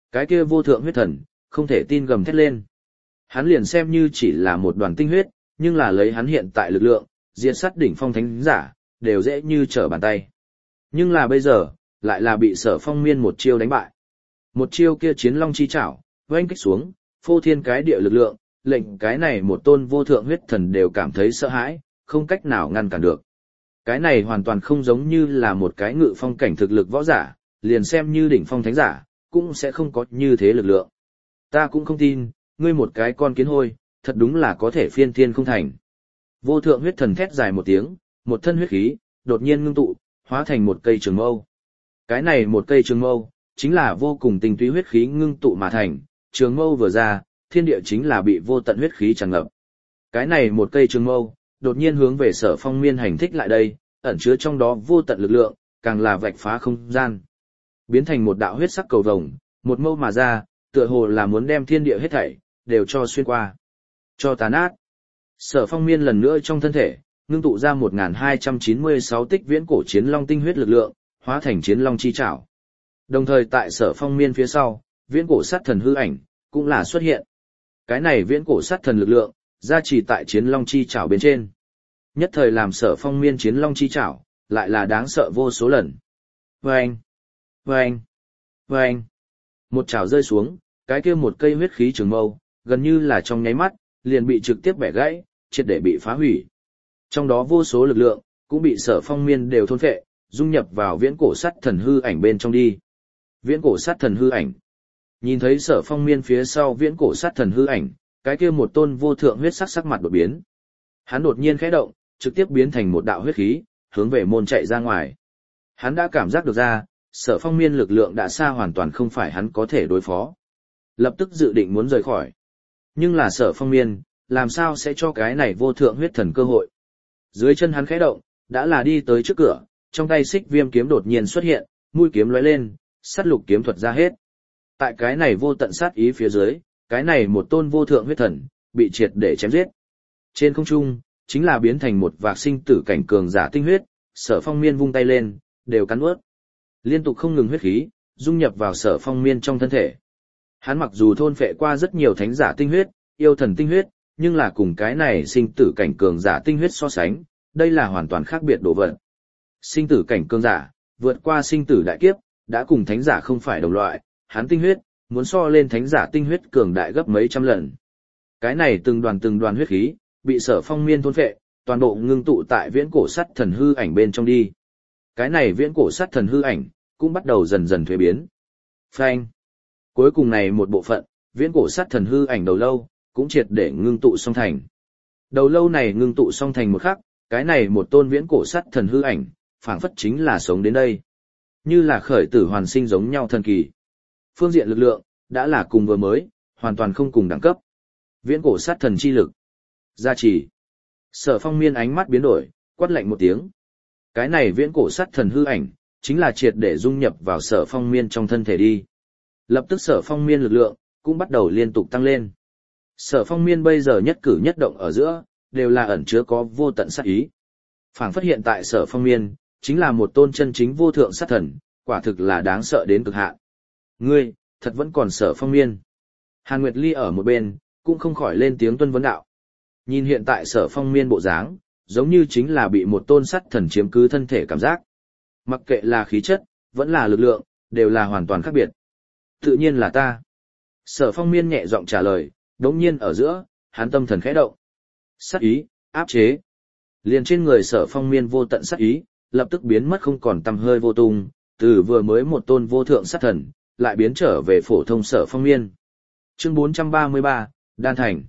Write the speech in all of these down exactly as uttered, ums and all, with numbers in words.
Cái kia vô thượng huyết thần, không thể tin gầm thét lên. Hắn liền xem như chỉ là một đoàn tinh huyết, nhưng là lấy hắn hiện tại lực lượng, diệt sát đỉnh phong thánh giả, đều dễ như trở bàn tay. Nhưng là bây giờ, lại là bị Sở Phong Miên một chiêu đánh bại. Một chiêu kia chiến long chi chảo, oanh kích xuống, phô thiên cái địa lực lượng, lệnh cái này một tôn vô thượng huyết thần đều cảm thấy sợ hãi, không cách nào ngăn cản được. Cái này hoàn toàn không giống như là một cái ngự phong cảnh thực lực võ giả, liền xem như đỉnh phong thánh giả, cũng sẽ không có như thế lực lượng. Ta cũng không tin, ngươi một cái con kiến hôi, thật đúng là có thể phiên thiên không thành. Vô thượng huyết thần thét dài một tiếng, một thân huyết khí, đột nhiên ngưng tụ, hóa thành một cây trường mâu. Cái này một cây trường mâu, chính là vô cùng tinh túy huyết khí ngưng tụ mà thành, trường mâu vừa ra, thiên địa chính là bị vô tận huyết khí tràn ngập. Cái này một cây trường mâu, đột nhiên hướng về Sở Phong Miên hành thích lại đây, ẩn chứa trong đó vô tận lực lượng, càng là vạch phá không gian. Biến thành một đạo huyết sắc cầu vồng, một mâu mà ra, tựa hồ là muốn đem thiên địa hết thảy, đều cho xuyên qua. Cho tàn át. Sở Phong Miên lần nữa trong thân thể, ngưng tụ ra một nghìn hai trăm chín mươi sáu tích viễn cổ chiến long tinh huyết lực lượng, hóa thành chiến long chi trảo. Đồng thời tại Sở Phong Miên phía sau, viễn cổ sát thần hư ảnh, cũng là xuất hiện. Cái này viễn cổ sát thần lực lượng, gia trì tại chiến long chi trảo bên trên. Nhất thời làm Sở Phong Miên chiến long chi trảo, lại là đáng sợ vô số lần. Vâng! Vâng! Vâng! Một trảo rơi xuống, cái kia một cây huyết khí trường mâu, gần như là trong nháy mắt, liền bị trực tiếp bẻ gãy, triệt để bị phá hủy. Trong đó vô số lực lượng, cũng bị Sở Phong Miên đều thôn phệ, dung nhập vào viễn cổ sát thần hư ảnh bên trong đi. Viễn cổ sát thần hư ảnh. Nhìn thấy Sở Phong Miên phía sau viễn cổ sát thần hư ảnh, cái kia một tôn vô thượng huyết sắc sắc mặt đột biến. Hắn đột nhiên khẽ động, trực tiếp biến thành một đạo huyết khí, hướng về môn chạy ra ngoài. Hắn đã cảm giác được ra, Sở Phong Miên lực lượng đã xa hoàn toàn không phải hắn có thể đối phó. Lập tức dự định muốn rời khỏi. Nhưng là Sở Phong Miên, làm sao sẽ cho cái này vô thượng huyết thần cơ hội. Dưới chân hắn khẽ động, đã là đi tới trước cửa, trong tay xích viêm kiếm đột nhiên xuất hiện, mũi kiếm lóe lên, sát lục kiếm thuật ra hết. Tại cái này vô tận sát ý phía dưới, cái này một tôn vô thượng huyết thần, bị triệt để chém giết. Trên không trung, chính là biến thành một vạc sinh tử cảnh cường giả tinh huyết, Sở Phong Miên vung tay lên, đều cắn nuốt. Liên tục không ngừng huyết khí, dung nhập vào Sở Phong Miên trong thân thể. Hắn mặc dù thôn phệ qua rất nhiều thánh giả tinh huyết, yêu thần tinh huyết, nhưng là cùng cái này sinh tử cảnh cường giả tinh huyết so sánh, đây là hoàn toàn khác biệt đồ vật. Sinh tử cảnh cường giả, vượt qua sinh tử đại kiếp, đã cùng thánh giả không phải đồng loại, hắn tinh huyết, muốn so lên thánh giả tinh huyết cường đại gấp mấy trăm lần. Cái này từng đoàn từng đoàn huyết khí, bị Sở Phong Miên thôn phệ, toàn bộ ngưng tụ tại viễn cổ sắt thần hư ảnh bên trong đi. Cái này viễn cổ sắt thần hư ảnh, cũng bắt đầu dần dần thuế biến. Phanh. Cuối cùng này một bộ phận, viễn cổ sắt thần hư ảnh đầu lâu, cũng triệt để ngưng tụ song thành. Đầu lâu này ngưng tụ song thành một khắc, cái này một tôn viễn cổ sắt thần hư ảnh, phảng phất chính là sống đến đây. Như là khởi tử hoàn sinh giống nhau thần kỳ. Phương diện lực lượng, đã là cùng vừa mới, hoàn toàn không cùng đẳng cấp. Viễn cổ sát thần chi lực. Gia trì. Sở Phong Miên ánh mắt biến đổi, quát lạnh một tiếng. Cái này viễn cổ sát thần hư ảnh, chính là triệt để dung nhập vào Sở Phong Miên trong thân thể đi. Lập tức Sở Phong Miên lực lượng, cũng bắt đầu liên tục tăng lên. Sở Phong Miên bây giờ nhất cử nhất động ở giữa, đều là ẩn chứa có vô tận sát ý. Phảng phất hiện tại Sở Phong Miên, chính là một tôn chân chính vô thượng sát thần, quả thực là đáng sợ đến cực hạn. Ngươi, thật vẫn còn Sở Phong Miên. Hàn Nguyệt Ly ở một bên, cũng không khỏi lên tiếng tuân vấn đạo. Nhìn hiện tại Sở Phong Miên bộ dáng, giống như chính là bị một tôn sát thần chiếm cứ thân thể cảm giác. Mặc kệ là khí chất, vẫn là lực lượng, đều là hoàn toàn khác biệt. Tự nhiên là ta. Sở Phong Miên nhẹ giọng trả lời, đống nhiên ở giữa, hắn tâm thần khẽ động. Sát ý, áp chế. Liền trên người Sở Phong Miên vô tận sát ý, lập tức biến mất không còn tăm hơi vô tung, từ vừa mới một tôn vô thượng sát thần, lại biến trở về phổ thông Sở Phong Miên. Chương bốn trăm ba mươi ba, Đan Thành.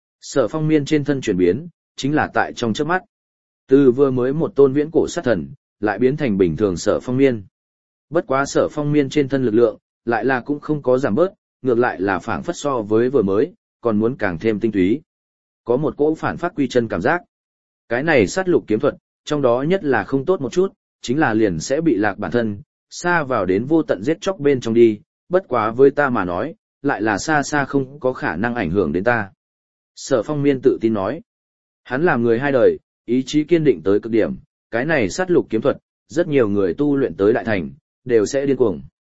Sở Phong Miên trên thân chuyển biến, chính là tại trong chớp mắt. Từ vừa mới một tôn viễn cổ sát thần, lại biến thành bình thường Sở Phong Miên. Bất quá Sở Phong Miên trên thân lực lượng, lại là cũng không có giảm bớt, ngược lại là phảng phất so với vừa mới, còn muốn càng thêm tinh túy. Có một cỗ phản phát quy chân cảm giác. Cái này sát lục kiếm thuật, trong đó nhất là không tốt một chút, chính là liền sẽ bị lạc bản thân, xa vào đến vô tận giết chóc bên trong đi, bất quá với ta mà nói, lại là xa xa không có khả năng ảnh hưởng đến ta. Sở Phong Miên tự tin nói. Hắn là người hai đời, ý chí kiên định tới cực điểm, cái này sát lục kiếm thuật, rất nhiều người tu luyện tới đại thành, đều sẽ điên cuồng.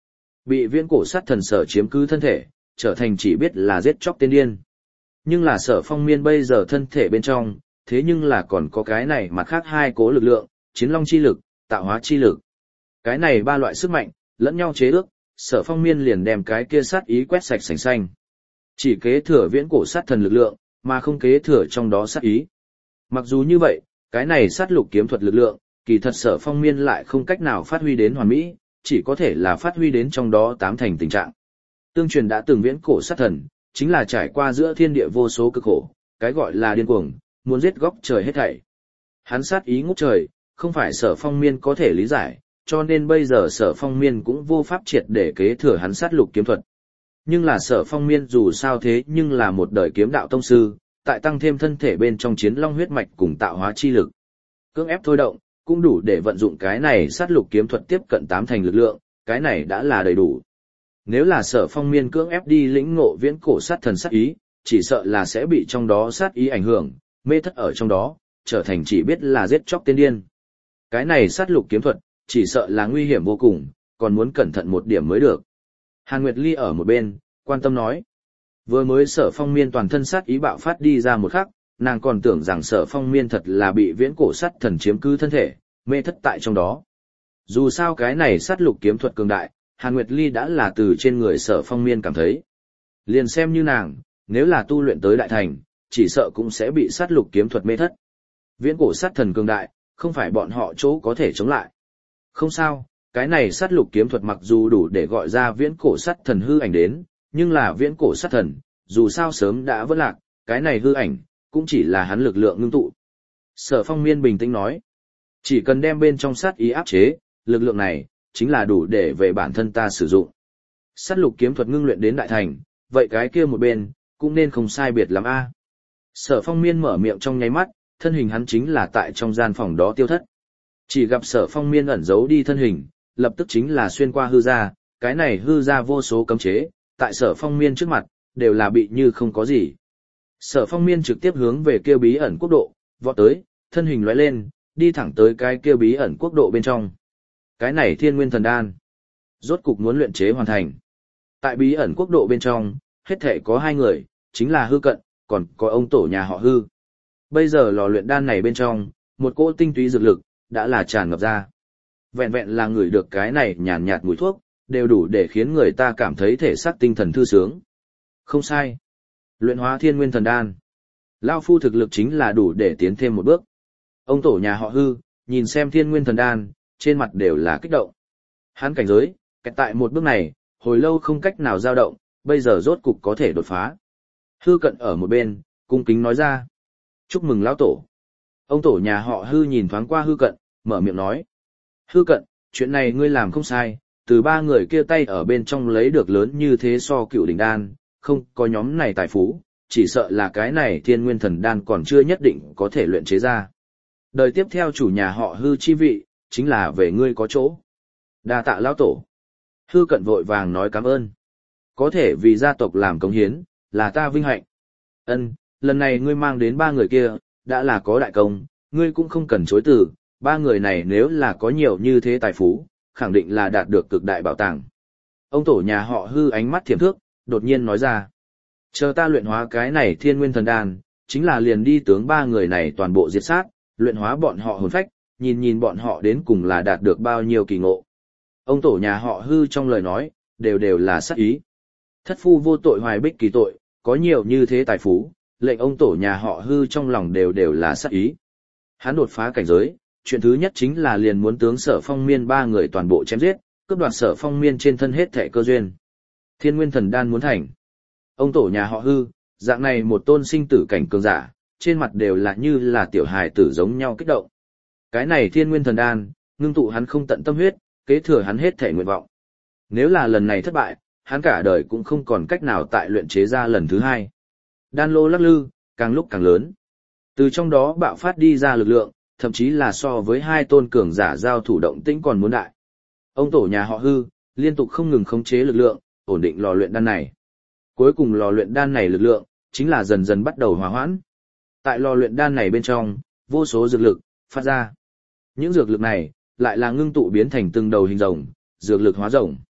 Bị viễn cổ sát thần sở chiếm cứ thân thể, trở thành chỉ biết là giết chóc tên điên. Nhưng là Sở Phong Miên bây giờ thân thể bên trong, thế nhưng là còn có cái này mặt khác hai cố lực lượng, chiến long chi lực, tạo hóa chi lực. Cái này ba loại sức mạnh, lẫn nhau chế ước, Sở Phong Miên liền đem cái kia sát ý quét sạch sành xanh. Chỉ kế thừa viễn cổ sát thần lực lượng, mà không kế thừa trong đó sát ý. Mặc dù như vậy, cái này sát lục kiếm thuật lực lượng, kỳ thật Sở Phong Miên lại không cách nào phát huy đến hoàn mỹ, chỉ có thể là phát huy đến trong đó tám thành tình trạng. Tương truyền đã từng viễn cổ sát thần, chính là trải qua giữa thiên địa vô số cực khổ, cái gọi là điên cuồng, muốn giết góc trời hết thảy. Hắn sát ý ngút trời, không phải Sở Phong Miên có thể lý giải, cho nên bây giờ Sở Phong Miên cũng vô pháp triệt để kế thừa hắn sát lục kiếm thuật. Nhưng là Sở Phong Miên dù sao thế nhưng là một đời kiếm đạo tông sư, tại tăng thêm thân thể bên trong chiến long huyết mạch cùng tạo hóa chi lực. Cưỡng ép thôi động, cũng đủ để vận dụng cái này sát lục kiếm thuật tiếp cận tám thành lực lượng, cái này đã là đầy đủ. Nếu là Sở Phong Miên cưỡng ép đi lĩnh ngộ viễn cổ sát thần sát ý, chỉ sợ là sẽ bị trong đó sát ý ảnh hưởng, mê thất ở trong đó, trở thành chỉ biết là giết chóc tên điên. Cái này sát lục kiếm thuật, chỉ sợ là nguy hiểm vô cùng, còn muốn cẩn thận một điểm mới được. Hàn Nguyệt Ly ở một bên, quan tâm nói. Vừa mới Sở Phong Miên toàn thân sát ý bạo phát đi ra một khắc, nàng còn tưởng rằng Sở Phong Miên thật là bị viễn cổ sát thần chiếm cứ thân thể, mê thất tại trong đó. Dù sao cái này sát lục kiếm thuật cường đại, Hàn Nguyệt Ly đã là từ trên người Sở Phong Miên cảm thấy. Liền xem như nàng, nếu là tu luyện tới đại thành, chỉ sợ cũng sẽ bị sát lục kiếm thuật mê thất. Viễn cổ sát thần cường đại, không phải bọn họ chỗ có thể chống lại. Không sao, cái này sát lục kiếm thuật mặc dù đủ để gọi ra viễn cổ sát thần hư ảnh đến, nhưng là viễn cổ sát thần, dù sao sớm đã vỡ lạc, cái này hư ảnh, cũng chỉ là hắn lực lượng ngưng tụ. Sở Phong Miên bình tĩnh nói, chỉ cần đem bên trong sát ý áp chế, lực lượng này, chính là đủ để về bản thân ta sử dụng. Sát lục kiếm thuật ngưng luyện đến đại thành, vậy cái kia một bên, cũng nên không sai biệt lắm a. Sở Phong Miên mở miệng trong nháy mắt, thân hình hắn chính là tại trong gian phòng đó tiêu thất. Chỉ gặp Sở Phong Miên ẩn giấu đi thân hình, lập tức chính là xuyên qua hư ra, cái này hư ra vô số cấm chế, tại Sở Phong Miên trước mặt, đều là bị như không có gì. Sở Phong Miên trực tiếp hướng về kia bí ẩn quốc độ, vọt tới, thân hình lóe lên, đi thẳng tới cái kia bí ẩn quốc độ bên trong. Cái này Thiên Nguyên Thần Đan, rốt cục muốn luyện chế hoàn thành. Tại bí ẩn quốc độ bên trong, hết thể có hai người, chính là Hư Cận, còn có ông tổ nhà họ Hư. Bây giờ lò luyện đan này bên trong, một cỗ tinh túy dược lực, đã là tràn ngập ra. Vẹn vẹn là ngửi được cái này nhàn nhạt mùi thuốc, đều đủ để khiến người ta cảm thấy thể xác tinh thần thư sướng. Không sai. Luyện hóa Thiên Nguyên Thần Đan. Lao phu thực lực chính là đủ để tiến thêm một bước. Ông tổ nhà họ Hư, nhìn xem Thiên Nguyên Thần Đan, trên mặt đều là kích động. Hắn cảnh giới, kẹt tại một bước này, hồi lâu không cách nào dao động, bây giờ rốt cục có thể đột phá. Hư Cận ở một bên, cung kính nói ra. Chúc mừng lão tổ. Ông tổ nhà họ Hư nhìn thoáng qua Hư Cận, mở miệng nói. Hư Cận, chuyện này ngươi làm không sai, từ ba người kia tay ở bên trong lấy được lớn như thế so cựu đỉnh đan, không có nhóm này tài phú, chỉ sợ là cái này Thiên Nguyên Thần Đan còn chưa nhất định có thể luyện chế ra. Đời tiếp theo chủ nhà họ Hư chi vị, chính là về ngươi có chỗ. Đa tạ lão tổ. Hư Cận vội vàng nói cảm ơn. Có thể vì gia tộc làm cống hiến, là ta vinh hạnh. Ân, lần này ngươi mang đến ba người kia, đã là có đại công, ngươi cũng không cần chối từ, ba người này nếu là có nhiều như thế tài phú, khẳng định là đạt được cực đại bảo tàng. Ông tổ nhà họ Hư ánh mắt thiểm thước, đột nhiên nói ra. Chờ ta luyện hóa cái này Thiên Nguyên Thần Đan, chính là liền đi tướng ba người này toàn bộ diệt sát, luyện hóa bọn họ hồn phách, nhìn nhìn bọn họ đến cùng là đạt được bao nhiêu kỳ ngộ. Ông tổ nhà họ Hư trong lời nói, đều đều là sát ý. Thất phu vô tội hoài bích kỳ tội, có nhiều như thế tài phú, lệnh ông tổ nhà họ Hư trong lòng đều đều là sát ý. Hắn đột phá cảnh giới, chuyện thứ nhất chính là liền muốn tướng Sở Phong Miên ba người toàn bộ chém giết, cướp đoạt Sở Phong Miên trên thân hết thảy cơ duyên. Thiên Nguyên Thần Đan muốn thành. Ông tổ nhà họ Hư, dạng này một tôn sinh tử cảnh cường giả, trên mặt đều là như là tiểu hài tử giống nhau kích động. Cái này Thiên Nguyên Thần Đan, ngưng tụ hắn không tận tâm huyết, kế thừa hắn hết thảy nguyện vọng. Nếu là lần này thất bại, hắn cả đời cũng không còn cách nào tại luyện chế ra lần thứ hai. Đan lô lắc lư, càng lúc càng lớn. Từ trong đó bạo phát đi ra lực lượng, thậm chí là so với hai tôn cường giả giao thủ động tĩnh còn muốn đại. Ông tổ nhà họ Hư, liên tục không ngừng khống chế lực lượng, ổn định lò luyện đan này. Cuối cùng lò luyện đan này lực lượng, chính là dần dần bắt đầu hòa hoãn. Tại lò luyện đan này bên trong, vô số dược lực, phát ra. Những dược lực này, lại là ngưng tụ biến thành từng đầu hình rồng, dược lực hóa rồng.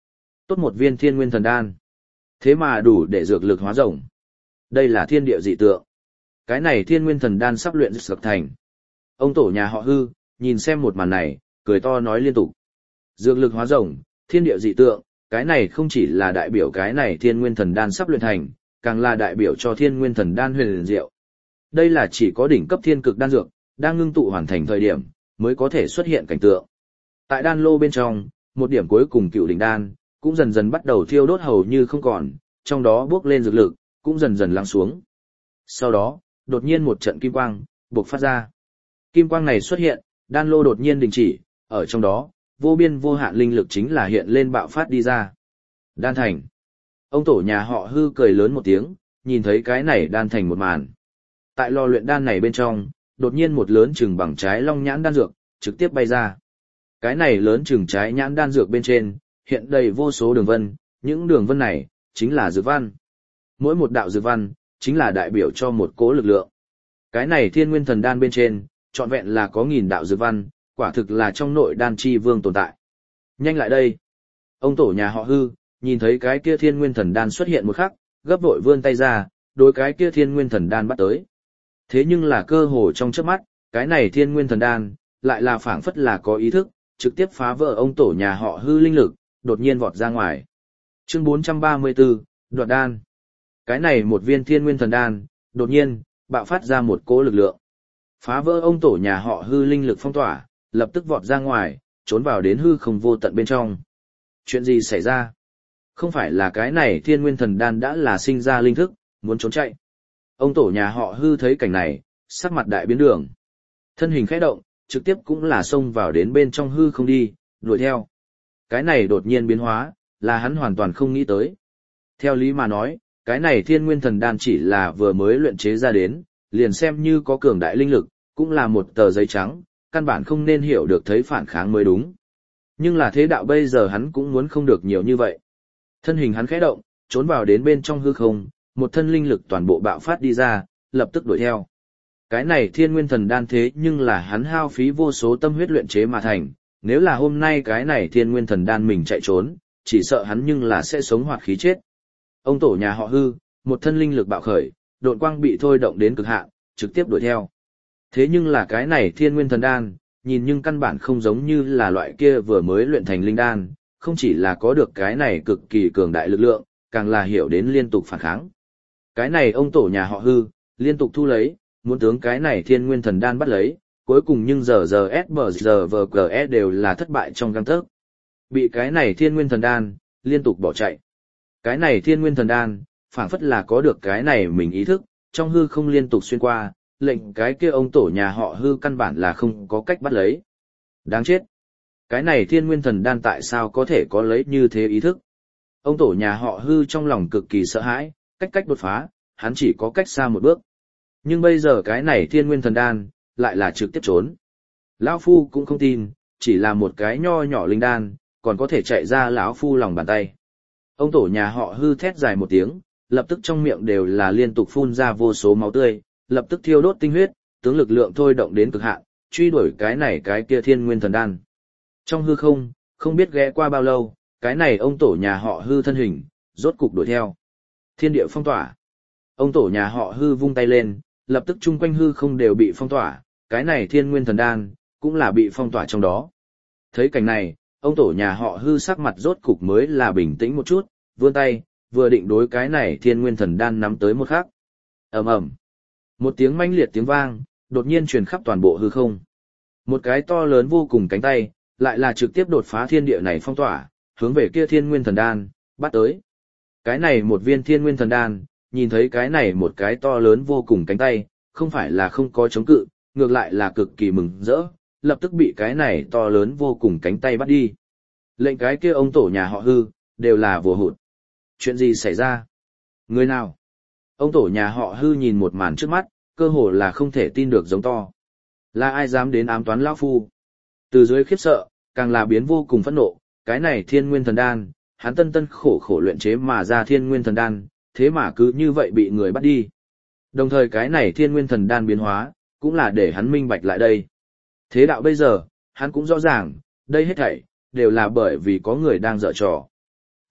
Tốt một viên thiên nguyên thần đan. Thế mà đủ để dược lực hóa rồng. Đây là thiên địa dị tượng. Cái này thiên nguyên thần đan sắp luyện dược thành. Ông tổ nhà họ Hư, nhìn xem một màn này, cười to nói liên tục. Dược lực hóa rồng, thiên địa dị tượng, cái này không chỉ là đại biểu cái này thiên nguyên thần đan sắp luyện thành, càng là đại biểu cho thiên nguyên thần đan huyền liền diệu. Đây là chỉ có đỉnh cấp thiên cực đan dược, đang ngưng tụ hoàn thành thời điểm, mới có thể xuất hiện cảnh tượng. Tại đan lô bên trong, một điểm cuối cùng cựu đỉnh đan, cũng dần dần bắt đầu thiêu đốt hầu như không còn, trong đó bước lên dược lực, cũng dần dần lắng xuống. Sau đó, đột nhiên một trận kim quang, bộc phát ra. Kim quang này xuất hiện, đan lô đột nhiên đình chỉ, ở trong đó, vô biên vô hạn linh lực chính là hiện lên bạo phát đi ra. Đan thành. Ông tổ nhà họ Hư cười lớn một tiếng, nhìn thấy cái này đan thành một màn. Tại lò luyện đan này bên trong, đột nhiên một lớn chừng bằng trái long nhãn đan dược, trực tiếp bay ra. Cái này lớn chừng trái nhãn đan dược bên trên, hiện đầy vô số đường vân, những đường vân này, chính là dược văn. Mỗi một đạo dược văn, chính là đại biểu cho một cỗ lực lượng. Cái này thiên nguyên thần đan bên trên, trọn vẹn là có nghìn đạo dược văn, quả thực là trong nội đan chi vương tồn tại. Nhanh lại đây. Ông tổ nhà họ Hư, nhìn thấy cái kia thiên nguyên thần đan xuất hiện một khắc, gấp vội vươn tay ra, đối cái kia thiên nguyên thần đan bắt tới. Thế nhưng là cơ hồ trong chớp mắt, cái này thiên nguyên thần đan, lại là phảng phất là có ý thức, trực tiếp phá vỡ ông tổ nhà họ Hư linh lực, đột nhiên vọt ra ngoài. Chương bốn trăm ba mươi tư, đoạt đan. Cái này một viên thiên nguyên thần đan, đột nhiên, bạo phát ra một cỗ lực lượng. Phá vỡ ông tổ nhà họ Hư linh lực phong tỏa, lập tức vọt ra ngoài, trốn vào đến hư không vô tận bên trong. Chuyện gì xảy ra? Không phải là cái này thiên nguyên thần đan đã là sinh ra linh thức, muốn trốn chạy. Ông tổ nhà họ Hư thấy cảnh này, sắc mặt đại biến đường. Thân hình khẽ động, trực tiếp cũng là xông vào đến bên trong hư không đi, đuổi theo. Cái này đột nhiên biến hóa, là hắn hoàn toàn không nghĩ tới. Theo lý mà nói, cái này thiên nguyên thần đan chỉ là vừa mới luyện chế ra đến, liền xem như có cường đại linh lực, cũng là một tờ giấy trắng, căn bản không nên hiểu được thấy phản kháng mới đúng. Nhưng là thế đạo bây giờ hắn cũng muốn không được nhiều như vậy. Thân hình hắn khẽ động, trốn vào đến bên trong hư không, một thân linh lực toàn bộ bạo phát đi ra, lập tức đuổi theo. Cái này thiên nguyên thần đan thế nhưng là hắn hao phí vô số tâm huyết luyện chế mà thành, nếu là hôm nay cái này thiên nguyên thần đan mình chạy trốn, chỉ sợ hắn nhưng là sẽ sống hoạt khí chết. Ông tổ nhà họ Hư, một thân linh lực bạo khởi, độn quang bị thôi động đến cực hạn, trực tiếp đuổi theo. Thế nhưng là cái này thiên nguyên thần đan, nhìn nhưng căn bản không giống như là loại kia vừa mới luyện thành linh đan, không chỉ là có được cái này cực kỳ cường đại lực lượng, càng là hiểu đến liên tục phản kháng. Cái này ông tổ nhà họ Hư, liên tục thu lấy, muốn tướng cái này thiên nguyên thần đan bắt lấy, cuối cùng nhưng giờ giờ S bờ giờ vờ gs đều là thất bại trong gang tấc. Bị cái này thiên nguyên thần đan, liên tục bỏ chạy. Cái này thiên nguyên thần đan, phảng phất là có được cái này mình ý thức, trong hư không liên tục xuyên qua, lệnh cái kia ông tổ nhà họ Hư căn bản là không có cách bắt lấy. Đáng chết! Cái này thiên nguyên thần đan tại sao có thể có lấy như thế ý thức? Ông tổ nhà họ Hư trong lòng cực kỳ sợ hãi, cách cách đột phá, hắn chỉ có cách xa một bước. Nhưng bây giờ cái này thiên nguyên thần đan, lại là trực tiếp trốn. Lão Phu cũng không tin, chỉ là một cái nho nhỏ linh đan, còn có thể chạy ra lão Phu lòng bàn tay. Ông tổ nhà họ Hư thét dài một tiếng, lập tức trong miệng đều là liên tục phun ra vô số máu tươi, lập tức thiêu đốt tinh huyết, tướng lực lượng thôi động đến cực hạn, truy đuổi cái này cái kia thiên nguyên thần đan. Trong hư không, không biết ghé qua bao lâu, cái này ông tổ nhà họ Hư thân hình, rốt cục đuổi theo. Thiên địa phong tỏa. Ông tổ nhà họ Hư vung tay lên, lập tức chung quanh hư không đều bị phong tỏa, cái này thiên nguyên thần đan, cũng là bị phong tỏa trong đó. Thấy cảnh này, ông tổ nhà họ Hư sắc mặt rốt cục mới là bình tĩnh một chút, vươn tay, vừa định đối cái này thiên nguyên thần đan nắm tới một khắc. Ầm ầm. Một tiếng mãnh liệt tiếng vang, đột nhiên truyền khắp toàn bộ hư không. Một cái to lớn vô cùng cánh tay, lại là trực tiếp đột phá thiên địa này phong tỏa, hướng về kia thiên nguyên thần đan, bắt tới. Cái này một viên thiên nguyên thần đan, nhìn thấy cái này một cái to lớn vô cùng cánh tay, không phải là không có chống cự, ngược lại là cực kỳ mừng rỡ, lập tức bị cái này to lớn vô cùng cánh tay bắt đi. Lệnh cái kia ông tổ nhà họ Hư, đều là vùa hụt. Chuyện gì xảy ra? Người nào? Ông tổ nhà họ Hư nhìn một màn trước mắt, cơ hồ là không thể tin được giống to. Là ai dám đến ám toán lão Phu? Từ dưới khiếp sợ, càng là biến vô cùng phẫn nộ, cái này thiên nguyên thần đan, hắn tân tân khổ khổ luyện chế mà ra thiên nguyên thần đan, thế mà cứ như vậy bị người bắt đi. Đồng thời cái này thiên nguyên thần đan biến hóa, cũng là để hắn minh bạch lại đây. Thế đạo bây giờ, hắn cũng rõ ràng, đây hết thảy, đều là bởi vì có người đang dở trò.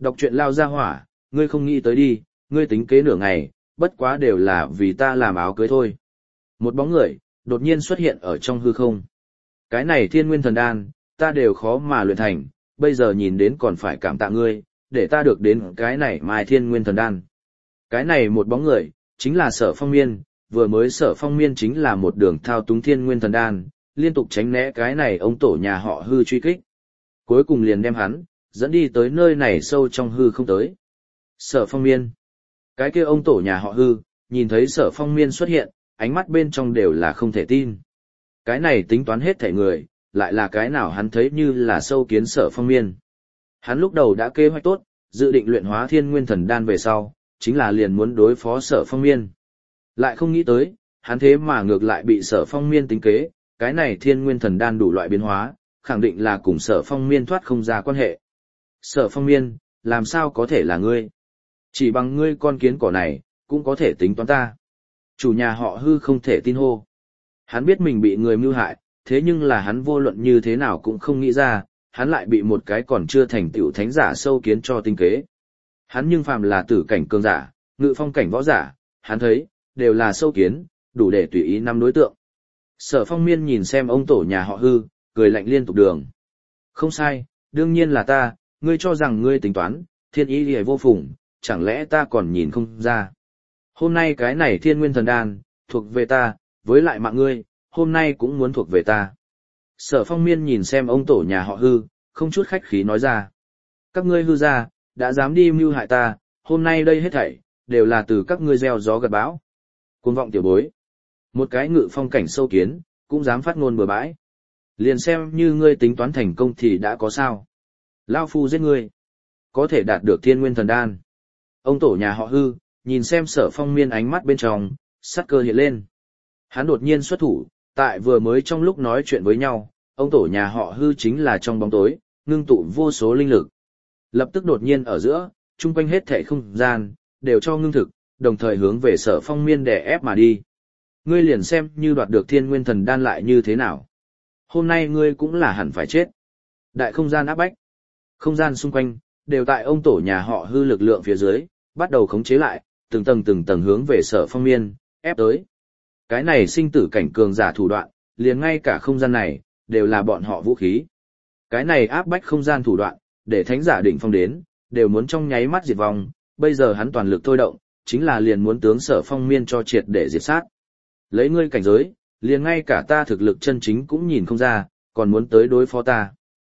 Đọc truyện lao ra hỏa, ngươi không nghĩ tới đi, ngươi tính kế nửa ngày, bất quá đều là vì ta làm áo cưới thôi. Một bóng người, đột nhiên xuất hiện ở trong hư không. Cái này thiên nguyên thần đan, ta đều khó mà luyện thành, bây giờ nhìn đến còn phải cảm tạ ngươi, để ta được đến cái này mai thiên nguyên thần đan. Cái này một bóng người, chính là Sở Phong Miên, vừa mới Sở Phong Miên chính là một đường thao túng thiên nguyên thần đan, liên tục tránh né cái này ông tổ nhà họ hư truy kích. Cuối cùng liền đem hắn, dẫn đi tới nơi này sâu trong hư không tới. Sở Phong Miên. Cái kia ông tổ nhà họ hư, nhìn thấy Sở Phong Miên xuất hiện, ánh mắt bên trong đều là không thể tin. Cái này tính toán hết thảy người, lại là cái nào hắn thấy như là sâu kiến Sở Phong Miên. Hắn lúc đầu đã kế hoạch tốt, dự định luyện hóa thiên nguyên thần đan về sau, chính là liền muốn đối phó Sở Phong Miên. Lại không nghĩ tới, hắn thế mà ngược lại bị Sở Phong Miên tính kế, cái này thiên nguyên thần đan đủ loại biến hóa, khẳng định là cùng Sở Phong Miên thoát không ra quan hệ. Sở Phong Miên, làm sao có thể là ngươi? Chỉ bằng ngươi con kiến cỏ này, cũng có thể tính toán ta. Chủ nhà họ hư không thể tin hô. Hắn biết mình bị người mưu hại, thế nhưng là hắn vô luận như thế nào cũng không nghĩ ra, hắn lại bị một cái còn chưa thành tựu thánh giả sâu kiến cho tinh kế. Hắn nhưng phàm là tử cảnh cường giả, ngự phong cảnh võ giả, hắn thấy, đều là sâu kiến, đủ để tùy ý năm đối tượng. Sở Phong Miên nhìn xem ông tổ nhà họ hư, cười lạnh liên tục đường. Không sai, đương nhiên là ta, ngươi cho rằng ngươi tính toán, thiên ý thì vô phùng, chẳng lẽ ta còn nhìn không ra. Hôm nay cái này thiên nguyên thần đan, thuộc về ta, với lại mạng ngươi, hôm nay cũng muốn thuộc về ta. Sở Phong Miên nhìn xem ông tổ nhà họ hư, không chút khách khí nói ra. Các ngươi hư ra, đã dám đi mưu hại ta, hôm nay đây hết thảy, đều là từ các ngươi gieo gió gặt bão. Cuồng vọng tiểu bối. Một cái ngự phong cảnh sâu kiến, cũng dám phát ngôn bừa bãi. Liền xem như ngươi tính toán thành công thì đã có sao. Lao phu giết ngươi. Có thể đạt được thiên nguyên thần đan. Ông tổ nhà họ hư, nhìn xem Sở Phong Miên ánh mắt bên trong, sát cơ hiện lên. Hắn đột nhiên xuất thủ, tại vừa mới trong lúc nói chuyện với nhau, ông tổ nhà họ hư chính là trong bóng tối, ngưng tụ vô số linh lực. Lập tức đột nhiên ở giữa, chung quanh hết thảy không gian, đều cho ngưng thực, đồng thời hướng về Sở Phong Miên đè ép mà đi. Ngươi liền xem như đoạt được thiên nguyên thần đan lại như thế nào. Hôm nay ngươi cũng là hẳn phải chết. Đại không gian áp bách. Không gian xung quanh, đều tại ông tổ nhà họ hư lực lượng phía dưới, bắt đầu khống chế lại, từng tầng từng tầng hướng về Sở Phong Miên, ép tới. Cái này sinh tử cảnh cường giả thủ đoạn, liền ngay cả không gian này, đều là bọn họ vũ khí. Cái này áp bách không gian thủ đoạn, để thánh giả đỉnh phong đến, đều muốn trong nháy mắt diệt vong, bây giờ hắn toàn lực thôi động, chính là liền muốn tướng Sở Phong Miên cho triệt để diệt sát. Lấy ngươi cảnh giới, liền ngay cả ta thực lực chân chính cũng nhìn không ra, còn muốn tới đối phó ta.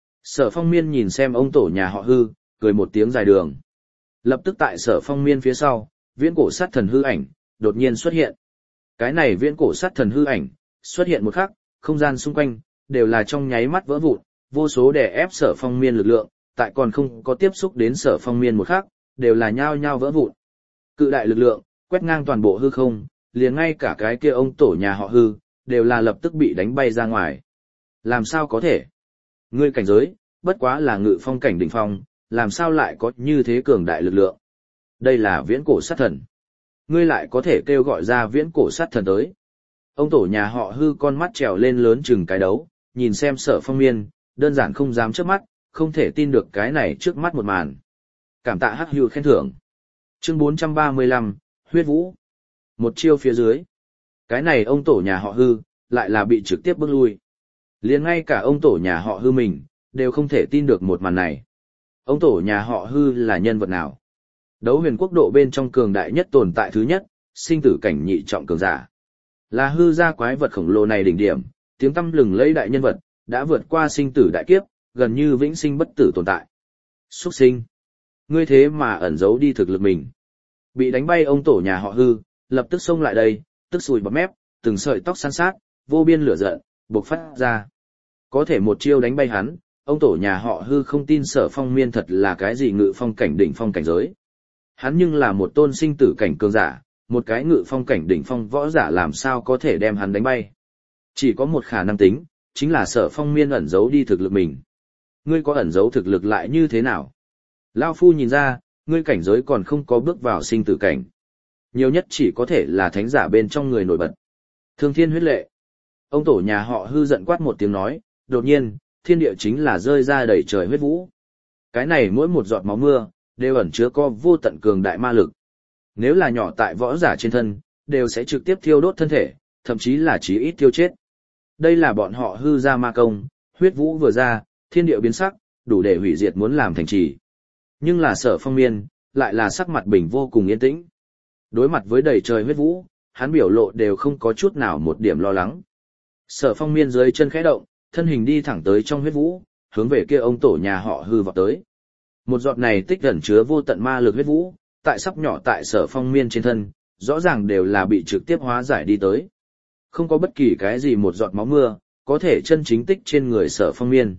Sở Phong Miên nhìn xem ông tổ nhà họ hư, cười một tiếng dài đường. Lập tức tại Sở Phong Miên phía sau, viễn cổ sát thần hư ảnh, đột nhiên xuất hiện. Cái này viễn cổ sát thần hư ảnh, xuất hiện một khắc, không gian xung quanh, đều là trong nháy mắt vỡ vụn, vô số đè ép Sở Phong Miên lực lượng, tại còn không có tiếp xúc đến Sở Phong Miên một khắc, đều là nhao nhao vỡ vụn. Cự đại lực lượng, quét ngang toàn bộ hư không, liền ngay cả cái kia ông tổ nhà họ hư, đều là lập tức bị đánh bay ra ngoài. Làm sao có thể? Ngươi cảnh giới, bất quá là ngự phong cảnh đỉnh phong, làm sao lại có như thế cường đại lực lượng? Đây là viễn cổ sát thần. Ngươi lại có thể kêu gọi ra viễn cổ sát thần tới. Ông tổ nhà họ hư con mắt trèo lên lớn chừng cái đấu, nhìn xem Sở Phong Miên, đơn giản không dám chớp mắt, không thể tin được cái này trước mắt một màn. Cảm tạ Hắc Hưu khen thưởng. Chương bốn trăm ba mươi lăm, huyết vũ. Một chiêu phía dưới. Cái này ông tổ nhà họ hư, lại là bị trực tiếp bước lui. Liền ngay cả ông tổ nhà họ hư mình, đều không thể tin được một màn này. Ông tổ nhà họ hư là nhân vật nào? Đấu huyền quốc độ bên trong cường đại nhất tồn tại thứ nhất, sinh tử cảnh nhị trọng cường giả. Là hư gia quái vật khổng lồ này đỉnh điểm, tiếng tăm lừng lẫy đại nhân vật, đã vượt qua sinh tử đại kiếp, gần như vĩnh sinh bất tử tồn tại. Xuất sinh. Ngươi thế mà ẩn giấu đi thực lực mình. Bị đánh bay ông tổ nhà họ hư, lập tức xông lại đây, tức sùi bọt mép, từng sợi tóc san sát, vô biên lửa giận, bộc phát ra. Có thể một chiêu đánh bay hắn, ông tổ nhà họ hư không tin Sở Phong Miên thật là cái gì ngự phong cảnh đỉnh phong cảnh giới. Hắn nhưng là một tôn sinh tử cảnh cường giả, một cái ngự phong cảnh đỉnh phong võ giả làm sao có thể đem hắn đánh bay. Chỉ có một khả năng tính, chính là Sở Phong Miên ẩn giấu đi thực lực mình. Ngươi có ẩn giấu thực lực lại như thế nào? Lao phu nhìn ra, ngươi cảnh giới còn không có bước vào sinh tử cảnh. Nhiều nhất chỉ có thể là thánh giả bên trong người nổi bật. Thương thiên huyết lệ. Ông tổ nhà họ hư giận quát một tiếng nói, đột nhiên, thiên địa chính là rơi ra đầy trời huyết vũ. Cái này mỗi một giọt máu mưa, đều ẩn chứa có vô tận cường đại ma lực. Nếu là nhỏ tại võ giả trên thân, đều sẽ trực tiếp thiêu đốt thân thể, thậm chí là chí ít thiêu chết. Đây là bọn họ hư ra ma công, huyết vũ vừa ra, thiên địa biến sắc, đủ để hủy diệt muốn làm thành trì. Nhưng là Sở Phong Miên, lại là sắc mặt bình vô cùng yên tĩnh. Đối mặt với đầy trời huyết vũ, hắn biểu lộ đều không có chút nào một điểm lo lắng. Sở Phong Miên dưới chân khẽ động, thân hình đi thẳng tới trong huyết vũ, hướng về kia ông tổ nhà họ hư vọt tới. Một giọt này tích ẩn chứa vô tận ma lực huyết vũ, tại sắp nhỏ tại Sở Phong Miên trên thân, rõ ràng đều là bị trực tiếp hóa giải đi tới. Không có bất kỳ cái gì một giọt máu mưa, có thể chân chính tích trên người Sở Phong Miên.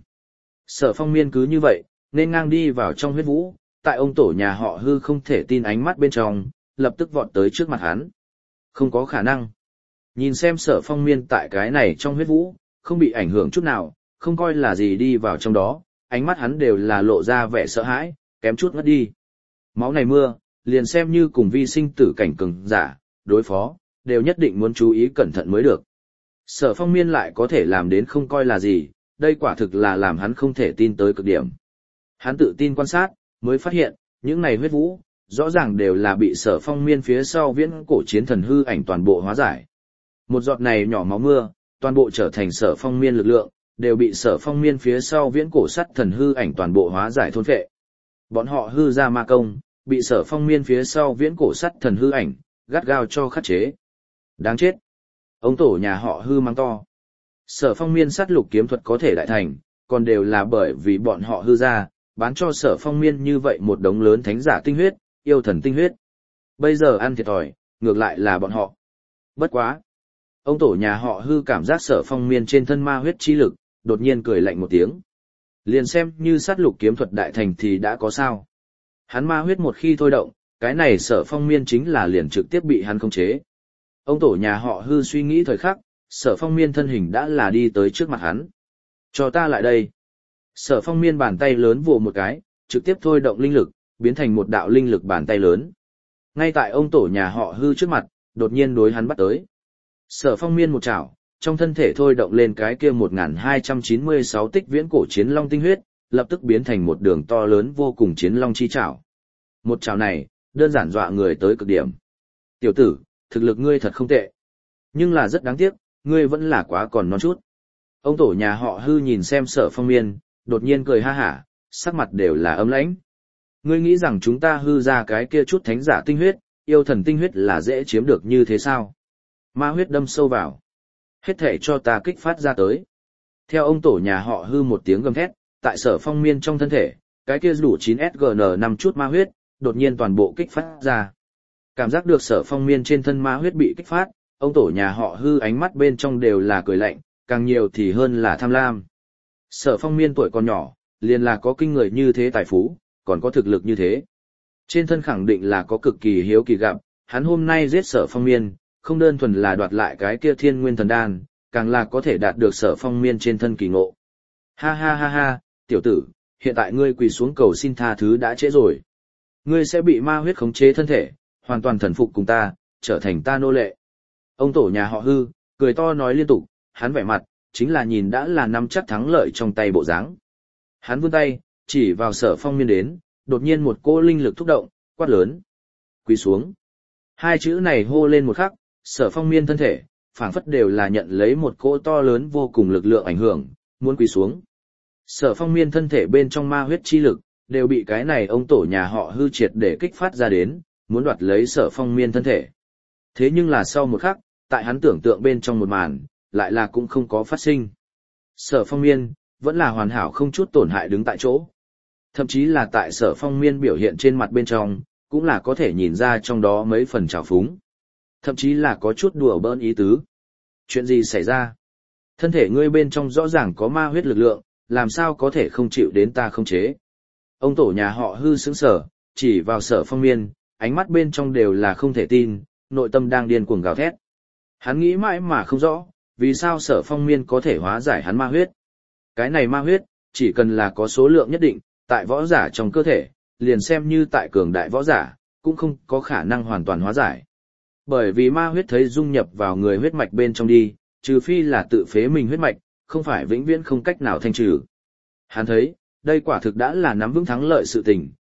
Sở Phong Miên cứ như vậy, nên ngang đi vào trong huyết vũ, tại ông tổ nhà họ hư không thể tin ánh mắt bên trong, lập tức vọt tới trước mặt hắn. Không có khả năng. Nhìn xem Sở Phong Miên tại cái này trong huyết vũ, không bị ảnh hưởng chút nào, không coi là gì đi vào trong đó, ánh mắt hắn đều là lộ ra vẻ sợ hãi, kém chút ngất đi. Máu này mưa, liền xem như cùng vi sinh tử cảnh cường giả, đối phó, đều nhất định muốn chú ý cẩn thận mới được. Sở Phong Miên lại có thể làm đến không coi là gì, đây quả thực là làm hắn không thể tin tới cực điểm. Hắn tự tin quan sát, mới phát hiện, những này huyết vũ, rõ ràng đều là bị Sở Phong Miên phía sau viễn cổ chiến thần hư ảnh toàn bộ hóa giải. Một giọt này nhỏ máu mưa, toàn bộ trở thành Sở Phong Miên lực lượng, đều bị Sở Phong Miên phía sau viễn cổ sắt thần hư ảnh toàn bộ hóa giải thôn phệ. Bọn họ hư ra ma công, bị Sở Phong Miên phía sau viễn cổ sắt thần hư ảnh, gắt gao cho khắc chế. Đáng chết. Ông tổ nhà họ hư mang to. Sở Phong Miên sát lục kiếm thuật có thể đại thành, còn đều là bởi vì bọn họ hư ra, bán cho Sở Phong Miên như vậy một đống lớn thánh giả tinh huyết, yêu thần tinh huyết. Bây giờ ăn thiệt thòi, ngược lại là bọn họ. Bất quá. Ông tổ nhà họ hư cảm giác Sở Phong Miên trên thân ma huyết chi lực, đột nhiên cười lạnh một tiếng. Liền xem như sát lục kiếm thuật đại thành thì đã có sao. Hắn ma huyết một khi thôi động, cái này Sở Phong Miên chính là liền trực tiếp bị hắn khống chế. Ông tổ nhà họ hư suy nghĩ thời khắc, Sở Phong Miên thân hình đã là đi tới trước mặt hắn. Cho ta lại đây. Sở Phong Miên bàn tay lớn vồ một cái, trực tiếp thôi động linh lực, biến thành một đạo linh lực bàn tay lớn. Ngay tại ông tổ nhà họ hư trước mặt, đột nhiên đối hắn bắt tới. Sở Phong Miên một chảo, trong thân thể thôi động lên cái kia một nghìn hai trăm chín mươi sáu tích viễn cổ chiến long tinh huyết, lập tức biến thành một đường to lớn vô cùng chiến long chi chảo. Một chảo này, đơn giản dọa người tới cực điểm. Tiểu tử, thực lực ngươi thật không tệ. Nhưng là rất đáng tiếc, ngươi vẫn là quá còn non chút. Ông tổ nhà họ hư nhìn xem Sở Phong Miên, đột nhiên cười ha hả, sắc mặt đều là ấm lãnh. Ngươi nghĩ rằng chúng ta hư ra cái kia chút thánh giả tinh huyết, yêu thần tinh huyết là dễ chiếm được như thế sao? Ma huyết đâm sâu vào. Hết thể cho ta kích phát ra tới. Theo ông tổ nhà họ hư một tiếng gầm thét, tại Sở Phong Miên trong thân thể, cái kia đủ chín S G N năm chút ma huyết, đột nhiên toàn bộ kích phát ra. Cảm giác được Sở Phong Miên trên thân ma huyết bị kích phát, ông tổ nhà họ hư ánh mắt bên trong đều là cười lạnh, càng nhiều thì hơn là tham lam. Sở Phong Miên tuổi còn nhỏ, liền là có kinh người như thế tài phú, còn có thực lực như thế. Trên thân khẳng định là có cực kỳ hiếu kỳ gặp, hắn hôm nay giết Sở Phong Miên, không đơn thuần là đoạt lại cái kia thiên nguyên thần đan, càng là có thể đạt được Sở Phong Miên trên thân kỳ ngộ. Ha ha ha ha, tiểu tử, hiện tại ngươi quỳ xuống cầu xin tha thứ đã trễ rồi. Ngươi sẽ bị ma huyết khống chế thân thể, hoàn toàn thần phục cùng ta, trở thành ta nô lệ. Ông tổ nhà họ hư, cười to nói liên tục, hắn vẻ mặt, chính là nhìn đã là nắm chắc thắng lợi trong tay bộ dáng. Hắn vươn tay, chỉ vào Sở Phong Miên đến, đột nhiên một cỗ linh lực thúc động, quát lớn. Quỳ xuống. Hai chữ này hô lên một khắc, Sở Phong Miên thân thể, phảng phất đều là nhận lấy một cỗ to lớn vô cùng lực lượng ảnh hưởng, muốn quỳ xuống. Sở Phong Miên thân thể bên trong ma huyết chi lực, đều bị cái này ông tổ nhà họ hư triệt để kích phát ra đến, muốn đoạt lấy Sở Phong Miên thân thể. Thế nhưng là sau một khắc, tại hắn tưởng tượng bên trong một màn, lại là cũng không có phát sinh. Sở Phong Miên, vẫn là hoàn hảo không chút tổn hại đứng tại chỗ. Thậm chí là tại Sở Phong Miên biểu hiện trên mặt bên trong, cũng là có thể nhìn ra trong đó mấy phần trào phúng. Thậm chí là có chút đùa bỡn ý tứ. Chuyện gì xảy ra? Thân thể ngươi bên trong rõ ràng có ma huyết lực lượng, làm sao có thể không chịu đến ta không chế? Ông tổ nhà họ hư sững sờ, chỉ vào Sở Phong Miên, ánh mắt bên trong đều là không thể tin, nội tâm đang điên cuồng gào thét. Hắn nghĩ mãi mà không rõ, vì sao Sở Phong Miên có thể hóa giải hắn ma huyết. Cái này ma huyết, chỉ cần là có số lượng nhất định, tại võ giả trong cơ thể, liền xem như tại cường đại võ giả, cũng không có khả năng hoàn toàn hóa giải. Bởi vì ma huyết thấy dung nhập vào người huyết mạch bên trong đi, trừ phi là tự phế mình huyết mạch, không phải vĩnh viễn không cách nào thanh trừ. Hắn thấy, đây quả thực đã là nắm vững thắng lợi sự tình,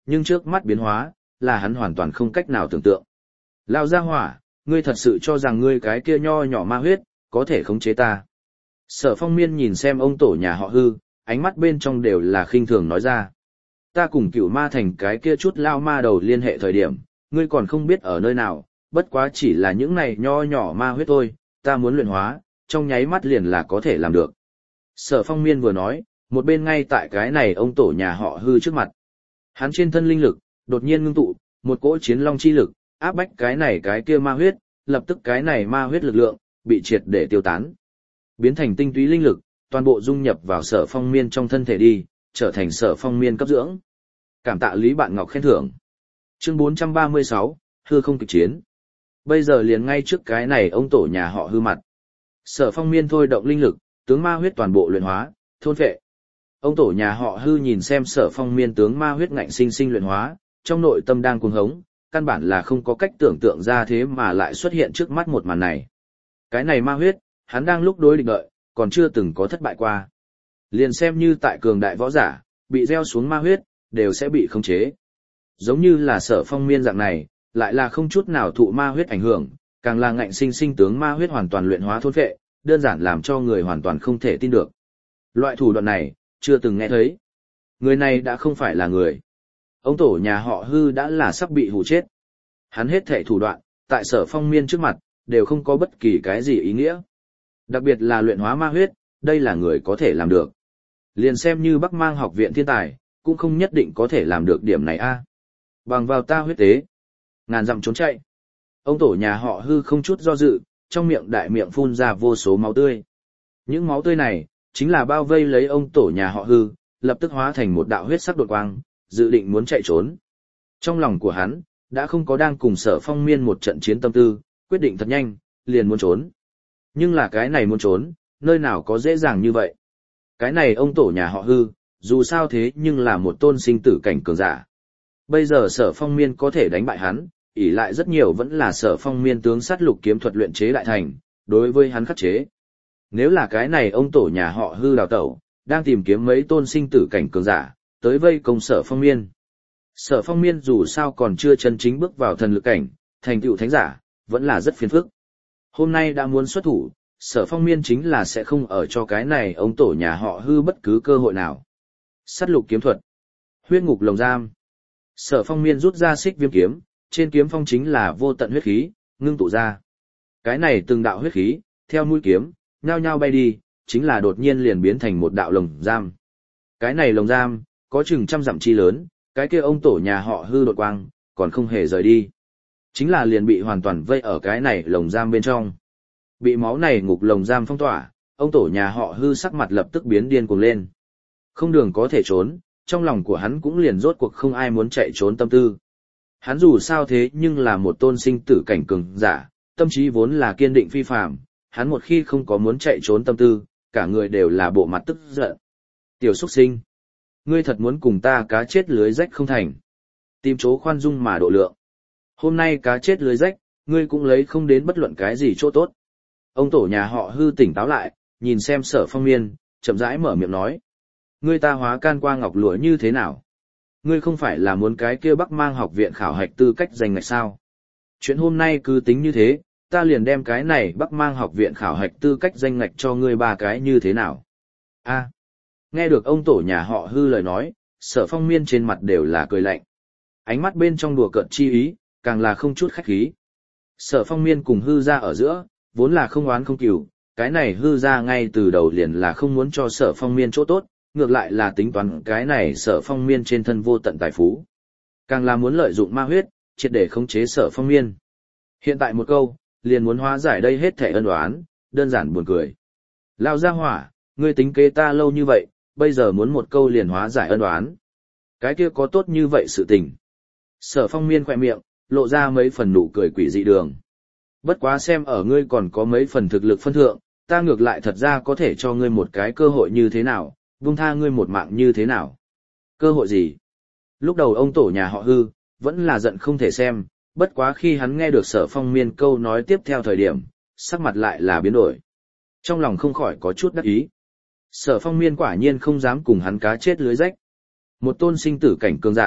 nhưng trước mắt biến hóa, là hắn hoàn toàn không cách nào tưởng tượng. Lao ra hỏa, ngươi thật sự cho rằng ngươi cái kia nho nhỏ ma huyết, có thể khống chế ta. Sở Phong Miên nhìn xem ông tổ nhà họ Hư, ánh mắt bên trong đều là khinh thường nói ra. Ta cùng cửu ma thành cái kia chút lao ma đầu liên hệ thời điểm, ngươi còn không biết ở nơi nào, bất quá chỉ là những này nho nhỏ ma huyết thôi, ta muốn luyện hóa, trong nháy mắt liền là có thể làm được. Sở Phong Miên vừa nói, một bên ngay tại cái này ông tổ nhà họ Hư trước mặt. Hắn trên thân linh lực, đột nhiên ngưng tụ, một cỗ chiến long chi lực, áp bách cái này cái kia ma huyết, lập tức cái này ma huyết lực lượng, bị triệt để tiêu tán. Biến thành tinh túy linh lực, toàn bộ dung nhập vào Sở Phong Miên trong thân thể đi, trở thành Sở Phong Miên cấp dưỡng. Cảm tạ Lý Bạn Ngọc khen thưởng. Chương bốn trăm ba mươi sáu, Hư không kịch chiến. Bây giờ liền ngay trước cái này ông tổ nhà họ Hư mặt. Sở Phong Miên thôi động linh lực, tướng ma huyết toàn bộ luyện hóa, thôn phệ. Ông tổ nhà họ Hư nhìn xem Sở Phong Miên tướng ma huyết ngạnh sinh sinh luyện hóa, trong nội tâm đang cuồng hống, căn bản là không có cách tưởng tượng ra thế mà lại xuất hiện trước mắt một màn này. Cái này ma huyết, hắn đang lúc đối địch đợi, còn chưa từng có thất bại qua. Liền xem như tại cường đại võ giả, bị gieo xuống ma huyết, đều sẽ bị khống chế. Giống như là Sở Phong Miên dạng này, lại là không chút nào thụ ma huyết ảnh hưởng, càng là ngạnh sinh sinh tướng ma huyết hoàn toàn luyện hóa thôn phệ, đơn giản làm cho người hoàn toàn không thể tin được. Loại thủ đoạn này, chưa từng nghe thấy. Người này đã không phải là người. Ông tổ nhà họ Hư đã là sắp bị hù chết. Hắn hết thảy thủ đoạn, tại Sở Phong Miên trước mặt, đều không có bất kỳ cái gì ý nghĩa. Đặc biệt là luyện hóa ma huyết, đây là người có thể làm được. Liền xem như Bắc Mang học viện thiên tài, cũng không nhất định có thể làm được điểm này a. Bằng vào ta huyết tế, ngàn dặm trốn chạy. Ông tổ nhà họ Hư không chút do dự, trong miệng đại miệng phun ra vô số máu tươi. Những máu tươi này, chính là bao vây lấy ông tổ nhà họ Hư, lập tức hóa thành một đạo huyết sắc đột quang, dự định muốn chạy trốn. Trong lòng của hắn, đã không có đang cùng Sở Phong Miên một trận chiến tâm tư, quyết định thật nhanh, liền muốn trốn. Nhưng là cái này muốn trốn, nơi nào có dễ dàng như vậy. Cái này ông tổ nhà họ Hư, dù sao thế nhưng là một tôn sinh tử cảnh cường giả. Bây giờ Sở Phong Miên có thể đánh bại hắn, ỷ lại rất nhiều vẫn là Sở Phong Miên tướng sát lục kiếm thuật luyện chế đại thành, đối với hắn khắc chế. Nếu là cái này ông tổ nhà họ Hư đào tẩu, đang tìm kiếm mấy tôn sinh tử cảnh cường giả, tới vây công Sở Phong Miên. Sở Phong Miên dù sao còn chưa chân chính bước vào thần lực cảnh, thành tựu thánh giả, vẫn là rất phiền phức. Hôm nay đã muốn xuất thủ, Sở Phong Miên chính là sẽ không ở cho cái này ông tổ nhà họ Hư bất cứ cơ hội nào. Sát lục kiếm thuật, huyết ngục lồng giam. Sở Phong Miên rút ra xích viêm kiếm, trên kiếm phong chính là vô tận huyết khí, ngưng tụ ra. Cái này từng đạo huyết khí, theo mũi kiếm, nhao nhao bay đi, chính là đột nhiên liền biến thành một đạo lồng giam. Cái này lồng giam, có chừng trăm dặm chi lớn, cái kia ông tổ nhà họ Hư đột quang, còn không hề rời đi. Chính là liền bị hoàn toàn vây ở cái này lồng giam bên trong. Bị máu này ngục lồng giam phong tỏa, ông tổ nhà họ Hư sắc mặt lập tức biến điên cuồng lên. Không đường có thể trốn, trong lòng của hắn cũng liền rốt cuộc không ai muốn chạy trốn tâm tư. Hắn dù sao thế nhưng là một tôn sinh tử cảnh cường giả, tâm trí vốn là kiên định phi phàm, hắn một khi không có muốn chạy trốn tâm tư, cả người đều là bộ mặt tức giận. Tiểu xuất sinh, ngươi thật muốn cùng ta cá chết lưới rách không thành. Tìm chỗ khoan dung mà độ lượng. Hôm nay cá chết lưới rách, ngươi cũng lấy không đến bất luận cái gì chỗ tốt. Ông tổ nhà họ Hư tỉnh táo lại, nhìn xem Sở Phong Miên, chậm rãi mở miệng nói. Ngươi ta hóa can qua ngọc lụa như thế nào? Ngươi không phải là muốn cái kia Bắc Mang học viện khảo hạch tư cách danh ngạch sao? Chuyện hôm nay cứ tính như thế, ta liền đem cái này Bắc Mang học viện khảo hạch tư cách danh ngạch cho ngươi ba cái như thế nào? A. Nghe được ông tổ nhà họ Hư lời nói, Sở Phong Miên trên mặt đều là cười lạnh. Ánh mắt bên trong đùa cợt chi ý, càng là không chút khách khí. Sở Phong Miên cùng Hư ra ở giữa, vốn là không oán không cừu, cái này Hư ra ngay từ đầu liền là không muốn cho Sở Phong Miên chỗ tốt, ngược lại là tính toán cái này Sở Phong Miên trên thân vô tận tài phú. Càng là muốn lợi dụng ma huyết, triệt để khống chế Sở Phong Miên. Hiện tại một câu, liền muốn hóa giải đây hết thể ân oán, đơn giản buồn cười. Lao ra hỏa, ngươi tính kế ta lâu như vậy, bây giờ muốn một câu liền hóa giải ân oán. Cái kia có tốt như vậy sự tình. Sở Phong Miên khỏe miệng, lộ ra mấy phần nụ cười quỷ dị đường. Bất quá xem ở ngươi còn có mấy phần thực lực phân thượng, ta ngược lại thật ra có thể cho ngươi một cái cơ hội như thế nào, buông tha ngươi một mạng như thế nào. Cơ hội gì? Lúc đầu ông tổ nhà họ Hư, vẫn là giận không thể xem, bất quá khi hắn nghe được Sở Phong Miên câu nói tiếp theo thời điểm, sắc mặt lại là biến đổi. Trong lòng không khỏi có chút đắc ý. Sở Phong Miên quả nhiên không dám cùng hắn cá chết lưới rách. Một tôn sinh tử cảnh cường giả,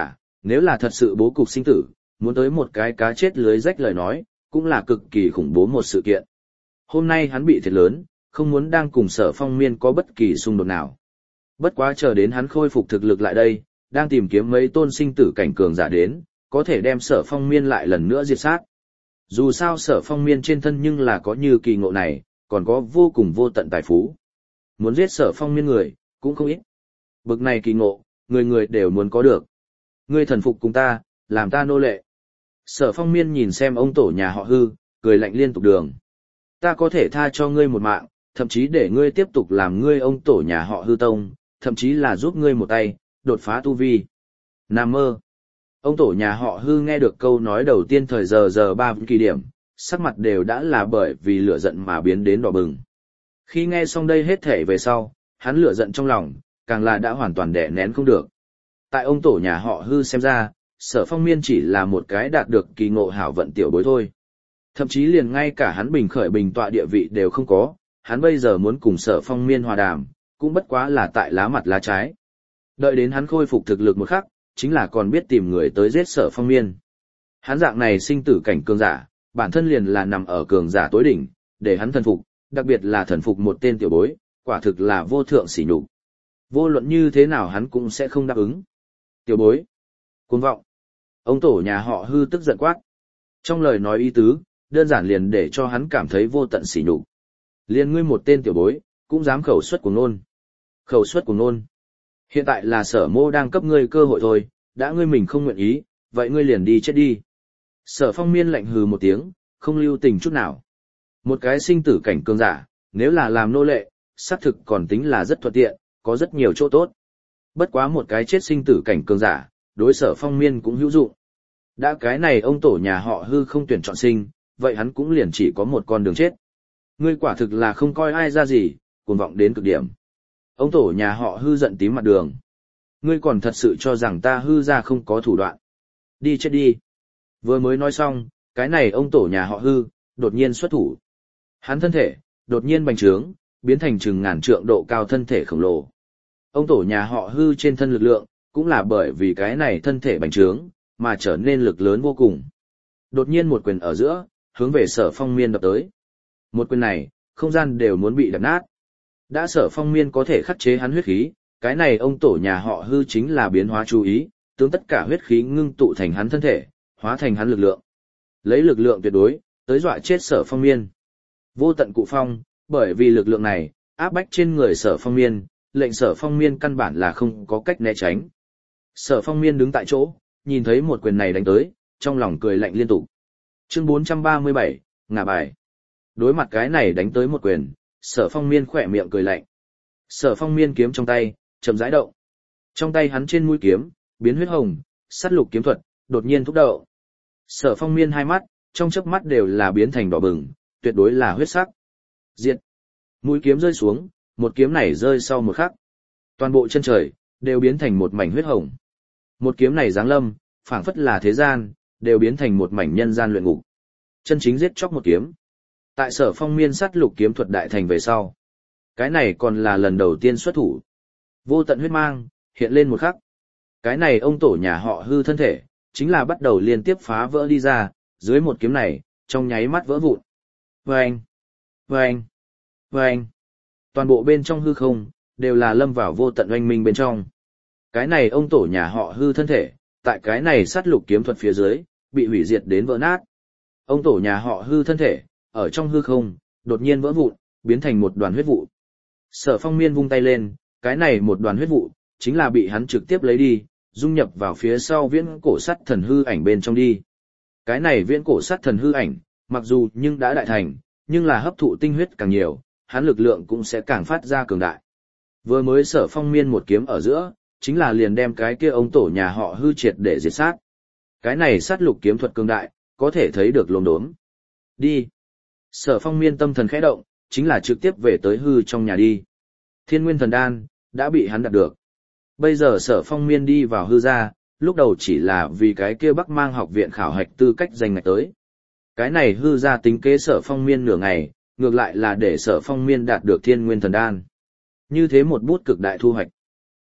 Nếu là thật sự bố cục sinh tử, muốn tới một cái cá chết lưới rách lời nói, cũng là cực kỳ khủng bố một sự kiện. Hôm nay hắn bị thiệt lớn, không muốn đang cùng Sở Phong Miên có bất kỳ xung đột nào. Bất quá chờ đến hắn khôi phục thực lực lại đây, đang tìm kiếm mấy tôn sinh tử cảnh cường giả đến, có thể đem Sở Phong Miên lại lần nữa diệt sát. Dù sao Sở Phong Miên trên thân nhưng là có như kỳ ngộ này, còn có vô cùng vô tận tài phú. Muốn giết Sở Phong Miên người, cũng không ít. Bực này kỳ ngộ, người người đều muốn có được. Ngươi thần phục cùng ta, làm ta nô lệ. Sở Phong Miên nhìn xem ông tổ nhà họ Hư, cười lạnh liên tục đường. Ta có thể tha cho ngươi một mạng, thậm chí để ngươi tiếp tục làm ngươi ông tổ nhà họ Hư tông, thậm chí là giúp ngươi một tay, đột phá tu vi. Nam mơ. Ông tổ nhà họ Hư nghe được câu nói đầu tiên thời giờ giờ ba kỳ điểm, sắc mặt đều đã là bởi vì lửa giận mà biến đến đỏ bừng. Khi nghe xong đây hết thể về sau, hắn lửa giận trong lòng, càng là đã hoàn toàn đè nén không được. Tại ông tổ nhà họ Hư xem ra, Sở Phong Miên chỉ là một cái đạt được kỳ ngộ hảo vận tiểu bối thôi. Thậm chí liền ngay cả hắn bình khởi bình tọa địa vị đều không có, hắn bây giờ muốn cùng Sở Phong Miên hòa đàm, cũng bất quá là tại lá mặt lá trái. Đợi đến hắn khôi phục thực lực một khắc, chính là còn biết tìm người tới giết Sở Phong Miên. Hắn dạng này sinh tử cảnh cường giả, bản thân liền là nằm ở cường giả tối đỉnh, để hắn thần phục, đặc biệt là thần phục một tên tiểu bối, quả thực là vô thượng sỉ nhục. Vô luận như thế nào hắn cũng sẽ không đáp ứng. Tiểu bối, cuồng vọng. Ông tổ nhà họ Hư tức giận quát. Trong lời nói ý tứ, đơn giản liền để cho hắn cảm thấy vô tận sỉ nhục. Liên ngươi một tên tiểu bối, cũng dám khẩu xuất cuồng nôn. Khẩu xuất cuồng nôn. Hiện tại là Sở Mô đang cấp ngươi cơ hội thôi, đã ngươi mình không nguyện ý, vậy ngươi liền đi chết đi. Sở Phong Miên lạnh hừ một tiếng, không lưu tình chút nào. Một cái sinh tử cảnh cường giả, nếu là làm nô lệ, xác thực còn tính là rất thuận tiện, có rất nhiều chỗ tốt. Bất quá một cái chết sinh tử cảnh cường giả, đối Sở Phong Miên cũng hữu dụng. Đã cái này ông tổ nhà họ Hư không tuyển chọn sinh, vậy hắn cũng liền chỉ có một con đường chết. Ngươi quả thực là không coi ai ra gì, cuồng vọng đến cực điểm. Ông tổ nhà họ Hư giận tím mặt đường. Ngươi còn thật sự cho rằng ta Hư ra không có thủ đoạn. Đi chết đi. Vừa mới nói xong, cái này ông tổ nhà họ Hư, đột nhiên xuất thủ. Hắn thân thể, đột nhiên bành trướng, biến thành chừng ngàn trượng độ cao thân thể khổng lồ. Ông tổ nhà họ Hư trên thân lực lượng, cũng là bởi vì cái này thân thể bành trướng, mà trở nên lực lớn vô cùng. Đột nhiên một quyền ở giữa, hướng về Sở Phong Miên đập tới. Một quyền này, không gian đều muốn bị đập nát. Đã Sở Phong Miên có thể khắc chế hắn huyết khí, cái này ông tổ nhà họ Hư chính là biến hóa chú ý, tướng tất cả huyết khí ngưng tụ thành hắn thân thể, hóa thành hắn lực lượng. Lấy lực lượng tuyệt đối, tới dọa chết Sở Phong Miên. Vô tận cụ phong, bởi vì lực lượng này, áp bách trên người Sở Phong Miên, lệnh Sở Phong Miên căn bản là không có cách né tránh. Sở Phong Miên đứng tại chỗ, nhìn thấy một quyền này đánh tới, trong lòng cười lạnh liên tục. Chương bốn trăm ba mươi bảy, ngả bài. Đối mặt cái này đánh tới một quyền, Sở Phong Miên khỏe miệng cười lạnh. Sở Phong Miên kiếm trong tay, chậm rãi động. Trong tay hắn trên mũi kiếm, biến huyết hồng, sát lục kiếm thuật, đột nhiên thúc đậu. Sở Phong Miên hai mắt, trong chớp mắt đều là biến thành đỏ bừng, tuyệt đối là huyết sắc. Diệt. Mũi kiếm rơi xuống, một kiếm này rơi sau một khắc. Toàn bộ chân trời, đều biến thành một mảnh huyết hồng. Một kiếm này giáng lâm, phảng phất là thế gian, đều biến thành một mảnh nhân gian luyện ngục. Chân chính giết chóc một kiếm. Tại Sở Phong Miên sát lục kiếm thuật đại thành về sau. Cái này còn là lần đầu tiên xuất thủ. Vô tận huyết mang, hiện lên một khắc. Cái này ông tổ nhà họ Hư thân thể, chính là bắt đầu liên tiếp phá vỡ đi ra, dưới một kiếm này, trong nháy mắt vỡ vụn. Vâng! Vâng! Vâng! Toàn bộ bên trong hư không, đều là lâm vào vô tận oanh minh bên trong. Cái này ông tổ nhà họ Hư thân thể, tại cái này sát lục kiếm thuật phía dưới, bị hủy diệt đến vỡ nát. Ông tổ nhà họ Hư thân thể, ở trong hư không, đột nhiên vỡ vụn, biến thành một đoàn huyết vụ. Sở Phong Miên vung tay lên, cái này một đoàn huyết vụ, chính là bị hắn trực tiếp lấy đi, dung nhập vào phía sau viễn cổ sắt thần hư ảnh bên trong đi. Cái này viễn cổ sắt thần hư ảnh, mặc dù nhưng đã đại thành, nhưng là hấp thụ tinh huyết càng nhiều, hắn lực lượng cũng sẽ càng phát ra cường đại. Vừa mới Sở Phong Miên một kiếm ở giữa, chính là liền đem cái kia ông tổ nhà họ Hư triệt để diệt sát. Cái này sát lục kiếm thuật cường đại, có thể thấy được lồn đốm. Đi. Sở Phong Miên tâm thần khẽ động, chính là trực tiếp về tới Hư trong nhà đi. Thiên Nguyên Thần Đan, đã bị hắn đạt được. Bây giờ Sở Phong Miên đi vào Hư ra, lúc đầu chỉ là vì cái kia Bắc Mang học viện khảo hạch tư cách giành ngạch tới. Cái này Hư ra tính kế Sở Phong Miên nửa ngày, ngược lại là để Sở Phong Miên đạt được Thiên Nguyên Thần Đan. Như thế một bút cực đại thu hoạch.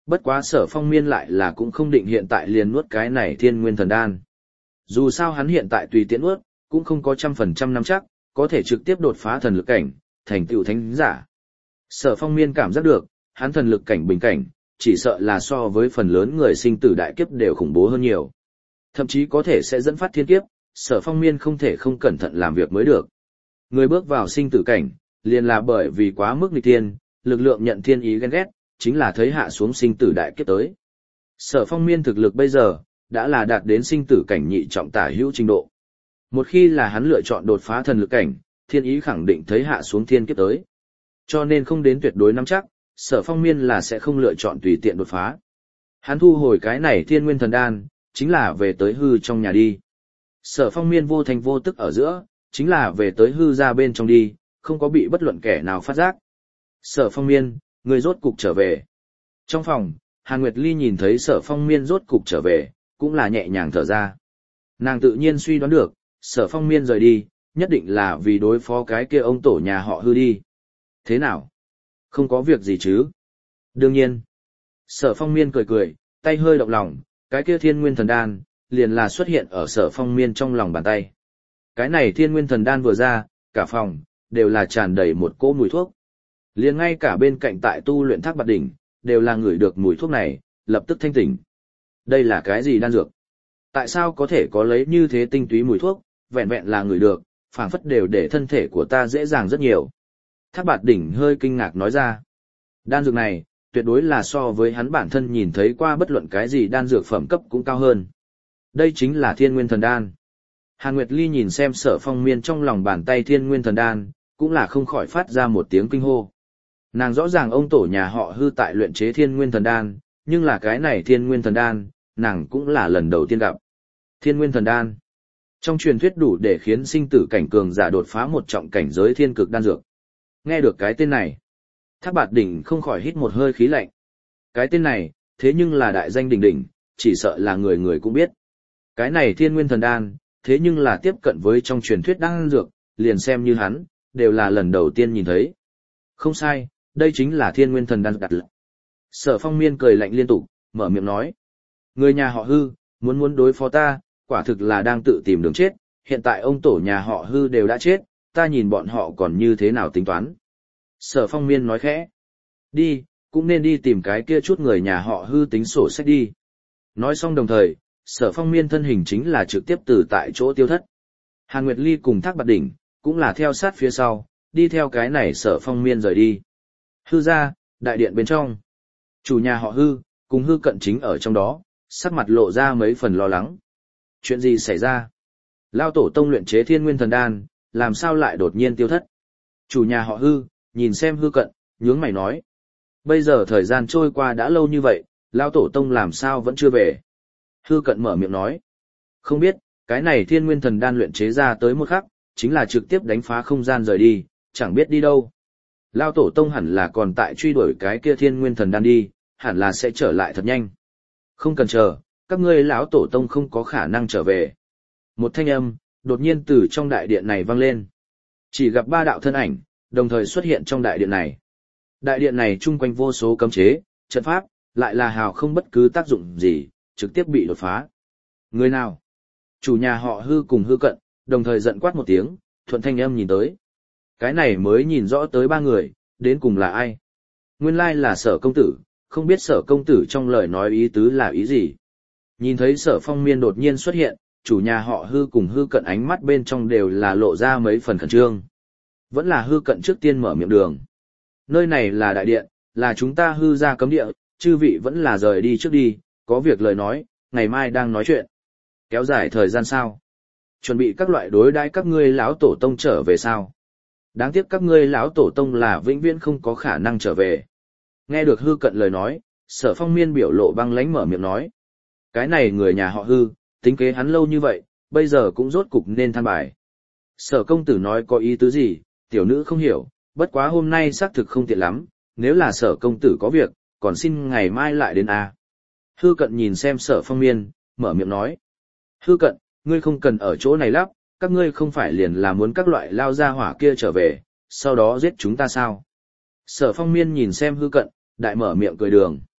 Bất quá Sở Phong Miên lại là cũng không định hiện tại liền nuốt cái này thiên nguyên thần đan. Dù sao hắn hiện tại tùy tiện nuốt, cũng không có trăm phần trăm nắm chắc, có thể trực tiếp đột phá thần lực cảnh, thành tựu thánh giả. Sở Phong Miên cảm giác được, hắn thần lực cảnh bình cảnh, chỉ sợ là so với phần lớn người sinh tử đại kiếp đều khủng bố hơn nhiều. Thậm chí có thể sẽ dẫn phát thiên kiếp, Sở Phong Miên không thể không cẩn thận làm việc mới được. Người bước vào sinh tử cảnh, liền là bởi vì quá mức nghịch thiên, lực lượng nhận thiên ý ghen ghét, chính là thấy hạ xuống sinh tử đại kiếp tới. Sở Phong Miên thực lực bây giờ, đã là đạt đến sinh tử cảnh nhị trọng tả hữu trình độ. Một khi là hắn lựa chọn đột phá thần lực cảnh, thiên ý khẳng định thấy hạ xuống thiên kiếp tới. Cho nên không đến tuyệt đối nắm chắc, Sở Phong Miên là sẽ không lựa chọn tùy tiện đột phá. Hắn thu hồi cái này thiên nguyên thần đan, chính là về tới hư trong nhà đi. Sở Phong Miên vô thành vô tức ở giữa, chính là về tới hư ra bên trong đi, không có bị bất luận kẻ nào phát giác. Sở Phong Miên, người rốt cục trở về. Trong phòng, Hàn Nguyệt Ly nhìn thấy Sở Phong Miên rốt cục trở về, cũng là nhẹ nhàng thở ra. Nàng tự nhiên suy đoán được, Sở Phong Miên rời đi, nhất định là vì đối phó cái kia ông tổ nhà họ hư đi. Thế nào? Không có việc gì chứ? Đương nhiên. Sở Phong Miên cười cười, tay hơi động lòng, cái kia thiên nguyên thần đan, liền là xuất hiện ở Sở Phong Miên trong lòng bàn tay. Cái này thiên nguyên thần đan vừa ra, cả phòng, đều là tràn đầy một cỗ mùi thuốc. Liền ngay cả bên cạnh tại tu luyện Thác Bạt Đỉnh, đều là ngửi được mùi thuốc này, lập tức thanh tỉnh. Đây là cái gì đan dược? Tại sao có thể có lấy như thế tinh túy mùi thuốc, vẹn vẹn là ngửi được, phảng phất đều để thân thể của ta dễ dàng rất nhiều. Thác Bạt Đỉnh hơi kinh ngạc nói ra. Đan dược này, tuyệt đối là so với hắn bản thân nhìn thấy qua bất luận cái gì đan dược phẩm cấp cũng cao hơn. Đây chính là thiên nguyên thần đan. Hàn Nguyệt Ly nhìn xem Sở Phong Miên trong lòng bàn tay thiên nguyên thần đan, cũng là không khỏi phát ra một tiếng kinh hô. Nàng rõ ràng ông tổ nhà họ hư tại luyện chế thiên nguyên thần đan, nhưng là cái này thiên nguyên thần đan, nàng cũng là lần đầu tiên gặp. Thiên nguyên thần đan. Trong truyền thuyết đủ để khiến sinh tử cảnh cường giả đột phá một trọng cảnh giới thiên cực đan dược. Nghe được cái tên này, Thác Bạt Đỉnh không khỏi hít một hơi khí lạnh. Cái tên này, thế nhưng là đại danh đỉnh đỉnh, chỉ sợ là người người cũng biết. Cái này thiên nguyên thần đan, thế nhưng là tiếp cận với trong truyền thuyết đan dược, liền xem như hắn, đều là lần đầu tiên nhìn thấy. Không sai, đây chính là thiên nguyên thần đan đặt lệ. Sở Phong Miên cười lạnh liên tục, mở miệng nói. Người nhà họ hư, muốn muốn đối phó ta, quả thực là đang tự tìm đường chết, hiện tại ông tổ nhà họ hư đều đã chết, ta nhìn bọn họ còn như thế nào tính toán. Sở Phong Miên nói khẽ. Đi, cũng nên đi tìm cái kia chút người nhà họ hư tính sổ sách đi. Nói xong đồng thời, Sở Phong Miên thân hình chính là trực tiếp từ tại chỗ tiêu thất. Hàn Nguyệt Ly cùng Thác Bạt Đỉnh, cũng là theo sát phía sau, đi theo cái này Sở Phong Miên rời đi. Hư ra, đại điện bên trong. Chủ nhà họ hư, cùng hư cận chính ở trong đó, sắc mặt lộ ra mấy phần lo lắng. Chuyện gì xảy ra? Lao tổ tông luyện chế thiên nguyên thần đan, làm sao lại đột nhiên tiêu thất? Chủ nhà họ hư, nhìn xem hư cận, nhướng mày nói. Bây giờ thời gian trôi qua đã lâu như vậy, Lao tổ tông làm sao vẫn chưa về? Hư cận mở miệng nói. Không biết, cái này thiên nguyên thần đan luyện chế ra tới một khắc, chính là trực tiếp đánh phá không gian rời đi, chẳng biết đi đâu. Lao tổ tông hẳn là còn tại truy đuổi cái kia thiên nguyên thần đan đi, hẳn là sẽ trở lại thật nhanh. Không cần chờ, các ngươi lão tổ tông không có khả năng trở về. Một thanh âm, đột nhiên từ trong đại điện này vang lên. Chỉ gặp ba đạo thân ảnh, đồng thời xuất hiện trong đại điện này. Đại điện này chung quanh vô số cấm chế, trận pháp, lại là hào không bất cứ tác dụng gì, trực tiếp bị đột phá. Người nào? Chủ nhà họ hư cùng hư cận, đồng thời giận quát một tiếng, thuận thanh âm nhìn tới. Cái này mới nhìn rõ tới ba người, đến cùng là ai? Nguyên lai là Sở công tử, không biết Sở công tử trong lời nói ý tứ là ý gì. Nhìn thấy Sở Phong Miên đột nhiên xuất hiện, chủ nhà họ hư cùng hư cận ánh mắt bên trong đều là lộ ra mấy phần khẩn trương. Vẫn là hư cận trước tiên mở miệng đường. Nơi này là đại điện, là chúng ta hư ra cấm địa, chư vị vẫn là rời đi trước đi, có việc lời nói, ngày mai đang nói chuyện. Kéo dài thời gian sao? Chuẩn bị các loại đối đãi các ngươi lão tổ tông trở về sao? Đáng tiếc các ngươi lão tổ tông là vĩnh viễn không có khả năng trở về. Nghe được hư cận lời nói, Sở Phong Miên biểu lộ băng lãnh mở miệng nói. Cái này người nhà họ hư, tính kế hắn lâu như vậy, bây giờ cũng rốt cục nên than bài. Sở công tử nói có ý tứ gì, tiểu nữ không hiểu, bất quá hôm nay xác thực không tiện lắm, nếu là Sở công tử có việc, còn xin ngày mai lại đến a. Hư cận nhìn xem Sở Phong Miên, mở miệng nói. Hư cận, ngươi không cần ở chỗ này lắm, các ngươi không phải liền là muốn các loại lao ra hỏa kia trở về, sau đó giết chúng ta sao? Sở Phong Miên nhìn xem hư cận, đại mở miệng cười đường.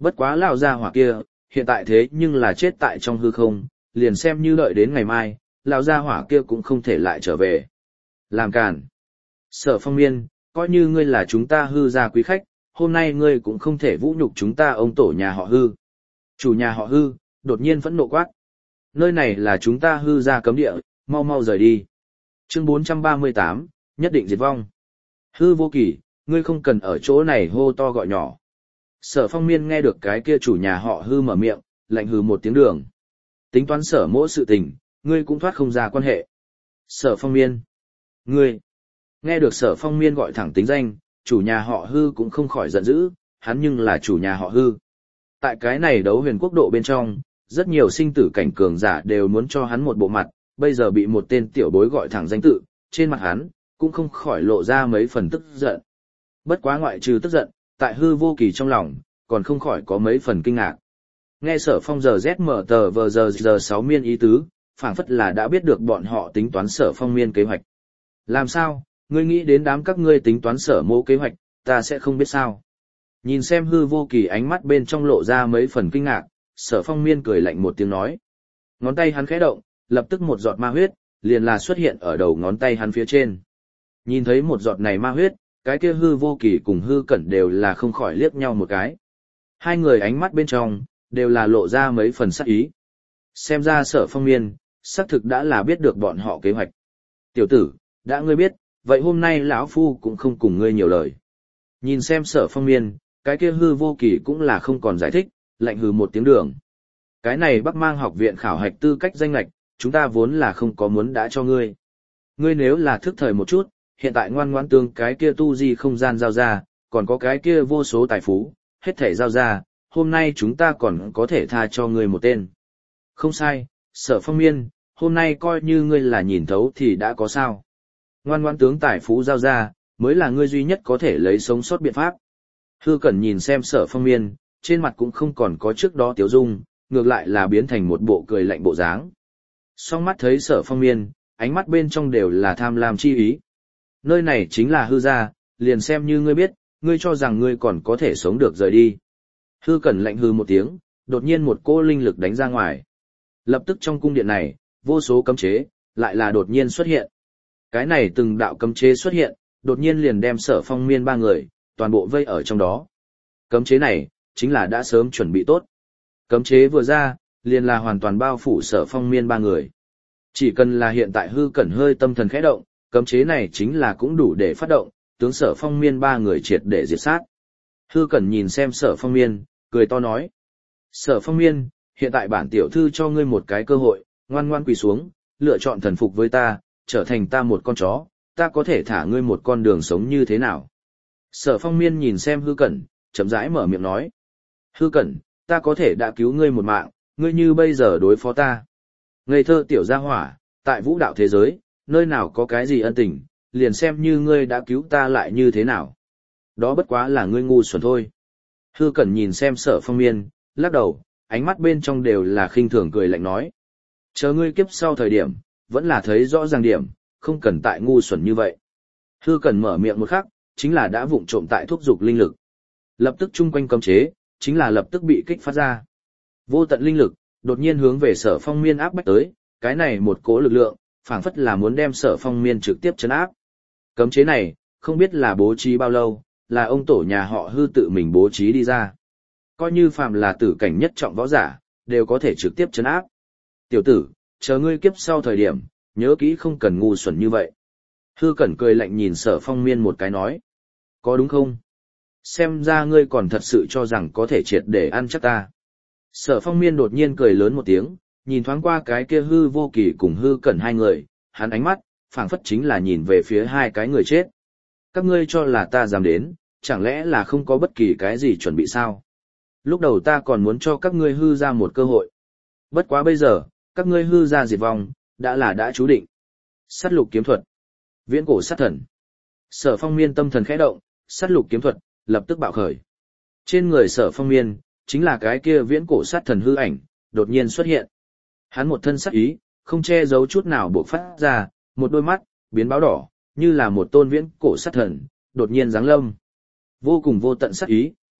Bất quá lão gia hỏa kia, hiện tại thế nhưng là chết tại trong hư không, liền xem như đợi đến ngày mai, lão gia hỏa kia cũng không thể lại trở về. Làm cản. Sở Phong Miên, coi như ngươi là chúng ta hư gia quý khách, hôm nay ngươi cũng không thể vũ nhục chúng ta ông tổ nhà họ hư. Chủ nhà họ hư, đột nhiên phẫn nộ quát. Nơi này là chúng ta hư gia cấm địa, mau mau rời đi. Chương bốn trăm ba mươi tám, nhất định diệt vong. Hư Vô Kỳ, ngươi không cần ở chỗ này hô to gọi nhỏ. Sở Phong Miên nghe được cái kia chủ nhà họ hư mở miệng, lạnh hừ một tiếng đường. Tính toán sở mỗi sự tình, ngươi cũng thoát không ra quan hệ. Sở Phong Miên. Ngươi. Nghe được Sở Phong Miên gọi thẳng tính danh, chủ nhà họ hư cũng không khỏi giận dữ, hắn nhưng là chủ nhà họ hư. Tại cái này đấu huyền quốc độ bên trong, rất nhiều sinh tử cảnh cường giả đều muốn cho hắn một bộ mặt, bây giờ bị một tên tiểu bối gọi thẳng danh tự, trên mặt hắn, cũng không khỏi lộ ra mấy phần tức giận. Bất quá ngoại trừ tức giận, tại Hư Vô Kỳ trong lòng, còn không khỏi có mấy phần kinh ngạc. Nghe Sở Phong giờ Z mở tờ vờ giờ giờ sáu miên ý tứ, phảng phất là đã biết được bọn họ tính toán Sở Phong miên kế hoạch. Làm sao, ngươi nghĩ đến đám các ngươi tính toán Sở Mộ kế hoạch, ta sẽ không biết sao. Nhìn xem Hư Vô Kỳ ánh mắt bên trong lộ ra mấy phần kinh ngạc, Sở Phong miên cười lạnh một tiếng nói. Ngón tay hắn khẽ động, lập tức một giọt ma huyết, liền là xuất hiện ở đầu ngón tay hắn phía trên. Nhìn thấy một giọt này ma huyết, cái kia Hư Vô Kỳ cùng Hư Cẩn đều là không khỏi liếc nhau một cái. Hai người ánh mắt bên trong, đều là lộ ra mấy phần sắc ý. Xem ra Sở Phong miên, xác thực đã là biết được bọn họ kế hoạch. Tiểu tử, đã ngươi biết, vậy hôm nay lão phu cũng không cùng ngươi nhiều lời. Nhìn xem Sở Phong miên, cái kia Hư Vô Kỳ cũng là không còn giải thích, lạnh hừ một tiếng đường. Cái này Bắc Mang học viện khảo hạch tư cách danh lệch, chúng ta vốn là không có muốn đã cho ngươi. Ngươi nếu là thức thời một chút, hiện tại ngoan ngoãn tương cái kia tu di không gian giao ra, còn có cái kia vô số tài phú, hết thể giao ra, hôm nay chúng ta còn có thể tha cho ngươi một tên. Không sai, Sở Phong miên, hôm nay coi như ngươi là nhìn thấu thì đã có sao. Ngoan ngoãn tướng tài phú giao ra, mới là ngươi duy nhất có thể lấy sống sót biện pháp. Hư Cẩn nhìn xem Sở Phong miên, trên mặt cũng không còn có trước đó tiếu dung, ngược lại là biến thành một bộ cười lạnh bộ dáng. Song mắt thấy Sở Phong miên, ánh mắt bên trong đều là tham lam chi ý. Nơi này chính là hư gia, liền xem như ngươi biết, ngươi cho rằng ngươi còn có thể sống được rời đi. Hư Cẩn lạnh hư một tiếng, đột nhiên một cỗ linh lực đánh ra ngoài. Lập tức trong cung điện này, vô số cấm chế, lại là đột nhiên xuất hiện. Cái này từng đạo cấm chế xuất hiện, đột nhiên liền đem Sở Phong miên ba người, toàn bộ vây ở trong đó. Cấm chế này, chính là đã sớm chuẩn bị tốt. Cấm chế vừa ra, liền là hoàn toàn bao phủ Sở Phong miên ba người. Chỉ cần là hiện tại Hư Cẩn hơi tâm thần khẽ động, cấm chế này chính là cũng đủ để phát động, tướng Sở Phong miên ba người triệt để diệt sát. Hư Cẩn nhìn xem Sở Phong miên, cười to nói. Sở Phong miên, hiện tại bản tiểu thư cho ngươi một cái cơ hội, ngoan ngoan quỳ xuống, lựa chọn thần phục với ta, trở thành ta một con chó, ta có thể thả ngươi một con đường sống như thế nào. Sở Phong miên nhìn xem Hư Cẩn, chậm rãi mở miệng nói. Hư Cẩn, ta có thể đã cứu ngươi một mạng, ngươi như bây giờ đối phó ta. Ngây thơ tiểu gia hỏa, tại vũ đạo thế giới, nơi nào có cái gì ân tình, liền xem như ngươi đã cứu ta lại như thế nào. Đó bất quá là ngươi ngu xuẩn thôi. Hư Cẩn nhìn xem Sở Phong miên, lắc đầu, ánh mắt bên trong đều là khinh thường cười lạnh nói. Chờ ngươi kiếp sau thời điểm, vẫn là thấy rõ ràng điểm, không cần tại ngu xuẩn như vậy. Hư Cẩn mở miệng một khắc, chính là đã vụng trộm tại thúc dục linh lực. Lập tức chung quanh cấm chế, chính là lập tức bị kích phát ra. Vô tận linh lực, đột nhiên hướng về Sở Phong miên áp bách tới, cái này một cỗ lực lượng, phảng phất là muốn đem Sở Phong miên trực tiếp chấn áp. Cấm chế này, không biết là bố trí bao lâu, là ông tổ nhà họ Hư tự mình bố trí đi ra. Coi như phàm là tử cảnh nhất trọng võ giả, đều có thể trực tiếp chấn áp. Tiểu tử, chờ ngươi kiếp sau thời điểm, nhớ kỹ không cần ngu xuẩn như vậy. Hư Cẩn cười lạnh nhìn Sở Phong miên một cái nói. Có đúng không? Xem ra ngươi còn thật sự cho rằng có thể triệt để ăn chắc ta. Sở Phong miên đột nhiên cười lớn một tiếng, nhìn thoáng qua cái kia Hư Vô Kỳ cùng Hư Cẩn hai người, hắn ánh mắt, phảng phất chính là nhìn về phía hai cái người chết. Các ngươi cho là ta dám đến, chẳng lẽ là không có bất kỳ cái gì chuẩn bị sao? Lúc đầu ta còn muốn cho các ngươi hư ra một cơ hội. Bất quá bây giờ, các ngươi hư ra diệt vong, đã là đã chú định. Sát lục kiếm thuật. Viễn cổ sát thần. Sở Phong miên tâm thần khẽ động, sát lục kiếm thuật, lập tức bạo khởi. Trên người Sở Phong miên, chính là cái kia viễn cổ sát thần hư ảnh, đột nhiên xuất hiện. Hắn một thân sát ý, không che giấu chút nào bộc phát ra, một đôi mắt, biến báo đỏ, như là một tôn viễn cổ sát thần, đột nhiên giáng lâm. Vô cùng vô tận sát ý,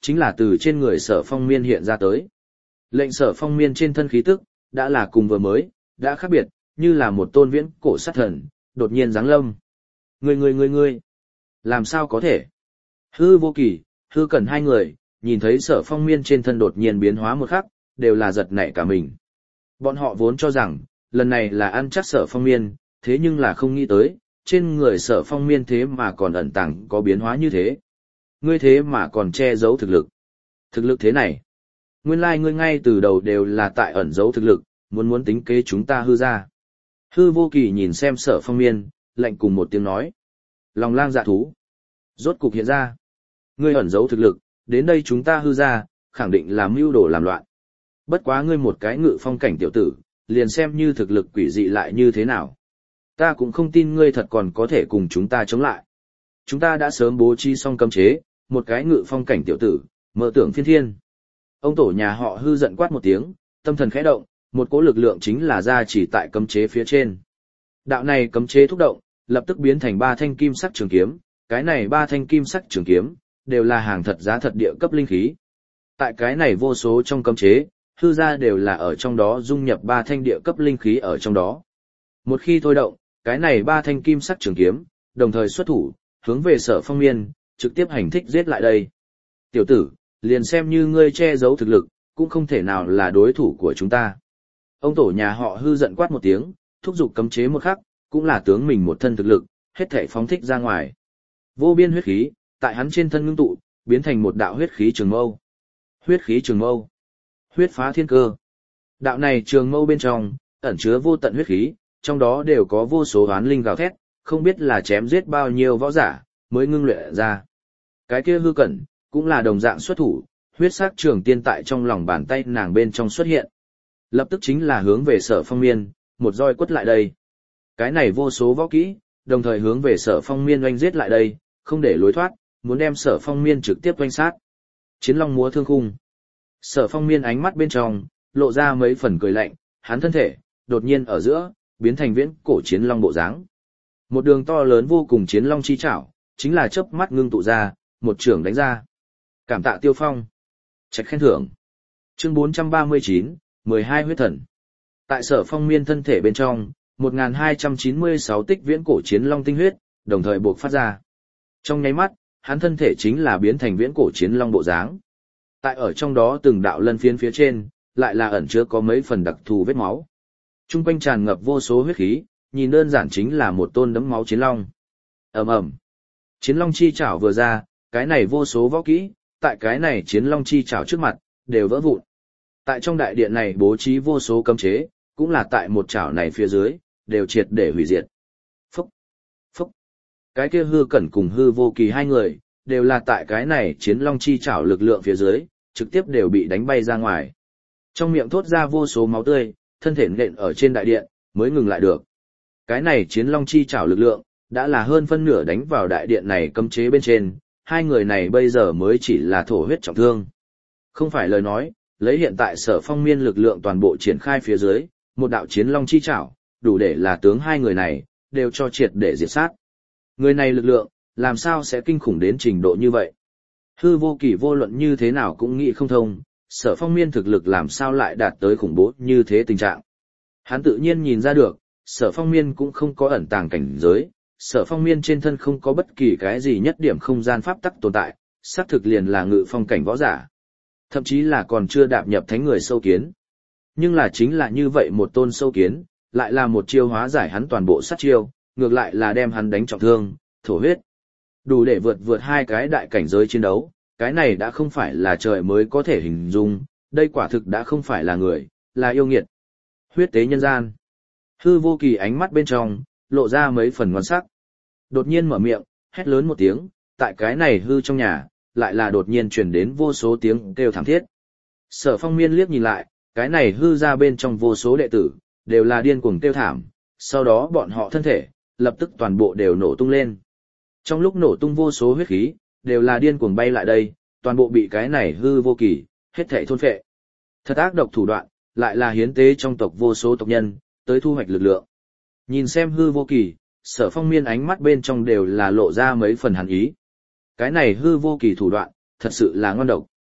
chính là từ trên người Sở Phong Miên hiện ra tới. Lệnh Sở Phong Miên trên thân khí tức, đã là cùng vừa mới, đã khác biệt, như là một tôn viễn cổ sát thần, đột nhiên giáng lâm. Người người người người, làm sao có thể? Hư Vô Kỳ, Hư Cẩn hai người, nhìn thấy Sở Phong Miên trên thân đột nhiên biến hóa một khắc, đều là giật nảy cả mình. Bọn họ vốn cho rằng, lần này là ăn chắc Sở Phong Miên, thế nhưng là không nghĩ tới, trên người Sở Phong Miên thế mà còn ẩn tàng có biến hóa như thế. Ngươi thế mà còn che giấu thực lực. Thực lực thế này. Nguyên lai like ngươi ngay từ đầu đều là tại ẩn giấu thực lực, muốn muốn tính kế chúng ta hư ra. Hư Vô Kỳ nhìn xem Sở Phong Miên, lạnh cùng một tiếng nói. Lòng lang dạ thú. Rốt cục hiện ra. Ngươi ẩn giấu thực lực, đến đây chúng ta hư ra, khẳng định là mưu đồ làm loạn. Bất quá ngươi một cái ngự phong cảnh tiểu tử, liền xem như thực lực quỷ dị lại như thế nào. Ta cũng không tin ngươi thật còn có thể cùng chúng ta chống lại. Chúng ta đã sớm bố trí xong cấm chế, một cái ngự phong cảnh tiểu tử, mơ tưởng phiên thiên. Ông tổ nhà họ Hư giận quát một tiếng, tâm thần khẽ động, một cỗ lực lượng chính là ra chỉ tại cấm chế phía trên. Đạo này cấm chế thúc động, lập tức biến thành ba thanh kim sắc trường kiếm, cái này ba thanh kim sắc trường kiếm, đều là hàng thật giá thật địa cấp linh khí. Tại cái này vô số trong cấm chế, Hư ra đều là ở trong đó dung nhập ba thanh địa cấp linh khí ở trong đó. Một khi thôi động, cái này ba thanh kim sắc trường kiếm, đồng thời xuất thủ, hướng về Sở Phong Miên, trực tiếp hành thích giết lại đây. Tiểu tử, liền xem như ngươi che giấu thực lực, cũng không thể nào là đối thủ của chúng ta. Ông tổ nhà họ Hư giận quát một tiếng, thúc giục cấm chế một khắc, cũng là tướng mình một thân thực lực, hết thảy phóng thích ra ngoài. Vô biên huyết khí, tại hắn trên thân ngưng tụ, biến thành một đạo huyết khí trường mâu. Huyết khí trường mâu. Huyết phá thiên cơ. Đạo này trường mâu bên trong, ẩn chứa vô tận huyết khí, trong đó đều có vô số oán linh gào thét, không biết là chém giết bao nhiêu võ giả, mới ngưng luyện ra. Cái kia Hư Cẩn, cũng là đồng dạng xuất thủ, huyết sắc trường tiên tại trong lòng bàn tay nàng bên trong xuất hiện. Lập tức chính là hướng về Sở Phong Miên, một roi quất lại đây. Cái này vô số võ kỹ, đồng thời hướng về Sở Phong Miên oanh giết lại đây, không để lối thoát, muốn đem Sở Phong Miên trực tiếp oanh sát. Chiến long múa thương khung. Sở Phong Miên ánh mắt bên trong, lộ ra mấy phần cười lạnh, hắn thân thể, đột nhiên ở giữa, biến thành viễn cổ chiến long bộ dáng. Một đường to lớn vô cùng chiến long chi chảo, chính là chớp mắt ngưng tụ ra, một trường đánh ra. Cảm tạ Tiêu Phong. Trạch khen thưởng. Chương bốn trăm ba mươi chín, mười hai huyết thần. Tại Sở Phong Miên thân thể bên trong, một nghìn hai trăm chín mươi sáu tích viễn cổ chiến long tinh huyết, đồng thời buộc phát ra. Trong nháy mắt, hắn thân thể chính là biến thành viễn cổ chiến long bộ dáng. Tại ở trong đó từng đạo lân phiến phía trên, lại là ẩn chứa có mấy phần đặc thù vết máu. Trung quanh tràn ngập vô số huyết khí, nhìn đơn giản chính là một tôn đấm máu chiến long. Ầm ầm. Chiến long chi chảo vừa ra, cái này vô số võ kỹ, tại cái này chiến long chi chảo trước mặt, đều vỡ vụn. Tại trong đại điện này bố trí vô số cấm chế, cũng là tại một chảo này phía dưới, đều triệt để hủy diệt. Phúc, phúc. Cái kia Hư Cẩn cùng Hư Vô Kỳ hai người, đều là tại cái này chiến long chi chảo lực lượng phía dưới, trực tiếp đều bị đánh bay ra ngoài. Trong miệng thốt ra vô số máu tươi, thân thể nện ở trên đại điện, mới ngừng lại được. Cái này chiến long chi chảo lực lượng, đã là hơn phân nửa đánh vào đại điện này cấm chế bên trên, hai người này bây giờ mới chỉ là thổ huyết trọng thương. Không phải lời nói, lấy hiện tại Sở Phong Miên lực lượng toàn bộ triển khai phía dưới, một đạo chiến long chi chảo, đủ để là tướng hai người này, đều cho triệt để diệt sát. Người này lực lượng, làm sao sẽ kinh khủng đến trình độ như vậy? Hư Vô Kỳ vô luận như thế nào cũng nghĩ không thông, Sở Phong Miên thực lực làm sao lại đạt tới khủng bố như thế tình trạng. Hắn tự nhiên nhìn ra được, Sở Phong Miên cũng không có ẩn tàng cảnh giới, Sở Phong Miên trên thân không có bất kỳ cái gì nhất điểm không gian pháp tắc tồn tại, xác thực liền là ngự phong cảnh võ giả. Thậm chí là còn chưa đạp nhập thánh người sâu kiến. Nhưng là chính là như vậy một tôn sâu kiến, lại là một chiêu hóa giải hắn toàn bộ sát chiêu, ngược lại là đem hắn đánh trọng thương, thổ huyết. Đủ để vượt vượt hai cái đại cảnh giới chiến đấu, cái này đã không phải là trời mới có thể hình dung, đây quả thực đã không phải là người, là yêu nghiệt. Huyết tế nhân gian. Hư Vô Kỳ ánh mắt bên trong, lộ ra mấy phần ngon sắc. Đột nhiên mở miệng, hét lớn một tiếng, tại cái này hư trong nhà, lại là đột nhiên truyền đến vô số tiếng kêu thảm thiết. Sở Phong Miên liếc nhìn lại, cái này hư ra bên trong vô số đệ tử, đều là điên cuồng kêu thảm, sau đó bọn họ thân thể, lập tức toàn bộ đều nổ tung lên. Trong lúc nổ tung vô số huyết khí, đều là điên cuồng bay lại đây, toàn bộ bị cái này Hư Vô Kỳ, hết thảy thôn phệ. Thật ác độc thủ đoạn, lại là hiến tế trong tộc vô số tộc nhân, tới thu hoạch lực lượng. Nhìn xem Hư Vô Kỳ, Sở Phong Miên ánh mắt bên trong đều là lộ ra mấy phần hàn ý. Cái này Hư Vô Kỳ thủ đoạn, thật sự là ngon độc.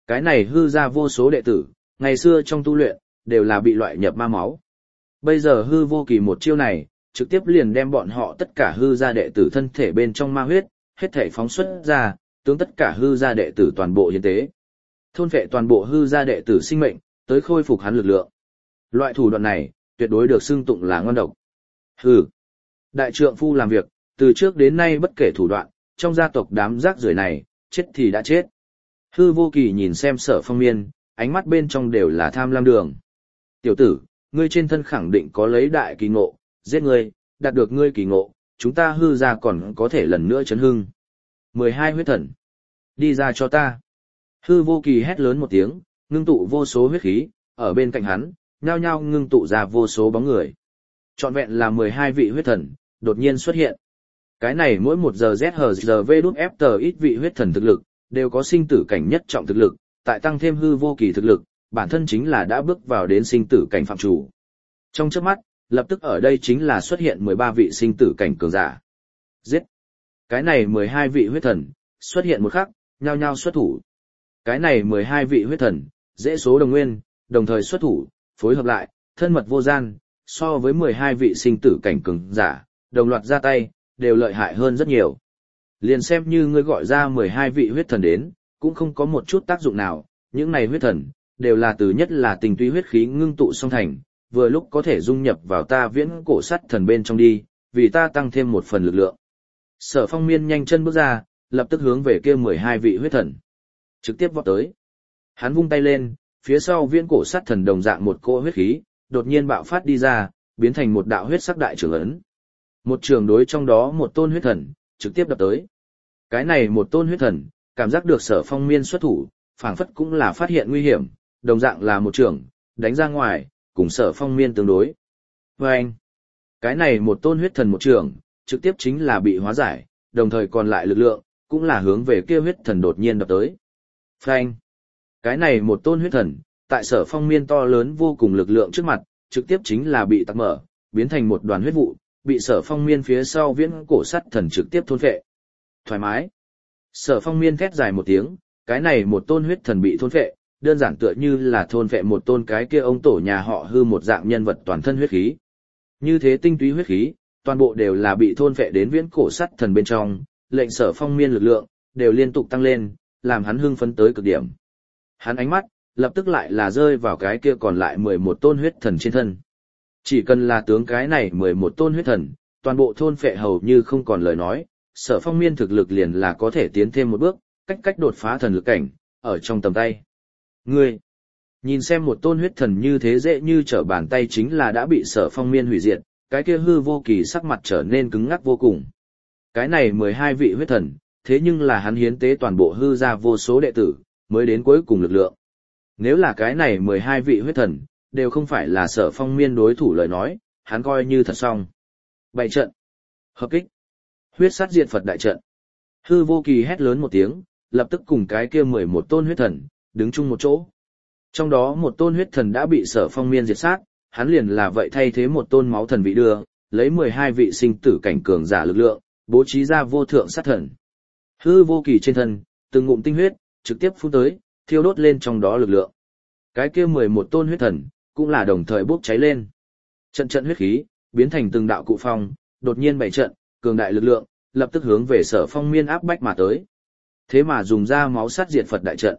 Cái này hư ra vô số đệ tử, ngày xưa trong tu luyện, đều là bị loại nhập ma máu. Bây giờ hư vô kỳ một chiêu này, trực tiếp liền đem bọn họ tất cả hư ra đệ tử thân thể bên trong ma huyết, hết thể phóng xuất ra, tướng tất cả hư ra đệ tử toàn bộ hiến tế. Thôn phệ toàn bộ hư ra đệ tử sinh mệnh, tới khôi phục hắn lực lượng. Loại thủ đoạn này, tuyệt đối được xưng tụng là ngon độc. Hừ. Đại trượng phu làm việc, từ trước đến nay bất kể thủ đoạn, trong gia tộc đám rác rưởi này, chết thì đã chết. Hư vô kỳ nhìn xem Sở Phong Miên, ánh mắt bên trong đều là tham lam đường. Tiểu tử, ngươi trên thân khẳng định có lấy đại kỳ ngộ, giết ngươi, đạt được ngươi kỳ ngộ, chúng ta hư ra còn có thể lần nữa chấn hưng. mười hai huyết thần. Đi ra cho ta. Hư vô kỳ hét lớn một tiếng, ngưng tụ vô số huyết khí, ở bên cạnh hắn, nhao nhao ngưng tụ ra vô số bóng người. Trọn vẹn là mười hai vị huyết thần, đột nhiên xuất hiện. Cái này mỗi một giờ Z hờ giờ V đút F tờ ít vị huyết thần thực lực, đều có sinh tử cảnh nhất trọng thực lực, tại tăng thêm hư vô kỳ thực lực, bản thân chính là đã bước vào đến sinh tử cảnh phạm chủ. Trong chớp mắt, lập tức ở đây chính là xuất hiện mười ba vị sinh tử cảnh cường giả. Giết! Cái này mười hai vị huyết thần, xuất hiện một khắc, nhao nhao xuất thủ. Cái này mười hai vị huyết thần, dễ số đồng nguyên, đồng thời xuất thủ, phối hợp lại, thân mật vô gian, so với mười hai vị sinh tử cảnh cường giả, đồng loạt ra tay, đều lợi hại hơn rất nhiều. Liền xem như ngươi gọi ra mười hai vị huyết thần đến, cũng không có một chút tác dụng nào, những này huyết thần, đều là từ nhất là tình túy huyết khí ngưng tụ song thành, vừa lúc có thể dung nhập vào ta viễn cổ sắt thần bên trong đi, vì ta tăng thêm một phần lực lượng. Sở Phong Miên nhanh chân bước ra, lập tức hướng về kia mười hai vị huyết thần, trực tiếp vọt tới. Hắn vung tay lên, phía sau viễn cổ sắt thần đồng dạng một cỗ huyết khí, đột nhiên bạo phát đi ra, biến thành một đạo huyết sắc đại trường ấn. Một trường đối trong đó một tôn huyết thần, trực tiếp đập tới. Cái này một tôn huyết thần, cảm giác được Sở Phong Miên xuất thủ, phảng phất cũng là phát hiện nguy hiểm, đồng dạng là một trường, đánh ra ngoài, cùng Sở Phong Miên tương đối. Và anh, cái này một tôn huyết thần một trường, trực tiếp chính là bị hóa giải, đồng thời còn lại lực lượng, cũng là hướng về kia huyết thần đột nhiên đập tới. Phanh, cái này một tôn huyết thần, tại Sở Phong Miên to lớn vô cùng lực lượng trước mặt, trực tiếp chính là bị tắc mở, biến thành một đoàn huyết vụ, bị Sở Phong Miên phía sau viễn cổ sắt thần trực tiếp thôn phệ. Thoải mái. Sở Phong Miên thét dài một tiếng, cái này một tôn huyết thần bị thôn phệ, đơn giản tựa như là thôn phệ một tôn cái kia ông tổ nhà họ hư một dạng nhân vật toàn thân huyết khí. Như thế tinh túy huyết khí, toàn bộ đều là bị thôn phệ đến viễn cổ sắt thần bên trong, lệnh Sở Phong Miên lực lượng đều liên tục tăng lên, làm hắn hưng phấn tới cực điểm. Hắn ánh mắt lập tức lại là rơi vào cái kia còn lại mười một tôn huyết thần trên thân. Chỉ cần là tướng cái này mười một tôn huyết thần, toàn bộ thôn phệ hầu như không còn lời nói, Sở Phong Miên thực lực liền là có thể tiến thêm một bước, cách cách đột phá thần lực cảnh, ở trong tầm tay. Ngươi, nhìn xem một tôn huyết thần như thế dễ như trở bàn tay chính là đã bị Sở Phong Miên hủy diệt, cái kia hư vô kỳ sắc mặt trở nên cứng ngắc vô cùng. Cái này mười hai vị huyết thần, thế nhưng là hắn hiến tế toàn bộ hư ra vô số đệ tử, mới đến cuối cùng lực lượng. Nếu là cái này mười hai vị huyết thần, đều không phải là Sở Phong Miên đối thủ lời nói, hắn coi như thật xong. Bảy trận. Hợp kích. Huyết sát diệt Phật đại trận. Hư vô kỳ hét lớn một tiếng, lập tức cùng cái kia mười một tôn huyết thần, đứng chung một chỗ. Trong đó một tôn huyết thần đã bị Sở Phong Miên diệt sát, hắn liền là vậy thay thế một tôn máu thần vị đưa, lấy mười hai vị sinh tử cảnh cường giả lực lượng, bố trí ra vô thượng sát thần. Hư vô kỳ trên thân, từng ngụm tinh huyết, trực tiếp phun tới, thiêu đốt lên trong đó lực lượng. Cái kia mười một tôn huyết thần, cũng là đồng thời bốc cháy lên. Trận trận huyết khí, biến thành từng đạo cụ phong, đột nhiên bảy trận, cường đại lực lượng, lập tức hướng về Sở Phong Miên áp bách mà tới. Thế mà dùng ra máu sát diệt Phật đại trận.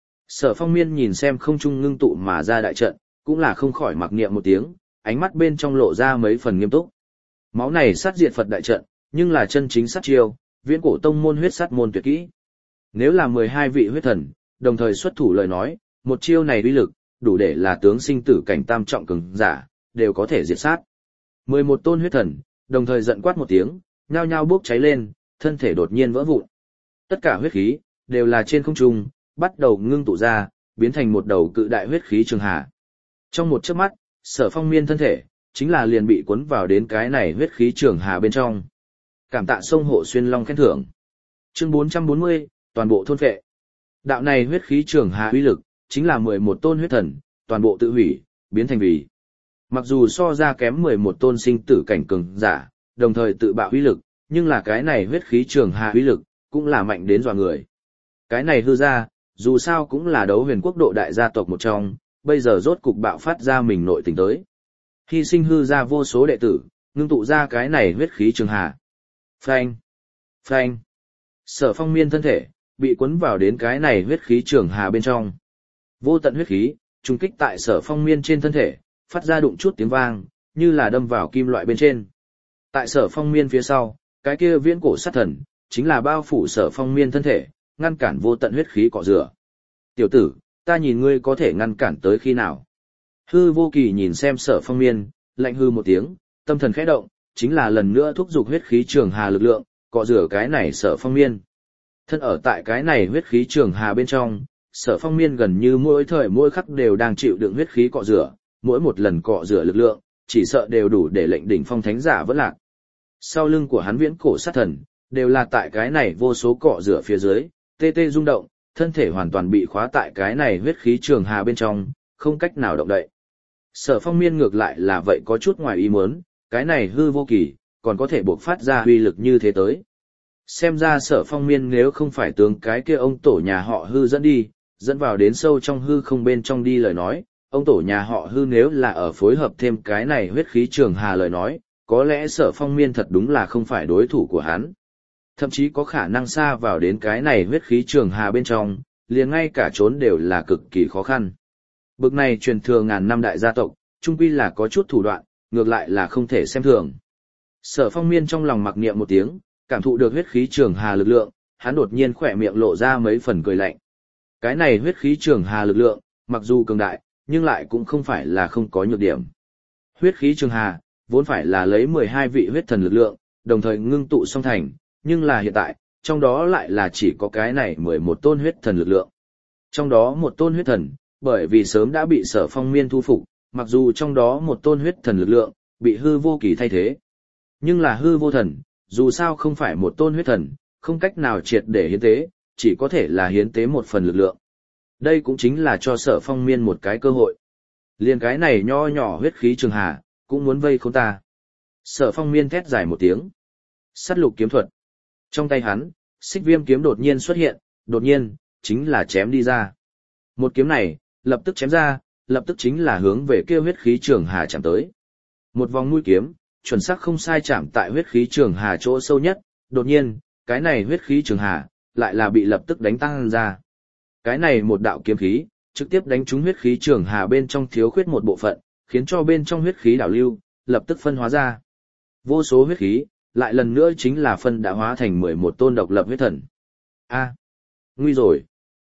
Sở Phong Miên nhìn xem không trung ngưng tụ mà ra đại trận, cũng là không khỏi mặc niệm một tiếng, ánh mắt bên trong lộ ra mấy phần nghiêm túc. Máu này sát diệt Phật đại trận, nhưng là chân chính sát chiêu, viễn cổ tông môn huyết sát môn tuyệt kỹ. Nếu là mười hai vị huyết thần, đồng thời xuất thủ lời nói, một chiêu này uy lực, đủ để là tướng sinh tử cảnh tam trọng cường giả, đều có thể diệt sát. mười một tôn huyết thần, đồng thời giận quát một tiếng, nhao nhao bốc cháy lên, thân thể đột nhiên vỡ vụn. Tất cả huyết khí, đều là trên không trung, bắt đầu ngưng tụ ra, biến thành một đầu cự đại huyết khí trường hà. Trong một chớp mắt, Sở Phong Miên thân thể, chính là liền bị cuốn vào đến cái này huyết khí trường hà bên trong. Cảm tạ sông hộ xuyên long khen thưởng. Chương bốn trăm bốn mươi, toàn bộ thôn phệ. Đạo này huyết khí trường hà uy lực, chính là mười một tôn huyết thần, toàn bộ tự hủy, biến thành vì. Mặc dù so ra kém mười một tôn sinh tử cảnh cường giả, đồng thời tự bạo uy lực, nhưng là cái này huyết khí trường hà uy lực, cũng là mạnh đến dọa người. Cái này hư ra, dù sao cũng là đấu huyền quốc độ đại gia tộc một trong, bây giờ rốt cục bạo phát ra mình nội tình tới. Hy sinh hư ra vô số đệ tử, ngưng tụ ra cái này huyết khí trường hà. Phanh! Phanh! Sở Phong Miên thân thể, bị cuốn vào đến cái này huyết khí trường hà bên trong. Vô tận huyết khí, trùng kích tại Sở Phong Miên trên thân thể, phát ra đụng chút tiếng vang, như là đâm vào kim loại bên trên. Tại Sở Phong Miên phía sau, cái kia viễn cổ sát thần, chính là bao phủ Sở Phong Miên thân thể, ngăn cản vô tận huyết khí cọ rửa. Tiểu tử, ta nhìn ngươi có thể ngăn cản tới khi nào? Hư Vô Kỳ nhìn xem Sở Phong Miên, lạnh hư một tiếng, tâm thần khẽ động, chính là lần nữa thúc giục huyết khí trường hà lực lượng, cọ rửa cái này Sở Phong Miên. Thân ở tại cái này huyết khí trường hà bên trong, Sở Phong Miên gần như mỗi thời mỗi khắc đều đang chịu đựng huyết khí cọ rửa, mỗi một lần cọ rửa lực lượng, chỉ sợ đều đủ để lệnh đỉnh phong thánh giả vẫn lạc. Sau lưng của hắn viễn cổ sát thần, đều là tại cái này vô số cọ rửa phía dưới, tê tê rung động, thân thể hoàn toàn bị khóa tại cái này huyết khí trường hà bên trong, không cách nào động đậy. Sở Phong Miên ngược lại là vậy có chút ngoài ý muốn, cái này Hư Vô Kỳ, còn có thể buộc phát ra uy lực như thế tới. Xem ra Sở Phong Miên nếu không phải tướng cái kia ông tổ nhà họ Hư dẫn đi, dẫn vào đến sâu trong hư không bên trong đi lời nói, ông tổ nhà họ Hư nếu là ở phối hợp thêm cái này huyết khí trường hà lời nói, có lẽ Sở Phong Miên thật đúng là không phải đối thủ của hắn. Thậm chí có khả năng xa vào đến cái này huyết khí trường hà bên trong, liền ngay cả trốn đều là cực kỳ khó khăn. Bực này truyền thừa ngàn năm đại gia tộc, chung quy là có chút thủ đoạn, ngược lại là không thể xem thường. Sở Phong Miên trong lòng mặc niệm một tiếng, cảm thụ được huyết khí trường hà lực lượng, hắn đột nhiên khỏe miệng lộ ra mấy phần cười lạnh. Cái này huyết khí trường hà lực lượng, mặc dù cường đại, nhưng lại cũng không phải là không có nhược điểm. Huyết khí trường hà, vốn phải là lấy mười hai vị huyết thần lực lượng, đồng thời ngưng tụ song thành, nhưng là hiện tại, trong đó lại là chỉ có cái này mười một tôn huyết thần lực lượng. Trong đó một tôn huyết thần, bởi vì sớm đã bị Sở Phong Miên thu phục, mặc dù trong đó một tôn huyết thần lực lượng, bị Hư Vô Kỳ thay thế. Nhưng là Hư Vô Thần, dù sao không phải một tôn huyết thần, không cách nào triệt để hiến tế, chỉ có thể là hiến tế một phần lực lượng. Đây cũng chính là cho Sở Phong Miên một cái cơ hội. Liên cái này nho nhỏ huyết khí trường hà, cũng muốn vây khốn ta. Sở Phong Miên thét dài một tiếng. Sát lục kiếm thuật. Trong tay hắn, xích viêm kiếm đột nhiên xuất hiện, đột nhiên, chính là chém đi ra. Một kiếm này, lập tức chém ra, lập tức chính là hướng về kia huyết khí trường hà chạm tới. Một vòng mũi kiếm, chuẩn xác không sai chạm tại huyết khí trường hà chỗ sâu nhất, đột nhiên, cái này huyết khí trường hà, lại là bị lập tức đánh tăng ra. Cái này một đạo kiếm khí, trực tiếp đánh trúng huyết khí trường hà bên trong thiếu khuyết một bộ phận, khiến cho bên trong huyết khí đảo lưu, lập tức phân hóa ra. Vô số huyết khí, lại lần nữa chính là phân đã hóa thành mười một tôn độc lập huyết thần. A, nguy rồi.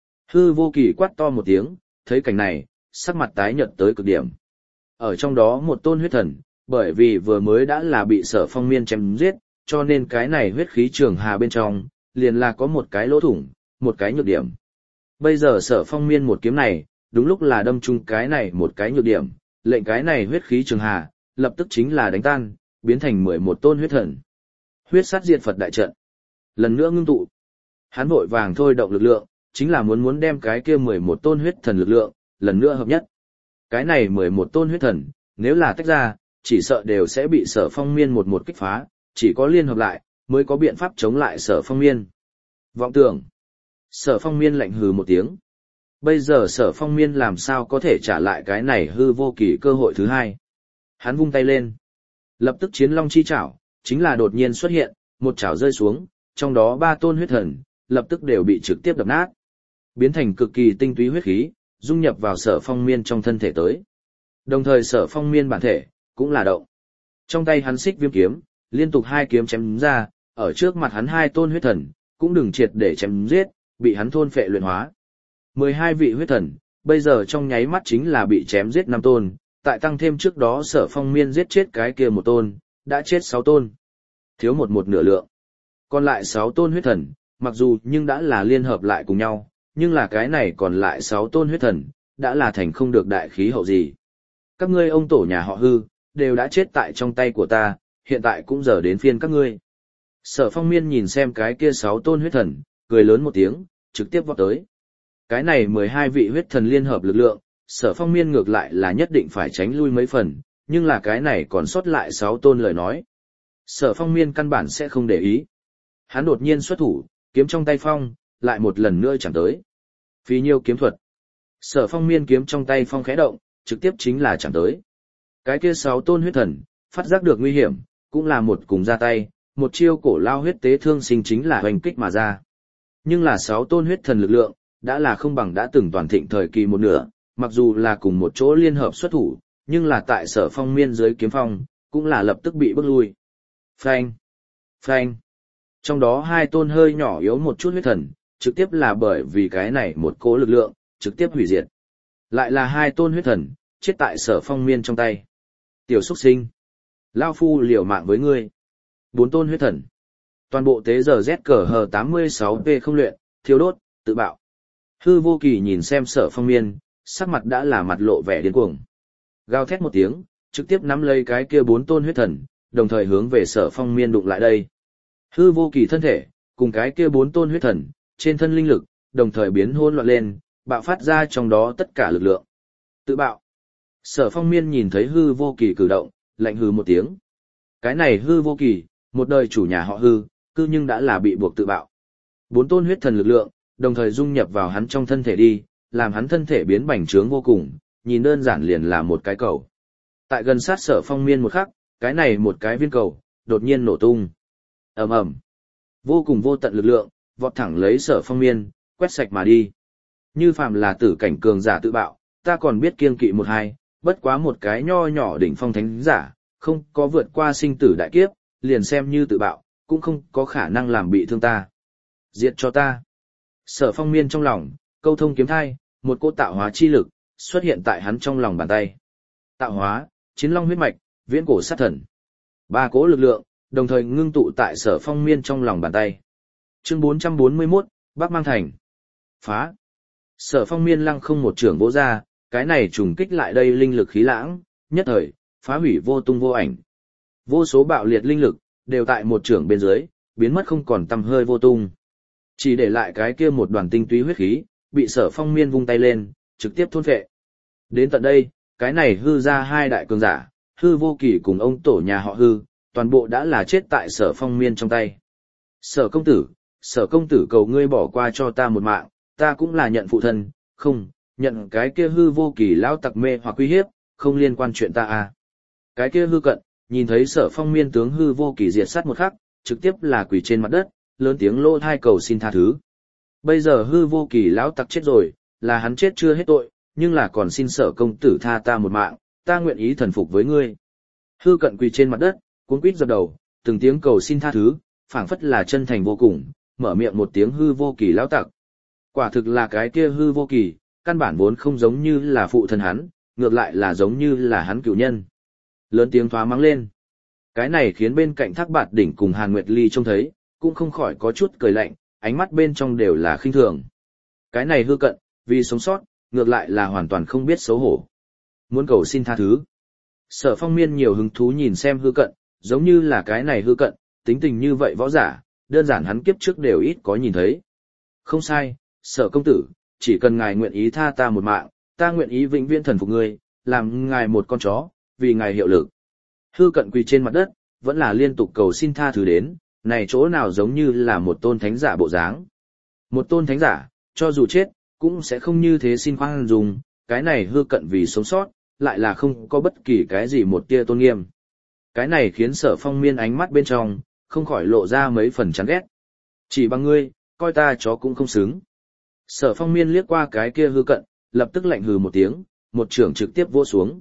Hư Vô Kỳ quát to một tiếng, thấy cảnh này, sắc mặt tái nhợt tới cực điểm. Ở trong đó một tôn huyết thần, bởi vì vừa mới đã là bị Sở Phong Miên chém giết, cho nên cái này huyết khí trường hà bên trong, liền là có một cái lỗ thủng, một cái nhược điểm. Bây giờ Sở Phong Miên một kiếm này, đúng lúc là đâm trúng cái này một cái nhược điểm, lệnh cái này huyết khí trường hà, lập tức chính là đánh tan, biến thành mười một tôn huyết thần. Huyết sát diệt Phật đại trận. Lần nữa ngưng tụ. Hắn vội vàng thôi động lực lượng, chính là muốn muốn đem cái kia mười một tôn huyết thần lực lượng, lần nữa hợp nhất. Cái này mười một tôn huyết thần, nếu là tách ra, chỉ sợ đều sẽ bị Sở Phong Miên một một kích phá, chỉ có liên hợp lại, mới có biện pháp chống lại Sở Phong Miên. Vọng tưởng. Sở Phong Miên lạnh hừ một tiếng. Bây giờ Sở Phong Miên làm sao có thể trả lại cái này Hư Vô Kỳ cơ hội thứ hai. Hắn vung tay lên. Lập tức chiến long chi chảo, chính là đột nhiên xuất hiện, một chảo rơi xuống, trong đó ba tôn huyết thần, lập tức đều bị trực tiếp đập nát. Biến thành cực kỳ tinh túy huyết khí, dung nhập vào Sở Phong Miên trong thân thể tới. Đồng thời Sở Phong Miên bản thể, cũng là động. Trong tay hắn xích viêm kiếm, liên tục hai kiếm chém ra, ở trước mặt hắn hai tôn huyết thần, cũng đừng triệt để chém giết, bị hắn thôn phệ luyện hóa. mười hai vị huyết thần, bây giờ trong nháy mắt chính là bị chém giết năm tôn, tại tăng thêm trước đó Sở Phong Miên giết chết cái kia một tôn, đã chết sáu tôn. Thiếu một một nửa lượng. Còn lại sáu tôn huyết thần, mặc dù nhưng đã là liên hợp lại cùng nhau, nhưng là cái này còn lại sáu tôn huyết thần, đã là thành không được đại khí hậu gì. Các ngươi ông tổ nhà họ Hư, đều đã chết tại trong tay của ta, hiện tại cũng giờ đến phiên các ngươi. Sở Phong Miên nhìn xem cái kia sáu tôn huyết thần, cười lớn một tiếng, trực tiếp vọt tới. Cái này mười hai vị huyết thần liên hợp lực lượng, Sở Phong Miên ngược lại là nhất định phải tránh lui mấy phần, nhưng là cái này còn sót lại sáu tôn lời nói. Sở Phong Miên căn bản sẽ không để ý. Hắn đột nhiên xuất thủ, kiếm trong tay phong, lại một lần nữa chẳng tới. Phí nhiêu kiếm thuật. Sở Phong miên kiếm trong tay phong khẽ động, trực tiếp chính là chạm tới. Cái kia sáu tôn huyết thần, phát giác được nguy hiểm, cũng là một cùng ra tay, một chiêu cổ lao huyết tế thương sinh chính là hoành kích mà ra. Nhưng là sáu tôn huyết thần lực lượng, đã là không bằng đã từng toàn thịnh thời kỳ một nửa, mặc dù là cùng một chỗ liên hợp xuất thủ, nhưng là tại Sở Phong miên dưới kiếm phong, cũng là lập tức bị bước lui. Phanh! Phanh! Trong đó hai tôn hơi nhỏ yếu một chút huyết thần, trực tiếp là bởi vì cái này một cố lực lượng, trực tiếp hủy diệt. Lại là hai tôn huyết thần, chết tại Sở Phong miên trong tay. Tiểu xuất sinh! Lao phu liều mạng với ngươi. Bốn tôn huyết thần. Toàn bộ tế giờ Z cờ hờ tám mươi sáu P không luyện, thiếu đốt, tự bạo. Hư vô kỳ nhìn xem Sở Phong miên, sắc mặt đã là mặt lộ vẻ điên cuồng. Gào thét một tiếng, trực tiếp nắm lấy cái kia bốn tôn huyết thần, đồng thời hướng về Sở Phong miên đụng lại đây. Hư vô kỳ thân thể, cùng cái kia bốn tôn huyết thần, trên thân linh lực, đồng thời biến hỗn loạn lên, bạo phát ra trong đó tất cả lực lượng. Tự bạo. Sở Phong miên nhìn thấy hư vô kỳ cử động, lạnh hư một tiếng. Cái này hư vô kỳ, một đời chủ nhà họ hư, cư nhưng đã là bị buộc tự bạo. Bốn tôn huyết thần lực lượng, đồng thời dung nhập vào hắn trong thân thể đi, làm hắn thân thể biến bành trướng vô cùng, nhìn đơn giản liền là một cái cầu. Tại gần sát Sở Phong miên một khắc, cái này một cái viên cầu, đột nhiên nổ tung. Ầm ầm. Vô cùng vô tận lực lượng, vọt thẳng lấy Sở Phong miên, quét sạch mà đi. Như phàm là tử cảnh cường giả tự bạo, ta còn biết kiêng kỵ một hai, bất quá một cái nho nhỏ đỉnh phong thánh giả, không có vượt qua sinh tử đại kiếp, liền xem như tự bạo, cũng không có khả năng làm bị thương ta. Diệt cho ta. Sở Phong miên trong lòng, câu thông kiếm thai, một cỗ tạo hóa chi lực, xuất hiện tại hắn trong lòng bàn tay. Tạo hóa, chiến long huyết mạch, viễn cổ sát thần. Ba cỗ lực lượng, đồng thời ngưng tụ tại Sở Phong miên trong lòng bàn tay. Chương bốn trăm bốn mươi mốt, Bắc Mang Thành. Phá. Sở Phong miên lăng không một trường vỗ ra, cái này trùng kích lại đây linh lực khí lãng, nhất thời, phá hủy vô tung vô ảnh. Vô số bạo liệt linh lực, đều tại một trường bên dưới, biến mất không còn tăm hơi vô tung. Chỉ để lại cái kia một đoàn tinh túy huyết khí, bị Sở Phong miên vung tay lên, trực tiếp thôn phệ. Đến tận đây, cái này hư ra hai đại cường giả, hư vô kỳ cùng ông tổ nhà họ hư, toàn bộ đã là chết tại Sở Phong miên trong tay. Sở công tử, Sở công tử cầu ngươi bỏ qua cho ta một mạng, ta cũng là nhận phụ thân, không, nhận cái kia hư vô kỳ lão tặc mê hoặc uy hiếp, không liên quan chuyện ta à. Cái kia hư cận, nhìn thấy Sở Phong miên tướng hư vô kỳ diệt sát một khắc, trực tiếp là quỳ trên mặt đất, lớn tiếng lô thai cầu xin tha thứ. Bây giờ hư vô kỳ lão tặc chết rồi, là hắn chết chưa hết tội, nhưng là còn xin Sở công tử tha ta một mạng, ta nguyện ý thần phục với ngươi. Hư cận quỳ trên mặt đất, cuống quýt dập đầu, từng tiếng cầu xin tha thứ, phảng phất là chân thành vô cùng, mở miệng một tiếng hư vô kỳ lão tặc. Quả thực là cái kia hư vô kỳ, căn bản vốn không giống như là phụ thân hắn, ngược lại là giống như là hắn cựu nhân. Lớn tiếng thoá mắng lên. Cái này khiến bên cạnh Thác Bạt Đỉnh cùng Hàn Nguyệt Ly trông thấy, cũng không khỏi có chút cười lạnh, ánh mắt bên trong đều là khinh thường. Cái này hư cận, vì sống sót, ngược lại là hoàn toàn không biết xấu hổ. Muốn cầu xin tha thứ. Sở Phong miên nhiều hứng thú nhìn xem hư cận, giống như là cái này hư cận, tính tình như vậy võ giả, đơn giản hắn kiếp trước đều ít có nhìn thấy. Không sai, Sở công tử, chỉ cần ngài nguyện ý tha ta một mạng, ta nguyện ý vĩnh viễn thần phục ngươi, làm ngài một con chó, vì ngài hiệu lực. Hư cận quỳ trên mặt đất, vẫn là liên tục cầu xin tha thứ đến, này chỗ nào giống như là một tôn thánh giả bộ dáng. Một tôn thánh giả, cho dù chết, cũng sẽ không như thế xin khoan dung, cái này hư cận vì sống sót, lại là không có bất kỳ cái gì một tia tôn nghiêm. Cái này khiến Sở Phong miên ánh mắt bên trong, không khỏi lộ ra mấy phần chán ghét. Chỉ bằng ngươi, coi ta chó cũng không xứng. Sở Phong miên liếc qua cái kia hư cận, lập tức lạnh hừ một tiếng, một trường trực tiếp vỗ xuống.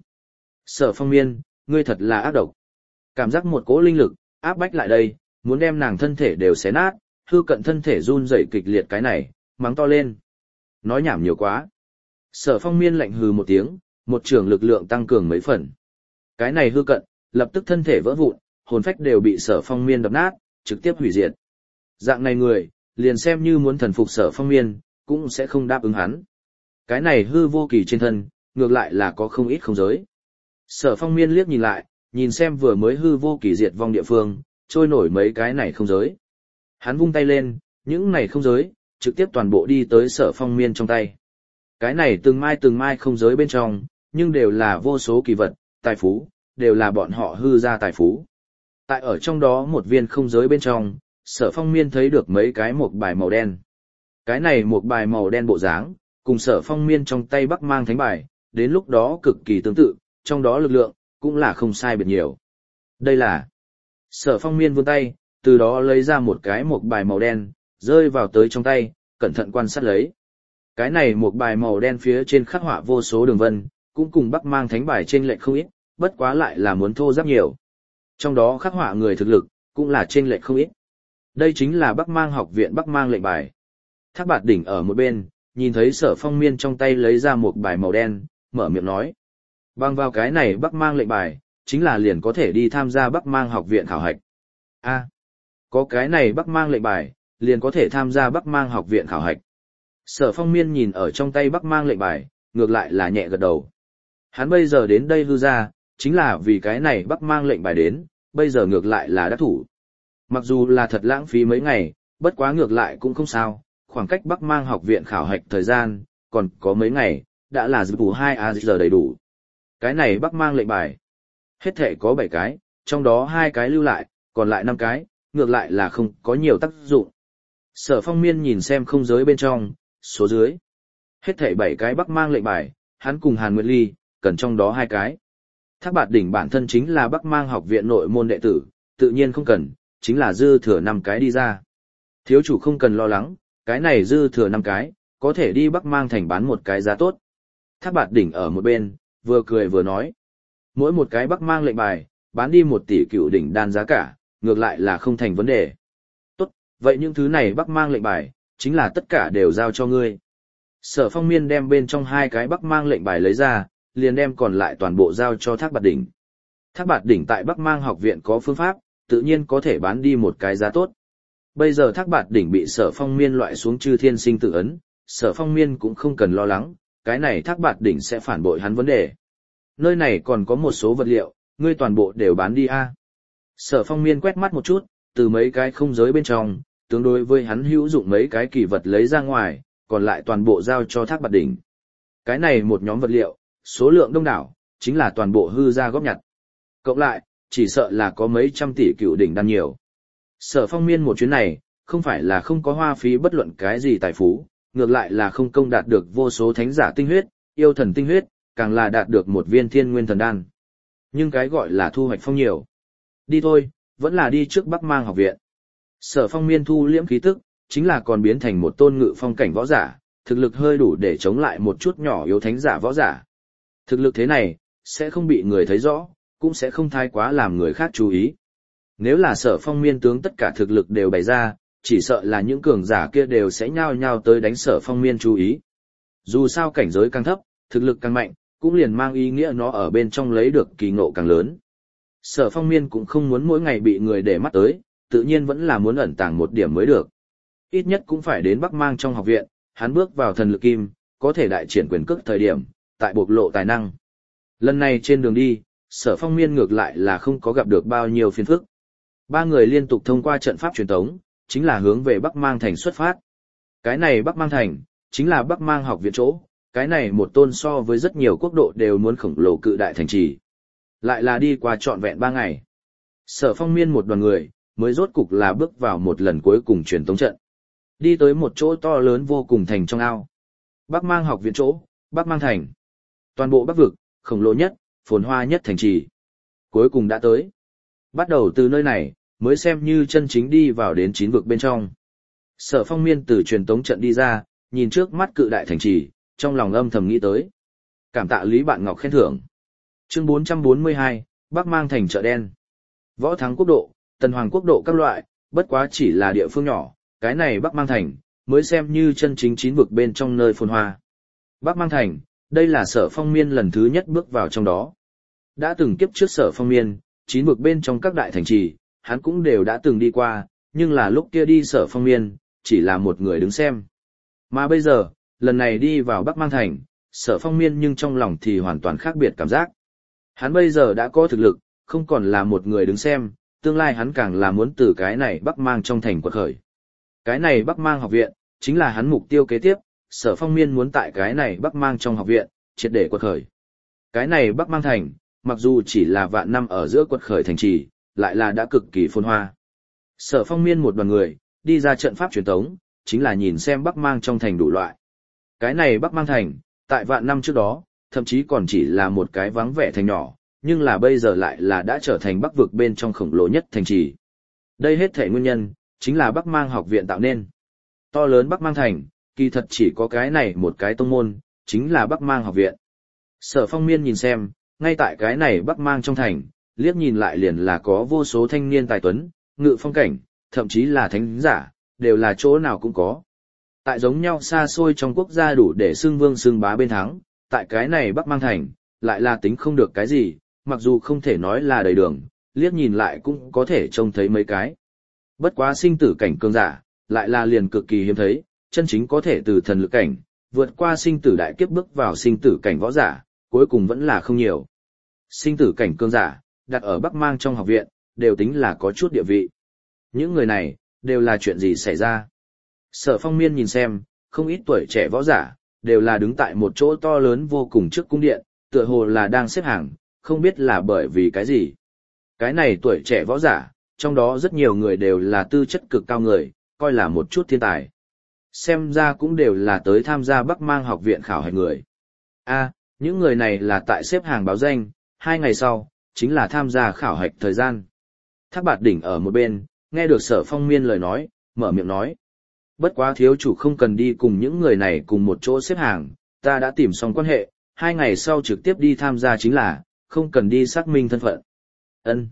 Sở Phong miên, ngươi thật là ác độc. Cảm giác một cỗ linh lực, áp bách lại đây, muốn đem nàng thân thể đều xé nát, hư cận thân thể run rẩy kịch liệt cái này, mắng to lên. Nói nhảm nhiều quá. Sở Phong miên lạnh hừ một tiếng, một trường lực lượng tăng cường mấy phần. Cái này hư cận, lập tức thân thể vỡ vụn, hồn phách đều bị Sở Phong miên đập nát, trực tiếp hủy diệt. Dạng này người, liền xem như muốn thần phục Sở Phong miên, cũng sẽ không đáp ứng hắn. Cái này hư vô kỳ trên thân, ngược lại là có không ít không giới. Sở Phong miên liếc nhìn lại, nhìn xem vừa mới hư vô kỳ diệt vong địa phương, trôi nổi mấy cái này không giới. Hắn vung tay lên, những này không giới, trực tiếp toàn bộ đi tới Sở Phong miên trong tay. Cái này từng mai từng mai không giới bên trong, nhưng đều là vô số kỳ vật, tài phú, đều là bọn họ hư ra tài phú. Tại ở trong đó một viên không giới bên trong, Sở Phong miên thấy được mấy cái một bài màu đen. Cái này một bài màu đen bộ dáng, cùng Sở Phong Miên trong tay Bắc Mang Thánh Bài, đến lúc đó cực kỳ tương tự, trong đó lực lượng, cũng là không sai biệt nhiều. Đây là Sở Phong Miên vươn tay, từ đó lấy ra một cái một bài màu đen, rơi vào tới trong tay, cẩn thận quan sát lấy. Cái này một bài màu đen phía trên khắc họa vô số đường vân, cũng cùng Bắc Mang Thánh Bài trên lệch không ít, bất quá lại là muốn thô ráp nhiều. Trong đó khắc họa người thực lực, cũng là trên lệch không ít. Đây chính là Bắc Mang học viện Bắc Mang lệnh bài. Thác Bạt Đỉnh ở một bên, nhìn thấy Sở Phong Miên trong tay lấy ra một bài màu đen, mở miệng nói. Bằng vào cái này Bắc Mang lệnh bài, chính là liền có thể đi tham gia Bắc Mang học viện khảo hạch. A, có cái này Bắc Mang lệnh bài, liền có thể tham gia Bắc Mang học viện khảo hạch. Sở Phong Miên nhìn ở trong tay Bắc Mang lệnh bài, ngược lại là nhẹ gật đầu. Hắn bây giờ đến đây hư ra, chính là vì cái này Bắc Mang lệnh bài đến, bây giờ ngược lại là đắc thủ. Mặc dù là thật lãng phí mấy ngày, bất quá ngược lại cũng không sao, khoảng cách Bắc Mang học viện khảo hạch thời gian, còn có mấy ngày, đã là dự bù hai a giờ đầy đủ. Cái này Bắc Mang lệnh bài, hết thể có bảy cái, trong đó hai cái lưu lại, còn lại năm cái, ngược lại là không có nhiều tác dụng. Sở Phong Miên nhìn xem không giới bên trong, số dưới. Hết thể bảy cái Bắc Mang lệnh bài, hắn cùng Hàn Nguyệt Ly, cần trong đó hai cái. Thác Bạt Đỉnh bản thân chính là Bắc Mang học viện nội môn đệ tử, tự nhiên không cần, chính là dư thừa năm cái đi ra. Thiếu chủ không cần lo lắng, cái này dư thừa năm cái, có thể đi Bắc Mang thành bán một cái giá tốt. Thác Bạt Đỉnh ở một bên, vừa cười vừa nói. Mỗi một cái Bắc Mang lệnh bài, bán đi một tỷ cựu đỉnh đan giá cả, ngược lại là không thành vấn đề. Tốt, vậy những thứ này Bắc Mang lệnh bài, chính là tất cả đều giao cho ngươi. Sở Phong Miên đem bên trong hai cái Bắc Mang lệnh bài lấy ra, liền đem còn lại toàn bộ giao cho Thác Bạt Đỉnh. Thác Bạt Đỉnh tại Bắc Mang học viện có phương pháp, tự nhiên có thể bán đi một cái giá tốt. Bây giờ Thác Bạt Đỉnh bị Sở Phong Miên loại xuống Chư Thiên Sinh Tử ấn, Sở Phong Miên cũng không cần lo lắng, cái này Thác Bạt Đỉnh sẽ phản bội hắn vấn đề. Nơi này còn có một số vật liệu, ngươi toàn bộ đều bán đi a. Sở Phong Miên quét mắt một chút, từ mấy cái không giới bên trong, tương đối với hắn hữu dụng mấy cái kỳ vật lấy ra ngoài, còn lại toàn bộ giao cho Thác Bạt Đỉnh. Cái này một nhóm vật liệu, số lượng đông đảo, chính là toàn bộ hư ra góp nhặt. Cộng lại, chỉ sợ là có mấy trăm tỷ cựu đỉnh đan nhiều. Sở Phong Miên một chuyến này, không phải là không có hoa phí bất luận cái gì tài phú, ngược lại là không công đạt được vô số thánh giả tinh huyết, yêu thần tinh huyết, càng là đạt được một viên thiên nguyên thần đan. Nhưng cái gọi là thu hoạch phong nhiều. Đi thôi, vẫn là đi trước Bắc Mang học viện. Sở Phong Miên thu liễm khí tức, chính là còn biến thành một tôn ngự phong cảnh võ giả, thực lực hơi đủ để chống lại một chút nhỏ yếu thánh giả võ giả. Thực lực thế này, sẽ không bị người thấy rõ, cũng sẽ không thái quá làm người khác chú ý. Nếu là Sở Phong Miên tướng tất cả thực lực đều bày ra, chỉ sợ là những cường giả kia đều sẽ nhao nhao tới đánh Sở Phong Miên chú ý. Dù sao cảnh giới càng thấp, thực lực càng mạnh, cũng liền mang ý nghĩa nó ở bên trong lấy được kỳ ngộ càng lớn. Sở Phong Miên cũng không muốn mỗi ngày bị người để mắt tới, tự nhiên vẫn là muốn ẩn tàng một điểm mới được. Ít nhất cũng phải đến Bắc Mang trong học viện, hắn bước vào thần lực kim, có thể đại triển quyền cước thời điểm, tại bộc lộ tài năng. Lần này trên đường đi, Sở Phong Miên ngược lại là không có gặp được bao nhiêu phiền phức. Ba người liên tục thông qua trận pháp truyền tống, chính là hướng về Bắc Mang thành xuất phát. Cái này Bắc Mang thành, chính là Bắc Mang học viện chỗ, cái này một tôn so với rất nhiều quốc độ đều muốn khổng lồ cự đại thành trì. Lại là đi qua trọn vẹn ba ngày. Sở Phong Miên một đoàn người, mới rốt cục là bước vào một lần cuối cùng truyền tống trận. Đi tới một chỗ to lớn vô cùng thành trong ao. Bắc Mang học viện chỗ, Bắc Mang thành. Toàn bộ Bắc vực, khổng lồ nhất, phồn hoa nhất thành trì. Cuối cùng đã tới. Bắt đầu từ nơi này, mới xem như chân chính đi vào đến chín vực bên trong. Sở Phong Miên từ truyền tống trận đi ra, nhìn trước mắt cự đại thành trì, trong lòng âm thầm nghĩ tới. Cảm tạ Lý Bạn Ngọc khen thưởng. Chương bốn trăm bốn mươi hai, Bắc Mang thành chợ đen. Võ Thắng quốc độ, Tần Hoàng quốc độ các loại, bất quá chỉ là địa phương nhỏ, cái này Bắc Mang thành, mới xem như chân chính chín vực bên trong nơi phồn hoa. Bắc Mang thành, đây là Sở Phong Miên lần thứ nhất bước vào trong đó. Đã từng kiếp trước Sở Phong Miên, chín vực bên trong các đại thành trì, hắn cũng đều đã từng đi qua, nhưng là lúc kia đi Sở Phong Miên, chỉ là một người đứng xem. Mà bây giờ, lần này đi vào Bắc Mang thành, Sở Phong Miên nhưng trong lòng thì hoàn toàn khác biệt cảm giác. Hắn bây giờ đã có thực lực, không còn là một người đứng xem, tương lai hắn càng là muốn từ cái này Bắc Mang trong thành quật khởi. Cái này Bắc Mang học viện, chính là hắn mục tiêu kế tiếp, Sở Phong Miên muốn tại cái này Bắc Mang trong học viện, triệt để quật khởi. Cái này Bắc Mang thành, mặc dù chỉ là vạn năm ở giữa quật khởi thành trì, lại là đã cực kỳ phồn hoa. Sở Phong Miên một đoàn người, đi ra trận pháp truyền tống, chính là nhìn xem Bắc Mang trong thành đủ loại. Cái này Bắc Mang Thành, tại vạn năm trước đó, thậm chí còn chỉ là một cái vắng vẻ thành nhỏ, nhưng là bây giờ lại là đã trở thành Bắc vực bên trong khổng lồ nhất thành trì. Đây hết thể nguyên nhân, chính là Bắc Mang học viện tạo nên. To lớn Bắc Mang Thành, kỳ thật chỉ có cái này một cái tông môn, chính là Bắc Mang học viện. Sở Phong Miên nhìn xem, ngay tại cái này Bắc Mang trong thành, liếc nhìn lại liền là có vô số thanh niên tài tuấn, ngự phong cảnh, thậm chí là thánh giả, đều là chỗ nào cũng có. Tại giống nhau xa xôi trong quốc gia đủ để xưng vương xưng bá bên thắng, tại cái này Bắc Mang thành, lại là tính không được cái gì, mặc dù không thể nói là đầy đường, liếc nhìn lại cũng có thể trông thấy mấy cái. Bất quá sinh tử cảnh cường giả, lại là liền cực kỳ hiếm thấy, chân chính có thể từ thần lực cảnh, vượt qua sinh tử đại kiếp bước vào sinh tử cảnh võ giả, cuối cùng vẫn là không nhiều. Sinh tử cảnh cường giả, đặt ở Bắc Mang trong học viện, đều tính là có chút địa vị. Những người này, đều là chuyện gì xảy ra? Sở Phong Miên nhìn xem, không ít tuổi trẻ võ giả, đều là đứng tại một chỗ to lớn vô cùng trước cung điện, tựa hồ là đang xếp hàng, không biết là bởi vì cái gì. Cái này tuổi trẻ võ giả, trong đó rất nhiều người đều là tư chất cực cao người, coi là một chút thiên tài. Xem ra cũng đều là tới tham gia Bắc Mang học viện khảo hạch người. A, những người này là tại xếp hàng báo danh, hai ngày sau, chính là tham gia khảo hạch thời gian. Thác Bạt Đỉnh ở một bên, nghe được Sở Phong Miên lời nói, mở miệng nói. Bất quá thiếu chủ không cần đi cùng những người này cùng một chỗ xếp hàng, ta đã tìm xong quan hệ, hai ngày sau trực tiếp đi tham gia chính là, không cần đi xác minh thân phận. Ân.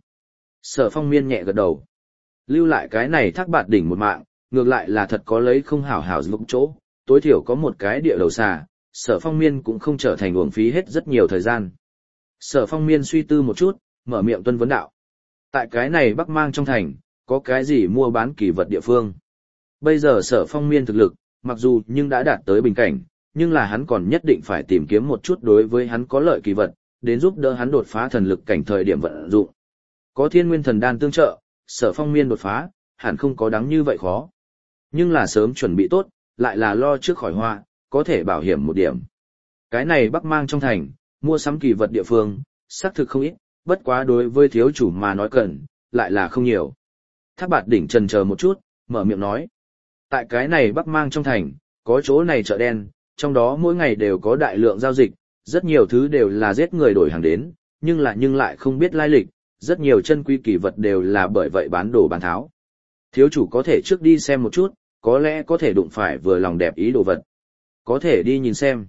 Sở Phong Miên nhẹ gật đầu. Lưu lại cái này Thác Bạt Đỉnh một mạng, ngược lại là thật có lấy không hảo hảo lúc chỗ, tối thiểu có một cái địa đầu xà, Sở Phong Miên cũng không trở thành uổng phí hết rất nhiều thời gian. Sở Phong Miên suy tư một chút, mở miệng tuân vấn đạo. Tại cái này Bắc Mang trong thành, có cái gì mua bán kỳ vật địa phương? Bây giờ Sở Phong Miên thực lực, mặc dù nhưng đã đạt tới bình cảnh, nhưng là hắn còn nhất định phải tìm kiếm một chút đối với hắn có lợi kỳ vật, đến giúp đỡ hắn đột phá thần lực cảnh thời điểm vận dụng. Có Thiên Nguyên Thần Đan tương trợ, Sở Phong Miên đột phá, hẳn không có đáng như vậy khó. Nhưng là sớm chuẩn bị tốt, lại là lo trước khỏi họa, có thể bảo hiểm một điểm. Cái này Bắc Mang trong thành, mua sắm kỳ vật địa phương, xác thực không ít, bất quá đối với thiếu chủ mà nói cần, lại là không nhiều. Thác Bạt Đỉnh chần chờ một chút, mở miệng nói. Tại cái này Bắc Mang trong thành, có chỗ này chợ đen, trong đó mỗi ngày đều có đại lượng giao dịch, rất nhiều thứ đều là giết người đổi hàng đến, nhưng là nhưng lại không biết lai lịch, rất nhiều chân quý kỳ vật đều là bởi vậy bán đồ bán tháo. Thiếu chủ có thể trước đi xem một chút, có lẽ có thể đụng phải vừa lòng đẹp ý đồ vật. Có thể đi nhìn xem.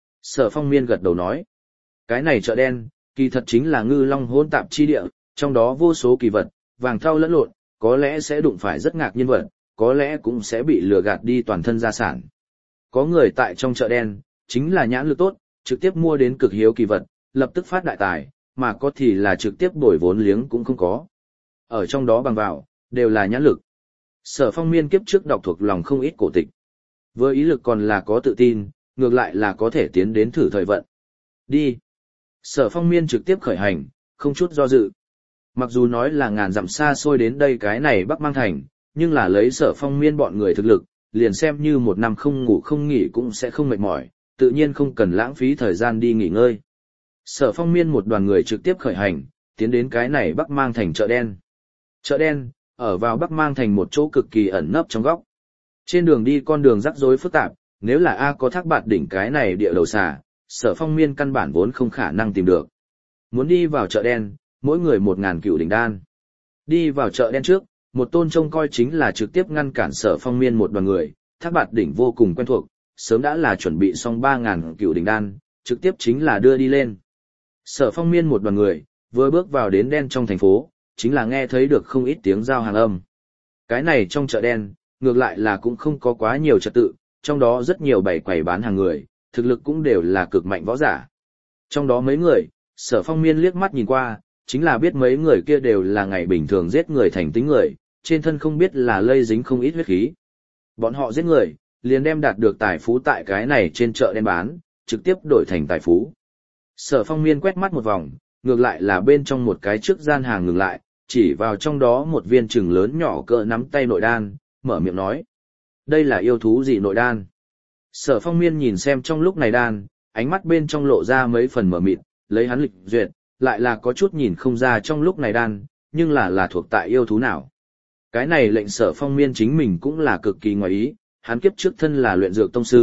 Sở Phong Miên gật đầu nói. Cái này chợ đen, kỳ thật chính là ngư long hỗn tạp chi địa, trong đó vô số kỳ vật, vàng thau lẫn lộn, có lẽ sẽ đụng phải rất ngạc nhiên vật, có lẽ cũng sẽ bị lừa gạt đi toàn thân gia sản. Có người tại trong chợ đen, chính là nhãn lực tốt, trực tiếp mua đến cực hiếu kỳ vật, lập tức phát đại tài, mà có thì là trực tiếp bồi vốn liếng cũng không có. Ở trong đó bằng vào, đều là nhãn lực. Sở Phong Miên kiếp trước đọc thuộc lòng không ít cổ tịch. Với ý lực còn là có tự tin, ngược lại là có thể tiến đến thử thời vận. Đi. Sở Phong Miên trực tiếp khởi hành, không chút do dự. Mặc dù nói là ngàn dặm xa xôi đến đây cái này Bắc Mang thành, nhưng là lấy Sở Phong Miên bọn người thực lực, liền xem như một năm không ngủ không nghỉ cũng sẽ không mệt mỏi, tự nhiên không cần lãng phí thời gian đi nghỉ ngơi. Sở Phong Miên một đoàn người trực tiếp khởi hành, tiến đến cái này Bắc Mang thành chợ đen. Chợ đen, ở vào Bắc Mang thành một chỗ cực kỳ ẩn nấp trong góc. Trên đường đi con đường rắc rối phức tạp, nếu là A có Thác Bạt Đỉnh cái này địa đầu xà, Sở Phong Miên căn bản vốn không khả năng tìm được. Muốn đi vào chợ đen, mỗi người một ngàn cựu đỉnh đan. Đi vào chợ đen trước, một tôn trông coi chính là trực tiếp ngăn cản Sở Phong Miên một đoàn người, Thác Bạt Đỉnh vô cùng quen thuộc, sớm đã là chuẩn bị xong ba ngàn cựu đỉnh đan, trực tiếp chính là đưa đi lên. Sở Phong Miên một đoàn người, vừa bước vào đến đen trong thành phố, chính là nghe thấy được không ít tiếng giao hàng âm. Cái này trong chợ đen, ngược lại là cũng không có quá nhiều trật tự, trong đó rất nhiều bày quầy bán hàng người, thực lực cũng đều là cực mạnh võ giả. Trong đó mấy người, Sở Phong Miên liếc mắt nhìn qua, chính là biết mấy người kia đều là ngày bình thường giết người thành tính người, trên thân không biết là lây dính không ít huyết khí. Bọn họ giết người, liền đem đạt được tài phú tại cái này trên chợ đen bán, trực tiếp đổi thành tài phú. Sở Phong Miên quét mắt một vòng, ngược lại là bên trong một cái trước gian hàng ngừng lại, chỉ vào trong đó một viên chừng lớn nhỏ cỡ nắm tay nội đan, mở miệng nói. Đây là yêu thú gì nội đan? Sở Phong Miên nhìn xem trong lúc này đan, ánh mắt bên trong lộ ra mấy phần mở mịt, lấy hắn lịch duyệt, lại là có chút nhìn không ra trong lúc này đan, nhưng là là thuộc tại yêu thú nào. Cái này lệnh Sở Phong Miên chính mình cũng là cực kỳ ngoài ý, hắn kiếp trước thân là luyện dược tông sư,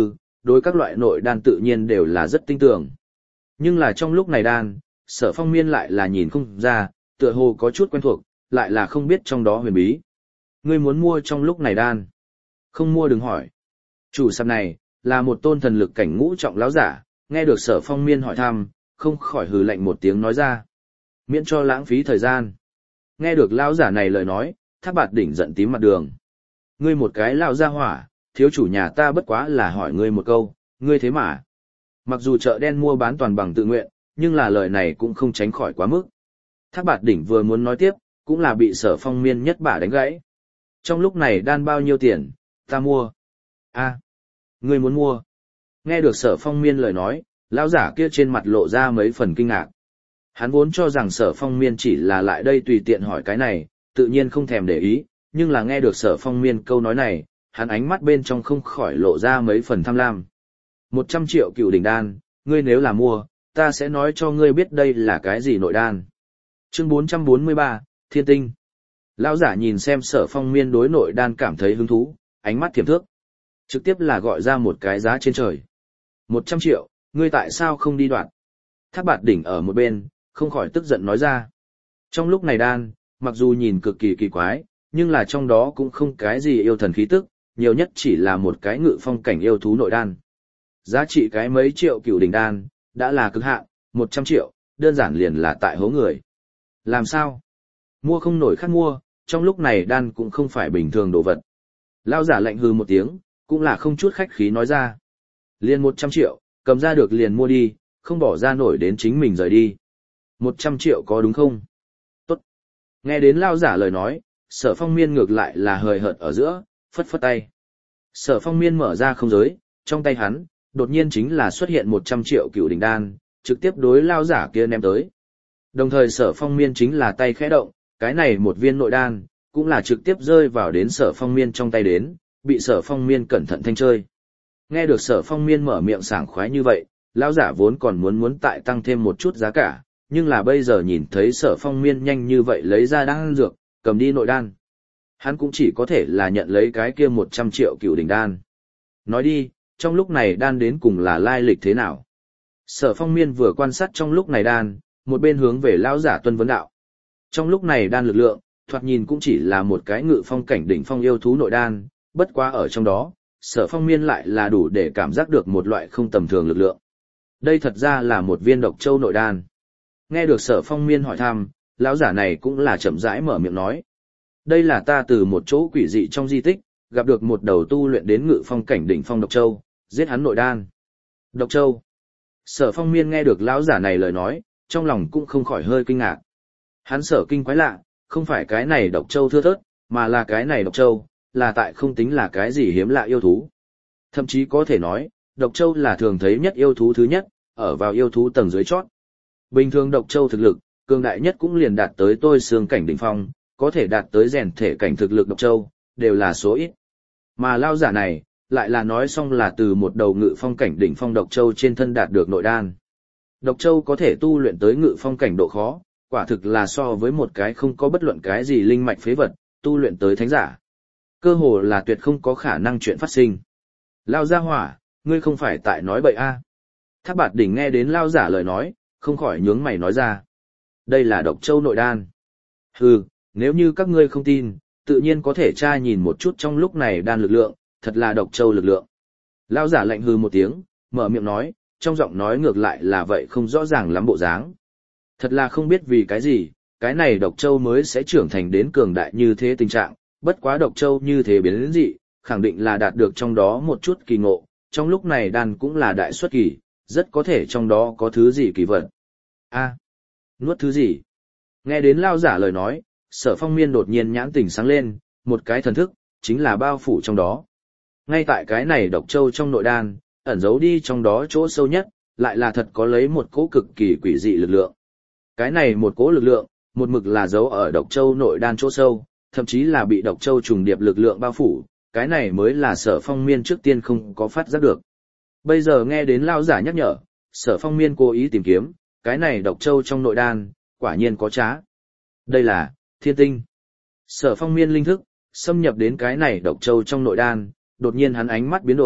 đối các loại nội đan tự nhiên đều là rất tinh tường. Nhưng là trong lúc này đan, Sở Phong Miên lại là nhìn không ra, tựa hồ có chút quen thuộc, lại là không biết trong đó huyền bí. Ngươi muốn mua trong lúc này đan? Không mua đừng hỏi. Chủ sạp này, là một tôn thần lực cảnh ngũ trọng lão giả, nghe được Sở Phong Miên hỏi thăm, không khỏi hừ lạnh một tiếng nói ra. Miễn cho lãng phí thời gian. Nghe được lão giả này lời nói, Thác Bạt Đỉnh giận tím mặt đường. Ngươi một cái lão gia hỏa, thiếu chủ nhà ta bất quá là hỏi ngươi một câu, ngươi thế mà. Mặc dù chợ đen mua bán toàn bằng tự nguyện, nhưng là lời này cũng không tránh khỏi quá mức. Thác Bạt Đỉnh vừa muốn nói tiếp, cũng là bị Sở Phong Miên nhất bả đánh gãy. Trong lúc này đan bao nhiêu tiền, ta mua. A, ngươi muốn mua. Nghe được Sở Phong Miên lời nói, lão giả kia trên mặt lộ ra mấy phần kinh ngạc. Hắn vốn cho rằng Sở Phong Miên chỉ là lại đây tùy tiện hỏi cái này, tự nhiên không thèm để ý, nhưng là nghe được Sở Phong Miên câu nói này, hắn ánh mắt bên trong không khỏi lộ ra mấy phần tham lam. Một trăm triệu cựu đỉnh đan, ngươi nếu là mua, ta sẽ nói cho ngươi biết đây là cái gì nội đan. Chương bốn trăm bốn mươi ba, Thiên Tinh. Lão giả nhìn xem Sở Phong Miên đối nội đan cảm thấy hứng thú, ánh mắt thiểm thước. Trực tiếp là gọi ra một cái giá trên trời. Một trăm triệu, ngươi tại sao không đi đoạn? Thác Bạt Đỉnh ở một bên, không khỏi tức giận nói ra. Trong lúc này đan, mặc dù nhìn cực kỳ kỳ quái, nhưng là trong đó cũng không cái gì yêu thần khí tức, nhiều nhất chỉ là một cái ngự phong cảnh yêu thú nội đan. Giá trị cái mấy triệu cựu đỉnh đan, đã là cực hạn, một trăm triệu, đơn giản liền là tại hố người. Làm sao? Mua không nổi khác mua, trong lúc này đan cũng không phải bình thường đồ vật. Lao giả lạnh hừ một tiếng, cũng là không chút khách khí nói ra. Liền một trăm triệu, cầm ra được liền mua đi, không bỏ ra nổi đến chính mình rời đi. Một trăm triệu có đúng không? Tốt. Nghe đến Lao giả lời nói, Sở Phong Miên ngược lại là hời hợt ở giữa, phất phất tay. Sở Phong Miên mở ra không giới, trong tay hắn, đột nhiên chính là xuất hiện một trăm triệu cựu đỉnh đan, trực tiếp đối Lao giả kia ném tới. Đồng thời Sở Phong Miên chính là tay khẽ động, cái này một viên nội đan, cũng là trực tiếp rơi vào đến Sở Phong Miên trong tay đến, bị Sở Phong Miên cẩn thận thanh chơi. Nghe được Sở Phong Miên mở miệng sảng khoái như vậy, lão giả vốn còn muốn muốn tại tăng thêm một chút giá cả, nhưng là bây giờ nhìn thấy Sở Phong Miên nhanh như vậy lấy ra đan dược, cầm đi nội đan. Hắn cũng chỉ có thể là nhận lấy cái kia một trăm triệu cựu đỉnh đan. Nói đi, trong lúc này đan đến cùng là lai lịch thế nào? Sở Phong Miên vừa quan sát trong lúc này đan, một bên hướng về lão giả tuân vấn đạo. Trong lúc này đan lực lượng, thoạt nhìn cũng chỉ là một cái ngự phong cảnh đỉnh phong yêu thú nội đan, bất quá ở trong đó, Sở Phong Miên lại là đủ để cảm giác được một loại không tầm thường lực lượng. Đây thật ra là một viên độc châu nội đan. Nghe được Sở Phong Miên hỏi thăm, lão giả này cũng là chậm rãi mở miệng nói. Đây là ta từ một chỗ quỷ dị trong di tích, gặp được một đầu tu luyện đến ngự phong cảnh đỉnh phong độc châu, giết hắn nội đan. Độc châu. Sở Phong Miên nghe được lão giả này lời nói, trong lòng cũng không khỏi hơi kinh ngạc. Hắn sở kinh quái lạ, không phải cái này độc châu thưa thớt, mà là cái này độc châu, là tại không tính là cái gì hiếm lạ yêu thú. Thậm chí có thể nói, độc châu là thường thấy nhất yêu thú thứ nhất, ở vào yêu thú tầng dưới chót. Bình thường độc châu thực lực, cường đại nhất cũng liền đạt tới tôi xương cảnh đỉnh phong, có thể đạt tới rèn thể cảnh thực lực độc châu, đều là số ít. Mà lao giả này, lại là nói xong là từ một đầu ngự phong cảnh đỉnh phong độc châu trên thân đạt được nội đan. Độc châu có thể tu luyện tới ngự phong cảnh độ khó, quả thực là so với một cái không có bất luận cái gì linh mạch phế vật, tu luyện tới thánh giả. Cơ hồ là tuyệt không có khả năng chuyện phát sinh. Lao gia hỏa, ngươi không phải tại nói bậy a? À. Thác Bạt Đỉnh nghe đến lao giả lời nói, không khỏi nhướng mày nói ra. Đây là độc châu nội đan. Hừ, nếu như các ngươi không tin, tự nhiên có thể tra nhìn một chút trong lúc này đan lực lượng, thật là độc châu lực lượng. Lao giả lạnh hừ một tiếng, mở miệng nói, trong giọng nói ngược lại là vậy không rõ ràng lắm bộ dáng. Thật là không biết vì cái gì, cái này độc châu mới sẽ trưởng thành đến cường đại như thế tình trạng, bất quá độc châu như thế biến đến dị, khẳng định là đạt được trong đó một chút kỳ ngộ, trong lúc này đan cũng là đại xuất kỳ, rất có thể trong đó có thứ gì kỳ vật. A, nuốt thứ gì? Nghe đến lao giả lời nói, Sở Phong Miên đột nhiên nhãn tỉnh sáng lên, một cái thần thức, chính là bao phủ trong đó. Ngay tại cái này độc châu trong nội đan, ẩn giấu đi trong đó chỗ sâu nhất, lại là thật có lấy một cỗ cực kỳ quỷ dị lực lượng. Cái này một cỗ lực lượng, một mực là giấu ở độc châu nội đan chỗ sâu, thậm chí là bị độc châu trùng điệp lực lượng bao phủ, cái này mới là Sở Phong Miên trước tiên không có phát giác được. Bây giờ nghe đến lao giả nhắc nhở, Sở Phong Miên cố ý tìm kiếm, cái này độc châu trong nội đan, quả nhiên có trá. Đây là Thiên Tinh. Sở Phong Miên linh thức, xâm nhập đến cái này độc châu trong nội đan, đột nhiên hắn ánh mắt biến đổi,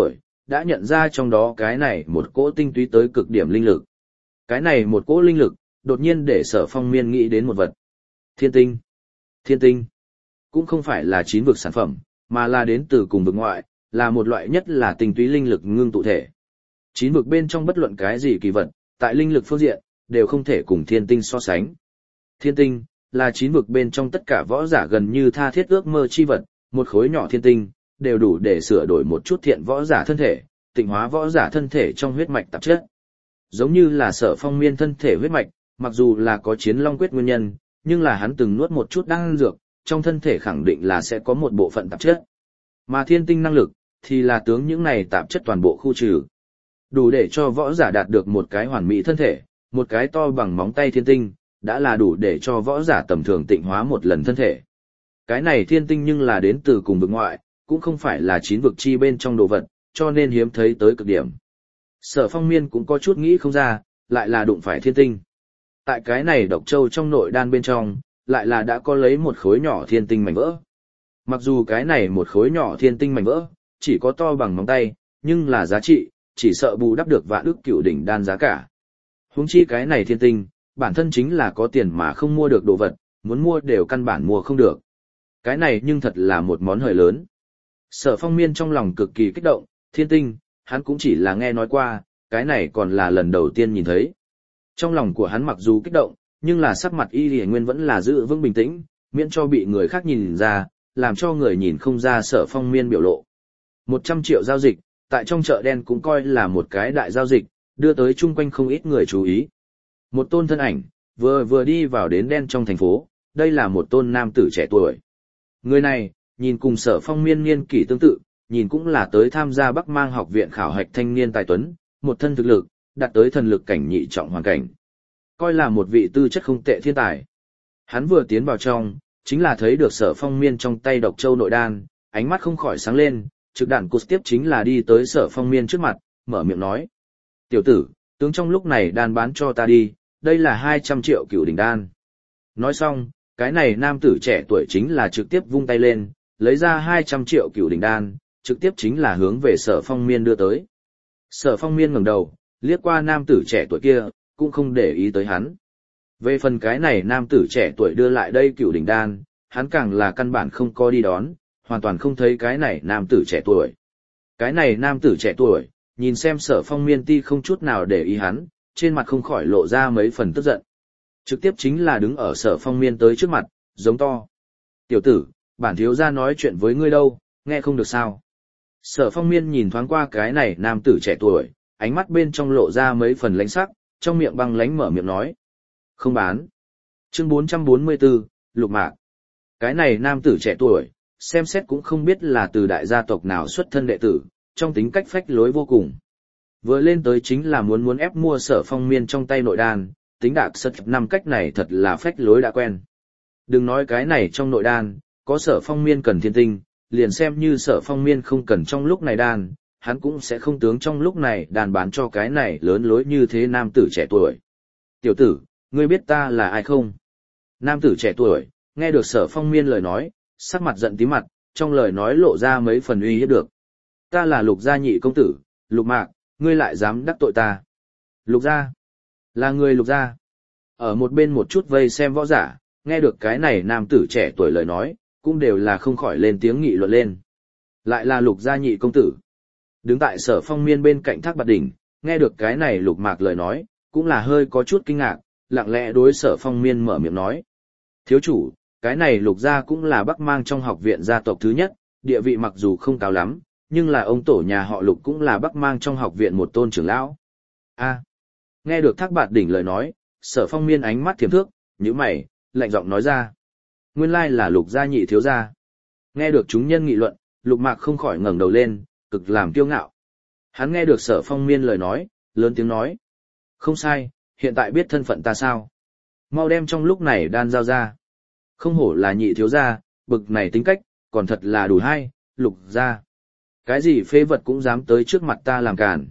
đã nhận ra trong đó cái này một cỗ tinh túy tới cực điểm linh lực. Cái này một cỗ linh lực, đột nhiên để Sở Phong Miên nghĩ đến một vật. Thiên tinh. Thiên tinh. Cũng không phải là chín vực sản phẩm, mà là đến từ cùng vực ngoại, là một loại nhất là tinh túy linh lực ngưng tụ thể. Chín vực bên trong bất luận cái gì kỳ vật, tại linh lực phương diện, đều không thể cùng thiên tinh so sánh. Thiên tinh, là chín vực bên trong tất cả võ giả gần như tha thiết ước mơ chi vật, một khối nhỏ thiên tinh, đều đủ để sửa đổi một chút thiện võ giả thân thể, tịnh hóa võ giả thân thể trong huyết mạch tạp chất. Giống như là Sở Phong Miên thân thể huyết mạch, mặc dù là có chiến long quyết nguyên nhân, nhưng là hắn từng nuốt một chút đan dược, trong thân thể khẳng định là sẽ có một bộ phận tạp chất. Mà thiên tinh năng lực, thì là tướng những này tạp chất toàn bộ khu trừ. Đủ để cho võ giả đạt được một cái hoàn mỹ thân thể, một cái to bằng móng tay thiên tinh, đã là đủ để cho võ giả tầm thường tịnh hóa một lần thân thể. Cái này thiên tinh nhưng là đến từ cùng vực ngoại, cũng không phải là chín vực chi bên trong đồ vật, cho nên hiếm thấy tới cực điểm. Sở Phong Miên cũng có chút nghĩ không ra, lại là đụng phải thiên tinh. Tại cái này độc châu trong nội đan bên trong, lại là đã có lấy một khối nhỏ thiên tinh mảnh vỡ. Mặc dù cái này một khối nhỏ thiên tinh mảnh vỡ, chỉ có to bằng móng tay, nhưng là giá trị, chỉ sợ bù đắp được vạn ức cựu đỉnh đan giá cả. Huống chi cái này thiên tinh, bản thân chính là có tiền mà không mua được đồ vật, muốn mua đều căn bản mua không được. Cái này nhưng thật là một món hời lớn. Sở Phong Miên trong lòng cực kỳ kích động, thiên tinh, hắn cũng chỉ là nghe nói qua, cái này còn là lần đầu tiên nhìn thấy. Trong lòng của hắn mặc dù kích động, nhưng là sắc mặt Y Lì Nguyên vẫn là giữ vững bình tĩnh, miễn cho bị người khác nhìn ra, làm cho người nhìn không ra Sở Phong Miên biểu lộ. một trăm triệu giao dịch, tại trong chợ đen cũng coi là một cái đại giao dịch, đưa tới chung quanh không ít người chú ý. Một tôn thân ảnh, vừa vừa đi vào đến đen trong thành phố, đây là một tôn nam tử trẻ tuổi. Người này, nhìn cùng Sở Phong Miên niên kỷ tương tự, nhìn cũng là tới tham gia Bắc Mang học viện khảo hạch thanh niên tài tuấn, một thân thực lực, đạt tới thần lực cảnh nhị trọng hoàn cảnh. Coi là một vị tư chất không tệ thiên tài. Hắn vừa tiến vào trong, chính là thấy được Sở Phong Miên trong tay độc châu nội đan, ánh mắt không khỏi sáng lên, trực đạn cột tiếp chính là đi tới Sở Phong Miên trước mặt, mở miệng nói. Tiểu tử, tướng trong lúc này đan bán cho ta đi, đây là hai trăm triệu cửu đỉnh đan. Nói xong, cái này nam tử trẻ tuổi chính là trực tiếp vung tay lên, lấy ra hai trăm triệu cửu đỉnh đan, trực tiếp chính là hướng về Sở Phong Miên đưa tới. Sở Phong Miên ngẩng đầu, liếc qua nam tử trẻ tuổi kia, cũng không để ý tới hắn. Về phần cái này nam tử trẻ tuổi đưa lại đây cửu đỉnh đan, hắn càng là căn bản không có đi đón, hoàn toàn không thấy cái này nam tử trẻ tuổi. Cái này nam tử trẻ tuổi, nhìn xem Sở Phong Miên ti không chút nào để ý hắn, trên mặt không khỏi lộ ra mấy phần tức giận. Trực tiếp chính là đứng ở Sở Phong Miên tới trước mặt, giống to. Tiểu tử, bản thiếu gia nói chuyện với ngươi đâu, nghe không được sao. Sở Phong Miên nhìn thoáng qua cái này nam tử trẻ tuổi, ánh mắt bên trong lộ ra mấy phần lánh sắc, trong miệng băng lánh mở miệng nói. Không bán. Chương bốn trăm bốn mươi tư, Lục Mạc. Cái này nam tử trẻ tuổi, xem xét cũng không biết là từ đại gia tộc nào xuất thân đệ tử, trong tính cách phách lối vô cùng. Vừa lên tới chính là muốn muốn ép mua Sở Phong Miên trong tay nội đan, tính đạc sật năm cách này thật là phách lối đã quen. Đừng nói cái này trong nội đan, có Sở Phong Miên cần thiên tinh, liền xem như Sở Phong Miên không cần trong lúc này đan, hắn cũng sẽ không tướng trong lúc này đàn bán cho cái này lớn lối như thế nam tử trẻ tuổi. Tiểu tử, ngươi biết ta là ai không? Nam tử trẻ tuổi, nghe được Sở Phong Miên lời nói, sắc mặt giận tím mặt, trong lời nói lộ ra mấy phần uy hiếp được. Ta là Lục gia nhị công tử, Lục Mạc, ngươi lại dám đắc tội ta. Lục gia? Là người Lục gia. Ở một bên một chút vây xem võ giả, nghe được cái này nam tử trẻ tuổi lời nói, cũng đều là không khỏi lên tiếng nghị luận lên. Lại là Lục gia nhị công tử. Đứng tại Sở Phong Miên bên cạnh Thác Bạt Đỉnh, nghe được cái này Lục Mạc lời nói, cũng là hơi có chút kinh ngạc, lặng lẽ đối Sở Phong Miên mở miệng nói. Thiếu chủ, cái này Lục gia cũng là Bắc Mang trong học viện gia tộc thứ nhất, địa vị mặc dù không cao lắm, nhưng là ông tổ nhà họ Lục cũng là Bắc Mang trong học viện một tôn trưởng lão. A. Nghe được Thác Bạt Đỉnh lời nói, Sở Phong Miên ánh mắt thiềm thước, nhíu mày, lạnh giọng nói ra. Nguyên lai là Lục gia nhị thiếu gia. Nghe được chúng nhân nghị luận, Lục Mạc không khỏi ngẩng đầu lên, cực làm kiêu ngạo. Hắn nghe được Sở Phong Miên lời nói, lớn tiếng nói. Không sai, hiện tại biết thân phận ta sao? Mau đem trong lúc này đan giao ra. Không hổ là nhị thiếu gia, bực này tính cách, còn thật là đủ hay, Lục gia. Cái gì phế vật cũng dám tới trước mặt ta làm càn.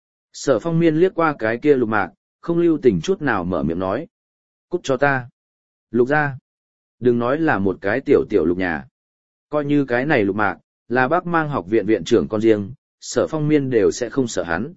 Sở Phong Miên liếc qua cái kia Lục Mạc, không lưu tình chút nào mở miệng nói. Cút cho ta. Lục gia. Đừng nói là một cái tiểu tiểu lục nhà. Coi như cái này Lục Mạc, là Bắc Mang học viện viện trưởng con riêng, Sở Phong Miên đều sẽ không sợ hắn.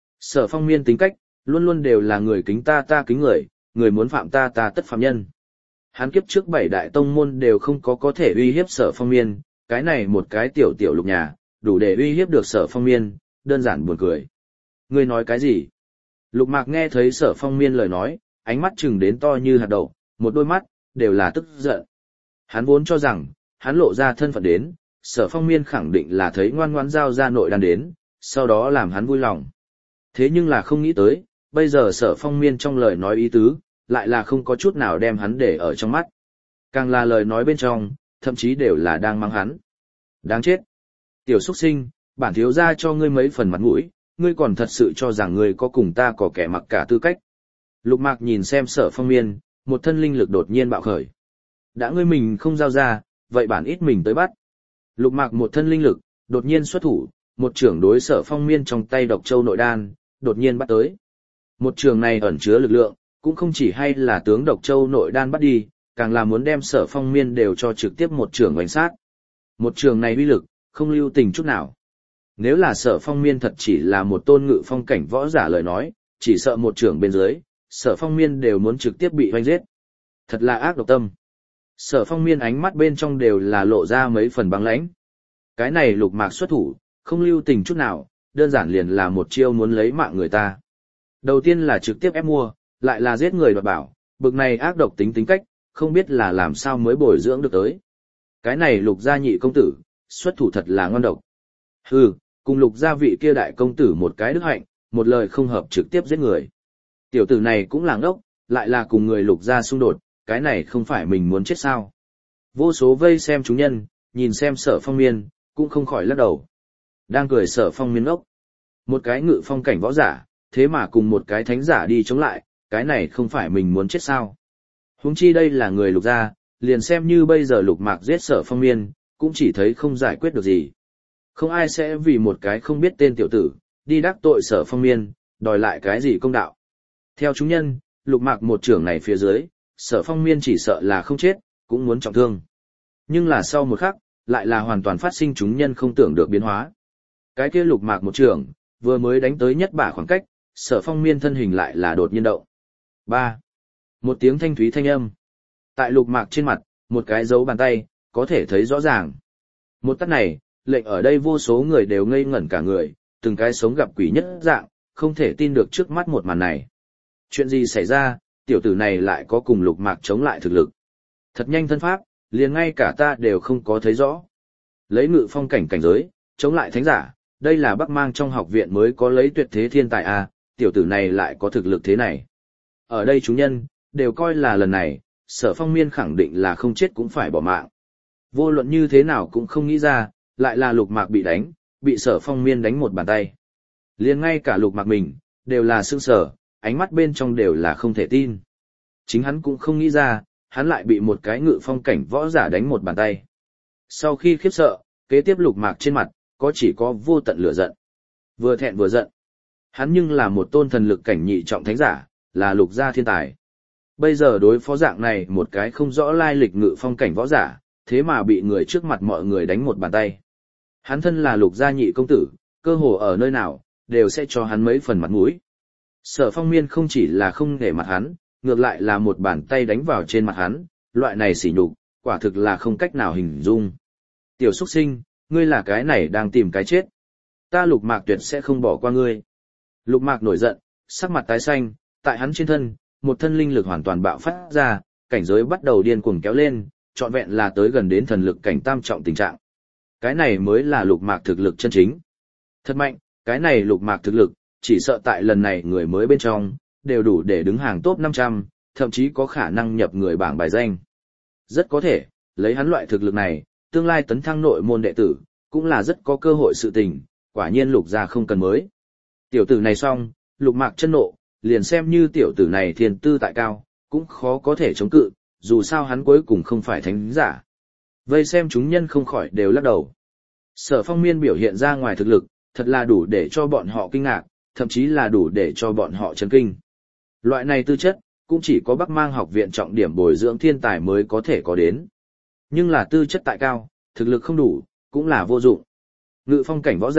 Sở Phong Miên tính cách, luôn luôn đều là người kính ta ta kính người, người muốn phạm ta ta tất phạm nhân. Hắn kiếp trước bảy đại tông môn đều không có có thể uy hiếp Sở Phong Miên, cái này một cái tiểu tiểu lục nhà, đủ để uy hiếp được Sở Phong Miên, đơn giản buồn cười. Ngươi nói cái gì? Lục Mạc nghe thấy Sở Phong Miên lời nói, ánh mắt chừng đến to như hạt đậu, một đôi mắt, đều là tức giận. Hắn vốn cho rằng, hắn lộ ra thân phận đến, Sở Phong Miên khẳng định là thấy ngoan ngoãn giao ra nội đan đến, sau đó làm hắn vui lòng. Thế nhưng là không nghĩ tới, bây giờ Sở Phong Miên trong lời nói ý tứ, lại là không có chút nào đem hắn để ở trong mắt. Càng là lời nói bên trong, thậm chí đều là đang mắng hắn. Đáng chết! Tiểu xuất sinh, bản thiếu gia cho ngươi mấy phần mặt mũi, ngươi còn thật sự cho rằng ngươi có cùng ta có kẻ mặc cả tư cách. Lục Mạc nhìn xem Sở Phong Miên, một thân linh lực đột nhiên bạo khởi. Đã ngươi mình không giao ra, vậy bản ít mình tới bắt. Lục Mạc một thân linh lực, đột nhiên xuất thủ, một trưởng đối Sở Phong Miên trong tay độc châu nội đan, đột nhiên bắt tới. Một trường này ẩn chứa lực lượng, cũng không chỉ hay là tướng độc châu nội đan bắt đi, càng là muốn đem Sở Phong Miên đều cho trực tiếp một trường oanh sát. Một trường này uy lực, không lưu tình chút nào. Nếu là Sở Phong Miên thật chỉ là một tôn ngự phong cảnh võ giả lời nói, chỉ sợ một trường bên dưới, Sở Phong Miên đều muốn trực tiếp bị hoanh giết. Thật là ác độc tâm. Sở Phong Miên ánh mắt bên trong đều là lộ ra mấy phần băng lãnh. Cái này Lục Mạc xuất thủ, không lưu tình chút nào, đơn giản liền là một chiêu muốn lấy mạng người ta. Đầu tiên là trực tiếp ép mua, lại là giết người đoạt bảo, bực này ác độc tính tính cách, không biết là làm sao mới bồi dưỡng được tới. Cái này Lục gia nhị công tử, xuất thủ thật là ngon độc. Hừ, cùng Lục gia vị kia đại công tử một cái đức hạnh, một lời không hợp trực tiếp giết người. Tiểu tử này cũng là ngốc, lại là cùng người Lục gia xung đột, cái này không phải mình muốn chết sao. Vô số vây xem chúng nhân, nhìn xem Sở Phong Miên, cũng không khỏi lắc đầu. Đang cười Sở Phong Miên ngốc. Một cái ngự phong cảnh võ giả, thế mà cùng một cái thánh giả đi chống lại, cái này không phải mình muốn chết sao. Huống chi đây là người Lục gia, liền xem như bây giờ Lục Mạc giết Sở Phong Miên, cũng chỉ thấy không giải quyết được gì. Không ai sẽ vì một cái không biết tên tiểu tử, đi đắc tội Sở Phong Miên, đòi lại cái gì công đạo. Theo chúng nhân, Lục Mạc một trưởng này phía dưới, Sở Phong Miên chỉ sợ là không chết, cũng muốn trọng thương. Nhưng là sau một khắc, lại là hoàn toàn phát sinh chúng nhân không tưởng được biến hóa. Cái kia Lục Mạc một trưởng, vừa mới đánh tới nhất bả khoảng cách, Sở Phong Miên thân hình lại là đột nhiên động. Ba. Một tiếng thanh thúy thanh âm. Tại Lục Mạc trên mặt, một cái dấu bàn tay, có thể thấy rõ ràng. Một tát này, lệnh ở đây vô số người đều ngây ngẩn cả người, từng cái sống gặp quỷ nhất dạng, không thể tin được trước mắt một màn này. Chuyện gì xảy ra, tiểu tử này lại có cùng Lục Mạc chống lại thực lực. Thật nhanh thân pháp, liền ngay cả ta đều không có thấy rõ. Lấy ngự phong cảnh cảnh giới, chống lại thánh giả, đây là Bắc Mang trong học viện mới có lấy tuyệt thế thiên tài à, tiểu tử này lại có thực lực thế này. Ở đây chúng nhân, đều coi là lần này, Sở Phong Miên khẳng định là không chết cũng phải bỏ mạng. Vô luận như thế nào cũng không nghĩ ra, lại là Lục Mạc bị đánh, bị Sở Phong Miên đánh một bàn tay. Liền ngay cả Lục Mạc mình, đều là sững sờ, ánh mắt bên trong đều là không thể tin. Chính hắn cũng không nghĩ ra, hắn lại bị một cái ngự phong cảnh võ giả đánh một bàn tay. Sau khi khiếp sợ, kế tiếp Lục Mạc trên mặt, có chỉ có vô tận lửa giận. Vừa thẹn vừa giận. Hắn nhưng là một tôn thần lực cảnh nhị trọng thánh giả, là Lục gia thiên tài. Bây giờ đối phó dạng này một cái không rõ lai lịch ngự phong cảnh võ giả, thế mà bị người trước mặt mọi người đánh một bàn tay. Hắn thân là Lục gia nhị công tử, cơ hồ ở nơi nào, đều sẽ cho hắn mấy phần mặt mũi. Sở Phong Miên không chỉ là không để mặt hắn, ngược lại là một bàn tay đánh vào trên mặt hắn, loại này sỉ nhục, quả thực là không cách nào hình dung. Tiểu xuất sinh, ngươi là cái này đang tìm cái chết. Ta Lục Mạc tuyệt sẽ không bỏ qua ngươi. Lục Mạc nổi giận, sắc mặt tái xanh, tại hắn trên thân, một thân linh lực hoàn toàn bạo phát ra, cảnh giới bắt đầu điên cuồng kéo lên, trọn vẹn là tới gần đến thần lực cảnh tam trọng tình trạng. Cái này mới là Lục Mạc thực lực chân chính. Thật mạnh, cái này Lục Mạc thực lực, chỉ sợ tại lần này người mới bên trong, đều đủ để đứng hàng top năm trăm, thậm chí có khả năng nhập người bảng bài danh. Rất có thể, lấy hắn loại thực lực này, tương lai tấn thăng nội môn đệ tử, cũng là rất có cơ hội sự tình, quả nhiên Lục gia không cần mới. Tiểu tử này xong, Lục Mạc chân nộ, liền xem như tiểu tử này thiên tư tại cao, cũng khó có thể chống cự, dù sao hắn cuối cùng không phải thánh giả. Vây xem chúng nhân không khỏi đều lắc đầu. Sở Phong Miên biểu hiện ra ngoài thực lực, thật là đủ để cho bọn họ kinh ngạc, thậm chí là đủ để cho bọn họ chấn kinh. Loại này tư chất, cũng chỉ có Bắc Mang học viện trọng điểm bồi dưỡng thiên tài mới có thể có đến. Nhưng là tư chất tại cao, thực lực không đủ, cũng là vô dụng. Ngự phong cảnh võ giả,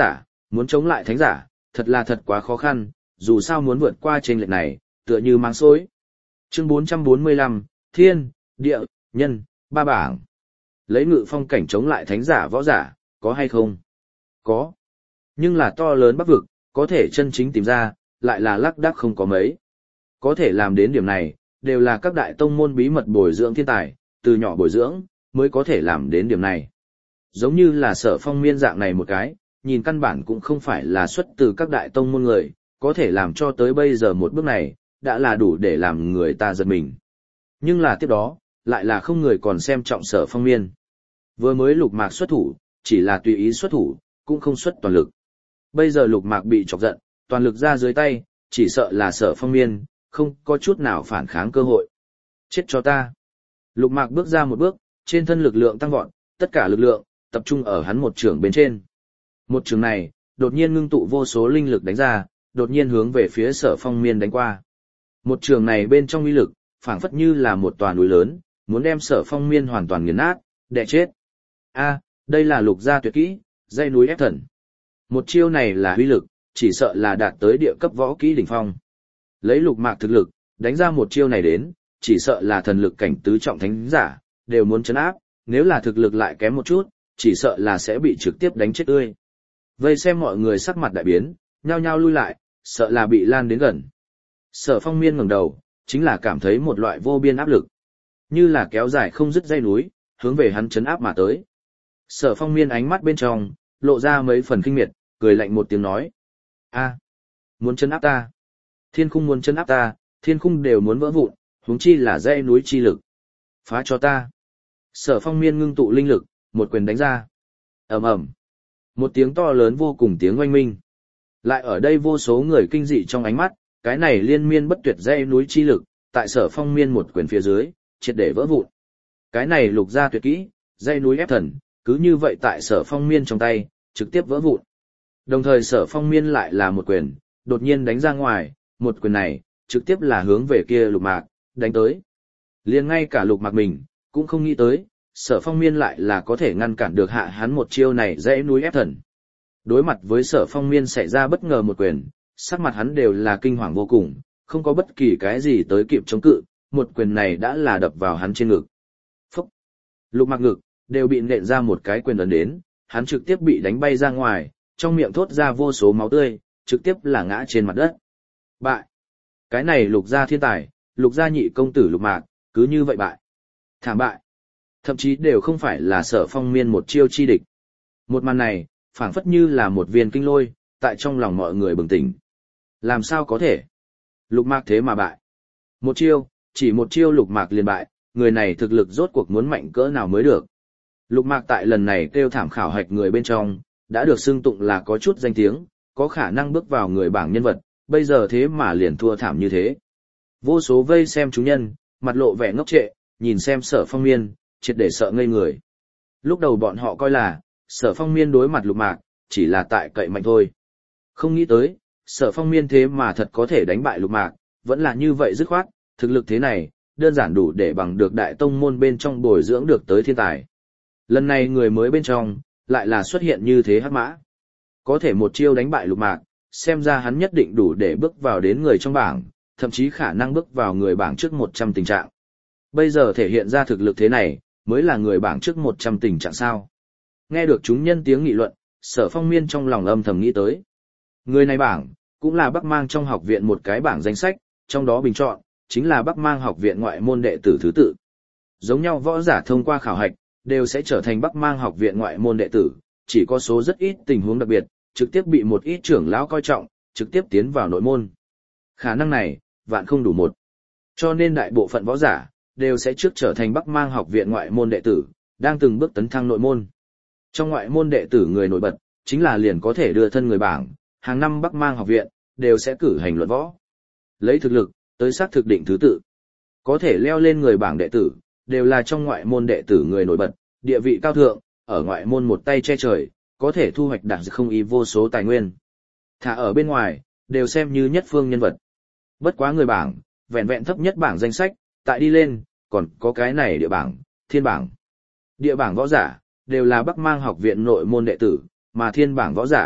Muốn chống lại thánh giả, thật là thật quá khó khăn, dù sao muốn vượt qua chênh lệch này, tựa như mang xối. Chương bốn trăm bốn mươi lăm, Thiên, Địa, Nhân, ba bảng. Lấy ngự phong cảnh chống lại thánh giả võ giả, có hay không? Có. Nhưng là to lớn bắc vực, có thể chân chính tìm ra, lại là lác đác không có mấy. Có thể làm đến điểm này, đều là các đại tông môn bí mật bồi dưỡng thiên tài, từ nhỏ bồi dưỡng, mới có thể làm đến điểm này. Giống như là Sở Phong Miên dạng này một cái, nhìn căn bản cũng không phải là xuất từ các đại tông môn người, có thể làm cho tới bây giờ một bước này, đã là đủ để làm người ta giật mình. Nhưng là tiếp đó, lại là không người còn xem trọng Sở Phong Miên. Vừa mới Lục Mạc xuất thủ, chỉ là tùy ý xuất thủ, cũng không xuất toàn lực. Bây giờ Lục Mạc bị chọc giận, toàn lực ra dưới tay, chỉ sợ là Sở Phong Miên, không có chút nào phản kháng cơ hội. Chết cho ta. Lục Mạc bước ra một bước, trên thân lực lượng tăng vọt, tất cả lực lượng, tập trung ở hắn một trường bên trên. Một trường này, đột nhiên ngưng tụ vô số linh lực đánh ra, đột nhiên hướng về phía Sở Phong Miên đánh qua. Một trường này bên trong uy lực, phảng phất như là một tòa núi lớn, muốn đem Sở Phong Miên hoàn toàn nghiền nát, đè chết. A, đây là Lục gia tuyệt kỹ, dây núi ép thần. Một chiêu này là uy lực, chỉ sợ là đạt tới địa cấp võ kỹ đỉnh phong. Lấy Lục Mạc thực lực, đánh ra một chiêu này đến, chỉ sợ là thần lực cảnh tứ trọng thánh giả, đều muốn chấn áp, nếu là thực lực lại kém một chút, chỉ sợ là sẽ bị trực tiếp đánh chết tươi. Vây xem mọi người sắc mặt đại biến, nhao nhao lui lại, sợ là bị lan đến gần. Sở Phong Miên ngẩng đầu, chính là cảm thấy một loại vô biên áp lực, như là kéo dài không dứt dây núi, hướng về hắn chấn áp mà tới. Sở Phong Miên ánh mắt bên trong, lộ ra mấy phần kinh miệt, cười lạnh một tiếng nói: "A, muốn chấn áp ta? Thiên khung muốn chấn áp ta, thiên khung đều muốn vỡ vụn, huống chi là dây núi chi lực. Phá cho ta." Sở Phong Miên ngưng tụ linh lực, một quyền đánh ra. Ầm ầm. Một tiếng to lớn vô cùng tiếng oanh minh. Lại ở đây vô số người kinh dị trong ánh mắt, cái này liên miên bất tuyệt dây núi chi lực, tại Sở Phong Miên một quyền phía dưới, triệt để vỡ vụn. Cái này Lục gia tuyệt kỹ, dây núi ép thần, cứ như vậy tại Sở Phong Miên trong tay, trực tiếp vỡ vụn. Đồng thời Sở Phong Miên lại là một quyền, đột nhiên đánh ra ngoài, một quyền này, trực tiếp là hướng về kia Lục Mạc, đánh tới. Liền ngay cả Lục Mạc mình, cũng không nghĩ tới, Sở Phong Miên lại là có thể ngăn cản được hạ hắn một chiêu này dãy núi ép thần. Đối mặt với Sở Phong Miên xảy ra bất ngờ một quyền, sắc mặt hắn đều là kinh hoàng vô cùng, không có bất kỳ cái gì tới kịp chống cự, một quyền này đã là đập vào hắn trên ngực. Phúc! Lục Mạc ngực, đều bị nện ra một cái quyền ấn đến, hắn trực tiếp bị đánh bay ra ngoài, trong miệng thốt ra vô số máu tươi, trực tiếp là ngã trên mặt đất. Bại! Cái này Lục gia thiên tài, Lục gia nhị công tử Lục Mạc, cứ như vậy bại. Thảm bại! Thậm chí đều không phải là Sở Phong Miên một chiêu chi địch. Một màn này, phảng phất như là một viên kinh lôi, tại trong lòng mọi người bừng tỉnh. Làm sao có thể? Lục Mạc thế mà bại. Một chiêu, chỉ một chiêu Lục Mạc liền bại, người này thực lực rốt cuộc muốn mạnh cỡ nào mới được. Lục Mạc tại lần này kêu thảm khảo hạch người bên trong, đã được xưng tụng là có chút danh tiếng, có khả năng bước vào người bảng nhân vật, bây giờ thế mà liền thua thảm như thế. Vô số vây xem chúng nhân, mặt lộ vẻ ngốc trệ, nhìn xem Sở Phong Miên, triệt để sợ ngây người. Lúc đầu bọn họ coi là, Sở Phong Miên đối mặt Lục Mạc, chỉ là tại cậy mạnh thôi. Không nghĩ tới, Sở Phong Miên thế mà thật có thể đánh bại Lục Mạc, vẫn là như vậy dứt khoát, thực lực thế này, đơn giản đủ để bằng được đại tông môn bên trong bồi dưỡng được tới thiên tài. Lần này người mới bên trong, lại là xuất hiện như thế hắc mã. Có thể một chiêu đánh bại Lục Mạc, xem ra hắn nhất định đủ để bước vào đến người trong bảng, thậm chí khả năng bước vào người bảng trước một trăm tình trạng. Bây giờ thể hiện ra thực lực thế này, mới là người bảng trước một trăm tình trạng sao. Nghe được chúng nhân tiếng nghị luận, Sở Phong Miên trong lòng âm thầm nghĩ tới. Người này bảng, cũng là Bắc Mang trong học viện một cái bảng danh sách, trong đó bình chọn, chính là Bắc Mang học viện ngoại môn đệ tử thứ tự. Giống nhau võ giả thông qua khảo hạch, đều sẽ trở thành Bắc Mang học viện ngoại môn đệ tử, chỉ có số rất ít tình huống đặc biệt, trực tiếp bị một ít trưởng lão coi trọng, trực tiếp tiến vào nội môn. Khả năng này, vạn không đủ một. Cho nên đại bộ phận võ giả, đều sẽ trước trở thành Bắc Mang học viện ngoại môn đệ tử, đang từng bước tấn thăng nội môn. Trong ngoại môn đệ tử người nổi bật, chính là liền có thể đưa thân người bảng, hàng năm Bắc Mang học viện, đều sẽ cử hành luận võ. Lấy thực lực, tới xác thực định thứ tự. Có thể leo lên người bảng đệ tử, đều là trong ngoại môn đệ tử người nổi bật, địa vị cao thượng, ở ngoại môn một tay che trời, có thể thu hoạch đạt không ý vô số tài nguyên. Thả ở bên ngoài, đều xem như nhất phương nhân vật. Bất quá người bảng, vẹn vẹn thấp nhất bảng danh sách, tại đi lên, còn có cái này địa bảng, thiên bảng. Địa bảng võ giả, đều là Bắc Mang học viện nội môn đệ tử, mà thiên bảng võ giả,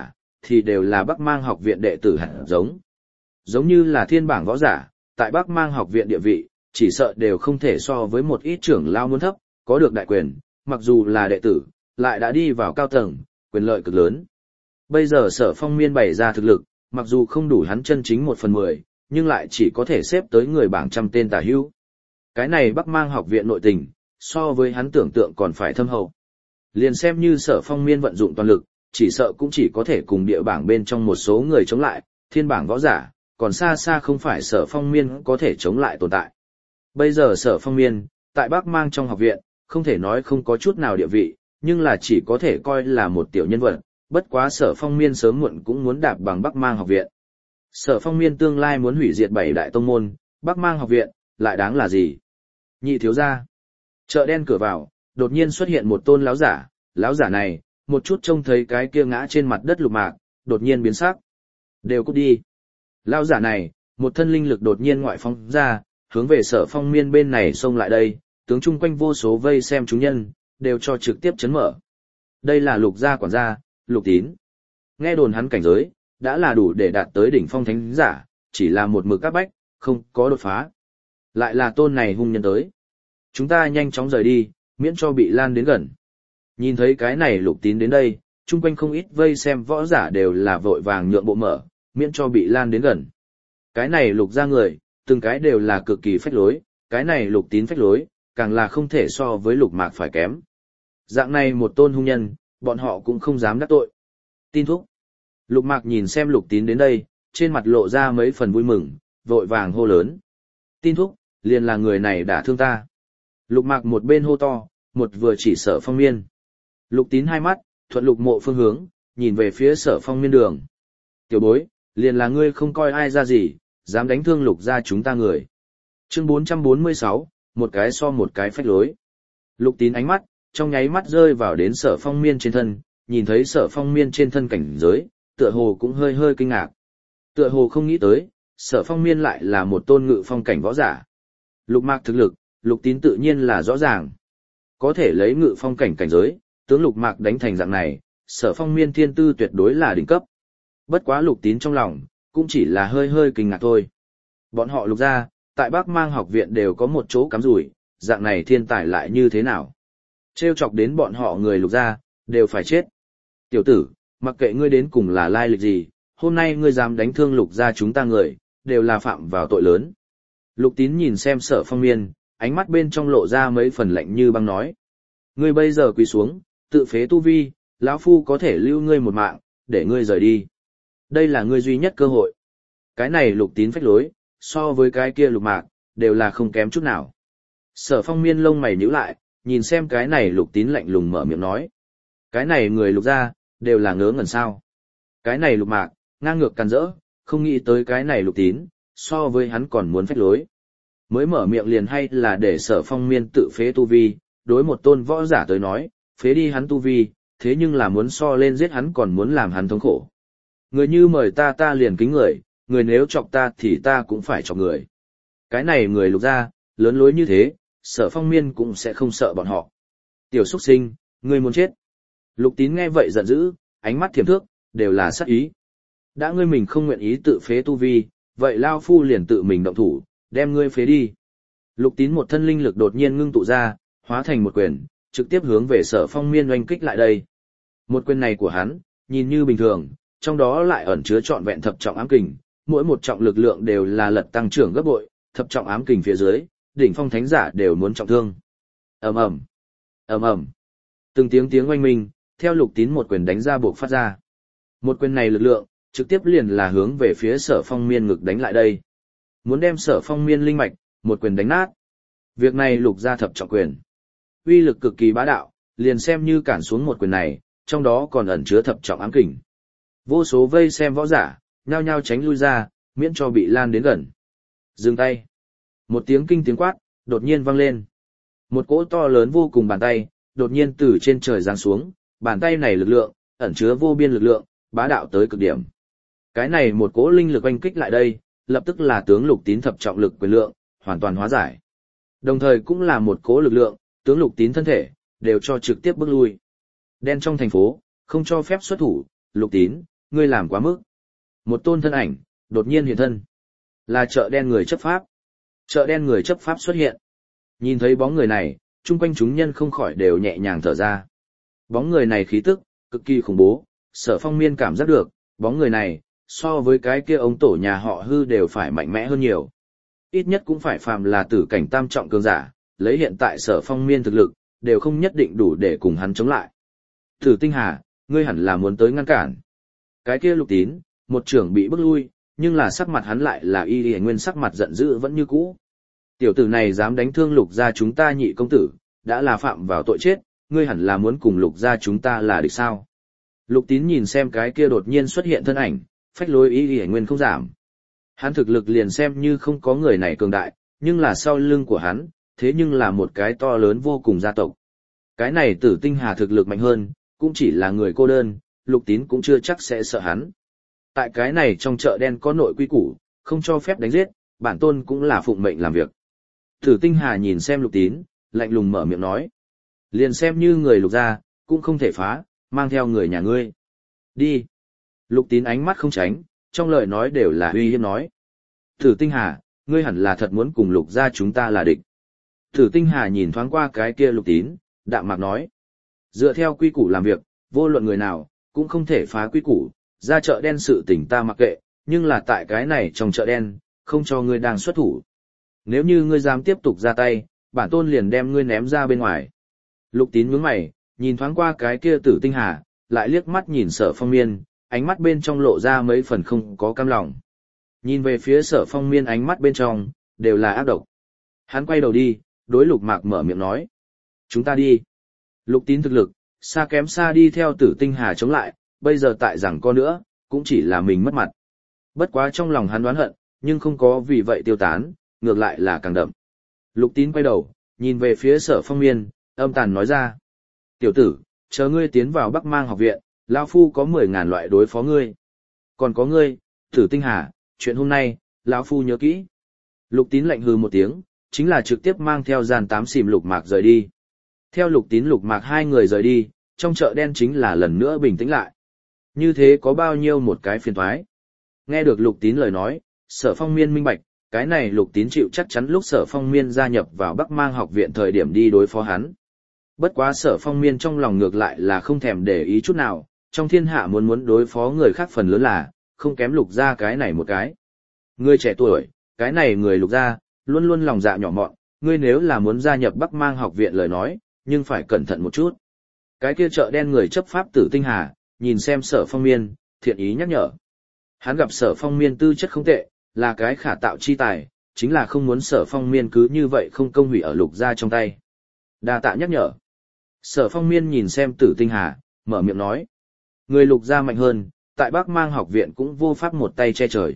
thì đều là Bắc Mang học viện đệ tử hạt giống. Giống như là thiên bảng võ giả, tại Bắc Mang học viện địa vị, chỉ sợ đều không thể so với một ít trưởng lao muốn thấp, có được đại quyền, mặc dù là đệ tử, lại đã đi vào cao tầng, quyền lợi cực lớn. Bây giờ Sở Phong Miên bày ra thực lực, mặc dù không đủ hắn chân chính một phần mười, nhưng lại chỉ có thể xếp tới người bảng trăm tên tả hữu. Cái này Bắc Mang học viện nội tình, so với hắn tưởng tượng còn phải thâm hậu. Liền xem như Sở Phong Miên vận dụng toàn lực, chỉ sợ cũng chỉ có thể cùng địa bảng bên trong một số người chống lại, thiên bảng võ giả, còn xa xa không phải Sở Phong Miên có thể chống lại tồn tại. Bây giờ Sở Phong Miên, tại Bắc Mang trong học viện, không thể nói không có chút nào địa vị, nhưng là chỉ có thể coi là một tiểu nhân vật, bất quá Sở Phong Miên sớm muộn cũng muốn đạp bằng Bắc Mang học viện. Sở Phong Miên tương lai muốn hủy diệt bảy đại tông môn, Bắc Mang học viện, lại đáng là gì? Nhị thiếu gia. Chợ đen cửa vào, đột nhiên xuất hiện một tôn lão giả, lão giả này, một chút trông thấy cái kia ngã trên mặt đất Lục Mạc, đột nhiên biến sắc. Đều cút đi. Lão giả này, một thân linh lực đột nhiên ngoại phóng ra, hướng về Sở Phong Miên bên này xông lại đây, tướng chung quanh vô số vây xem chúng nhân, đều cho trực tiếp chấn mở. Đây là Lục gia quản gia, Lục Tín. Nghe đồn hắn cảnh giới, đã là đủ để đạt tới đỉnh phong thánh giả, chỉ là một mực áp bách, không có đột phá. Lại là tôn này hung nhân tới. Chúng ta nhanh chóng rời đi, miễn cho bị lan đến gần. Nhìn thấy cái này Lục Tín đến đây, chung quanh không ít vây xem võ giả đều là vội vàng nhượng bộ mở, miễn cho bị lan đến gần. Cái này Lục gia người, từng cái đều là cực kỳ phách lối, cái này Lục Tín phách lối, càng là không thể so với Lục Mạc phải kém. Dạng này một tôn hung nhân, bọn họ cũng không dám đắc tội. Tin thúc. Lục Mạc nhìn xem Lục Tín đến đây, trên mặt lộ ra mấy phần vui mừng, vội vàng hô lớn. Tin thúc, liền là người này đã thương ta. Lục Mạc một bên hô to, một vừa chỉ Sở Phong Miên. Lục Tín hai mắt, thuận Lục Mộ phương hướng, nhìn về phía Sở Phong Miên đường. Tiểu bối, liền là ngươi không coi ai ra gì, dám đánh thương Lục gia chúng ta người. Chương bốn trăm bốn mươi sáu, một cái so một cái phách lối. Lục Tín ánh mắt, trong nháy mắt rơi vào đến Sở Phong Miên trên thân, nhìn thấy Sở Phong Miên trên thân cảnh giới, tựa hồ cũng hơi hơi kinh ngạc. Tựa hồ không nghĩ tới, Sở Phong Miên lại là một tôn ngự phong cảnh võ giả. Lục Mạc thực lực, Lục Tín tự nhiên là rõ ràng. Có thể lấy ngự phong cảnh cảnh giới, tướng Lục Mạc đánh thành dạng này, Sở Phong Miên thiên tư tuyệt đối là đỉnh cấp. Bất quá Lục Tín trong lòng, cũng chỉ là hơi hơi kinh ngạc thôi. Bọn họ Lục gia, tại Bắc Mang học viện đều có một chỗ cắm rủi, dạng này thiên tài lại như thế nào? Trêu chọc đến bọn họ người Lục gia, đều phải chết. Tiểu tử, mặc kệ ngươi đến cùng là lai lịch gì, hôm nay ngươi dám đánh thương Lục gia chúng ta người, đều là phạm vào tội lớn. Lục Tín nhìn xem Sở Phong Miên, ánh mắt bên trong lộ ra mấy phần lạnh như băng nói. Ngươi bây giờ quỳ xuống, tự phế tu vi, lão phu có thể lưu ngươi một mạng, để ngươi rời đi. Đây là ngươi duy nhất cơ hội. Cái này Lục Tín phách lối, so với cái kia Lục Mạc, đều là không kém chút nào. Sở Phong Miên lông mày nhíu lại, nhìn xem cái này Lục Tín lạnh lùng mở miệng nói. Cái này người Lục gia, đều là ngớ ngẩn sao. Cái này Lục Mạc, ngang ngược càn rỡ, không nghĩ tới cái này Lục Tín, so với hắn còn muốn phách lối. Mới mở miệng liền hay là để Sở Phong Miên tự phế tu vi, đối một tôn võ giả tới nói, phế đi hắn tu vi, thế nhưng là muốn so lên giết hắn còn muốn làm hắn thống khổ. Người như mời ta ta liền kính người, người nếu chọc ta thì ta cũng phải chọc người. Cái này người Lục gia, lớn lối như thế, Sở Phong Miên cũng sẽ không sợ bọn họ. Tiểu xuất sinh, ngươi muốn chết. Lục Tín nghe vậy giận dữ, ánh mắt thiểm thước, đều là sát ý. Đã ngươi mình không nguyện ý tự phế tu vi, vậy Lao Phu liền tự mình động thủ, đem ngươi phế đi. Lục Tín một thân linh lực đột nhiên ngưng tụ ra, hóa thành một quyền, trực tiếp hướng về Sở Phong Miên oanh kích lại đây. Một quyền này của hắn, nhìn như bình thường, trong đó lại ẩn chứa trọn vẹn thập trọng ám kình, mỗi một trọng lực lượng đều là lật tăng trưởng gấp bội, thập trọng ám kình phía dưới, đỉnh phong thánh giả đều muốn trọng thương. Ầm ầm, ầm ầm. Từng tiếng tiếng oanh minh, theo Lục Tín một quyền đánh ra buộc phát ra. Một quyền này lực lượng, trực tiếp liền là hướng về phía Sở Phong Miên ngực đánh lại đây. Muốn đem Sở Phong Miên linh mạch, một quyền đánh nát. Việc này Lục gia thập trọng quyền. Uy lực cực kỳ bá đạo, liền xem như cản xuống một quyền này, trong đó còn ẩn chứa thập trọng ám kình. Vô số vây xem võ giả, nhao nhao tránh lui ra, miễn cho bị lan đến gần. Dừng tay. Một tiếng kinh tiếng quát, đột nhiên vang lên. Một cỗ to lớn vô cùng bàn tay, đột nhiên từ trên trời giáng xuống, bàn tay này lực lượng, ẩn chứa vô biên lực lượng, bá đạo tới cực điểm. Cái này một cỗ linh lực oanh kích lại đây, lập tức là tướng Lục Tín thập trọng lực quyền lượng, hoàn toàn hóa giải. Đồng thời cũng là một cỗ lực lượng, tướng Lục Tín thân thể, đều cho trực tiếp bước lui. Đen trong thành phố, không cho phép xuất thủ, Lục Tín, ngươi làm quá mức. Một tôn thân ảnh, đột nhiên hiện thân. Là chợ đen người chấp pháp. Chợ đen người chấp pháp xuất hiện. Nhìn thấy bóng người này, chung quanh chúng nhân không khỏi đều nhẹ nhàng thở ra. Bóng người này khí tức, cực kỳ khủng bố, Sở Phong Miên cảm giác được, bóng người này, so với cái kia ông tổ nhà họ Hư đều phải mạnh mẽ hơn nhiều. Ít nhất cũng phải phàm là tử cảnh tam trọng cường giả, lấy hiện tại Sở Phong Miên thực lực, đều không nhất định đủ để cùng hắn chống lại. Tử Tinh Hà, ngươi hẳn là muốn tới ngăn cản. Cái kia Lục Tín, một trưởng bị bức lui, nhưng là sắc mặt hắn lại là y y nguyên sắc mặt giận dữ vẫn như cũ. Tiểu tử này dám đánh thương Lục gia chúng ta nhị công tử, đã là phạm vào tội chết, ngươi hẳn là muốn cùng Lục gia chúng ta là địch sao. Lục Tín nhìn xem cái kia đột nhiên xuất hiện thân ảnh, phách lối y y nguyên không giảm. Hắn thực lực liền xem như không có người này cường đại, nhưng là sau lưng của hắn, thế nhưng là một cái to lớn vô cùng gia tộc. Cái này Tử Tinh Hà thực lực mạnh hơn, cũng chỉ là người cô đơn, Lục Tín cũng chưa chắc sẽ sợ hắn. Tại cái này trong chợ đen có nội quy củ, không cho phép đánh giết, bản tôn cũng là phụng mệnh làm việc. Tử Tinh Hà nhìn xem Lục Tín, lạnh lùng mở miệng nói. Liền xem như người Lục gia, cũng không thể phá, mang theo người nhà ngươi. Đi. Lục Tín ánh mắt không tránh, trong lời nói đều là uy hiếp nói. Tử Tinh Hà, ngươi hẳn là thật muốn cùng Lục gia chúng ta là địch. Tử Tinh Hà nhìn thoáng qua cái kia Lục Tín, đạm mạc nói. Dựa theo quy củ làm việc, vô luận người nào, cũng không thể phá quy củ, ra chợ đen sự tình ta mặc kệ, nhưng là tại cái này trong chợ đen, không cho ngươi đang xuất thủ. Nếu như ngươi dám tiếp tục ra tay, bản tôn liền đem ngươi ném ra bên ngoài. Lục Tín nhướng mày, nhìn thoáng qua cái kia Tử Tinh Hà, lại liếc mắt nhìn Sở Phong Miên, ánh mắt bên trong lộ ra mấy phần không có cam lòng. Nhìn về phía Sở Phong Miên ánh mắt bên trong, đều là ác độc. Hắn quay đầu đi, đối Lục Mạc mở miệng nói. Chúng ta đi. Lục Tín thực lực, xa kém xa đi theo Tử Tinh Hà chống lại, bây giờ tại rằng co nữa, cũng chỉ là mình mất mặt. Bất quá trong lòng hắn đoán hận, nhưng không có vì vậy tiêu tán, ngược lại là càng đậm. Lục Tín quay đầu, nhìn về phía Sở Phong Miên, âm tàn nói ra. Tiểu tử, chờ ngươi tiến vào Bắc Mang học viện, lão phu có mười ngàn loại đối phó ngươi. Còn có ngươi, Tử Tinh Hà, chuyện hôm nay, lão phu nhớ kỹ. Lục Tín lạnh hừ một tiếng, chính là trực tiếp mang theo dàn tám xìm Lục Mạc rời đi. Theo Lục Tín Lục Mạc hai người rời đi, trong chợ đen chính là lần nữa bình tĩnh lại. Như thế có bao nhiêu một cái phiền toái. Nghe được Lục Tín lời nói, Sở Phong Miên minh bạch, cái này Lục Tín chịu chắc chắn lúc Sở Phong Miên gia nhập vào Bắc Mang học viện thời điểm đi đối phó hắn. Bất quá Sở Phong Miên trong lòng ngược lại là không thèm để ý chút nào, trong thiên hạ muốn muốn đối phó người khác phần lớn là, không kém Lục gia cái này một cái. Người trẻ tuổi, cái này người Lục gia, luôn luôn lòng dạ nhỏ mọn, ngươi nếu là muốn gia nhập Bắc Mang học viện lời nói, nhưng phải cẩn thận một chút. Cái kia chợ đen người chấp pháp Tử Tinh Hà, nhìn xem Sở Phong Miên, thiện ý nhắc nhở. Hắn gặp Sở Phong Miên tư chất không tệ, là cái khả tạo chi tài, chính là không muốn Sở Phong Miên cứ như vậy không công hủy ở Lục gia trong tay. Đa tạ nhắc nhở. Sở Phong Miên nhìn xem Tử Tinh Hà, mở miệng nói. Người Lục gia mạnh hơn, tại Bắc Mang học viện cũng vô pháp một tay che trời.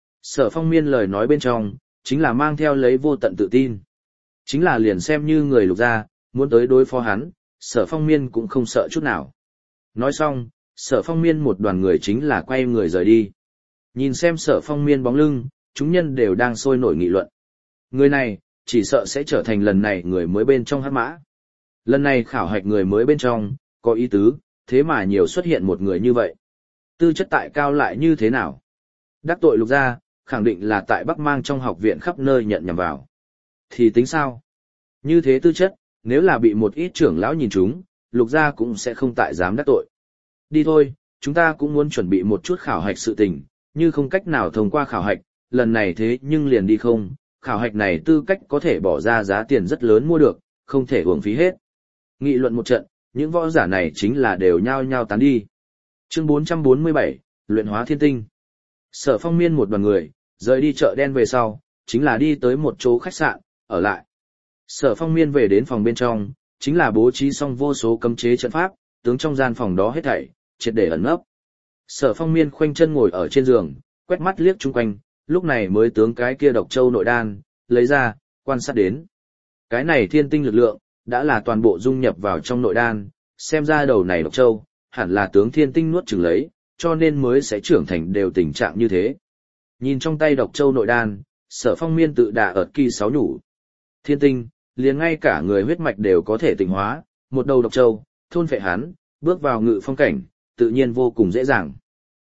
Sở Phong Miên lời nói bên trong, chính là mang theo lấy vô tận tự tin. Chính là liền xem như người Lục gia, muốn tới đối phó hắn, Sở Phong Miên cũng không sợ chút nào. Nói xong, Sở Phong Miên một đoàn người chính là quay người rời đi. Nhìn xem Sở Phong Miên bóng lưng, chúng nhân đều đang sôi nổi nghị luận. Người này, chỉ sợ sẽ trở thành lần này người mới bên trong hắc mã. Lần này khảo hạch người mới bên trong, có ý tứ, thế mà nhiều xuất hiện một người như vậy. Tư chất tại cao lại như thế nào? Đắc tội Lục gia, khẳng định là tại Bắc Mang trong học viện khắp nơi nhận nhầm vào. Thì tính sao? Như thế tư chất, nếu là bị một ít trưởng lão nhìn chúng, Lục gia cũng sẽ không tại dám đắc tội. Đi thôi, chúng ta cũng muốn chuẩn bị một chút khảo hạch sự tình, như không cách nào thông qua khảo hạch, lần này thế nhưng liền đi không, khảo hạch này tư cách có thể bỏ ra giá tiền rất lớn mua được, không thể uổng phí hết. Nghị luận một trận, những võ giả này chính là đều nhao nhao tán đi. Chương bốn trăm bốn mươi bảy, Luyện hóa thiên tinh. Sở Phong Miên một đoàn người, rời đi chợ đen về sau, chính là đi tới một chỗ khách sạn, ở lại. Sở Phong Miên về đến phòng bên trong, chính là bố trí xong vô số cấm chế trận pháp, tướng trong gian phòng đó hết thảy, triệt để ẩn nấp. Sở Phong Miên khoanh chân ngồi ở trên giường, quét mắt liếc chung quanh, lúc này mới tướng cái kia độc châu nội đan, lấy ra, quan sát đến. Cái này thiên tinh lực lượng, đã là toàn bộ dung nhập vào trong nội đan, xem ra đầu này độc châu, hẳn là tướng thiên tinh nuốt chửng lấy, cho nên mới sẽ trưởng thành đều tình trạng như thế. Nhìn trong tay độc châu nội đan, Sở Phong Miên tự đà ợt kỳ sáu nhủ. Thiên tinh, liền ngay cả người huyết mạch đều có thể tỉnh hóa, một đầu độc châu, thôn phệ hắn, bước vào ngự phong cảnh, tự nhiên vô cùng dễ dàng.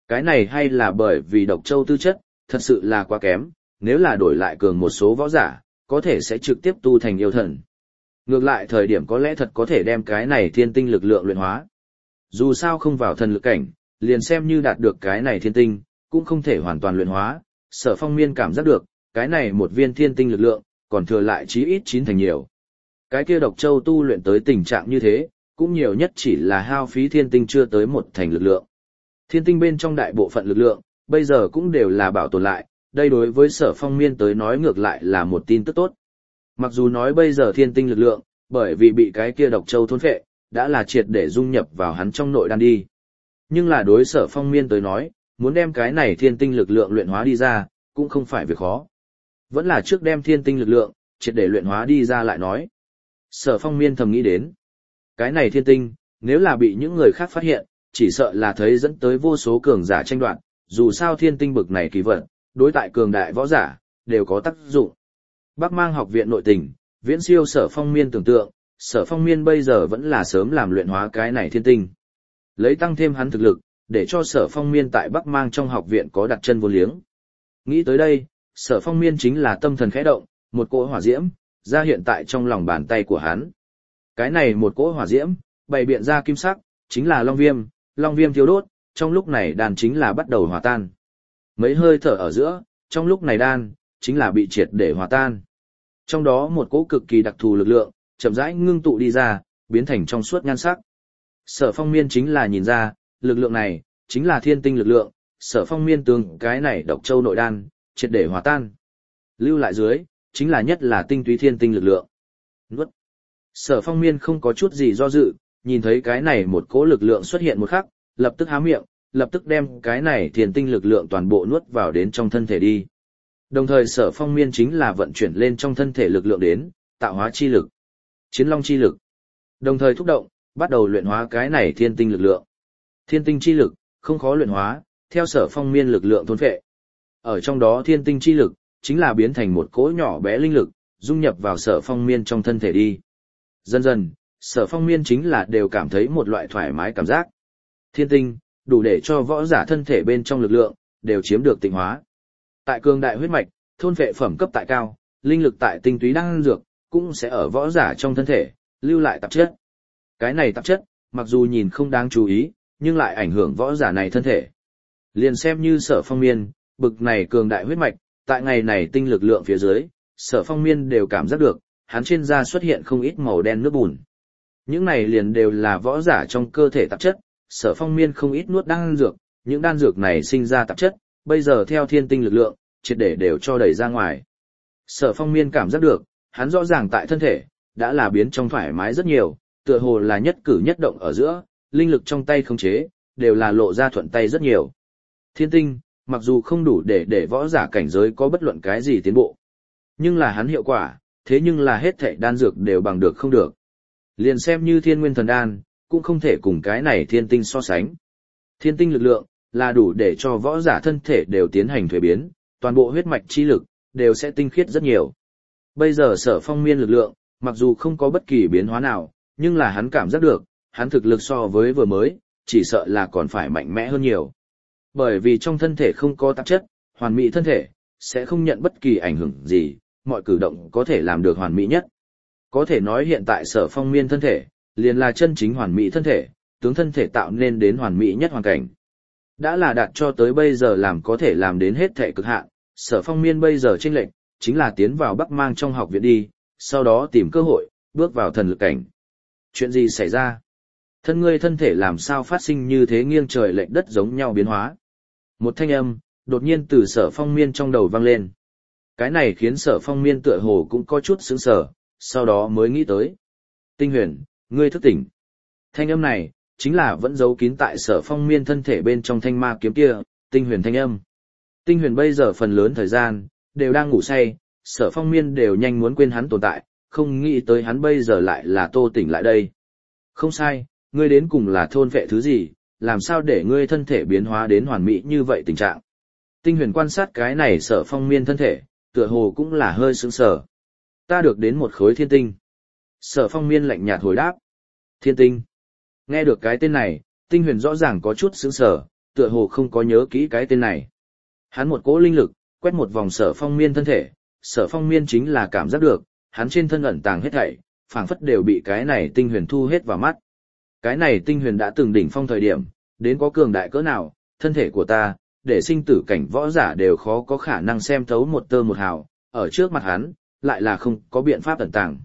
Cái này hay là bởi vì độc châu tư chất, thật sự là quá kém, nếu là đổi lại cường một số võ giả, có thể sẽ trực tiếp tu thành yêu thần. Ngược lại thời điểm có lẽ thật có thể đem cái này thiên tinh lực lượng luyện hóa. Dù sao không vào thần lực cảnh, liền xem như đạt được cái này thiên tinh, cũng không thể hoàn toàn luyện hóa. Sở Phong Miên cảm giác được, cái này một viên thiên tinh lực lượng, còn thừa lại chí ít chín thành nhiều. Cái kia độc châu tu luyện tới tình trạng như thế, cũng nhiều nhất chỉ là hao phí thiên tinh chưa tới một thành lực lượng. Thiên tinh bên trong đại bộ phận lực lượng, bây giờ cũng đều là bảo tồn lại, đây đối với Sở Phong Miên tới nói ngược lại là một tin tức tốt. Mặc dù nói bây giờ thiên tinh lực lượng, bởi vì bị cái kia độc châu thôn phệ, đã là triệt để dung nhập vào hắn trong nội đan đi. Nhưng là đối Sở Phong Miên tới nói, muốn đem cái này thiên tinh lực lượng luyện hóa đi ra, cũng không phải việc khó. Vẫn là trước đem thiên tinh lực lượng, triệt để luyện hóa đi ra lại nói. Sở Phong Miên thầm nghĩ đến. Cái này thiên tinh, nếu là bị những người khác phát hiện, chỉ sợ là thấy dẫn tới vô số cường giả tranh đoạt, dù sao thiên tinh bực này kỳ vật, đối tại cường đại võ giả, đều có tác dụng. Bắc Mang học viện nội tình, viễn siêu Sở Phong Miên tưởng tượng, Sở Phong Miên bây giờ vẫn là sớm làm luyện hóa cái này thiên tinh. Lấy tăng thêm hắn thực lực, để cho Sở Phong Miên tại Bắc Mang trong học viện có đặt chân vô liếng. Nghĩ tới đây, Sở Phong Miên chính là tâm thần khẽ động, một cỗ hỏa diễm, ra hiện tại trong lòng bàn tay của hắn. Cái này một cỗ hỏa diễm, bày biện ra kim sắc, chính là long viêm, long viêm thiêu đốt, trong lúc này đan chính là bắt đầu hòa tan. Mấy hơi thở ở giữa, trong lúc này đan, chính là bị triệt để hòa tan. Trong đó một cỗ cực kỳ đặc thù lực lượng, chậm rãi ngưng tụ đi ra, biến thành trong suốt nhan sắc. Sở Phong Miên chính là nhìn ra, lực lượng này, chính là thiên tinh lực lượng, Sở Phong Miên tương cái này độc châu nội đan, triệt để hòa tan. Lưu lại dưới, chính là nhất là tinh túy thiên tinh lực lượng. Nuốt. Sở Phong Miên không có chút gì do dự, nhìn thấy cái này một cỗ lực lượng xuất hiện một khắc, lập tức há miệng, lập tức đem cái này thiên tinh lực lượng toàn bộ nuốt vào đến trong thân thể đi. Đồng thời Sở Phong Miên chính là vận chuyển lên trong thân thể lực lượng đến, tạo hóa chi lực, chiến long chi lực. Đồng thời thúc động, bắt đầu luyện hóa cái này thiên tinh lực lượng. Thiên tinh chi lực, không khó luyện hóa, theo Sở Phong Miên lực lượng thôn phệ. Ở trong đó thiên tinh chi lực, chính là biến thành một cỗ nhỏ bé linh lực, dung nhập vào Sở Phong Miên trong thân thể đi. Dần dần, Sở Phong Miên chính là đều cảm thấy một loại thoải mái cảm giác. Thiên tinh, đủ để cho võ giả thân thể bên trong lực lượng, đều chiếm được tịnh hóa. Tại cường đại huyết mạch, thôn vệ phẩm cấp tại cao, linh lực tại tinh túy đan dược, cũng sẽ ở võ giả trong thân thể, lưu lại tạp chất. Cái này tạp chất, mặc dù nhìn không đáng chú ý, nhưng lại ảnh hưởng võ giả này thân thể. Liền xem như Sở Phong Miên, bực này cường đại huyết mạch, tại ngày này tinh lực lượng phía dưới, Sở Phong Miên đều cảm giác được, hắn trên da xuất hiện không ít màu đen nước bùn. Những này liền đều là võ giả trong cơ thể tạp chất, Sở Phong Miên không ít nuốt đan dược, những đan dược này sinh ra tạp chất, bây giờ theo thiên tinh lực lượng, triệt để đều cho đẩy ra ngoài. Sở Phong Miên cảm giác được, hắn rõ ràng tại thân thể, đã là biến trong thoải mái rất nhiều, tựa hồ là nhất cử nhất động ở giữa, linh lực trong tay khống chế, đều là lộ ra thuận tay rất nhiều. Thiên tinh, mặc dù không đủ để để võ giả cảnh giới có bất luận cái gì tiến bộ, nhưng là hắn hiệu quả, thế nhưng là hết thảy đan dược đều bằng được không được. Liền xem như thiên nguyên thần đan, cũng không thể cùng cái này thiên tinh so sánh. Thiên tinh lực lượng, là đủ để cho võ giả thân thể đều tiến hành thuế biến, toàn bộ huyết mạch chi lực, đều sẽ tinh khiết rất nhiều. Bây giờ Sở Phong Miên lực lượng, mặc dù không có bất kỳ biến hóa nào, nhưng là hắn cảm giác được, hắn thực lực so với vừa mới, chỉ sợ là còn phải mạnh mẽ hơn nhiều. Bởi vì trong thân thể không có tạp chất, hoàn mỹ thân thể, sẽ không nhận bất kỳ ảnh hưởng gì, mọi cử động có thể làm được hoàn mỹ nhất. Có thể nói hiện tại Sở Phong Miên thân thể, liền là chân chính hoàn mỹ thân thể, tướng thân thể tạo nên đến hoàn mỹ nhất hoàn cảnh. Đã là đạt cho tới bây giờ làm có thể làm đến hết thể cực hạn, Sở Phong Miên bây giờ chênh lệch, chính là tiến vào Bắc Mang trong học viện đi, sau đó tìm cơ hội, bước vào thần lực cảnh. Chuyện gì xảy ra? Thân ngươi thân thể làm sao phát sinh như thế nghiêng trời lệch đất giống nhau biến hóa? Một thanh âm, đột nhiên từ Sở Phong Miên trong đầu vang lên. Cái này khiến Sở Phong Miên tựa hồ cũng có chút sững sờ, sau đó mới nghĩ tới. Tinh Huyền, ngươi thức tỉnh. Thanh âm này, chính là vẫn giấu kín tại Sở Phong Miên thân thể bên trong thanh ma kiếm kia, Tinh Huyền thanh âm. Tinh Huyền bây giờ phần lớn thời gian, đều đang ngủ say, Sở Phong Miên đều nhanh muốn quên hắn tồn tại, không nghĩ tới hắn bây giờ lại là tô tỉnh lại đây. Không sai, ngươi đến cùng là thôn vệ thứ gì, làm sao để ngươi thân thể biến hóa đến hoàn mỹ như vậy tình trạng. Tinh Huyền quan sát cái này Sở Phong Miên thân thể, tựa hồ cũng là hơi sững sờ. Ta được đến một khối thiên tinh. Sở Phong Miên lạnh nhạt hồi đáp. Thiên tinh. Nghe được cái tên này, Tinh Huyền rõ ràng có chút sững sờ, tựa hồ không có nhớ kỹ cái tên này. Hắn một cỗ linh lực, quét một vòng Sở Phong Miên thân thể, Sở Phong Miên chính là cảm giác được, hắn trên thân ẩn tàng hết thảy, phảng phất đều bị cái này tinh huyền thu hết vào mắt. Cái này tinh huyền đã từng đỉnh phong thời điểm, đến có cường đại cỡ nào, thân thể của ta, để sinh tử cảnh võ giả đều khó có khả năng xem thấu một tơ một hào, ở trước mặt hắn, lại là không có biện pháp ẩn tàng.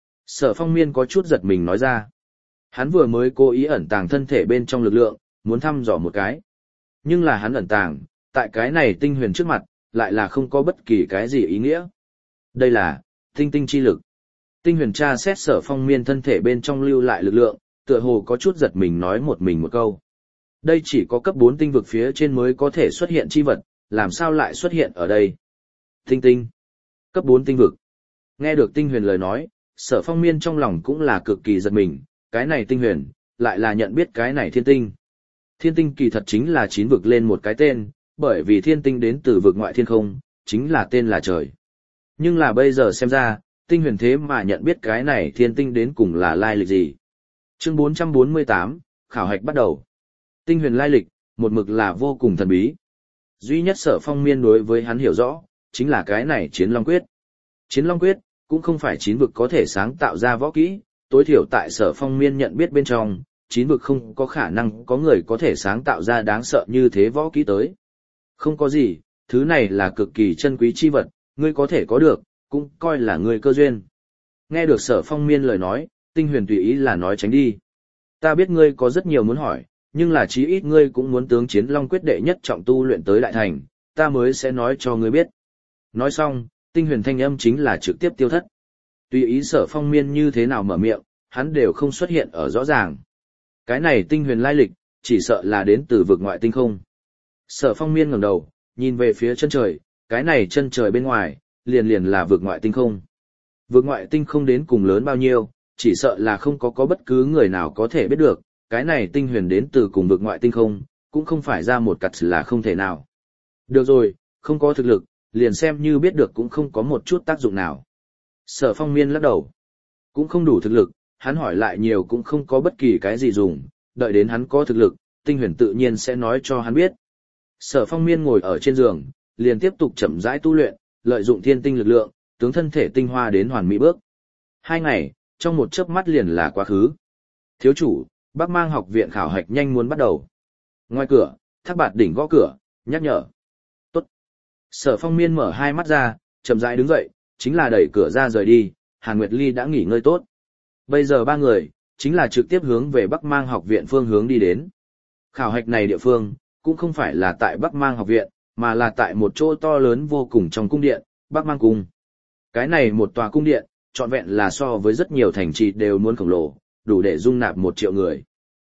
Sở Phong Miên có chút giật mình nói ra. Hắn vừa mới cố ý ẩn tàng thân thể bên trong lực lượng, muốn thăm dò một cái. Nhưng là hắn ẩn tàng, tại cái này tinh huyền trước mặt, lại là không có bất kỳ cái gì ý nghĩa. Đây là tinh tinh chi lực. Tinh huyền tra xét Sở Phong Miên thân thể bên trong lưu lại lực lượng, tựa hồ có chút giật mình nói một mình một câu. Đây chỉ có cấp bốn tinh vực phía trên mới có thể xuất hiện chi vật, làm sao lại xuất hiện ở đây? Tinh tinh. Cấp bốn tinh vực. Nghe được tinh huyền lời nói, Sở Phong Miên trong lòng cũng là cực kỳ giật mình, cái này tinh huyền, lại là nhận biết cái này thiên tinh. Thiên tinh kỳ thật chính là chín vực lên một cái tên, bởi vì thiên tinh đến từ vực ngoại thiên không, chính là tên là trời. Nhưng là bây giờ xem ra, tinh huyền thế mà nhận biết cái này thiên tinh đến cùng là lai lịch gì. Chương bốn trăm bốn mươi tám, khảo hạch bắt đầu. Tinh huyền lai lịch, một mực là vô cùng thần bí. Duy nhất Sở Phong Miên đối với hắn hiểu rõ, chính là cái này Chiến Long Quyết. Chiến Long Quyết, cũng không phải chín vực có thể sáng tạo ra võ kỹ, tối thiểu tại Sở Phong Miên nhận biết bên trong, chín vực không có khả năng có người có thể sáng tạo ra đáng sợ như thế võ kỹ tới. Không có gì, thứ này là cực kỳ chân quý chi vật, ngươi có thể có được, cũng coi là ngươi cơ duyên. Nghe được Sở Phong Miên lời nói, tinh huyền tùy ý là nói tránh đi. Ta biết ngươi có rất nhiều muốn hỏi, nhưng là chí ít ngươi cũng muốn tướng Chiến Long Quyết đệ nhất trọng tu luyện tới đại thành, ta mới sẽ nói cho ngươi biết. Nói xong, tinh huyền thanh âm chính là trực tiếp tiêu thất. Tùy ý Sở Phong Miên như thế nào mở miệng, hắn đều không xuất hiện ở rõ ràng. Cái này tinh huyền lai lịch, chỉ sợ là đến từ vực ngoại tinh không. Sở Phong Miên ngẩng đầu, nhìn về phía chân trời, cái này chân trời bên ngoài, liền liền là vực ngoại tinh không. Vực ngoại tinh không đến cùng lớn bao nhiêu, chỉ sợ là không có có bất cứ người nào có thể biết được, cái này tinh huyền đến từ cùng vực ngoại tinh không, cũng không phải ra một cặt là không thể nào. Được rồi, không có thực lực, liền xem như biết được cũng không có một chút tác dụng nào. Sở Phong Miên lắc đầu. Cũng không đủ thực lực, hắn hỏi lại nhiều cũng không có bất kỳ cái gì dùng, đợi đến hắn có thực lực, tinh huyền tự nhiên sẽ nói cho hắn biết. Sở Phong Miên ngồi ở trên giường, liền tiếp tục chậm rãi tu luyện, lợi dụng thiên tinh lực lượng, tướng thân thể tinh hoa đến hoàn mỹ bước. Hai ngày, trong một chớp mắt liền là quá khứ. Thiếu chủ, Bắc Mang học viện khảo hạch nhanh muốn bắt đầu. Ngoài cửa, Thác Bạt Đỉnh gõ cửa, nhắc nhở. Tốt. Sở Phong Miên mở hai mắt ra, chậm rãi đứng dậy, chính là đẩy cửa ra rời đi, Hàn Nguyệt Ly đã nghỉ ngơi tốt. Bây giờ ba người, chính là trực tiếp hướng về Bắc Mang học viện phương hướng đi đến. Khảo hạch này địa phương, cũng không phải là tại Bắc Mang học viện, mà là tại một chỗ to lớn vô cùng trong cung điện, Bắc Mang cung. Cái này một tòa cung điện, trọn vẹn là so với rất nhiều thành trì đều muốn khổng lồ, đủ để dung nạp một triệu người.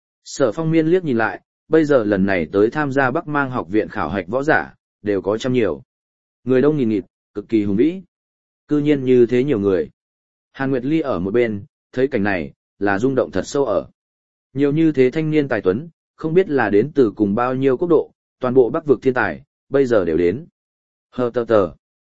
Sở Phong Miên liếc nhìn lại, bây giờ lần này tới tham gia Bắc Mang học viện khảo hạch võ giả, đều có trăm nhiều. Người đông nghìn nghịt, cực kỳ hùng vĩ. Cư nhiên như thế nhiều người. Hàn Nguyệt Ly ở một bên, thấy cảnh này, là rung động thật sâu ở. Nhiều như thế thanh niên tài tuấn, không biết là đến từ cùng bao nhiêu quốc độ, toàn bộ Bắc vực thiên tài, bây giờ đều đến. Hờ tờ tờ.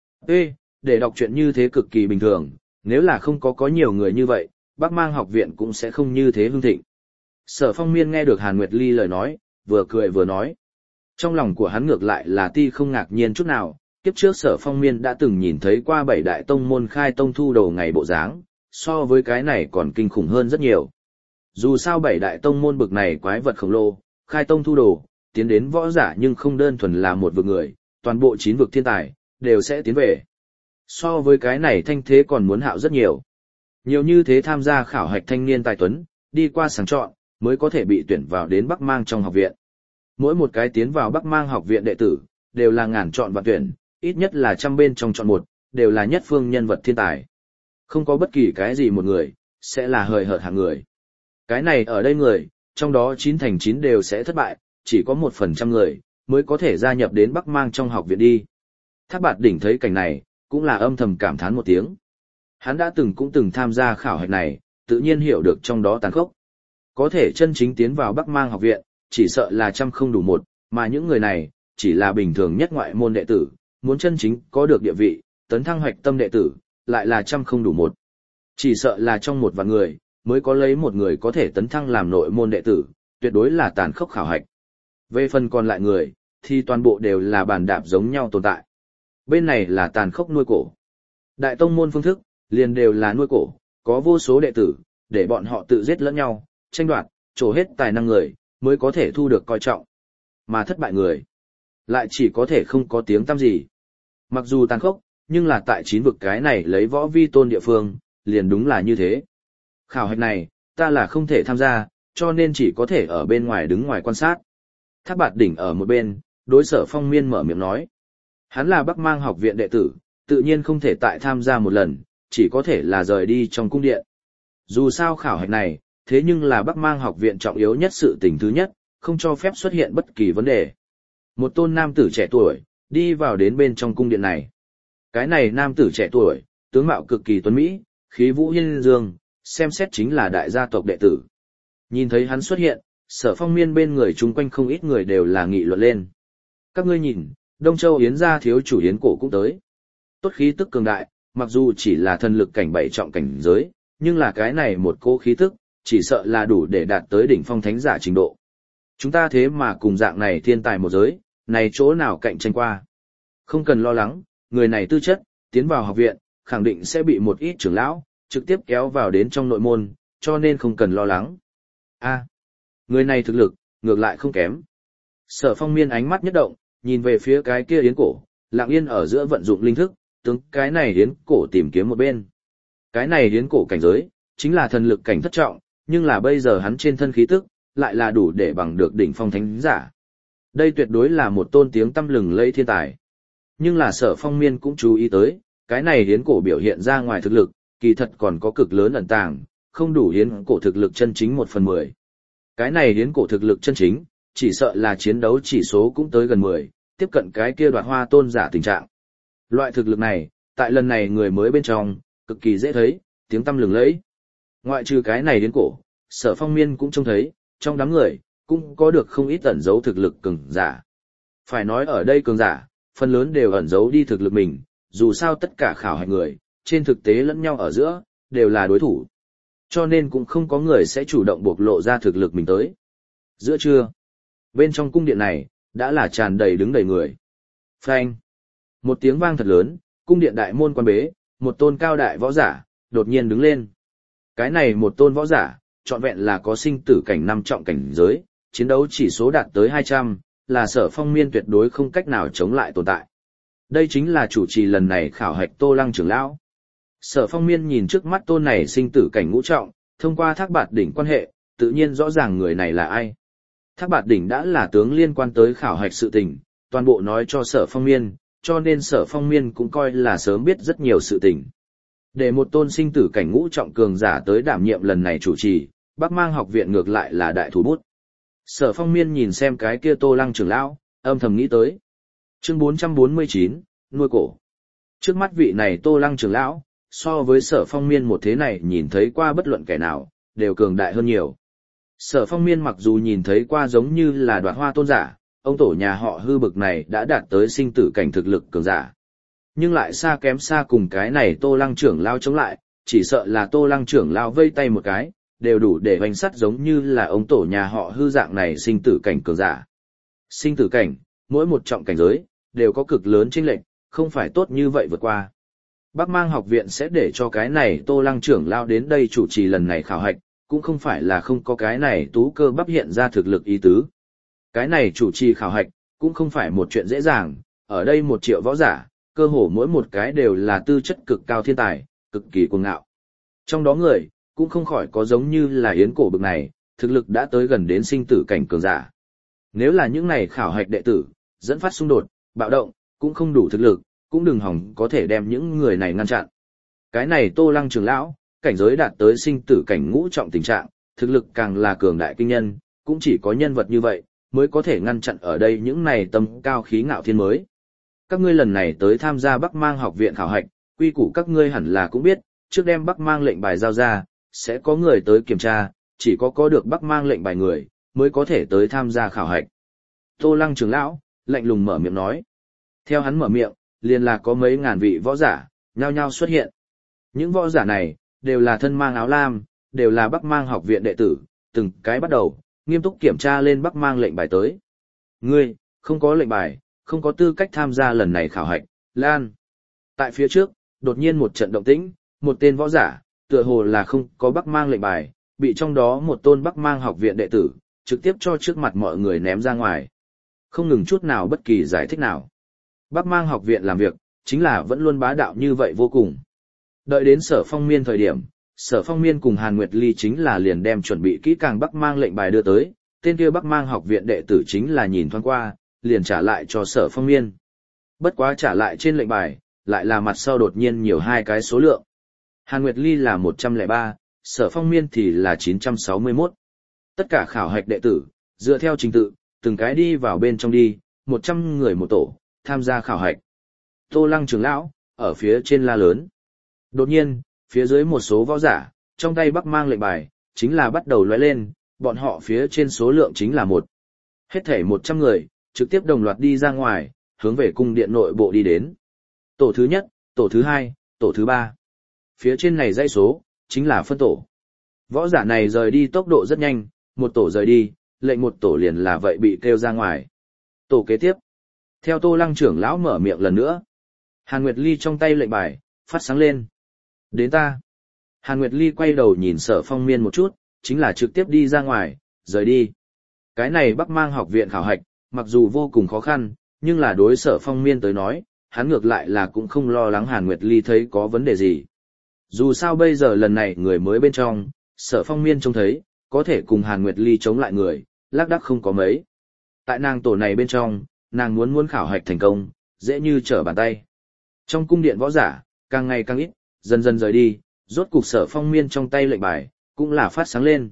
Ê, để đọc chuyện như thế cực kỳ bình thường, nếu là không có có nhiều người như vậy, Bắc Mang học viện cũng sẽ không như thế hưng thịnh. Sở Phong Miên nghe được Hàn Nguyệt Ly lời nói, vừa cười vừa nói. Trong lòng của hắn ngược lại là ti không ngạc nhiên chút nào, kiếp trước Sở Phong Miên đã từng nhìn thấy qua bảy đại tông môn khai tông thu đầu ngày bộ dáng, so với cái này còn kinh khủng hơn rất nhiều. Dù sao bảy đại tông môn bực này quái vật khổng lồ, khai tông thu đồ, tiến đến võ giả nhưng không đơn thuần là một vực người, toàn bộ chín vực thiên tài, đều sẽ tiến về. So với cái này thanh thế còn muốn hạo rất nhiều. Nhiều như thế tham gia khảo hạch thanh niên tài tuấn, đi qua sàng chọn, mới có thể bị tuyển vào đến Bắc Mang trong học viện. Mỗi một cái tiến vào Bắc Mang học viện đệ tử, đều là ngàn chọn và tuyển, ít nhất là trăm bên trong chọn một, đều là nhất phương nhân vật thiên tài. Không có bất kỳ cái gì một người, sẽ là hời hợt hạng người. Cái này ở đây người, trong đó chín thành chín đều sẽ thất bại, chỉ có một phần trăm người, mới có thể gia nhập đến Bắc Mang trong học viện đi. Thác Bạt Đỉnh thấy cảnh này, cũng là âm thầm cảm thán một tiếng. Hắn đã từng cũng từng tham gia khảo hạch này, tự nhiên hiểu được trong đó tàn khốc. Có thể chân chính tiến vào Bắc Mang học viện, chỉ sợ là trăm không đủ một, mà những người này, chỉ là bình thường nhất ngoại môn đệ tử, muốn chân chính có được địa vị, tấn thăng hoạch tâm đệ tử, lại là trăm không đủ một. Chỉ sợ là trong một vạn người, mới có lấy một người có thể tấn thăng làm nội môn đệ tử, tuyệt đối là tàn khốc khảo hạch. Về phần còn lại người, thì toàn bộ đều là bàn đạp giống nhau tồn tại. Bên này là tàn khốc nuôi cổ. Đại tông môn phương thức, liền đều là nuôi cổ, có vô số đệ tử, để bọn họ tự giết lẫn nhau, tranh đoạt, trổ hết tài năng người, mới có thể thu được coi trọng. Mà thất bại người, lại chỉ có thể không có tiếng tăm gì. Mặc dù tàn khốc, nhưng là tại chín vực cái này lấy võ vi tôn địa phương, liền đúng là như thế. Khảo hạch này, ta là không thể tham gia, cho nên chỉ có thể ở bên ngoài đứng ngoài quan sát. Thác Bạt Đỉnh ở một bên, đối Sở Phong Miên mở miệng nói. Hắn là Bắc Mang học viện đệ tử, tự nhiên không thể tại tham gia một lần, chỉ có thể là rời đi trong cung điện. Dù sao khảo hạch này, thế nhưng là Bắc Mang học viện trọng yếu nhất sự tình thứ nhất, không cho phép xuất hiện bất kỳ vấn đề. Một tôn nam tử trẻ tuổi, đi vào đến bên trong cung điện này. Cái này nam tử trẻ tuổi, tướng mạo cực kỳ tuấn mỹ, khí vũ hiên dương, xem xét chính là đại gia tộc đệ tử. Nhìn thấy hắn xuất hiện, Sở Phong Miên bên người chung quanh không ít người đều là nghị luận lên. Các ngươi nhìn, Đông Châu Yến gia thiếu chủ Yến Cổ cũng tới. Tốt khí tức cường đại, mặc dù chỉ là thần lực cảnh bảy trọng cảnh giới, nhưng là cái này một cô khí tức, chỉ sợ là đủ để đạt tới đỉnh phong thánh giả trình độ. Chúng ta thế mà cùng dạng này thiên tài một giới, này chỗ nào cạnh tranh qua. Không cần lo lắng, người này tư chất, tiến vào học viện, khẳng định sẽ bị một ít trưởng lão, trực tiếp kéo vào đến trong nội môn, cho nên không cần lo lắng. A, người này thực lực, ngược lại không kém. Sở Phong Miên ánh mắt nhất động, nhìn về phía cái kia Yến Cổ, lặng yên ở giữa vận dụng linh thức, tướng cái này Yến Cổ tìm kiếm một bên. Cái này Yến Cổ cảnh giới, chính là thần lực cảnh thất trọng, nhưng là bây giờ hắn trên thân khí tức, lại là đủ để bằng được đỉnh phong thánh giả. Đây tuyệt đối là một tôn tiếng tăm lừng lẫy thiên tài. Nhưng là Sở Phong Miên cũng chú ý tới, cái này Yến Cổ biểu hiện ra ngoài thực lực, kỳ thật còn có cực lớn ẩn tàng, không đủ Yến Cổ thực lực chân chính một phần mười. Cái này Yến Cổ thực lực chân chính, chỉ sợ là chiến đấu chỉ số cũng tới gần mười, tiếp cận cái kia đoạt hoa tôn giả tình trạng. Loại thực lực này, tại lần này người mới bên trong, cực kỳ dễ thấy, tiếng tăm lừng lẫy. Ngoại trừ cái này Yến Cổ, Sở Phong Miên cũng trông thấy, trong đám người, cũng có được không ít ẩn giấu thực lực cường giả. Phải nói ở đây cường giả, phần lớn đều ẩn giấu đi thực lực mình, dù sao tất cả khảo hạch người, trên thực tế lẫn nhau ở giữa, đều là đối thủ. Cho nên cũng không có người sẽ chủ động bộc lộ ra thực lực mình tới. Giữa trưa, bên trong cung điện này, đã là tràn đầy đứng đầy người. Phanh! Một tiếng vang thật lớn, cung điện đại môn quan bế, một tôn cao đại võ giả, đột nhiên đứng lên. Cái này một tôn võ giả, trọn vẹn là có sinh tử cảnh năm trọng cảnh giới, chiến đấu chỉ số đạt tới hai trăm, là Sở Phong Miên tuyệt đối không cách nào chống lại tồn tại. Đây chính là chủ trì lần này khảo hạch Tô Lăng trưởng lão. Sở Phong Miên nhìn trước mắt tôn này sinh tử cảnh ngũ trọng, thông qua Thác Bạt Đỉnh quan hệ, tự nhiên rõ ràng người này là ai. Thác Bạt Đỉnh đã là tướng liên quan tới khảo hạch sự tình, toàn bộ nói cho Sở Phong Miên, cho nên Sở Phong Miên cũng coi là sớm biết rất nhiều sự tình. Để một tôn sinh tử cảnh ngũ trọng cường giả tới đảm nhiệm lần này chủ trì, Bắc Mang học viện ngược lại là đại thủ bút. Sở Phong Miên nhìn xem cái kia Tô Lăng trưởng lão, âm thầm nghĩ tới. Chương bốn trăm bốn mươi chín, nuôi cổ. Trước mắt vị này Tô Lăng trưởng lão, so với Sở Phong Miên một thế này nhìn thấy qua bất luận kẻ nào, đều cường đại hơn nhiều. Sở Phong Miên mặc dù nhìn thấy qua giống như là đoạt hoa tôn giả, ông tổ nhà họ hư bực này đã đạt tới sinh tử cảnh thực lực cường giả. Nhưng lại xa kém xa cùng cái này Tô Lăng trưởng lão chống lại, chỉ sợ là Tô Lăng trưởng lão vây tay một cái, đều đủ để hoành sắt giống như là ông tổ nhà họ hư dạng này sinh tử cảnh cường giả. Sinh tử cảnh, mỗi một trọng cảnh giới, đều có cực lớn chênh lệch, không phải tốt như vậy vượt qua. Bắc Mang học viện sẽ để cho cái này Tô Lăng trưởng lão đến đây chủ trì lần này khảo hạch, cũng không phải là không có cái này tú cơ bắp hiện ra thực lực ý tứ. Cái này chủ trì khảo hạch, cũng không phải một chuyện dễ dàng, ở đây một triệu võ giả, cơ hồ mỗi một cái đều là tư chất cực cao thiên tài, cực kỳ cuồng ngạo. Trong đó người, cũng không khỏi có giống như là Yến Cổ bực này, thực lực đã tới gần đến sinh tử cảnh cường giả. Nếu là những này khảo hạch đệ tử, dẫn phát xung đột, bạo động, cũng không đủ thực lực, cũng đừng hòng có thể đem những người này ngăn chặn. Cái này Tô Lăng trưởng lão, cảnh giới đạt tới sinh tử cảnh ngũ trọng tình trạng, thực lực càng là cường đại kinh nhân, cũng chỉ có nhân vật như vậy, mới có thể ngăn chặn ở đây những này tâm cao khí ngạo thiên mới. Các ngươi lần này tới tham gia Bắc Mang học viện khảo hạch, quy củ các ngươi hẳn là cũng biết, trước đem Bắc Mang lệnh bài giao ra, sẽ có người tới kiểm tra, chỉ có có được Bắc Mang lệnh bài người, mới có thể tới tham gia khảo hạch. Tô Lăng trưởng lão, lạnh lùng mở miệng nói. Theo hắn mở miệng, liền là có mấy ngàn vị võ giả, nhao nhao xuất hiện. Những võ giả này, đều là thân mang áo lam, đều là Bắc Mang học viện đệ tử, từng cái bắt đầu, nghiêm túc kiểm tra lên Bắc Mang lệnh bài tới. Ngươi, không có lệnh bài, không có tư cách tham gia lần này khảo hạch, Lan. Tại phía trước, đột nhiên một trận động tĩnh, một tên võ giả, tựa hồ là không có Bắc Mang lệnh bài, bị trong đó một tôn Bắc Mang học viện đệ tử, trực tiếp cho trước mặt mọi người ném ra ngoài. Không ngừng chút nào bất kỳ giải thích nào. Bắc Mang học viện làm việc, chính là vẫn luôn bá đạo như vậy vô cùng. Đợi đến Sở Phong Miên thời điểm, Sở Phong Miên cùng Hàn Nguyệt Ly chính là liền đem chuẩn bị kỹ càng Bắc Mang lệnh bài đưa tới, tên kia Bắc Mang học viện đệ tử chính là nhìn thoáng qua, liền trả lại cho Sở Phong Miên. Bất quá trả lại trên lệnh bài, lại là mặt sau đột nhiên nhiều hai cái số lượng. Hàn Nguyệt Ly là một trăm lẻ ba, Sở Phong Miên thì là chín trăm sáu mươi mốt. Tất cả khảo hạch đệ tử, dựa theo trình tự, từng cái đi vào bên trong đi, một trăm người một tổ, tham gia khảo hạch. Tô Lăng trưởng lão, ở phía trên la lớn. Đột nhiên, phía dưới một số võ giả, trong tay Bắc Mang lệnh bài, chính là bắt đầu lóe lên, bọn họ phía trên số lượng chính là một. Hết thể một trăm người, trực tiếp đồng loạt đi ra ngoài, hướng về cung điện nội bộ đi đến. Tổ thứ nhất, tổ thứ hai, tổ thứ ba. Phía trên này dãy số, chính là phân tổ. Võ giả này rời đi tốc độ rất nhanh, một tổ rời đi, lệnh một tổ liền là vậy bị kêu ra ngoài. Tổ kế tiếp. Theo Tô Lăng trưởng lão mở miệng lần nữa. Hàn Nguyệt Ly trong tay lệnh bài, phát sáng lên. Đến ta. Hàn Nguyệt Ly quay đầu nhìn Sở Phong Miên một chút, chính là trực tiếp đi ra ngoài, rời đi. Cái này Bắc Mang học viện khảo hạch, mặc dù vô cùng khó khăn, nhưng là đối Sở Phong Miên tới nói, hắn ngược lại là cũng không lo lắng Hàn Nguyệt Ly thấy có vấn đề gì. Dù sao bây giờ lần này người mới bên trong, Sở Phong Miên trông thấy, có thể cùng Hàn Nguyệt Ly chống lại người, lác đác không có mấy. Tại nàng tổ này bên trong, nàng muốn muốn khảo hạch thành công, dễ như trở bàn tay. Trong cung điện võ giả, càng ngày càng ít, dần dần rời đi, rốt cục Sở Phong Miên trong tay lệnh bài, cũng là phát sáng lên.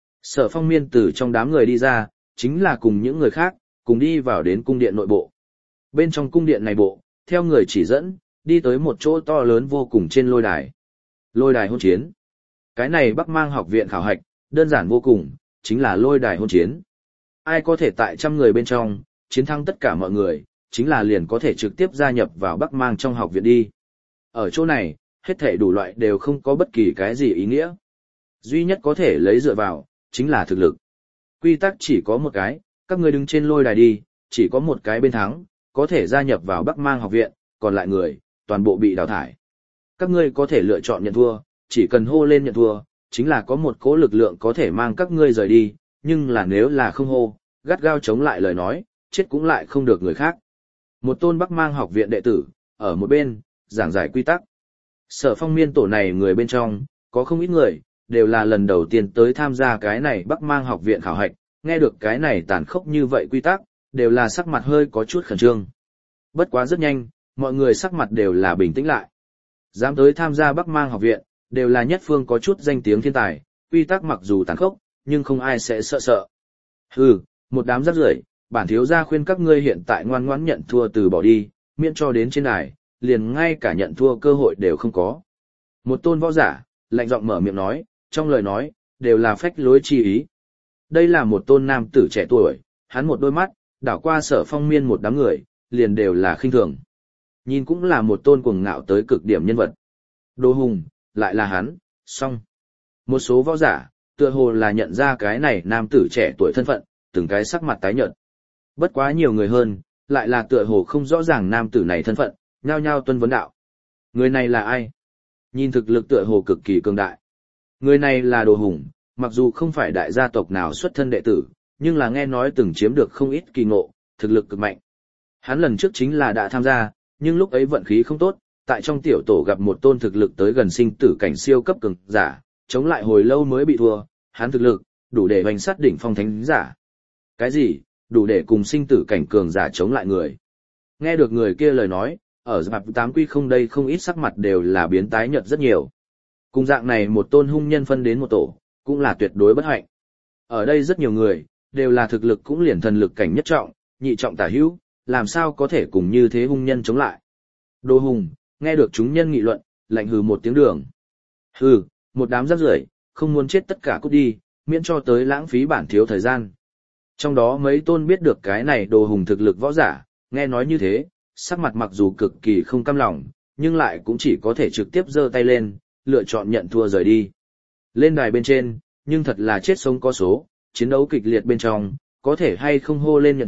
Sở Phong Miên từ trong đám người đi ra, chính là cùng những người khác, cùng đi vào đến cung điện nội bộ. Bên trong cung điện này bộ, theo người chỉ dẫn, đi tới một chỗ to lớn vô cùng trên lôi đài. Lôi đài hôn chiến. Cái này Bắc Mang học viện khảo hạch, đơn giản vô cùng, chính là lôi đài hôn chiến. Ai có thể tại trăm người bên trong, chiến thắng tất cả mọi người, chính là liền có thể trực tiếp gia nhập vào Bắc Mang trong học viện đi. Ở chỗ này, hết thể đủ loại đều không có bất kỳ cái gì ý nghĩa. Duy nhất có thể lấy dựa vào, chính là thực lực. Quy tắc chỉ có một cái, các ngươi đứng trên lôi đài đi, chỉ có một cái bên thắng, có thể gia nhập vào Bắc Mang học viện, còn lại người, toàn bộ bị đào thải. Các ngươi có thể lựa chọn nhận thua, chỉ cần hô lên nhận thua, chính là có một cỗ lực lượng có thể mang các ngươi rời đi, nhưng là nếu là không hô, gắt gao chống lại lời nói, chết cũng lại không được người khác. Một tôn Bắc Mang học viện đệ tử, ở một bên, giảng giải quy tắc. Sở Phong Miên tổ này người bên trong, có không ít người, đều là lần đầu tiên tới tham gia cái này Bắc Mang học viện khảo hạch, nghe được cái này tàn khốc như vậy quy tắc, đều là sắc mặt hơi có chút khẩn trương. Bất quá rất nhanh, mọi người sắc mặt đều là bình tĩnh lại. Dám tới tham gia Bắc Mang học viện, đều là nhất phương có chút danh tiếng thiên tài, quy tắc mặc dù tàn khốc, nhưng không ai sẽ sợ sợ. Hừ, một đám rác rưởi, bản thiếu gia khuyên các ngươi hiện tại ngoan ngoãn nhận thua từ bỏ đi, miễn cho đến trên đài, liền ngay cả nhận thua cơ hội đều không có. Một tôn võ giả, lạnh giọng mở miệng nói, trong lời nói, đều là phách lối chi ý. Đây là một tôn nam tử trẻ tuổi, hắn một đôi mắt, đảo qua Sở Phong Miên một đám người, liền đều là khinh thường. Nhìn cũng là một tôn cuồng ngạo tới cực điểm nhân vật. Đồ hùng, lại là hắn, xong. Một số võ giả, tựa hồ là nhận ra cái này nam tử trẻ tuổi thân phận, từng cái sắc mặt tái nhợt. Bất quá nhiều người hơn, lại là tựa hồ không rõ ràng nam tử này thân phận, nhao nhao tuân vấn đạo. Người này là ai? Nhìn thực lực tựa hồ cực kỳ cường đại. Người này là Đồ Hùng, mặc dù không phải đại gia tộc nào xuất thân đệ tử, nhưng là nghe nói từng chiếm được không ít kỳ ngộ, thực lực cực mạnh. Hắn lần trước chính là đã tham gia, nhưng lúc ấy vận khí không tốt, tại trong tiểu tổ gặp một tôn thực lực tới gần sinh tử cảnh siêu cấp cường giả, chống lại hồi lâu mới bị thua, hắn thực lực đủ để hoành sát đỉnh phong thánh giả. Cái gì? Đủ để cùng sinh tử cảnh cường giả chống lại người. Nghe được người kia lời nói, ở dạp tám quy không đây không ít sắc mặt đều là biến tái nhợt rất nhiều. Cùng dạng này một tôn hung nhân phân đến một tổ, cũng là tuyệt đối bất hạnh. Ở đây rất nhiều người, đều là thực lực cũng liền thần lực cảnh nhất trọng, nhị trọng tả hữu, làm sao có thể cùng như thế hung nhân chống lại. Đồ Hùng, nghe được chúng nhân nghị luận, lạnh hừ một tiếng đường. Hừ, một đám rác rưởi, không muốn chết tất cả cút đi, miễn cho tới lãng phí bản thiếu thời gian. Trong đó mấy tôn biết được cái này Đồ Hùng thực lực võ giả, nghe nói như thế, sắc mặt mặc dù cực kỳ không cam lòng, nhưng lại cũng chỉ có thể trực tiếp giơ tay lên, lựa chọn nhận thua rời đi. Lên đài bên trên, nhưng thật là chết sống có số, chiến đấu kịch liệt bên trong, có thể hay không hô lên nhận thua,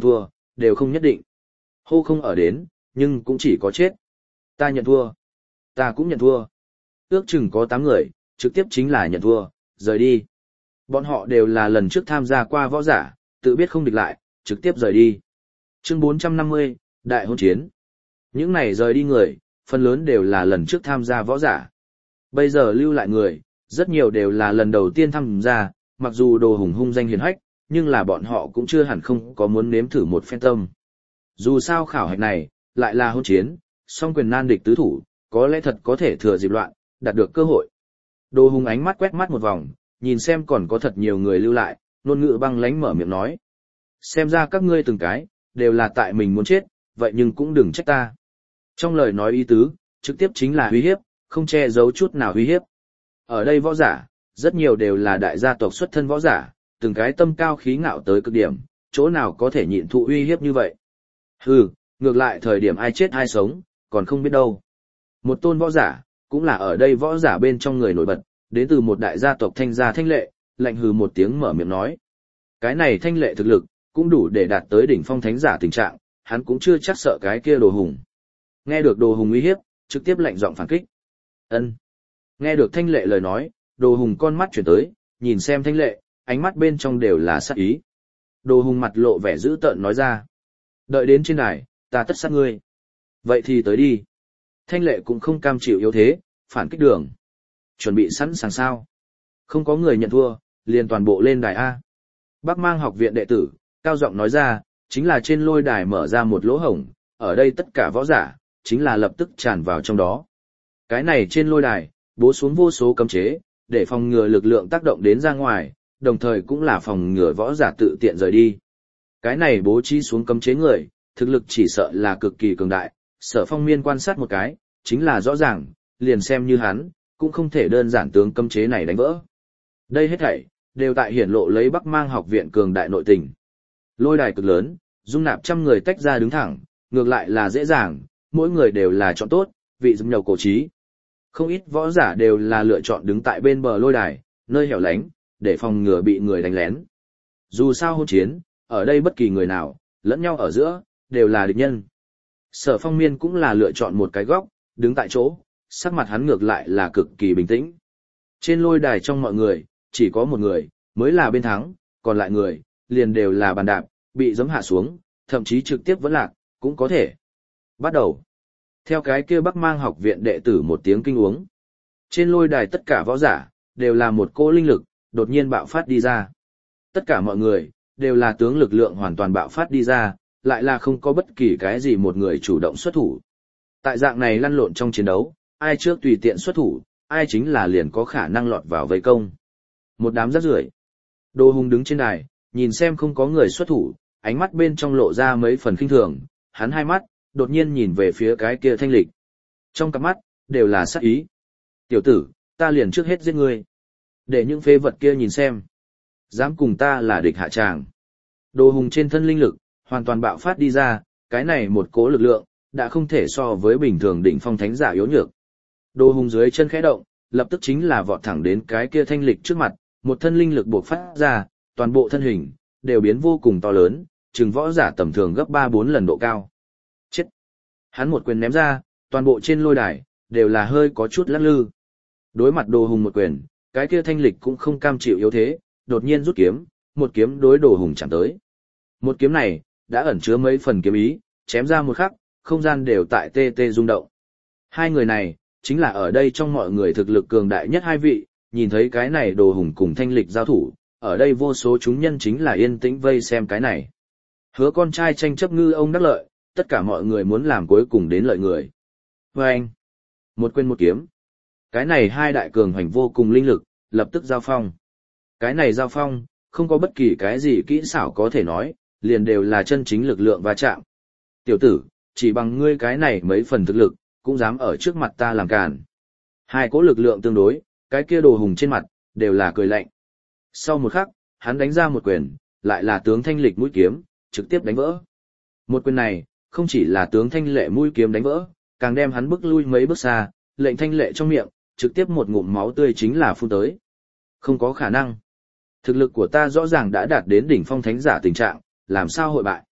đều không nhất định. Hô không ở đến, nhưng cũng chỉ có chết. Ta nhận thua. Ta cũng nhận thua. Ước chừng có tám người, trực tiếp chính là nhận thua, rời đi. Bọn họ đều là lần trước tham gia qua võ giả, tự biết không địch lại, trực tiếp rời đi. Chương bốn trăm năm mươi, Đại hôn chiến. Những này rời đi người, phần lớn đều là lần trước tham gia võ giả. Bây giờ lưu lại người, rất nhiều đều là lần đầu tiên tham gia, mặc dù Đồ Hùng hung danh hiển hách, nhưng là bọn họ cũng chưa hẳn không có muốn nếm thử một phen tâm. Dù sao khảo hạch này, lại là hôn chiến, song quyền nan địch tứ thủ, có lẽ thật có thể thừa dịp loạn, đạt được cơ hội. Đồ Hùng ánh mắt quét mắt một vòng, nhìn xem còn có thật nhiều người lưu lại, ngôn ngữ băng lánh mở miệng nói. Xem ra các ngươi từng cái, đều là tại mình muốn chết, vậy nhưng cũng đừng trách ta. Trong lời nói ý tứ, trực tiếp chính là uy hiếp, không che giấu chút nào uy hiếp. Ở đây võ giả, rất nhiều đều là đại gia tộc xuất thân võ giả, từng cái tâm cao khí ngạo tới cực điểm, chỗ nào có thể nhịn thụ uy hiếp như vậy. Hừ, ngược lại thời điểm ai chết ai sống, còn không biết đâu. Một tôn võ giả, cũng là ở đây võ giả bên trong người nổi bật, đến từ một đại gia tộc Thanh gia Thanh Lệ, lạnh hừ một tiếng mở miệng nói. Cái này Thanh Lệ thực lực, cũng đủ để đạt tới đỉnh phong thánh giả tình trạng, hắn cũng chưa chắc sợ cái kia Đồ Hùng. Nghe được Đồ Hùng uy hiếp, trực tiếp lạnh giọng phản kích. Ân. Nghe được Thanh Lệ lời nói, Đồ Hùng con mắt chuyển tới, nhìn xem Thanh Lệ, ánh mắt bên trong đều là sát ý. Đồ Hùng mặt lộ vẻ dữ tợn nói ra. Đợi đến trên đài, ta tất sát ngươi. Vậy thì tới đi. Thanh Lệ cũng không cam chịu yếu thế, phản kích đường. Chuẩn bị sẵn sàng sao. Không có người nhận thua, liền toàn bộ lên đài A. Bắc Mang học viện đệ tử, cao giọng nói ra, chính là trên lôi đài mở ra một lỗ hổng, ở đây tất cả võ giả, chính là lập tức tràn vào trong đó. Cái này trên lôi đài, bố xuống vô số cấm chế, để phòng ngừa lực lượng tác động đến ra ngoài, đồng thời cũng là phòng ngừa võ giả tự tiện rời đi. Cái này bố trí xuống cấm chế người, thực lực chỉ sợ là cực kỳ cường đại, Sở Phong Miên quan sát một cái, chính là rõ ràng, liền xem như hắn, cũng không thể đơn giản tướng cấm chế này đánh vỡ. Đây hết thảy, đều tại hiển lộ lấy Bắc Mang học viện cường đại nội tình. Lôi đài cực lớn, dung nạp trăm người tách ra đứng thẳng, ngược lại là dễ dàng, mỗi người đều là chọn tốt, vị dâm nhầu cổ trí. Không ít võ giả đều là lựa chọn đứng tại bên bờ lôi đài, nơi hẻo lánh, để phòng ngừa bị người đánh lén. Dù sao hôn chiến, ở đây bất kỳ người nào, lẫn nhau ở giữa, đều là địch nhân. Sở Phong Miên cũng là lựa chọn một cái góc, đứng tại chỗ, sắc mặt hắn ngược lại là cực kỳ bình tĩnh. Trên lôi đài trong mọi người, chỉ có một người, mới là bên thắng, còn lại người, liền đều là bàn đạp, bị giẫm hạ xuống, thậm chí trực tiếp vẫn lạc, cũng có thể. Bắt đầu. Theo cái kia Bắc Mang học viện đệ tử một tiếng kinh uống. Trên lôi đài tất cả võ giả, đều là một cỗ linh lực, đột nhiên bạo phát đi ra. Tất cả mọi người, đều là tướng lực lượng hoàn toàn bạo phát đi ra, lại là không có bất kỳ cái gì một người chủ động xuất thủ. Tại dạng này lăn lộn trong chiến đấu, ai trước tùy tiện xuất thủ, ai chính là liền có khả năng lọt vào vây công. Một đám rác rưởi. Đồ Hùng đứng trên đài, nhìn xem không có người xuất thủ, ánh mắt bên trong lộ ra mấy phần khinh thường, hắn hai mắt, đột nhiên nhìn về phía cái kia Thanh Lịch. Trong cặp mắt, đều là sát ý. Tiểu tử, ta liền trước hết giết ngươi. Để những phế vật kia nhìn xem. Dám cùng ta là địch hạ tràng. Đồ Hùng trên thân linh lực, hoàn toàn bạo phát đi ra, cái này một cố lực lượng, đã không thể so với bình thường đỉnh phong thánh giả yếu nhược. Đồ Hùng dưới chân khẽ động, lập tức chính là vọt thẳng đến cái kia Thanh Lịch trước mặt, một thân linh lực bộc phát ra, toàn bộ thân hình, đều biến vô cùng to lớn, chừng võ giả tầm thường gấp ba bốn lần độ cao. Chết! Hắn một quyền ném ra, toàn bộ trên lôi đài, đều là hơi có chút lắc lư. Đối mặt Đồ Hùng một quyền, cái kia Thanh Lịch cũng không cam chịu yếu thế, đột nhiên rút kiếm, một kiếm đối Đồ Hùng chạm tới. Một kiếm này, đã ẩn chứa mấy phần kiếm ý, chém ra một khắc, không gian đều tại tê tê rung động. Hai người này, chính là ở đây trong mọi người thực lực cường đại nhất hai vị, nhìn thấy cái này Đồ Hùng cùng Thanh Lịch giao thủ, ở đây vô số chúng nhân chính là yên tĩnh vây xem cái này. Hứa con trai tranh chấp ngư ông đắc lợi, tất cả mọi người muốn làm cuối cùng đến lợi người. Và anh, một quên một kiếm. Cái này hai đại cường hoành vô cùng linh lực, lập tức giao phong. Cái này giao phong, không có bất kỳ cái gì kỹ xảo có thể nói, liền đều là chân chính lực lượng va chạm. Tiểu tử, chỉ bằng ngươi cái này mấy phần thực lực, cũng dám ở trước mặt ta làm càn. Hai cỗ lực lượng tương đối, cái kia Đồ Hùng trên mặt, đều là cười lạnh. Sau một khắc, hắn đánh ra một quyền, lại là tướng Thanh Lịch mũi kiếm, trực tiếp đánh vỡ. Một quyền này, không chỉ là tướng Thanh Lệ mũi kiếm đánh vỡ, càng đem hắn bước lui mấy bước xa, lệnh Thanh Lệ trong miệng, trực tiếp một ngụm máu tươi chính là phun tới. Không có khả năng. Thực lực của ta rõ ràng đã đạt đến đỉnh phong thánh giả tình trạng, làm sao hội bại.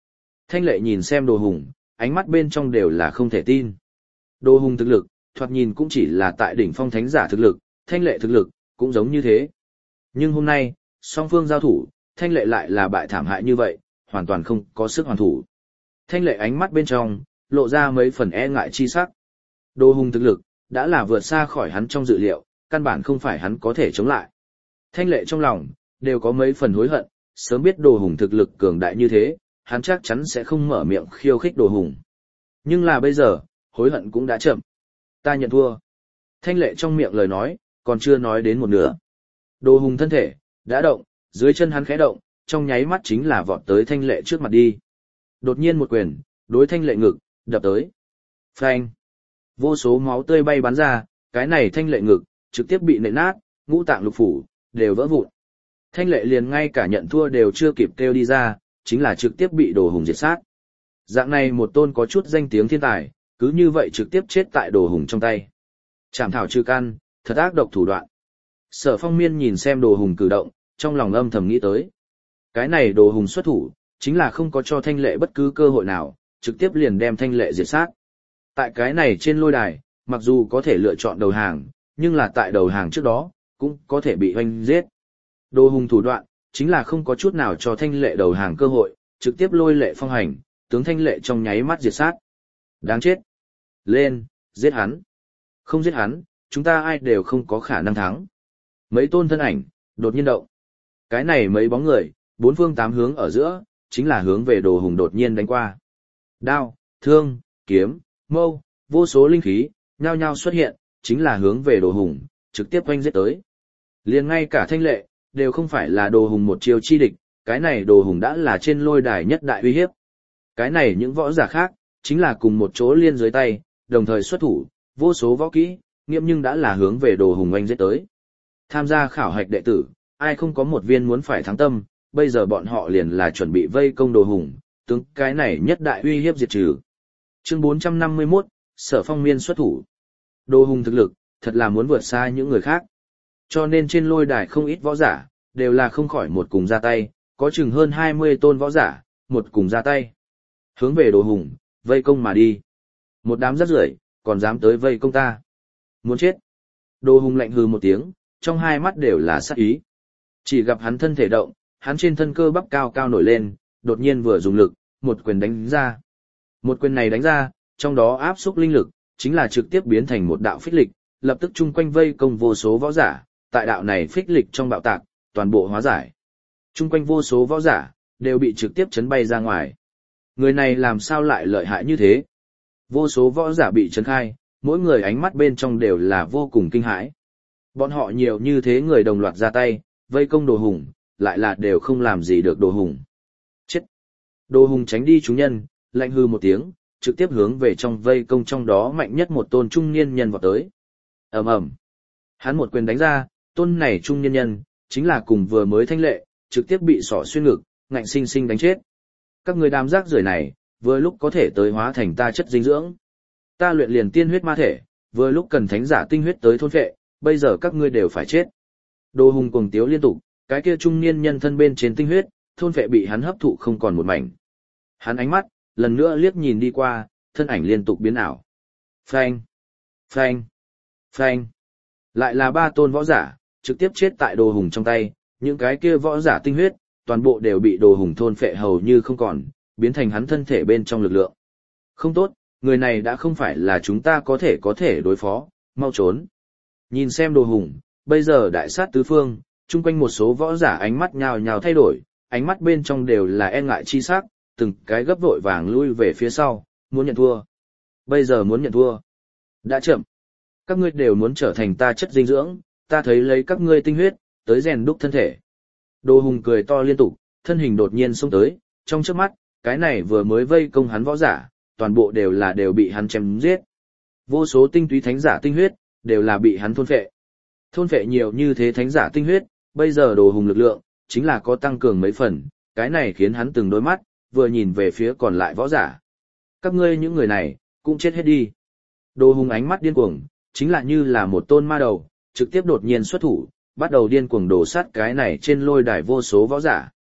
Thanh lệ nhìn xem đồ hùng, ánh mắt bên trong đều là không thể tin. Đồ hùng thực lực, thoạt nhìn cũng chỉ là tại đỉnh phong thánh giả thực lực, thanh lệ thực lực, cũng giống như thế. Nhưng hôm nay, song phương giao thủ, thanh lệ lại là bại thảm hại như vậy, hoàn toàn không có sức hoàn thủ. Thanh lệ ánh mắt bên trong, lộ ra mấy phần e ngại chi sắc. Đồ hùng thực lực, đã là vượt xa khỏi hắn trong dự liệu, căn bản không phải hắn có thể chống lại. Thanh lệ trong lòng, đều có mấy phần hối hận, sớm biết đồ hùng thực lực cường đại như thế, hắn chắc chắn sẽ không mở miệng khiêu khích đồ hùng. Nhưng là bây giờ, hối hận cũng đã chậm. Ta nhận thua. Thanh lệ trong miệng lời nói, còn chưa nói đến một nửa. Đồ hùng thân thể, đã động, dưới chân hắn khẽ động, trong nháy mắt chính là vọt tới thanh lệ trước mặt đi. Đột nhiên một quyền, đối thanh lệ ngực, đập tới. Phanh. Vô số máu tươi bay bắn ra, cái này thanh lệ ngực, trực tiếp bị nện nát, ngũ tạng lục phủ, đều vỡ vụn. Thanh lệ liền ngay cả nhận thua đều chưa kịp kêu đi ra, chính là trực tiếp bị đồ hùng diệt sát. Dạng này một tôn có chút danh tiếng thiên tài, cứ như vậy trực tiếp chết tại đồ hùng trong tay. Chảm thảo trừ căn, thật ác độc thủ đoạn. Sở Phong Miên nhìn xem đồ hùng cử động, trong lòng âm thầm nghĩ tới. Cái này đồ hùng xuất thủ, chính là không có cho thanh lệ bất cứ cơ hội nào, trực tiếp liền đem thanh lệ diệt sát. Tại cái này trên lôi đài, mặc dù có thể lựa chọn đầu hàng, nhưng là tại đầu hàng trước đó, cũng có thể bị hoanh giết. Đồ hùng thủ đoạn, chính là không có chút nào cho thanh lệ đầu hàng cơ hội, trực tiếp lôi lệ phong hành, tướng thanh lệ trong nháy mắt diệt sát. Đáng chết. Lên, giết hắn. Không giết hắn, chúng ta ai đều không có khả năng thắng. Mấy tôn thân ảnh, đột nhiên động. Cái này mấy bóng người, bốn phương tám hướng ở giữa, chính là hướng về đồ hùng đột nhiên đánh qua. Đao, thương, kiếm, mâu, vô số linh khí, nhao nhao xuất hiện, chính là hướng về đồ hùng, trực tiếp oanh giết tới. Liền ngay cả thanh lệ, đều không phải là đồ hùng một chiêu chi địch, cái này đồ hùng đã là trên lôi đài nhất đại uy hiếp. Cái này những võ giả khác, chính là cùng một chỗ liên dưới tay, đồng thời xuất thủ, vô số võ kỹ, nghiệm nhưng đã là hướng về đồ hùng oanh giết tới. Tham gia khảo hạch đệ tử, ai không có một viên muốn phải thắng tâm, bây giờ bọn họ liền là chuẩn bị vây công đồ hùng, tướng cái này nhất đại uy hiếp diệt trừ. Chương bốn trăm năm mươi mốt, Sở Phong Miên xuất thủ. Đồ hùng thực lực, thật là muốn vượt xa những người khác. Cho nên trên lôi đài không ít võ giả, đều là không khỏi một cùng ra tay, có chừng hơn hai mươi tôn võ giả, một cùng ra tay. Hướng về đồ hùng, vây công mà đi. Một đám rác rưởi, còn dám tới vây công ta. Muốn chết. Đồ hùng lạnh hừ một tiếng, trong hai mắt đều là sát ý. Chỉ gặp hắn thân thể động, hắn trên thân cơ bắp cao cao nổi lên, đột nhiên vừa dùng lực, một quyền đánh ra. Một quyền này đánh ra, trong đó áp xúc linh lực, chính là trực tiếp biến thành một đạo phích lịch, lập tức chung quanh vây công vô số võ giả, tại đạo này phích lịch trong bạo tạc, toàn bộ hóa giải. Chung quanh vô số võ giả, đều bị trực tiếp chấn bay ra ngoài. Người này làm sao lại lợi hại như thế? Vô số võ giả bị chấn khai, mỗi người ánh mắt bên trong đều là vô cùng kinh hãi. Bọn họ nhiều như thế người đồng loạt ra tay, vây công đồ hùng, lại là đều không làm gì được đồ hùng. Chết! Đồ hùng tránh đi chúng nhân, lạnh hư một tiếng, trực tiếp hướng về trong vây công trong đó mạnh nhất một tôn trung niên nhân vọt tới. Ầm ầm! Hắn một quyền đánh ra, tôn này trung niên nhân, chính là cùng vừa mới thanh lệ, trực tiếp bị sỏ xuyên ngực, ngạnh sinh sinh đánh chết. Các người đám rác rưởi này, vừa lúc có thể tới hóa thành ta chất dinh dưỡng. Ta luyện liền tiên huyết ma thể, vừa lúc cần thánh giả tinh huyết tới thôn phệ, bây giờ các ngươi đều phải chết. Đồ hùng cuồng tiếu liên tục, cái kia trung niên nhân thân bên trên tinh huyết, thôn phệ bị hắn hấp thụ không còn một mảnh. Hắn ánh mắt, lần nữa liếc nhìn đi qua, thân ảnh liên tục biến ảo. Phanh! Phanh! Phanh! Lại là ba tôn võ giả, trực tiếp chết tại đồ hùng trong tay, những cái kia võ giả tinh huyết, toàn bộ đều bị đồ hùng thôn phệ hầu như không còn, biến thành hắn thân thể bên trong lực lượng. Không tốt, người này đã không phải là chúng ta có thể có thể đối phó, mau trốn. Nhìn xem đồ hùng, bây giờ đại sát tứ phương, chung quanh một số võ giả ánh mắt nhào nhào thay đổi, ánh mắt bên trong đều là e ngại chi sắc, từng cái gấp vội vàng lui về phía sau, muốn nhận thua. Bây giờ muốn nhận thua. Đã chậm. Các ngươi đều muốn trở thành ta chất dinh dưỡng, ta thấy lấy các ngươi tinh huyết, tới rèn đúc thân thể. Đồ hùng cười to liên tục, thân hình đột nhiên xông tới, trong chớp mắt, cái này vừa mới vây công hắn võ giả, toàn bộ đều là đều bị hắn chém giết. Vô số tinh túy thánh giả tinh huyết, đều là bị hắn thôn phệ. Thôn phệ nhiều như thế thánh giả tinh huyết, bây giờ đồ hùng lực lượng, chính là có tăng cường mấy phần, cái này khiến hắn từng đôi mắt, vừa nhìn về phía còn lại võ giả. Các ngươi những người này, cũng chết hết đi. Đồ hùng ánh mắt điên cuồng, chính là như là một tôn ma đầu, trực tiếp đột nhiên xuất thủ, bắt đầu điên cuồng đổ sát cái này trên lôi đài vô số võ giả.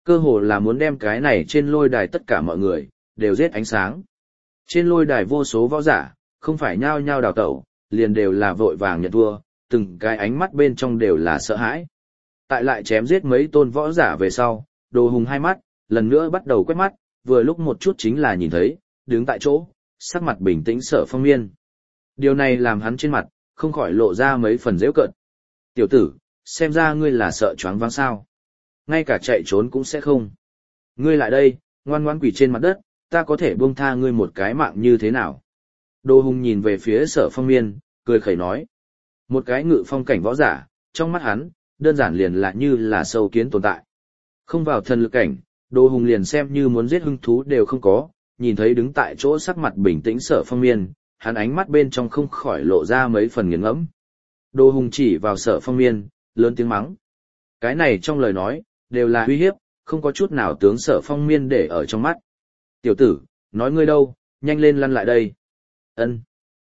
Cơ hồ là muốn đem cái này trên lôi đài tất cả mọi người, đều giết ánh sáng. Trên lôi đài vô số võ giả, không phải nhao nhao đào tẩu, liền đều là vội vàng nhận thua, từng cái ánh mắt bên trong đều là sợ hãi. Tại lại chém giết mấy tôn võ giả về sau, Đồ Hùng hai mắt, lần nữa bắt đầu quét mắt, vừa lúc một chút chính là nhìn thấy, đứng tại chỗ, sắc mặt bình tĩnh Sở Phong Miên. Điều này làm hắn trên mặt, không khỏi lộ ra mấy phần giễu cợt. Tiểu tử, xem ra ngươi là sợ choáng váng sao. Ngay cả chạy trốn cũng sẽ không. Ngươi lại đây, ngoan ngoãn quỳ trên mặt đất, ta có thể buông tha ngươi một cái mạng như thế nào. Đồ Hùng nhìn về phía Sở Phong Miên, cười khẩy nói. Một cái ngự phong cảnh võ giả, trong mắt hắn, đơn giản liền là như là sâu kiến tồn tại. Không vào thần lực cảnh, Đồ Hùng liền xem như muốn giết hung thú đều không có, nhìn thấy đứng tại chỗ sắc mặt bình tĩnh Sở Phong Miên, hắn ánh mắt bên trong không khỏi lộ ra mấy phần nghiền ngẫm. Đồ Hùng chỉ vào Sở Phong Miên, lớn tiếng mắng. Cái này trong lời nói, đều là uy hiếp, không có chút nào tướng Sở Phong Miên để ở trong mắt. Tiểu tử, nói ngươi đâu, nhanh lên lăn lại đây. Ân.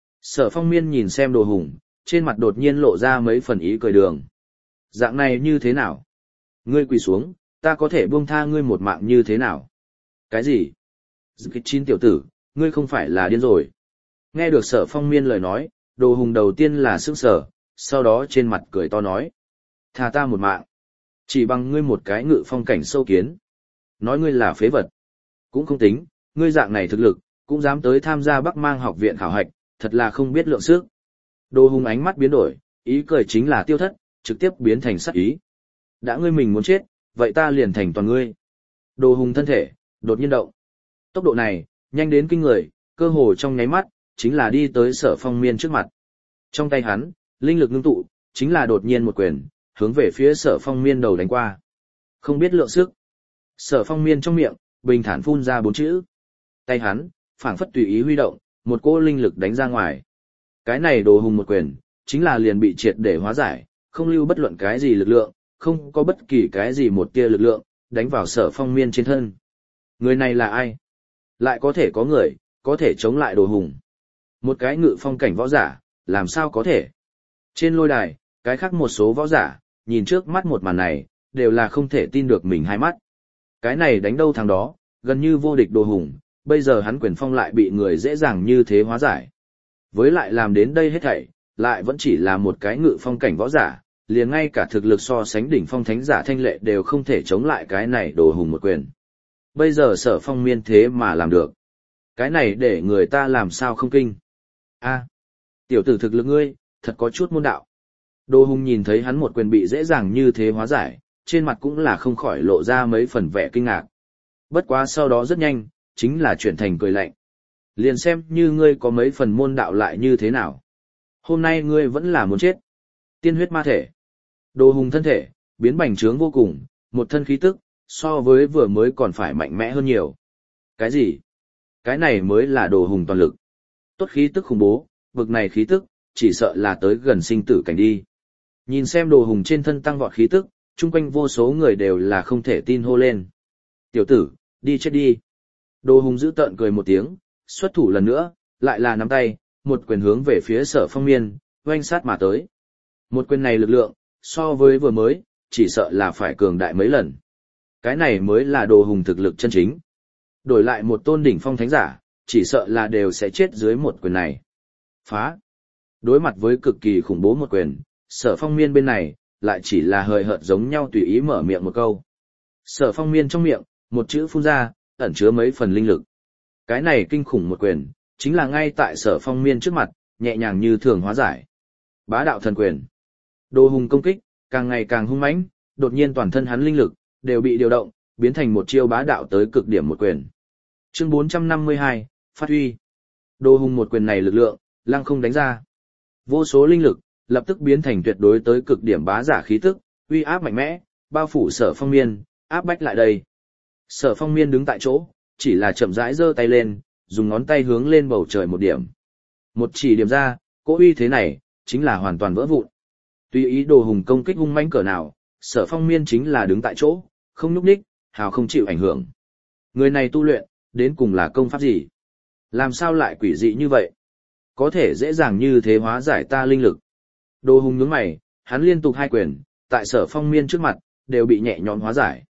Sở Phong Miên nhìn xem Đồ Hùng, trên mặt đột nhiên lộ ra mấy phần ý cười đường. Dạng này như thế nào? Ngươi quỳ xuống, ta có thể buông tha ngươi một mạng như thế nào? Cái gì? Dực chín tiểu tử, ngươi không phải là điên rồi. Nghe được Sở Phong Miên lời nói, Đồ Hùng đầu tiên là sững sờ, sau đó trên mặt cười to nói. Tha ta một mạng. Chỉ bằng ngươi một cái ngự phong cảnh sâu kiến. Nói ngươi là phế vật. Cũng không tính, ngươi dạng này thực lực, cũng dám tới tham gia Bắc Mang học viện khảo hạch, thật là không biết lượng sức. Đồ Hùng ánh mắt biến đổi, ý cười chính là tiêu thất, trực tiếp biến thành sát ý. Đã ngươi mình muốn chết, vậy ta liền thành toàn ngươi. Đồ Hùng thân thể, đột nhiên động. Tốc độ này, nhanh đến kinh người, cơ hồ trong nháy mắt, chính là đi tới Sở Phong Miên trước mặt. Trong tay hắn, linh lực ngưng tụ, chính là đột nhiên một quyền, hướng về phía Sở Phong Miên đầu đánh qua. Không biết lượng sức. Sở Phong Miên trong miệng, bình thản phun ra bốn chữ. Tay hắn, phảng phất tùy ý huy động, một cỗ linh lực đánh ra ngoài. Cái này Đồ Hùng một quyền, chính là liền bị triệt để hóa giải, không lưu bất luận cái gì lực lượng, không có bất kỳ cái gì một tia lực lượng, đánh vào Sở Phong Miên trên thân. Người này là ai? Lại có thể có người, có thể chống lại Đồ Hùng. Một cái ngự phong cảnh võ giả, làm sao có thể? Trên lôi đài, cái khác một số võ giả, nhìn trước mắt một màn này, đều là không thể tin được mình hai mắt. Cái này đánh đâu thằng đó, gần như vô địch Đồ Hùng, bây giờ hắn quyền phong lại bị người dễ dàng như thế hóa giải. Với lại làm đến đây hết thảy, lại vẫn chỉ là một cái ngự phong cảnh võ giả, liền ngay cả thực lực so sánh đỉnh phong thánh giả Thanh Lệ đều không thể chống lại cái này Đồ Hùng một quyền. Bây giờ Sở Phong Miên thế mà làm được. Cái này để người ta làm sao không kinh. A, tiểu tử thực lực ngươi, thật có chút môn đạo. Đồ Hùng nhìn thấy hắn một quyền bị dễ dàng như thế hóa giải, trên mặt cũng là không khỏi lộ ra mấy phần vẻ kinh ngạc. Bất quá sau đó rất nhanh, chính là chuyển thành cười lạnh. Liền xem như ngươi có mấy phần môn đạo lại như thế nào. Hôm nay ngươi vẫn là muốn chết. Tiên huyết ma thể. Đồ Hùng thân thể, biến bành trướng vô cùng, một thân khí tức, so với vừa mới còn phải mạnh mẽ hơn nhiều. Cái gì? Cái này mới là Đồ Hùng toàn lực. Tốt khí tức khủng bố, vực này khí tức, chỉ sợ là tới gần sinh tử cảnh đi. Nhìn xem Đồ Hùng trên thân tăng vọt khí tức, chung quanh vô số người đều là không thể tin hô lên. Tiểu tử, đi chết đi. Đồ Hùng giữ tợn cười một tiếng, xuất thủ lần nữa, lại là nắm tay, một quyền hướng về phía Sở Phong Miên, oanh sát mà tới. Một quyền này lực lượng, so với vừa mới, chỉ sợ là phải cường đại mấy lần. Cái này mới là Đồ Hùng thực lực chân chính. Đổi lại một tôn đỉnh phong thánh giả, chỉ sợ là đều sẽ chết dưới một quyền này. Phá. Đối mặt với cực kỳ khủng bố một quyền, Sở Phong Miên bên này, lại chỉ là hời hợt giống nhau tùy ý mở miệng một câu. Sở Phong Miên trong miệng, một chữ phun ra, ẩn chứa mấy phần linh lực. Cái này kinh khủng một quyền, chính là ngay tại Sở Phong Miên trước mặt, nhẹ nhàng như thường hóa giải. Bá đạo thần quyền. Đồ Hùng công kích, càng ngày càng hung mãnh, đột nhiên toàn thân hắn linh lực, đều bị điều động, biến thành một chiêu bá đạo tới cực điểm một quyền. Chương bốn trăm năm mươi hai, phát huy. Đồ Hùng một quyền này lực lượng, lăng không đánh ra. Vô số linh lực, lập tức biến thành tuyệt đối tới cực điểm bá giả khí tức, uy áp mạnh mẽ, bao phủ Sở Phong Miên, áp bách lại đây. Sở Phong Miên đứng tại chỗ, chỉ là chậm rãi giơ tay lên, dùng ngón tay hướng lên bầu trời một điểm. Một chỉ điểm ra, cỗ uy thế này, chính là hoàn toàn vỡ vụn. Tuy ý Đồ Hùng công kích hung mãnh cỡ nào, Sở Phong Miên chính là đứng tại chỗ, không nhúc nhích, hào không chịu ảnh hưởng. Người này tu luyện, đến cùng là công pháp gì? Làm sao lại quỷ dị như vậy? Có thể dễ dàng như thế hóa giải ta linh lực. Đồ Hùng nhướng mày, hắn liên tục hai quyền, tại Sở Phong Miên trước mặt, đều bị nhẹ nhõm hóa giải.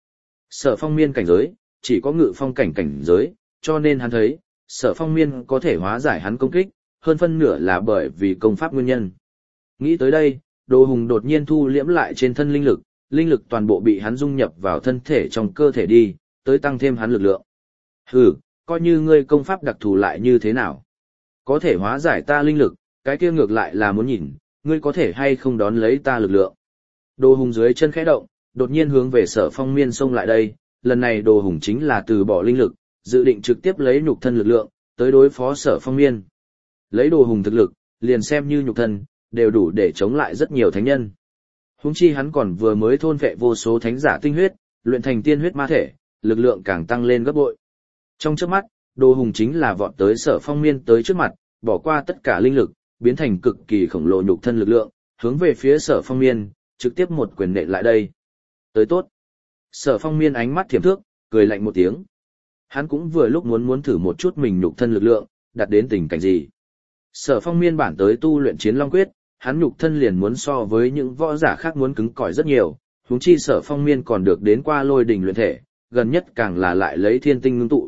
Sở Phong Miên cảnh giới, chỉ có ngự phong cảnh cảnh giới, cho nên hắn thấy, Sở Phong Miên có thể hóa giải hắn công kích, hơn phân nửa là bởi vì công pháp nguyên nhân. Nghĩ tới đây, Đồ Hùng đột nhiên thu liễm lại trên thân linh lực, linh lực toàn bộ bị hắn dung nhập vào thân thể trong cơ thể đi, tới tăng thêm hắn lực lượng. Hừ, coi như ngươi công pháp đặc thù lại như thế nào. Có thể hóa giải ta linh lực, cái kia ngược lại là muốn nhìn, ngươi có thể hay không đón lấy ta lực lượng. Đồ Hùng dưới chân khẽ động, đột nhiên hướng về Sở Phong Miên xông lại đây, lần này Đồ Hùng chính là từ bỏ linh lực, dự định trực tiếp lấy nhục thân lực lượng, tới đối phó Sở Phong Miên. Lấy Đồ Hùng thực lực, liền xem như nhục thân, đều đủ để chống lại rất nhiều thánh nhân. Huống chi hắn còn vừa mới thôn vệ vô số thánh giả tinh huyết, luyện thành tiên huyết ma thể, lực lượng càng tăng lên gấp bội. Trong chớp mắt, Đồ Hùng chính là vọt tới Sở Phong Miên tới trước mặt, bỏ qua tất cả linh lực, biến thành cực kỳ khổng lồ nhục thân lực lượng, hướng về phía Sở Phong Miên, trực tiếp một quyền nện lại đây. Tới tốt. Sở Phong Miên ánh mắt thiểm thước, cười lạnh một tiếng. Hắn cũng vừa lúc muốn muốn thử một chút mình nhục thân lực lượng, đạt đến tình cảnh gì. Sở Phong Miên bản tới tu luyện Chiến Long Quyết, hắn nhục thân liền muốn so với những võ giả khác muốn cứng cỏi rất nhiều, huống chi Sở Phong Miên còn được đến qua Lôi Đỉnh luyện thể, gần nhất càng là lại lấy thiên tinh ngưng tụ.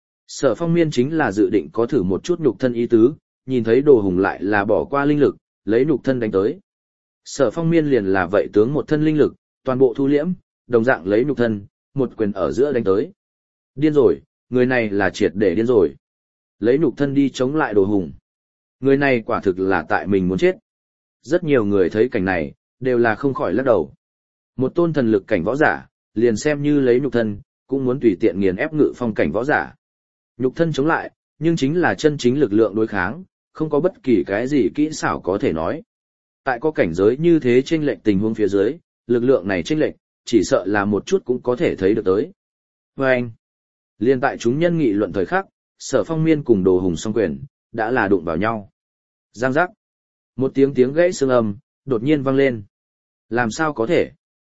Sở Phong Miên chính là dự định có thử một chút nhục thân ý tứ, nhìn thấy Đồ Hùng lại là bỏ qua linh lực, lấy nhục thân đánh tới. Sở Phong Miên liền là vậy tướng một thân linh lực, toàn bộ thu liễm, đồng dạng lấy nhục thân, một quyền ở giữa đánh tới. Điên rồi, người này là triệt để điên rồi. Lấy nhục thân đi chống lại Đồ Hùng. Người này quả thực là tại mình muốn chết. Rất nhiều người thấy cảnh này, đều là không khỏi lắc đầu. Một tôn thần lực cảnh võ giả, liền xem như lấy nhục thân, cũng muốn tùy tiện nghiền ép ngự phong cảnh võ giả. Nhục thân chống lại, nhưng chính là chân chính lực lượng đối kháng, không có bất kỳ cái gì kỹ xảo có thể nói. Tại có cảnh giới như thế chênh lệch tình huống phía dưới, lực lượng này chênh lệch, chỉ sợ là một chút cũng có thể thấy được tới. Và anh, liên tại chúng nhân nghị luận thời khắc, Sở Phong Miên cùng Đồ Hùng song quyền, đã là đụng vào nhau. Giang giác. Một tiếng tiếng gãy xương âm, đột nhiên vang lên. Làm sao có thể?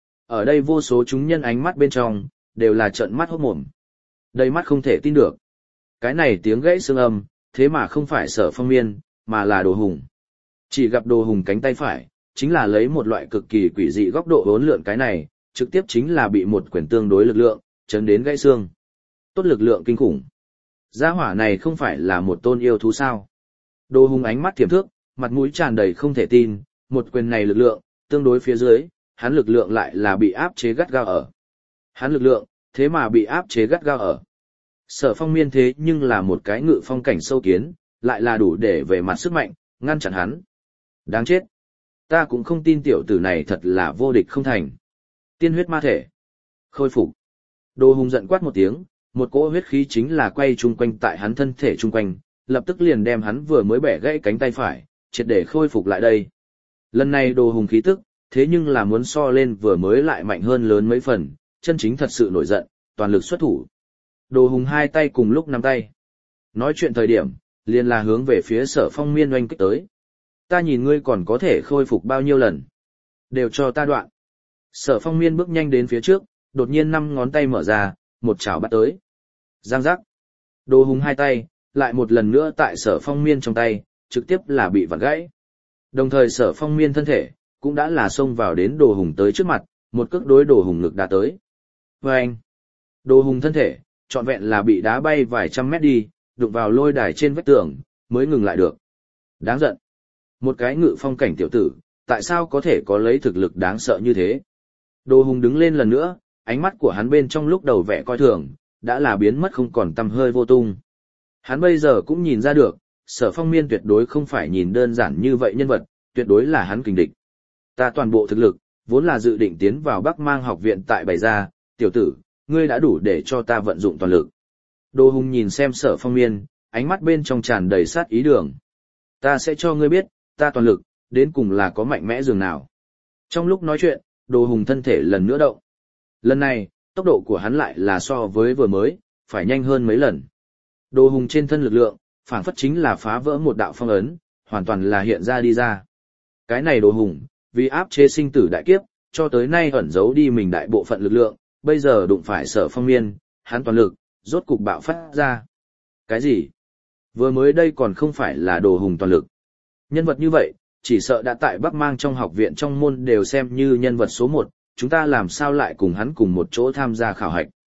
Ở đây vô số chúng nhân ánh mắt bên trong, đều là trợn mắt hốt mồm. Đầy mắt không thể tin được. Cái này tiếng gãy xương âm, thế mà không phải Sở Phong Miên, mà là Đồ Hùng. Chỉ gặp Đồ Hùng cánh tay phải, chính là lấy một loại cực kỳ quỷ dị góc độ uốn lượn cái này, trực tiếp chính là bị một quyền tương đối lực lượng, chấn đến gãy xương. Tốt lực lượng kinh khủng. Gia hỏa này không phải là một tôn yêu thú sao? Đồ Hùng ánh mắt thiểm thước, mặt mũi tràn đầy không thể tin, một quyền này lực lượng, tương đối phía dưới, hắn lực lượng lại là bị áp chế gắt gao ở. Hắn lực lượng, thế mà bị áp chế gắt gao ở. Sở Phong Miên thế nhưng là một cái ngự phong cảnh sâu kiến, lại là đủ để về mặt sức mạnh, ngăn chặn hắn. Đáng chết. Ta cũng không tin tiểu tử này thật là vô địch không thành. Tiên huyết ma thể. Khôi phục. Đồ Hùng giận quát một tiếng, một cỗ huyết khí chính là quay chung quanh tại hắn thân thể chung quanh, lập tức liền đem hắn vừa mới bẻ gãy cánh tay phải, triệt để khôi phục lại đây. Lần này Đồ Hùng khí tức, thế nhưng là muốn so lên vừa mới lại mạnh hơn lớn mấy phần, chân chính thật sự nổi giận, toàn lực xuất thủ. Đồ Hùng hai tay cùng lúc nắm tay. Nói chuyện thời điểm, liền là hướng về phía Sở Phong Miên oanh kích tới. Ta nhìn ngươi còn có thể khôi phục bao nhiêu lần. Đều cho ta đoạn. Sở Phong Miên bước nhanh đến phía trước, đột nhiên năm ngón tay mở ra, một chảo bắt tới. Giang giác. Đồ Hùng hai tay, lại một lần nữa tại Sở Phong Miên trong tay, trực tiếp là bị vặn gãy. Đồng thời Sở Phong Miên thân thể, cũng đã là xông vào đến Đồ Hùng tới trước mặt, một cước đối Đồ Hùng ngực đã tới. Và anh. Đồ Hùng thân thể, trọn vẹn là bị đá bay vài trăm mét đi, đụng vào lôi đài trên vách tường, mới ngừng lại được. Đáng giận. Một cái ngự phong cảnh tiểu tử, tại sao có thể có lấy thực lực đáng sợ như thế? Đồ Hùng đứng lên lần nữa, ánh mắt của hắn bên trong lúc đầu vẻ coi thường, đã là biến mất không còn tăm hơi vô tung. Hắn bây giờ cũng nhìn ra được, Sở Phong Miên tuyệt đối không phải nhìn đơn giản như vậy nhân vật, tuyệt đối là hắn kình địch. Ta toàn bộ thực lực, vốn là dự định tiến vào Bắc Mang học viện tại bày ra, tiểu tử, ngươi đã đủ để cho ta vận dụng toàn lực. Đồ Hùng nhìn xem Sở Phong Miên, ánh mắt bên trong tràn đầy sát ý đường. Ta sẽ cho ngươi biết, ta toàn lực, đến cùng là có mạnh mẽ dường nào. Trong lúc nói chuyện, Đồ Hùng thân thể lần nữa động. Lần này, tốc độ của hắn lại là so với vừa mới, phải nhanh hơn mấy lần. Đồ Hùng trên thân lực lượng, phảng phất chính là phá vỡ một đạo phong ấn, hoàn toàn là hiện ra đi ra. Cái này Đồ Hùng, vì áp chế sinh tử đại kiếp, cho tới nay ẩn giấu đi mình đại bộ phận lực lượng, bây giờ đụng phải Sở Phong Miên, hắn toàn lực, rốt cục bạo phát ra. Cái gì? Vừa mới đây còn không phải là Đồ Hùng toàn lực. Nhân vật như vậy, chỉ sợ đã tại Bắc Mang trong học viện trong môn đều xem như nhân vật số một, chúng ta làm sao lại cùng hắn cùng một chỗ tham gia khảo hạch.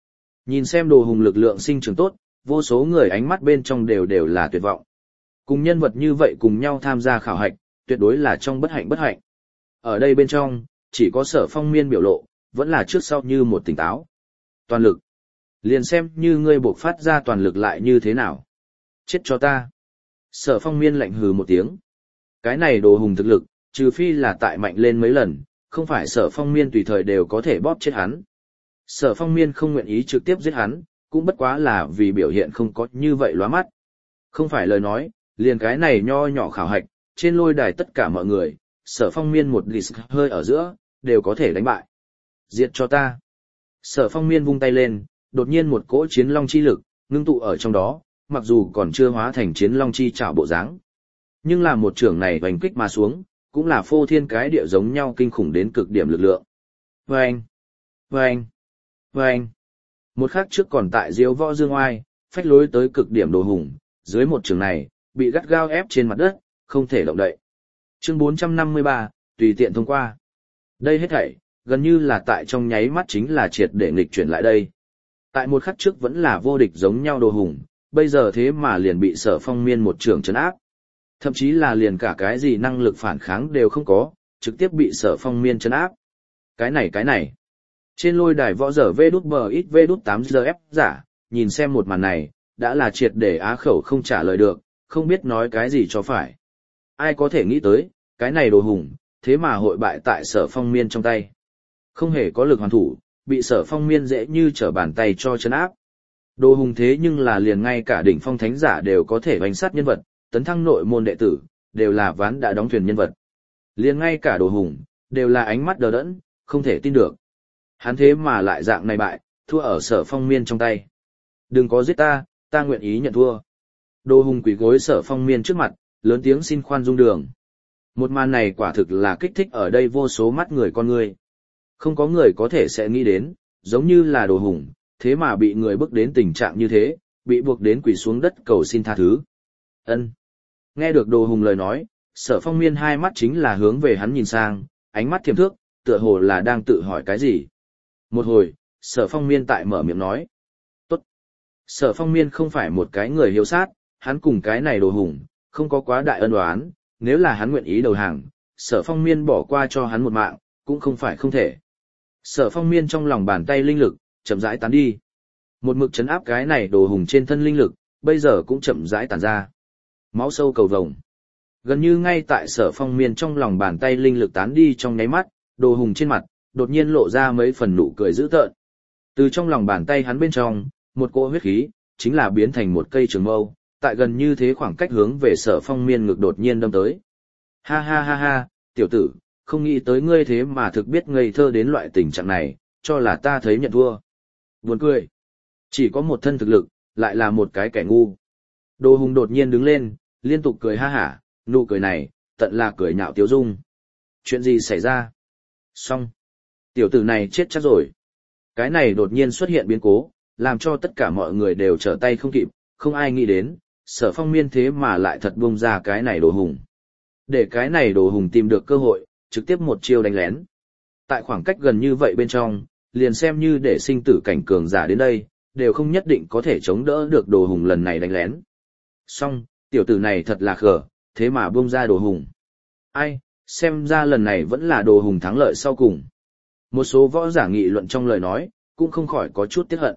Nhìn xem đồ hùng lực lượng sinh trưởng tốt, vô số người ánh mắt bên trong đều đều là tuyệt vọng. Cùng nhân vật như vậy cùng nhau tham gia khảo hạch, tuyệt đối là trong bất hạnh bất hạnh. Ở đây bên trong, chỉ có Sở Phong Miên biểu lộ, vẫn là trước sau như một tỉnh táo. Toàn lực. Liền xem như ngươi buộc phát ra toàn lực lại như thế nào. Chết cho ta. Sở Phong Miên lạnh hừ một tiếng. Cái này đồ hùng thực lực, trừ phi là tại mạnh lên mấy lần, không phải Sở Phong Miên tùy thời đều có thể bóp chết hắn. Sở Phong Miên không nguyện ý trực tiếp giết hắn, cũng bất quá là vì biểu hiện không có như vậy lóa mắt. Không phải lời nói, liền cái này nho nhỏ khảo hạch, trên lôi đài tất cả mọi người, Sở Phong Miên một lít hơi ở giữa, đều có thể đánh bại. Diệt cho ta. Sở Phong Miên vung tay lên, đột nhiên một cỗ chiến long chi lực, ngưng tụ ở trong đó, mặc dù còn chưa hóa thành chiến long chi trảo bộ dáng. Nhưng là một trường này hoành kích mà xuống, cũng là phô thiên cái địa giống nhau kinh khủng đến cực điểm lực lượng. Vâng! Vâng! Vâng! Một khắc trước còn tại diếu võ dương oai, phách lối tới cực điểm đồ hùng, dưới một trường này, bị gắt gao ép trên mặt đất, không thể động đậy. Chương bốn trăm năm mươi ba, tùy tiện thông qua. Đây hết thảy, gần như là tại trong nháy mắt chính là triệt để nghịch chuyển lại đây. Tại một khắc trước vẫn là vô địch giống nhau đồ hùng, bây giờ thế mà liền bị Sở Phong Miên một trường trấn áp. Thậm chí là liền cả cái gì năng lực phản kháng đều không có, trực tiếp bị Sở Phong Miên trấn áp. Cái này cái này. Trên lôi đài võ dở vê đút bờ ít vê đút tám giờ ép giả, nhìn xem một màn này, đã là triệt để á khẩu không trả lời được, không biết nói cái gì cho phải. Ai có thể nghĩ tới, cái này đồ hùng, thế mà hội bại tại Sở Phong Miên trong tay. Không hề có lực hoàn thủ, bị Sở Phong Miên dễ như trở bàn tay cho chân áp. Đồ hùng thế nhưng là liền ngay cả đỉnh phong thánh giả đều có thể bánh sát nhân vật, tấn thăng nội môn đệ tử, đều là ván đã đóng thuyền nhân vật. Liền ngay cả đồ hùng, đều là ánh mắt đờ đẫn, không thể tin được. Hắn thế mà lại dạng này bại, thua ở Sở Phong Miên trong tay. Đừng có giết ta, ta nguyện ý nhận thua. Đồ hùng quỳ gối Sở Phong Miên trước mặt, lớn tiếng xin khoan dung đường. Một màn này quả thực là kích thích ở đây vô số mắt người con người. Không có người có thể sẽ nghĩ đến, giống như là đồ hùng, thế mà bị người bức đến tình trạng như thế, bị buộc đến quỳ xuống đất cầu xin tha thứ. Ân. Nghe được đồ hùng lời nói, Sở Phong Miên hai mắt chính là hướng về hắn nhìn sang, ánh mắt thiềm thước, tựa hồ là đang tự hỏi cái gì. Một hồi, Sở Phong Miên tại mở miệng nói. Tốt. Sở Phong Miên không phải một cái người hiếu sát, hắn cùng cái này đồ hùng, không có quá đại ân oán, nếu là hắn nguyện ý đầu hàng, Sở Phong Miên bỏ qua cho hắn một mạng, cũng không phải không thể. Sở Phong Miên trong lòng bàn tay linh lực, chậm rãi tán đi. Một mực chấn áp cái này đồ hùng trên thân linh lực, bây giờ cũng chậm rãi tản ra. Máu sâu cầu vồng. Gần như ngay tại Sở Phong Miên trong lòng bàn tay linh lực tán đi trong nháy mắt, đồ hùng trên mặt, đột nhiên lộ ra mấy phần nụ cười dữ tợn. Từ trong lòng bàn tay hắn bên trong, một cỗ huyết khí, chính là biến thành một cây trường mâu, tại gần như thế khoảng cách hướng về Sở Phong Miên ngực đột nhiên đâm tới. Ha ha ha ha, tiểu tử, không nghĩ tới ngươi thế mà thực biết ngây thơ đến loại tình trạng này, cho là ta thấy nhận thua. Buồn cười. Chỉ có một thân thực lực, lại là một cái kẻ ngu. Đồ hùng đột nhiên đứng lên, liên tục cười ha hả, nụ cười này, tận là cười nhạo Tiếu Dung. Chuyện gì xảy ra? Xong. Tiểu tử này chết chắc rồi. Cái này đột nhiên xuất hiện biến cố, làm cho tất cả mọi người đều trở tay không kịp, không ai nghĩ đến, Sở Phong Miên thế mà lại thật bung ra cái này đồ hùng. Để cái này đồ hùng tìm được cơ hội, trực tiếp một chiêu đánh lén. Tại khoảng cách gần như vậy bên trong, liền xem như để sinh tử cảnh cường giả đến đây, đều không nhất định có thể chống đỡ được đồ hùng lần này đánh lén. Song, tiểu tử này thật là khờ, thế mà bung ra đồ hùng. Ai, xem ra lần này vẫn là đồ hùng thắng lợi sau cùng. Một số võ giả nghị luận trong lời nói, cũng không khỏi có chút tiếc hận.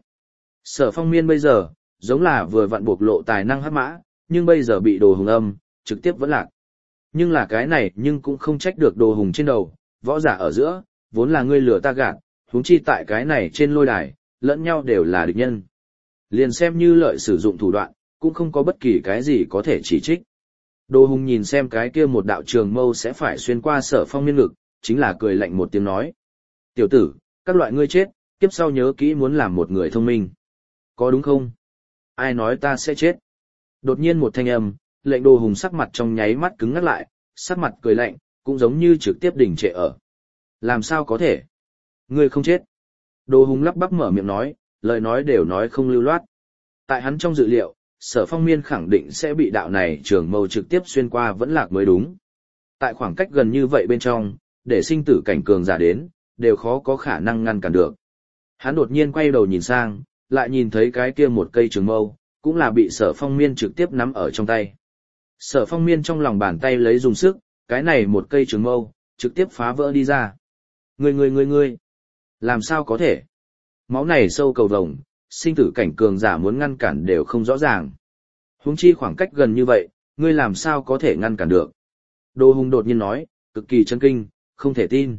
Sở Phong Miên bây giờ, giống là vừa vặn bộc lộ tài năng hắc mã, nhưng bây giờ bị đồ hùng âm, trực tiếp vẫn lạc. Nhưng là cái này nhưng cũng không trách được đồ hùng trên đầu, võ giả ở giữa, vốn là ngươi lừa ta gạt, huống chi tại cái này trên lôi đài, lẫn nhau đều là địch nhân. Liền xem như lợi sử dụng thủ đoạn, cũng không có bất kỳ cái gì có thể chỉ trích. Đồ hùng nhìn xem cái kia một đạo trường mâu sẽ phải xuyên qua Sở Phong Miên ngực, chính là cười lạnh một tiếng nói. Tiểu tử, các loại ngươi chết, kiếp sau nhớ kỹ muốn làm một người thông minh. Có đúng không? Ai nói ta sẽ chết? Đột nhiên một thanh âm, lệnh đồ hùng sắc mặt trong nháy mắt cứng ngắt lại, sắc mặt cười lạnh, cũng giống như trực tiếp đình trệ ở. Làm sao có thể? Ngươi không chết. Đồ hùng lắp bắp mở miệng nói, lời nói đều nói không lưu loát. Tại hắn trong dự liệu, Sở Phong Miên khẳng định sẽ bị đạo này trường mâu trực tiếp xuyên qua vẫn lạc mới đúng. Tại khoảng cách gần như vậy bên trong, để sinh tử cảnh cường giả đến, đều khó có khả năng ngăn cản được. Hắn đột nhiên quay đầu nhìn sang, lại nhìn thấy cái kia một cây trường mâu, cũng là bị Sở Phong Miên trực tiếp nắm ở trong tay. Sở Phong Miên trong lòng bàn tay lấy dùng sức, cái này một cây trường mâu, trực tiếp phá vỡ đi ra. Người người người người, làm sao có thể? Máu này sâu cầu vồng, sinh tử cảnh cường giả muốn ngăn cản đều không rõ ràng. Huống chi khoảng cách gần như vậy, ngươi làm sao có thể ngăn cản được? Đồ Hùng đột nhiên nói, cực kỳ chấn kinh, không thể tin.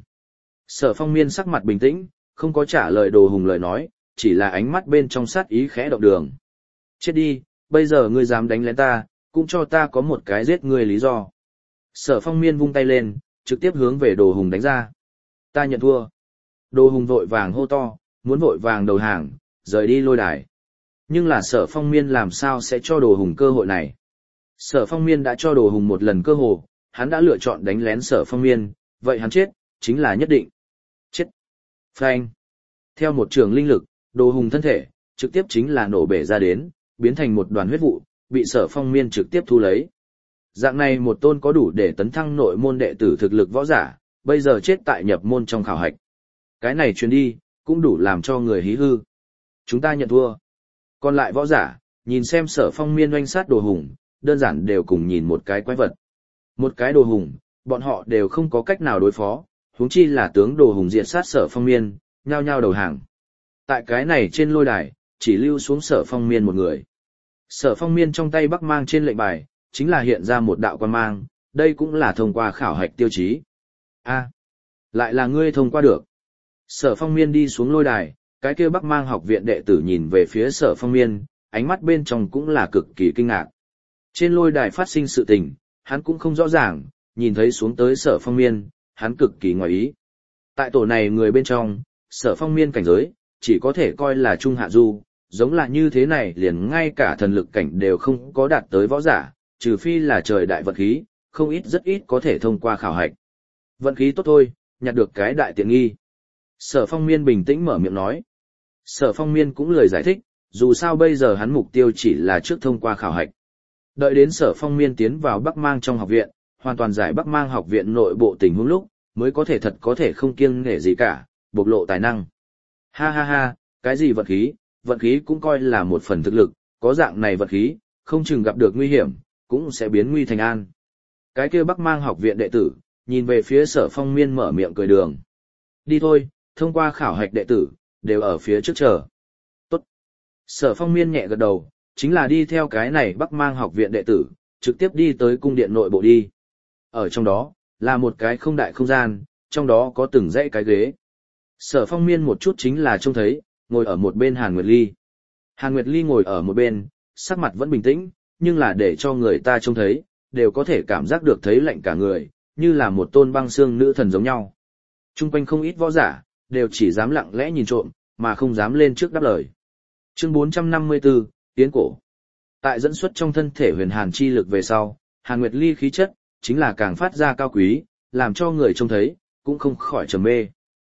Sở Phong Miên sắc mặt bình tĩnh, không có trả lời Đồ Hùng lời nói, chỉ là ánh mắt bên trong sát ý khẽ động đường. Chết đi, bây giờ ngươi dám đánh lén ta, cũng cho ta có một cái giết ngươi lý do. Sở Phong Miên vung tay lên, trực tiếp hướng về Đồ Hùng đánh ra. Ta nhận thua. Đồ Hùng vội vàng hô to, muốn vội vàng đầu hàng, rời đi lôi đài. Nhưng là Sở Phong Miên làm sao sẽ cho Đồ Hùng cơ hội này? Sở Phong Miên đã cho Đồ Hùng một lần cơ hội, hắn đã lựa chọn đánh lén Sở Phong Miên, vậy hắn chết, chính là nhất định. Chết. Phanh. Theo một trường linh lực, Đồ Hùng thân thể, trực tiếp chính là nổ bể ra đến, biến thành một đoàn huyết vụ, bị Sở Phong Miên trực tiếp thu lấy. Dạng này một tôn có đủ để tấn thăng nội môn đệ tử thực lực võ giả, bây giờ chết tại nhập môn trong khảo hạch. Cái này truyền đi, cũng đủ làm cho người hí hư. Chúng ta nhận thua. Còn lại võ giả, nhìn xem Sở Phong Miên oanh sát Đồ Hùng, đơn giản đều cùng nhìn một cái quái vật. Một cái Đồ Hùng, bọn họ đều không có cách nào đối phó, huống chi là tướng Đồ Hùng diệt sát Sở Phong Miên, nhao nhao đầu hàng. Tại cái này trên lôi đài, chỉ lưu xuống Sở Phong Miên một người. Sở Phong Miên trong tay bắc mang trên lệnh bài, chính là hiện ra một đạo quan mang, đây cũng là thông qua khảo hạch tiêu chí. A, lại là ngươi thông qua được. Sở Phong Miên đi xuống lôi đài, cái kia bắc mang học viện đệ tử nhìn về phía Sở Phong Miên, ánh mắt bên trong cũng là cực kỳ kinh ngạc. Trên lôi đài phát sinh sự tình, hắn cũng không rõ ràng, nhìn thấy xuống tới Sở Phong Miên, hắn cực kỳ ngoài ý. Tại tổ này người bên trong, Sở Phong Miên cảnh giới, chỉ có thể coi là trung hạ du, giống là như thế này liền ngay cả thần lực cảnh đều không có đạt tới võ giả, trừ phi là trời đại vận khí, không ít rất ít có thể thông qua khảo hạch. Vận khí tốt thôi, nhặt được cái đại tiện nghi. Sở Phong Miên bình tĩnh mở miệng nói. Sở Phong Miên cũng lời giải thích, dù sao bây giờ hắn mục tiêu chỉ là trước thông qua khảo hạch. Đợi đến Sở Phong Miên tiến vào Bắc Mang trong học viện, hoàn toàn giải Bắc Mang học viện nội bộ tình huống lúc, mới có thể thật có thể không kiêng nể gì cả, bộc lộ tài năng. Ha ha ha, cái gì vận khí, vận khí cũng coi là một phần thực lực, có dạng này vận khí, không chừng gặp được nguy hiểm, cũng sẽ biến nguy thành an. Cái kia Bắc Mang học viện đệ tử, nhìn về phía Sở Phong Miên mở miệng cười đường. Đi thôi, thông qua khảo hạch đệ tử, đều ở phía trước chờ. Tốt. Sở Phong Miên nhẹ gật đầu, chính là đi theo cái này Bắc Mang học viện đệ tử, trực tiếp đi tới cung điện nội bộ đi. Ở trong đó, là một cái không đại không gian, trong đó có từng dãy cái ghế. Sở Phong Miên một chút chính là trông thấy, ngồi ở một bên Hàn Nguyệt Ly. Hàn Nguyệt Ly ngồi ở một bên, sắc mặt vẫn bình tĩnh, nhưng là để cho người ta trông thấy, đều có thể cảm giác được thấy lạnh cả người, như là một tôn băng xương nữ thần giống nhau. Trung quanh không ít võ giả, đều chỉ dám lặng lẽ nhìn trộm, mà không dám lên trước đáp lời. Chương bốn trăm năm mươi tư, Tiến cổ. Tại dẫn xuất trong thân thể huyền hàn chi lực về sau, Hàn Nguyệt Ly khí chất, chính là càng phát ra cao quý, làm cho người trông thấy, cũng không khỏi trầm mê.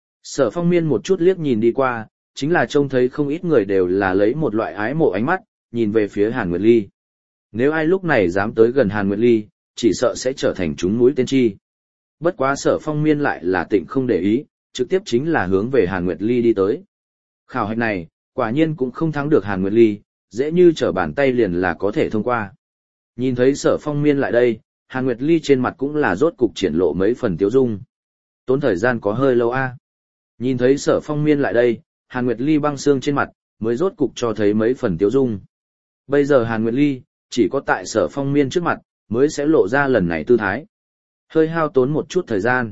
Sở Phong Miên một chút liếc nhìn đi qua, chính là trông thấy không ít người đều là lấy một loại ái mộ ánh mắt, nhìn về phía Hàn Nguyệt Ly. Nếu ai lúc này dám tới gần Hàn Nguyệt Ly, chỉ sợ sẽ trở thành chúng mũi tên chi. Bất quá Sở Phong Miên lại là tịnh không để ý, trực tiếp chính là hướng về Hàn Nguyệt Ly đi tới. Khảo hạch này, quả nhiên cũng không thắng được Hàn Nguyệt Ly, dễ như trở bàn tay liền là có thể thông qua. Nhìn thấy Sở Phong Miên lại đây, Hàn Nguyệt Ly trên mặt cũng là rốt cục triển lộ mấy phần tiêu dung. Tốn thời gian có hơi lâu a. Nhìn thấy Sở Phong Miên lại đây, Hàn Nguyệt Ly băng xương trên mặt, mới rốt cục cho thấy mấy phần tiêu dung. Bây giờ Hàn Nguyệt Ly, chỉ có tại Sở Phong Miên trước mặt, mới sẽ lộ ra lần này tư thái. Hơi hao tốn một chút thời gian.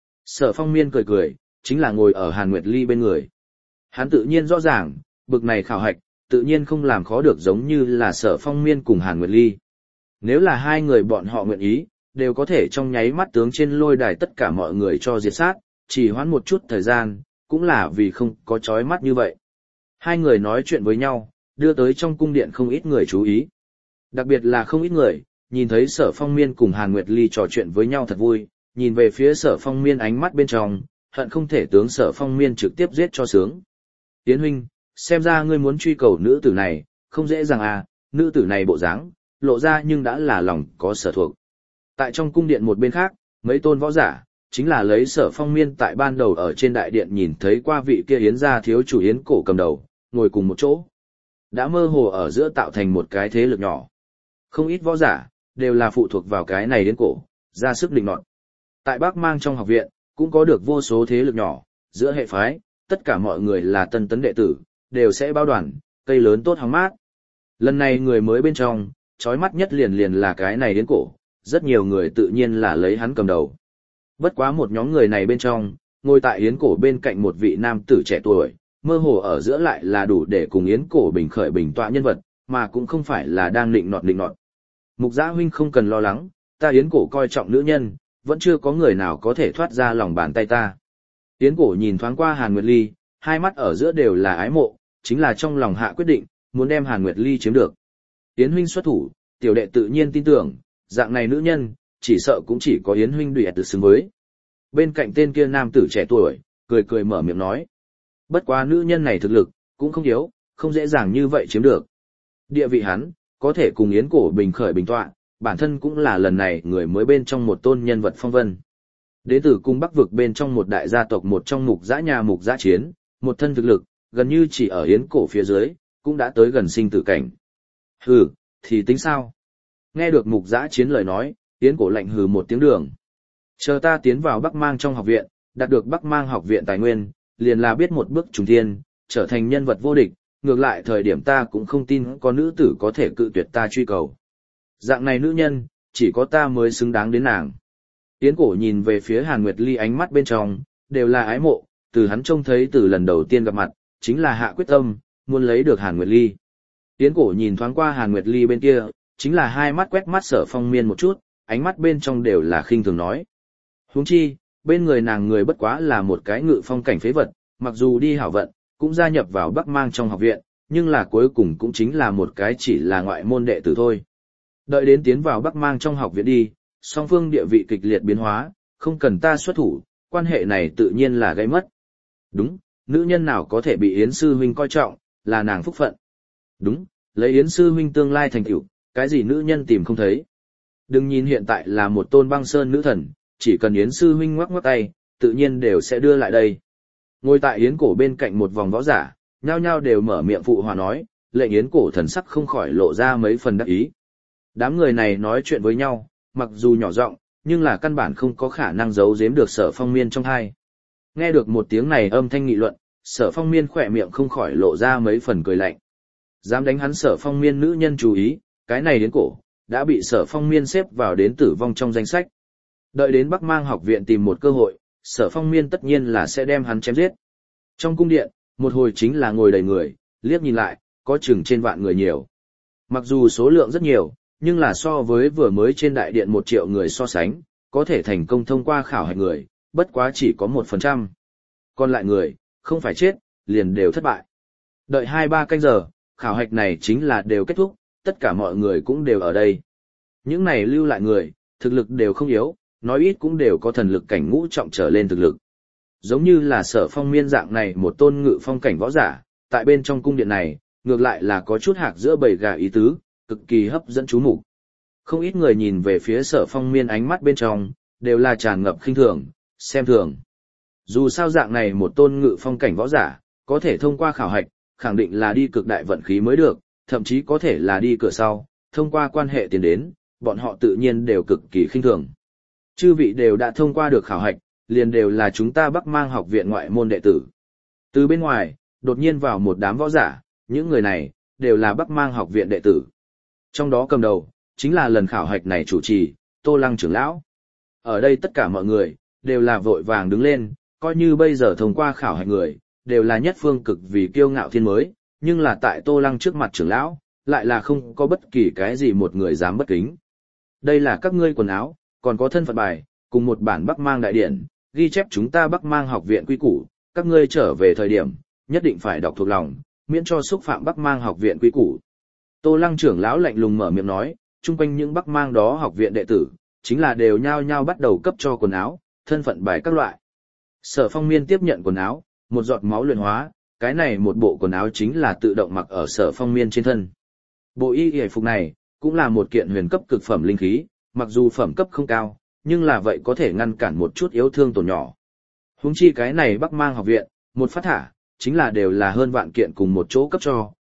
Sở Phong Miên cười cười, chính là ngồi ở Hàn Nguyệt Ly bên người. Hắn tự nhiên rõ ràng, bực này khảo hạch, tự nhiên không làm khó được giống như là Sở Phong Miên cùng Hàn Nguyệt Ly. Nếu là hai người bọn họ nguyện ý, đều có thể trong nháy mắt tướng trên lôi đài tất cả mọi người cho diệt sát, chỉ hoãn một chút thời gian, cũng là vì không có chói mắt như vậy. Hai người nói chuyện với nhau, đưa tới trong cung điện không ít người chú ý. Đặc biệt là không ít người, nhìn thấy Sở Phong Miên cùng Hàn Nguyệt Ly trò chuyện với nhau thật vui, nhìn về phía Sở Phong Miên ánh mắt bên trong, hận không thể tướng Sở Phong Miên trực tiếp giết cho sướng. Tiến huynh, xem ra ngươi muốn truy cầu nữ tử này, không dễ dàng à, nữ tử này bộ dáng, lộ ra nhưng đã là lòng có sở thuộc. Tại trong cung điện một bên khác, mấy tôn võ giả, chính là lấy Sở Phong Miên tại ban đầu ở trên đại điện nhìn thấy qua vị kia yến gia thiếu chủ yến cổ cầm đầu, ngồi cùng một chỗ, đã mơ hồ ở giữa tạo thành một cái thế lực nhỏ. Không ít võ giả, đều là phụ thuộc vào cái này đến cổ, ra sức định nọt. Tại Bắc Mang trong học viện, cũng có được vô số thế lực nhỏ, giữa hệ phái, tất cả mọi người là tân tấn đệ tử, đều sẽ bao đoàn, cây lớn tốt hóng mát. Lần này người mới bên trong, chói mắt nhất liền liền là cái này đến cổ, rất nhiều người tự nhiên là lấy hắn cầm đầu. Bất quá một nhóm người này bên trong, ngồi tại yến cổ bên cạnh một vị nam tử trẻ tuổi, mơ hồ ở giữa lại là đủ để cùng yến cổ bình khởi bình tọa nhân vật, mà cũng không phải là đang định nọt định nọt. Mục Giã huynh không cần lo lắng, ta yến cổ coi trọng nữ nhân, vẫn chưa có người nào có thể thoát ra lòng bàn tay ta. Yến cổ nhìn thoáng qua Hàn Nguyệt Ly, hai mắt ở giữa đều là ái mộ, chính là trong lòng hạ quyết định, muốn đem Hàn Nguyệt Ly chiếm được. Yến huynh xuất thủ, tiểu đệ tự nhiên tin tưởng, dạng này nữ nhân, chỉ sợ cũng chỉ có Yến huynh đuổi tự xứng với. Bên cạnh tên kia nam tử trẻ tuổi, cười cười mở miệng nói. Bất quá nữ nhân này thực lực, cũng không yếu, không dễ dàng như vậy chiếm được. Địa vị hắn, có thể cùng Yến cổ bình khởi bình tọa, bản thân cũng là lần này người mới bên trong một tôn nhân vật phong vân. Đến từ cung Bắc vực bên trong một đại gia tộc một trong Mục Giã nhà Mục Giã Chiến, một thân thực lực, gần như chỉ ở Yến cổ phía dưới, cũng đã tới gần sinh tử cảnh. Hừ, thì tính sao? Nghe được Mục Giã Chiến lời nói, Yến cổ lạnh hừ một tiếng đường. Chờ ta tiến vào Bắc Mang trong học viện, đạt được Bắc Mang học viện tài nguyên, liền là biết một bước trùng thiên, trở thành nhân vật vô địch, ngược lại thời điểm ta cũng không tin có nữ tử có thể cự tuyệt ta truy cầu. Dạng này nữ nhân, chỉ có ta mới xứng đáng đến nàng. Yến cổ nhìn về phía Hàn Nguyệt Ly ánh mắt bên trong, đều là ái mộ, từ hắn trông thấy từ lần đầu tiên gặp mặt, chính là hạ quyết tâm, muốn lấy được Hàn Nguyệt Ly. Yến cổ nhìn thoáng qua Hàn Nguyệt Ly bên kia, chính là hai mắt quét mắt Sở Phong Miên một chút, ánh mắt bên trong đều là khinh thường nói. Huống chi, bên người nàng người bất quá là một cái ngự phong cảnh phế vật, mặc dù đi hảo vận, cũng gia nhập vào Bắc Mang trong học viện, nhưng là cuối cùng cũng chính là một cái chỉ là ngoại môn đệ tử thôi. Đợi đến tiến vào Bắc Mang trong học viện đi, song phương địa vị kịch liệt biến hóa, không cần ta xuất thủ, quan hệ này tự nhiên là gây mất. Đúng, nữ nhân nào có thể bị Yến sư huynh coi trọng, là nàng phúc phận. Đúng, lấy Yến sư huynh tương lai thành tựu, cái gì nữ nhân tìm không thấy. Đừng nhìn hiện tại là một tôn băng sơn nữ thần, chỉ cần Yến sư huynh ngoắc ngoắc tay, tự nhiên đều sẽ đưa lại đây. Ngồi tại Yến cổ bên cạnh một vòng võ giả, nhao nhao đều mở miệng phụ hòa nói, lệnh Yến cổ thần sắc không khỏi lộ ra mấy phần đắc ý. Đám người này nói chuyện với nhau, mặc dù nhỏ giọng, nhưng là căn bản không có khả năng giấu giếm được Sở Phong Miên trong tai. Nghe được một tiếng này âm thanh nghị luận, Sở Phong Miên khỏe miệng không khỏi lộ ra mấy phần cười lạnh. Dám đánh hắn Sở Phong Miên nữ nhân chú ý, cái này đến cổ, đã bị Sở Phong Miên xếp vào đến tử vong trong danh sách. Đợi đến Bắc Mang học viện tìm một cơ hội, Sở Phong Miên tất nhiên là sẽ đem hắn chém giết. Trong cung điện, một hồi chính là ngồi đầy người, liếc nhìn lại, có chừng trên vạn người nhiều. Mặc dù số lượng rất nhiều, nhưng là so với vừa mới trên đại điện một triệu người so sánh, có thể thành công thông qua khảo hạch người, bất quá chỉ có một phần trăm. Còn lại người, không phải chết, liền đều thất bại. Đợi hai ba canh giờ, khảo hạch này chính là đều kết thúc, tất cả mọi người cũng đều ở đây. Những này lưu lại người, thực lực đều không yếu, nói ít cũng đều có thần lực cảnh ngũ trọng trở lên thực lực. Giống như là Sở Phong Miên dạng này một tôn ngự phong cảnh võ giả, tại bên trong cung điện này, ngược lại là có chút hạc giữa bầy gà ý tứ, cực kỳ hấp dẫn chú mục. Không ít người nhìn về phía Sở Phong Miên ánh mắt bên trong, đều là tràn ngập khinh thường, xem thường. Dù sao dạng này một tôn ngự phong cảnh võ giả, có thể thông qua khảo hạch, khẳng định là đi cực đại vận khí mới được, thậm chí có thể là đi cửa sau, thông qua quan hệ tiến đến, bọn họ tự nhiên đều cực kỳ khinh thường. Chư vị đều đã thông qua được khảo hạch, liền đều là chúng ta Bắc Mang học viện ngoại môn đệ tử. Từ bên ngoài, đột nhiên vào một đám võ giả, những người này, đều là Bắc Mang học viện đệ tử. Trong đó cầm đầu, chính là lần khảo hạch này chủ trì, Tô Lăng trưởng lão. Ở đây tất cả mọi người, đều là vội vàng đứng lên, coi như bây giờ thông qua khảo hạch người, đều là nhất phương cực vì kiêu ngạo thiên mới, nhưng là tại Tô Lăng trước mặt trưởng lão, lại là không có bất kỳ cái gì một người dám bất kính. Đây là các ngươi quần áo, còn có thân phận bài, cùng một bản Bắc Mang đại điển, ghi chép chúng ta Bắc Mang học viện quy củ, các ngươi trở về thời điểm, nhất định phải đọc thuộc lòng, miễn cho xúc phạm Bắc Mang học viện quy củ. Tô Lăng trưởng lão lạnh lùng mở miệng nói, chung quanh những Bắc Mang đó học viện đệ tử, chính là đều nhao nhao bắt đầu cấp cho quần áo, thân phận bài các loại. Sở Phong Miên tiếp nhận quần áo, một giọt máu luyện hóa, cái này một bộ quần áo chính là tự động mặc ở Sở Phong Miên trên thân. Bộ y y phục này, cũng là một kiện huyền cấp cực phẩm linh khí, mặc dù phẩm cấp không cao, nhưng là vậy có thể ngăn cản một chút yếu thương tổn nhỏ. Huống chi cái này Bắc Mang học viện, một phát thả, chính là đều là hơn vạn kiện cùng một chỗ cấp cho,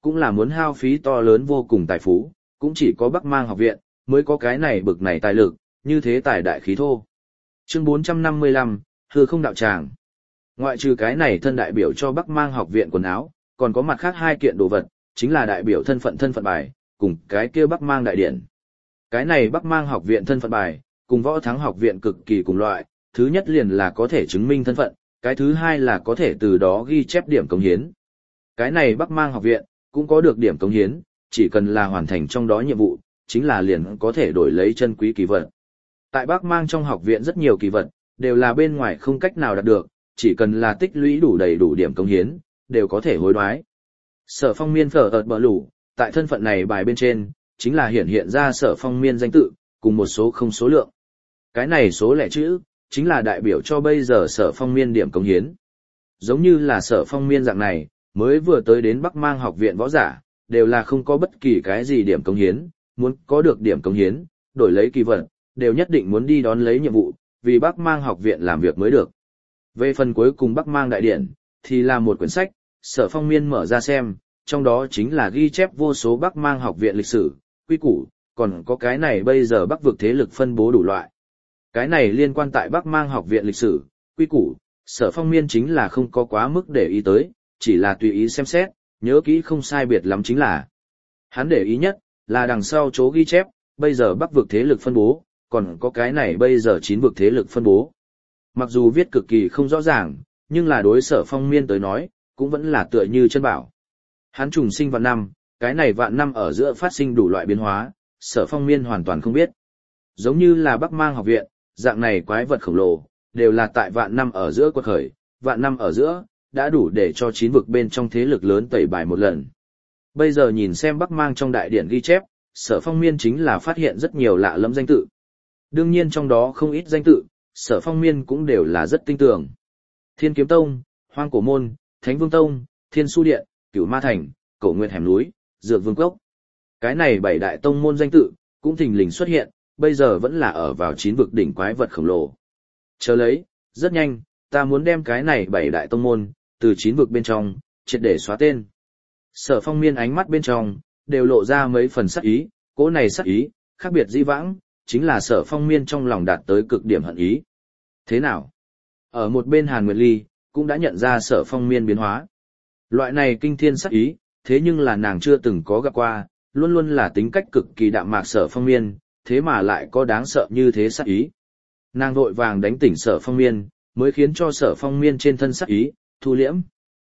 cũng là muốn hao phí to lớn vô cùng tài phú, cũng chỉ có Bắc Mang học viện mới có cái này bực này tài lực, như thế tài đại khí thô. Chương bốn trăm năm mươi lăm, hư không đạo tràng. Ngoại trừ cái này thân đại biểu cho Bắc Mang học viện quần áo, còn có mặt khác hai kiện đồ vật, chính là đại biểu thân phận thân phận bài, cùng cái kia Bắc Mang đại điển. Cái này Bắc Mang học viện thân phận bài, cùng Võ Thắng học viện cực kỳ cùng loại, thứ nhất liền là có thể chứng minh thân phận, cái thứ hai là có thể từ đó ghi chép điểm cống hiến. Cái này Bắc Mang học viện, cũng có được điểm cống hiến, chỉ cần là hoàn thành trong đó nhiệm vụ, chính là liền có thể đổi lấy chân quý kỳ vật. Tại Bắc Mang trong học viện rất nhiều kỳ vật, đều là bên ngoài không cách nào đạt được, chỉ cần là tích lũy đủ đầy đủ điểm cống hiến, đều có thể hối đoái. Sở Phong Miên phở ợt bờ lũ, tại thân phận này bài bên trên, chính là hiển hiện ra Sở Phong Miên danh tự, cùng một số không số lượng. Cái này số lẻ chữ, chính là đại biểu cho bây giờ Sở Phong Miên điểm cống hiến. Giống như là Sở Phong Miên dạng này, mới vừa tới đến Bắc Mang học viện võ giả, đều là không có bất kỳ cái gì điểm cống hiến, muốn có được điểm cống hiến, đổi lấy kỳ vật, đều nhất định muốn đi đón lấy nhiệm vụ, vì Bắc Mang học viện làm việc mới được. Về phần cuối cùng Bắc Mang đại điển, thì là một quyển sách, Sở Phong Miên mở ra xem, trong đó chính là ghi chép vô số Bắc Mang học viện lịch sử, quy củ, còn có cái này bây giờ Bắc vực thế lực phân bố đủ loại. Cái này liên quan tại Bắc Mang học viện lịch sử, quy củ, Sở Phong Miên chính là không có quá mức để ý tới, chỉ là tùy ý xem xét, nhớ kỹ không sai biệt lắm chính là. Hắn để ý nhất, là đằng sau chỗ ghi chép, bây giờ Bắc vực thế lực phân bố, còn có cái này bây giờ chín vực thế lực phân bố. Mặc dù viết cực kỳ không rõ ràng, nhưng là đối Sở Phong Miên tới nói, cũng vẫn là tựa như chân bảo. Hắn trùng sinh vạn năm, cái này vạn năm ở giữa phát sinh đủ loại biến hóa, Sở Phong Miên hoàn toàn không biết. Giống như là Bắc Mang học viện, dạng này quái vật khổng lồ, đều là tại vạn năm ở giữa quật khởi, vạn năm ở giữa, đã đủ để cho chín vực bên trong thế lực lớn tẩy bài một lần. Bây giờ nhìn xem Bắc Mang trong đại điển ghi chép, Sở Phong Miên chính là phát hiện rất nhiều lạ lẫm danh tự. Đương nhiên trong đó không ít danh tự, Sở Phong Miên cũng đều là rất tinh tường. Thiên Kiếm Tông, Hoang Cổ Môn, Thánh Vương Tông, Thiên Su Điện, Cửu Ma Thành, Cổ Nguyệt Hẻm Núi, Dược Vương Cốc. Cái này bảy đại tông môn danh tự, cũng thình lình xuất hiện, bây giờ vẫn là ở vào chín vực đỉnh quái vật khổng lồ. Chờ lấy, rất nhanh, ta muốn đem cái này bảy đại tông môn, từ chín vực bên trong, triệt để xóa tên. Sở Phong Miên ánh mắt bên trong, đều lộ ra mấy phần sắc ý, cỗ này sắc ý, khác biệt dĩ vãng, chính là Sở Phong Miên trong lòng đạt tới cực điểm hận ý. Thế nào? Ở một bên Hàn Nguyệt Ly, cũng đã nhận ra Sở Phong Miên biến hóa. Loại này kinh thiên sắc ý, thế nhưng là nàng chưa từng có gặp qua, luôn luôn là tính cách cực kỳ đạm mạc Sở Phong Miên, thế mà lại có đáng sợ như thế sắc ý. Nàng vội vàng đánh tỉnh Sở Phong Miên, mới khiến cho Sở Phong Miên trên thân sắc ý, thu liễm.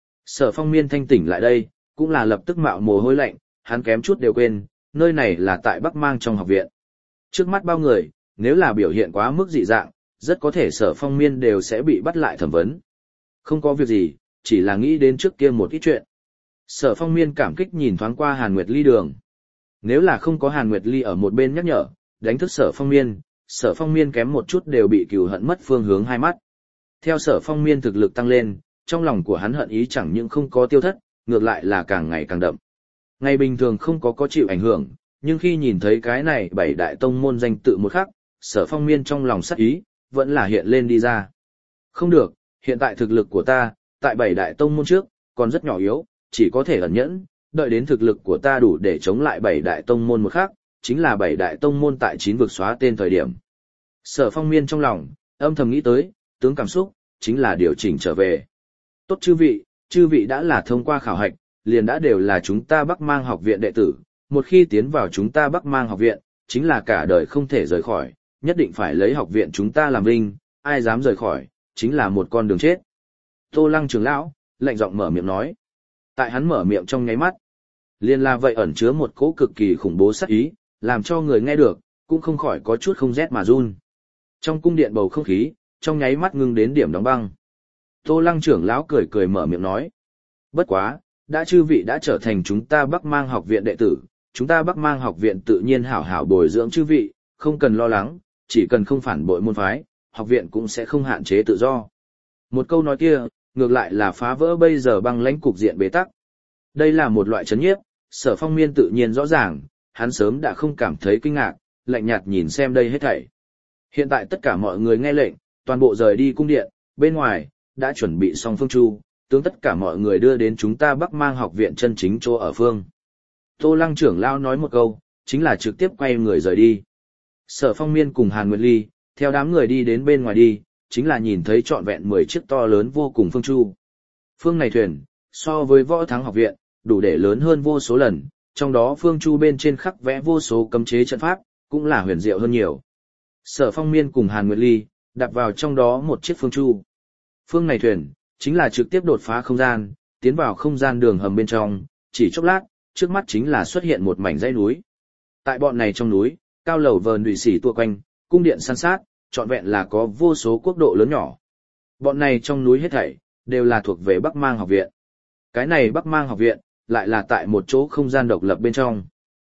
Sở Phong Miên thanh tỉnh lại đây, cũng là lập tức mạo mồ hôi lạnh, hắn kém chút đều quên, nơi này là tại Bắc Mang trong học viện. Trước mắt bao người, nếu là biểu hiện quá mức dị dạng, rất có thể Sở Phong Miên đều sẽ bị bắt lại thẩm vấn. Không có việc gì, chỉ là nghĩ đến trước kia một ít chuyện. Sở Phong Miên cảm kích nhìn thoáng qua Hàn Nguyệt Ly đường. Nếu là không có Hàn Nguyệt Ly ở một bên nhắc nhở, đánh thức Sở Phong Miên, Sở Phong Miên kém một chút đều bị cừu hận mất phương hướng hai mắt. Theo Sở Phong Miên thực lực tăng lên, trong lòng của hắn hận ý chẳng những không có tiêu thất, ngược lại là càng ngày càng đậm. Ngày bình thường không có có chịu ảnh hưởng, nhưng khi nhìn thấy cái này bảy đại tông môn danh tự một khắc, Sở Phong Miên trong lòng sắc ý, vẫn là hiện lên đi ra. Không được, hiện tại thực lực của ta, tại bảy đại tông môn trước, còn rất nhỏ yếu, chỉ có thể ẩn nhẫn, đợi đến thực lực của ta đủ để chống lại bảy đại tông môn một khắc, chính là bảy đại tông môn tại chín vực xóa tên thời điểm. Sở Phong Miên trong lòng, âm thầm nghĩ tới, tướng cảm xúc, chính là điều chỉnh trở về. Tốt chư vị, chư vị đã là thông qua khảo hạch, liền đã đều là chúng ta Bắc Mang học viện đệ tử, một khi tiến vào chúng ta Bắc Mang học viện, chính là cả đời không thể rời khỏi, nhất định phải lấy học viện chúng ta làm vinh, ai dám rời khỏi, chính là một con đường chết. Tô Lăng trưởng lão, lạnh giọng mở miệng nói. Tại hắn mở miệng trong nháy mắt, liền là vậy ẩn chứa một cỗ cực kỳ khủng bố sát ý, làm cho người nghe được, cũng không khỏi có chút không rét mà run. Trong cung điện bầu không khí, trong nháy mắt ngưng đến điểm đóng băng. Tô Lăng trưởng lão cười cười mở miệng nói. Bất quá, đã chư vị đã trở thành chúng ta Bắc Mang học viện đệ tử, chúng ta Bắc Mang học viện tự nhiên hảo hảo bồi dưỡng chư vị, không cần lo lắng, chỉ cần không phản bội môn phái, học viện cũng sẽ không hạn chế tự do. Một câu nói kia, ngược lại là phá vỡ bây giờ băng lãnh cục diện bế tắc. Đây là một loại chấn nhiếp, Sở Phong Miên tự nhiên rõ ràng, hắn sớm đã không cảm thấy kinh ngạc, lạnh nhạt nhìn xem đây hết thảy. Hiện tại tất cả mọi người nghe lệnh, toàn bộ rời đi cung điện, bên ngoài, đã chuẩn bị xong phương chu, tướng tất cả mọi người đưa đến chúng ta Bắc Mang học viện chân chính chỗ ở phương. Tô Lăng trưởng lão nói một câu, chính là trực tiếp quay người rời đi. Sở Phong Miên cùng Hàn Nguyệt Ly, theo đám người đi đến bên ngoài đi, chính là nhìn thấy trọn vẹn mười chiếc to lớn vô cùng phương chu. Phương này thuyền, so với Võ Thắng học viện, đủ để lớn hơn vô số lần, trong đó phương chu bên trên khắc vẽ vô số cấm chế trận pháp, cũng là huyền diệu hơn nhiều. Sở Phong Miên cùng Hàn Nguyệt Ly, đặt vào trong đó một chiếc phương chu. Phương này thuyền, chính là trực tiếp đột phá không gian, tiến vào không gian đường hầm bên trong, chỉ chốc lát, trước mắt chính là xuất hiện một mảnh dãy núi. Tại bọn này trong núi, cao lầu vờn đùi xỉ tua quanh, cung điện san sát, trọn vẹn là có vô số quốc độ lớn nhỏ. Bọn này trong núi hết thảy, đều là thuộc về Bắc Mang học viện. Cái này Bắc Mang học viện, lại là tại một chỗ không gian độc lập bên trong.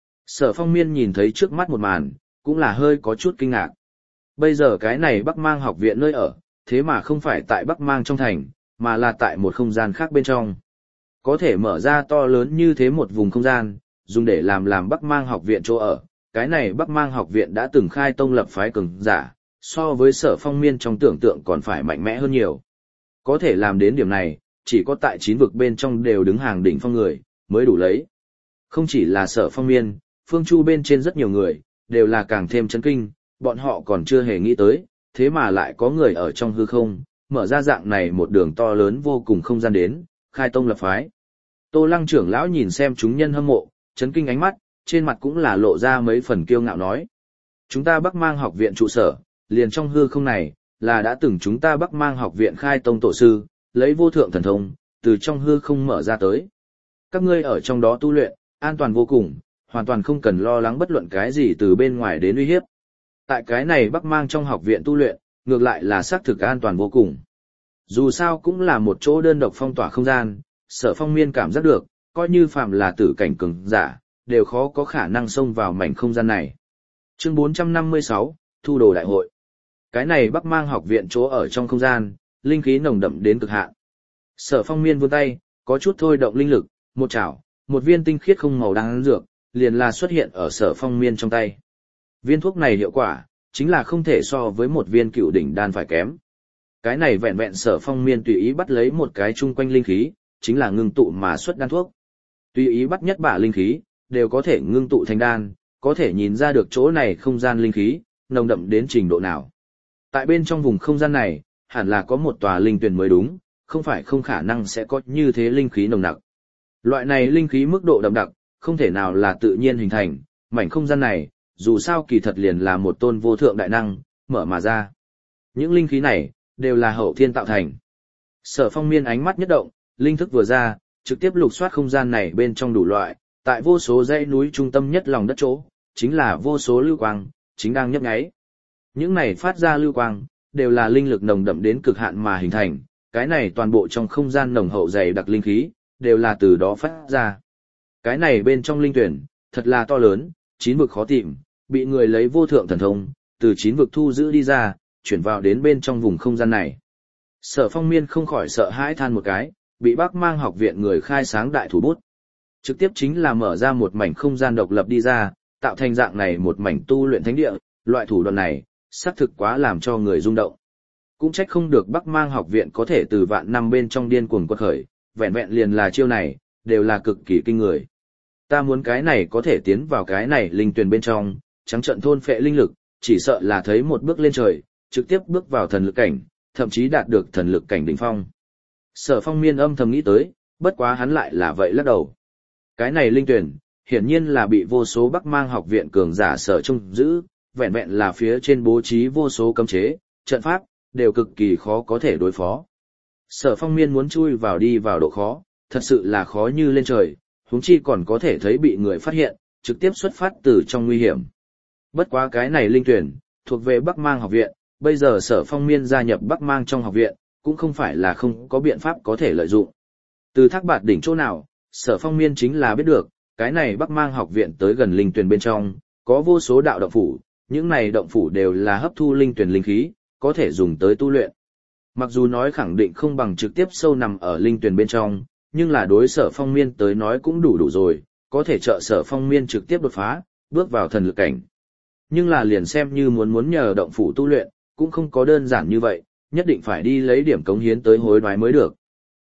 Sở Phong Miên nhìn thấy trước mắt một màn, cũng là hơi có chút kinh ngạc. Bây giờ cái này Bắc Mang học viện nơi ở, thế mà không phải tại Bắc Mang trong thành, mà là tại một không gian khác bên trong. Có thể mở ra to lớn như thế một vùng không gian, dùng để làm làm Bắc Mang học viện chỗ ở. Cái này Bắc Mang học viện đã từng khai tông lập phái cường giả, so với Sở Phong Miên trong tưởng tượng còn phải mạnh mẽ hơn nhiều. Có thể làm đến điểm này, chỉ có tại chín vực bên trong đều đứng hàng đỉnh phong người, mới đủ lấy. Không chỉ là Sở Phong Miên, phương chu bên trên rất nhiều người, đều là càng thêm chấn kinh, bọn họ còn chưa hề nghĩ tới, thế mà lại có người ở trong hư không, mở ra dạng này một đường to lớn vô cùng không gian đến, khai tông lập phái. Tô Lăng trưởng lão nhìn xem chúng nhân hâm mộ, chấn kinh ánh mắt, trên mặt cũng là lộ ra mấy phần kiêu ngạo nói. Chúng ta Bắc Mang học viện trụ sở, liền trong hư không này, là đã từng chúng ta Bắc Mang học viện khai tông tổ sư, lấy vô thượng thần thông, từ trong hư không mở ra tới. Các ngươi ở trong đó tu luyện, an toàn vô cùng, hoàn toàn không cần lo lắng bất luận cái gì từ bên ngoài đến uy hiếp. Tại cái này Bắc Mang trong học viện tu luyện, ngược lại là xác thực an toàn vô cùng. Dù sao cũng là một chỗ đơn độc phong tỏa không gian, Sở Phong Miên cảm giác được, coi như phạm là tử cảnh cường giả, đều khó có khả năng xông vào mảnh không gian này. Chương bốn trăm năm mươi sáu, Thu đồ đại hội. Cái này Bắc Mang học viện chỗ ở trong không gian, linh khí nồng đậm đến cực hạn. Sở Phong Miên vươn tay, có chút thôi động linh lực, một chảo, một viên tinh khiết không màu đan dược, liền là xuất hiện ở Sở Phong Miên trong tay. Viên thuốc này hiệu quả, chính là không thể so với một viên cựu đỉnh đan phải kém. Cái này vẹn vẹn Sở Phong Miên tùy ý bắt lấy một cái chung quanh linh khí, chính là ngưng tụ mà xuất đan thuốc. Tùy ý bắt nhất bả linh khí, đều có thể ngưng tụ thành đan, có thể nhìn ra được chỗ này không gian linh khí, nồng đậm đến trình độ nào. Tại bên trong vùng không gian này, hẳn là có một tòa linh tuyển mới đúng, không phải không khả năng sẽ có như thế linh khí nồng nặc. Loại này linh khí mức độ đậm đặc, không thể nào là tự nhiên hình thành, mảnh không gian này, dù sao kỳ thật liền là một tôn vô thượng đại năng, mở mà ra. Những linh khí này, đều là hậu thiên tạo thành. Sở Phong Miên ánh mắt nhất động, linh thức vừa ra, trực tiếp lục soát không gian này bên trong đủ loại, tại vô số dãy núi trung tâm nhất lòng đất chỗ, chính là vô số lưu quang, chính đang nhấp nháy. Những này phát ra lưu quang, đều là linh lực nồng đậm đến cực hạn mà hình thành, cái này toàn bộ trong không gian nồng hậu dày đặc linh khí, đều là từ đó phát ra. Cái này bên trong linh tuyển, thật là to lớn, chín vực khó tìm, bị người lấy vô thượng thần thông, từ chín vực thu giữ đi ra, chuyển vào đến bên trong vùng không gian này. Sở Phong Miên không khỏi sợ hãi than một cái, bị Bắc Mang học viện người khai sáng đại thủ bút. Trực tiếp chính là mở ra một mảnh không gian độc lập đi ra, tạo thành dạng này một mảnh tu luyện thánh địa, loại thủ đoạn này, xác thực quá làm cho người rung động. Cũng trách không được Bắc Mang học viện có thể từ vạn năm bên trong điên cuồng quật khởi, vẹn vẹn liền là chiêu này, đều là cực kỳ kinh người. Ta muốn cái này có thể tiến vào cái này linh tuyển bên trong, trắng trận thôn phệ linh lực, chỉ sợ là thấy một bước lên trời, trực tiếp bước vào thần lực cảnh, thậm chí đạt được thần lực cảnh đỉnh phong. Sở Phong Miên âm thầm nghĩ tới, bất quá hắn lại là vậy lắc đầu. Cái này linh tuyển, hiển nhiên là bị vô số Bắc Mang học viện cường giả sở trông giữ, vẹn vẹn là phía trên bố trí vô số cấm chế, trận pháp, đều cực kỳ khó có thể đối phó. Sở Phong Miên muốn chui vào đi vào độ khó, thật sự là khó như lên trời, huống chi còn có thể thấy bị người phát hiện, trực tiếp xuất phát từ trong nguy hiểm. Bất quá cái này linh tuyển, thuộc về Bắc Mang học viện, bây giờ Sở Phong Miên gia nhập Bắc Mang trong học viện, cũng không phải là không có biện pháp có thể lợi dụng. Từ Thác Bạt đỉnh chỗ nào, Sở Phong Miên chính là biết được, cái này Bắc Mang học viện tới gần linh tuyển bên trong, có vô số đạo động phủ, những này động phủ đều là hấp thu linh tuyển linh khí, có thể dùng tới tu luyện. Mặc dù nói khẳng định không bằng trực tiếp sâu nằm ở linh tuyển bên trong, nhưng là đối Sở Phong Miên tới nói cũng đủ đủ rồi, có thể trợ Sở Phong Miên trực tiếp đột phá, bước vào thần lực cảnh. Nhưng là liền xem như muốn muốn nhờ động phủ tu luyện, cũng không có đơn giản như vậy, nhất định phải đi lấy điểm cống hiến tới hối đoái mới được.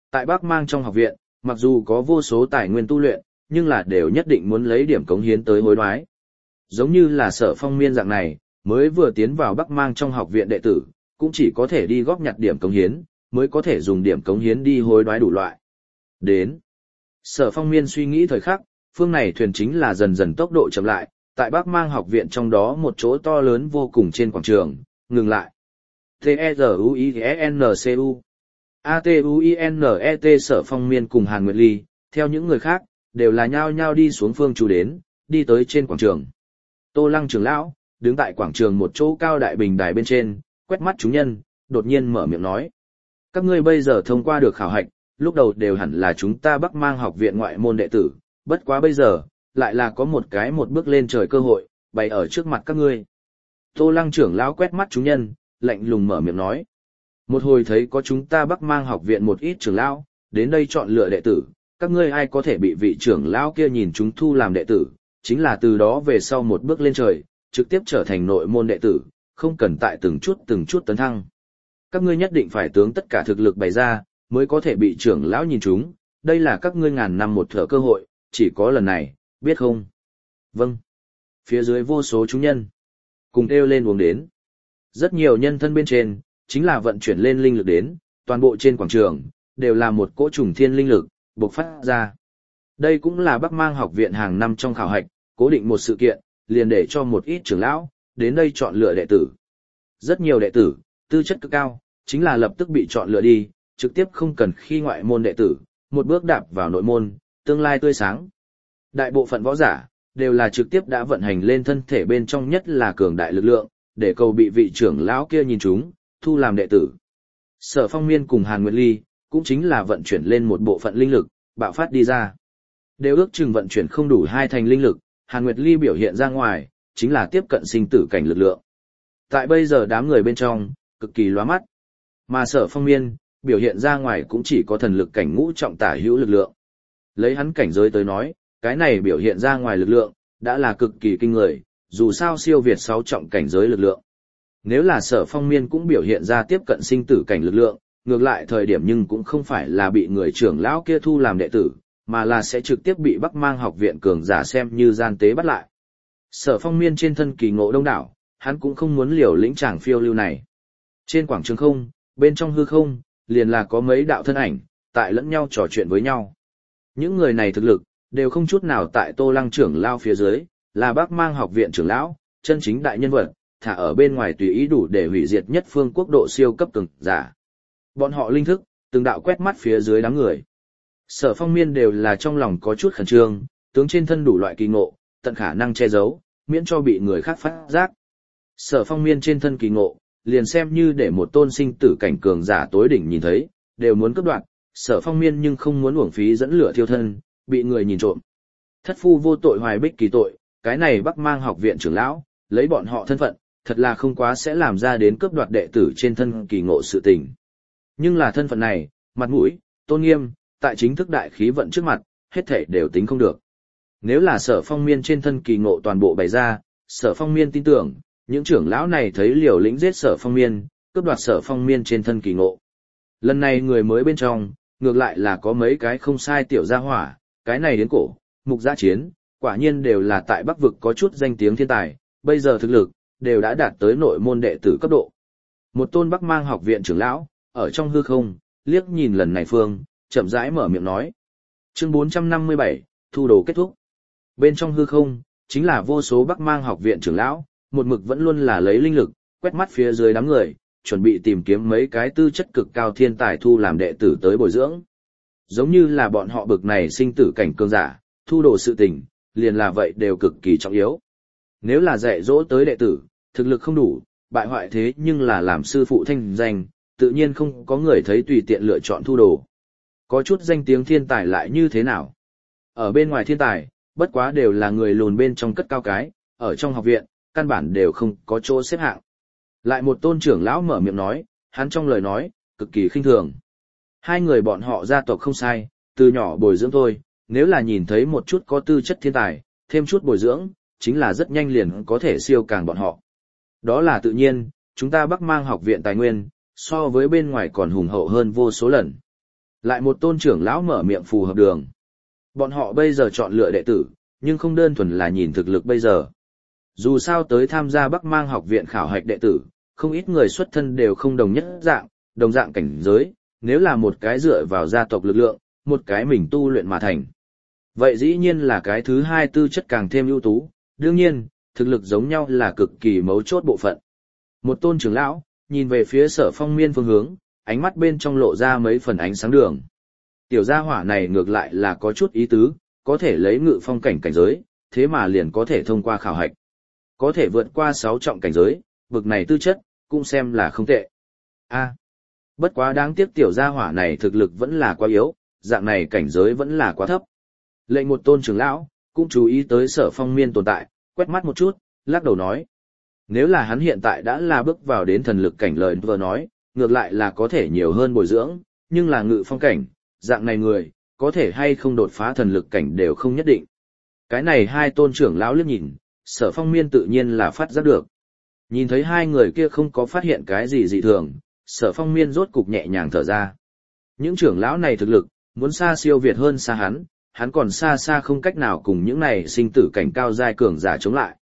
Tại Bắc Mang trong học viện, mặc dù có vô số tài nguyên tu luyện, nhưng là đều nhất định muốn lấy điểm cống hiến tới hối đoái. Giống như là Sở Phong Miên dạng này, mới vừa tiến vào Bắc Mang trong học viện đệ tử, cũng chỉ có thể đi góp nhặt điểm cống hiến, mới có thể dùng điểm cống hiến đi hối đoái đủ loại. Đến. Sở Phong Miên suy nghĩ thời khắc, phương này thuyền chính là dần dần tốc độ chậm lại, tại Bắc Mang học viện trong đó một chỗ to lớn vô cùng trên quảng trường, ngừng lại. T-E-Z-U-I-E-N-C-U A-T-U-I-N-E-T Sở Phong Miên cùng Hàn Nguyệt Ly, theo những người khác, đều là nhao nhao đi xuống phương chú đến, đi tới trên quảng trường. Tô Lăng trưởng lão, đứng tại quảng trường một chỗ cao đại bình đài bên trên, quét mắt chúng nhân, đột nhiên mở miệng nói. Các ngươi bây giờ thông qua được khảo hạch, lúc đầu đều hẳn là chúng ta Bắc Mang học viện ngoại môn đệ tử, bất quá bây giờ, lại là có một cái một bước lên trời cơ hội, bày ở trước mặt các ngươi. Tô Lăng trưởng lão quét mắt chúng nhân, lạnh lùng mở miệng nói. Một hồi thấy có chúng ta Bắc Mang học viện một ít trưởng lão, đến đây chọn lựa đệ tử, các ngươi ai có thể bị vị trưởng lão kia nhìn chúng thu làm đệ tử, chính là từ đó về sau một bước lên trời, trực tiếp trở thành nội môn đệ tử, không cần tại từng chút từng chút tấn thăng. Các ngươi nhất định phải tướng tất cả thực lực bày ra, mới có thể bị trưởng lão nhìn chúng, đây là các ngươi ngàn năm một thở cơ hội, chỉ có lần này, biết không? Vâng. Phía dưới vô số chúng nhân, cùng kêu lên uống đến. Rất nhiều nhân thân bên trên, chính là vận chuyển lên linh lực đến, toàn bộ trên quảng trường, đều là một cỗ trùng thiên linh lực, bộc phát ra. Đây cũng là Bắc Mang học viện hàng năm trong khảo hạch, cố định một sự kiện, liền để cho một ít trưởng lão, đến đây chọn lựa đệ tử. Rất nhiều đệ tử, tư chất cực cao, chính là lập tức bị chọn lựa đi, trực tiếp không cần khi ngoại môn đệ tử, một bước đạp vào nội môn, tương lai tươi sáng. Đại bộ phận võ giả, đều là trực tiếp đã vận hành lên thân thể bên trong nhất là cường đại lực lượng, để cầu bị vị trưởng lão kia nhìn chúng, thu làm đệ tử. Sở Phong Miên cùng Hàn Nguyệt Ly, cũng chính là vận chuyển lên một bộ phận linh lực, bạo phát đi ra. Đều ước chừng vận chuyển không đủ hai thành linh lực, Hàn Nguyệt Ly biểu hiện ra ngoài, chính là tiếp cận sinh tử cảnh lực lượng. Tại bây giờ đám người bên trong, cực kỳ lóa mắt. Mà Sở Phong Miên, biểu hiện ra ngoài cũng chỉ có thần lực cảnh ngũ trọng tả hữu lực lượng. Lấy hắn cảnh giới tới nói, cái này biểu hiện ra ngoài lực lượng, đã là cực kỳ kinh người, dù sao siêu việt sáu trọng cảnh giới lực lượng. Nếu là Sở Phong Miên cũng biểu hiện ra tiếp cận sinh tử cảnh lực lượng, ngược lại thời điểm nhưng cũng không phải là bị người trưởng lão kia thu làm đệ tử, mà là sẽ trực tiếp bị Bắc Mang học viện cường giả xem như gian tế bắt lại. Sở Phong Miên trên thân kỳ ngộ đông đảo, hắn cũng không muốn liều lĩnh chàng phiêu lưu này. Trên quảng trường không, bên trong hư không, liền là có mấy đạo thân ảnh, tại lẫn nhau trò chuyện với nhau. Những người này thực lực, đều không chút nào tại Tô Lăng trưởng lão phía dưới, là Bắc Mang học viện trưởng lão, chân chính đại nhân vật, thả ở bên ngoài tùy ý đủ để hủy diệt nhất phương quốc độ siêu cấp cường giả. Bọn họ linh thức, từng đạo quét mắt phía dưới đám người. Sở Phong Miên đều là trong lòng có chút khẩn trương, tướng trên thân đủ loại kỳ ngộ, tận khả năng che giấu, miễn cho bị người khác phát giác. Sở Phong Miên trên thân kỳ ngộ, liền xem như để một tôn sinh tử cảnh cường giả tối đỉnh nhìn thấy, đều muốn cướp đoạt, Sở Phong Miên nhưng không muốn uổng phí dẫn lửa thiêu thân, bị người nhìn trộm. Thất phu vô tội hoài bích kỳ tội, cái này Bắc Mang học viện trưởng lão, lấy bọn họ thân phận, thật là không quá sẽ làm ra đến cướp đoạt đệ tử trên thân kỳ ngộ sự tình. Nhưng là thân phận này, mặt mũi, tôn nghiêm, tại chính thức đại khí vận trước mặt, hết thảy đều tính không được. Nếu là Sở Phong Miên trên thân kỳ ngộ toàn bộ bày ra, Sở Phong Miên tin tưởng, những trưởng lão này thấy liều lĩnh giết Sở Phong Miên, cướp đoạt Sở Phong Miên trên thân kỳ ngộ. Lần này người mới bên trong, ngược lại là có mấy cái không sai tiểu gia hỏa, cái này đến cổ, mục gia chiến, quả nhiên đều là tại Bắc vực có chút danh tiếng thiên tài, bây giờ thực lực, đều đã đạt tới nội môn đệ tử cấp độ. Một tôn Bắc Mang học viện trưởng lão, ở trong hư không, liếc nhìn lần này phương, chậm rãi mở miệng nói. Chương bốn trăm năm mươi bảy, thu đồ kết thúc. Bên trong hư không, chính là vô số Bắc Mang học viện trưởng lão, một mực vẫn luôn là lấy linh lực, quét mắt phía dưới đám người, chuẩn bị tìm kiếm mấy cái tư chất cực cao thiên tài thu làm đệ tử tới bồi dưỡng. Giống như là bọn họ bực này sinh tử cảnh cường giả, thu đồ sự tình, liền là vậy đều cực kỳ trọng yếu. Nếu là dạy dỗ tới đệ tử, thực lực không đủ, bại hoại thế nhưng là làm sư phụ thanh danh, tự nhiên không có người thấy tùy tiện lựa chọn thu đồ. Có chút danh tiếng thiên tài lại như thế nào? Ở bên ngoài thiên tài, bất quá đều là người lùn bên trong cất cao cái, ở trong học viện, căn bản đều không có chỗ xếp hạng. Lại một tôn trưởng lão mở miệng nói, hắn trong lời nói, cực kỳ khinh thường. Hai người bọn họ gia tộc không sai, từ nhỏ bồi dưỡng thôi, nếu là nhìn thấy một chút có tư chất thiên tài, thêm chút bồi dưỡng, chính là rất nhanh liền có thể siêu càng bọn họ. Đó là tự nhiên, chúng ta Bắc Mang học viện tài nguyên, so với bên ngoài còn hùng hậu hơn vô số lần. Lại một tôn trưởng lão mở miệng phù hợp đường. Bọn họ bây giờ chọn lựa đệ tử, nhưng không đơn thuần là nhìn thực lực bây giờ. Dù sao tới tham gia Bắc Mang học viện khảo hạch đệ tử, không ít người xuất thân đều không đồng nhất dạng, đồng dạng cảnh giới, nếu là một cái dựa vào gia tộc lực lượng, một cái mình tu luyện mà thành. Vậy dĩ nhiên là cái thứ hai tư chất càng thêm ưu tú, đương nhiên, thực lực giống nhau là cực kỳ mấu chốt bộ phận. Một tôn trưởng lão, nhìn về phía Sở Phong Miên phương hướng, ánh mắt bên trong lộ ra mấy phần ánh sáng đường. Tiểu gia hỏa này ngược lại là có chút ý tứ, có thể lấy ngự phong cảnh cảnh giới, thế mà liền có thể thông qua khảo hạch. Có thể vượt qua sáu trọng cảnh giới, vực này tư chất, cũng xem là không tệ. A, bất quá đáng tiếc tiểu gia hỏa này thực lực vẫn là quá yếu, dạng này cảnh giới vẫn là quá thấp. Lệnh một tôn trưởng lão, cũng chú ý tới Sở Phong Miên tồn tại, quét mắt một chút, lắc đầu nói. Nếu là hắn hiện tại đã là bước vào đến thần lực cảnh lời vừa nói, ngược lại là có thể nhiều hơn bồi dưỡng, nhưng là ngự phong cảnh, dạng này người, có thể hay không đột phá thần lực cảnh đều không nhất định. Cái này hai tôn trưởng lão liếc nhìn, Sở Phong Miên tự nhiên là phát giác được. Nhìn thấy hai người kia không có phát hiện cái gì dị thường, Sở Phong Miên rốt cục nhẹ nhàng thở ra. Những trưởng lão này thực lực, muốn xa siêu việt hơn xa hắn, hắn còn xa xa không cách nào cùng những này sinh tử cảnh cao giai cường giả chống lại.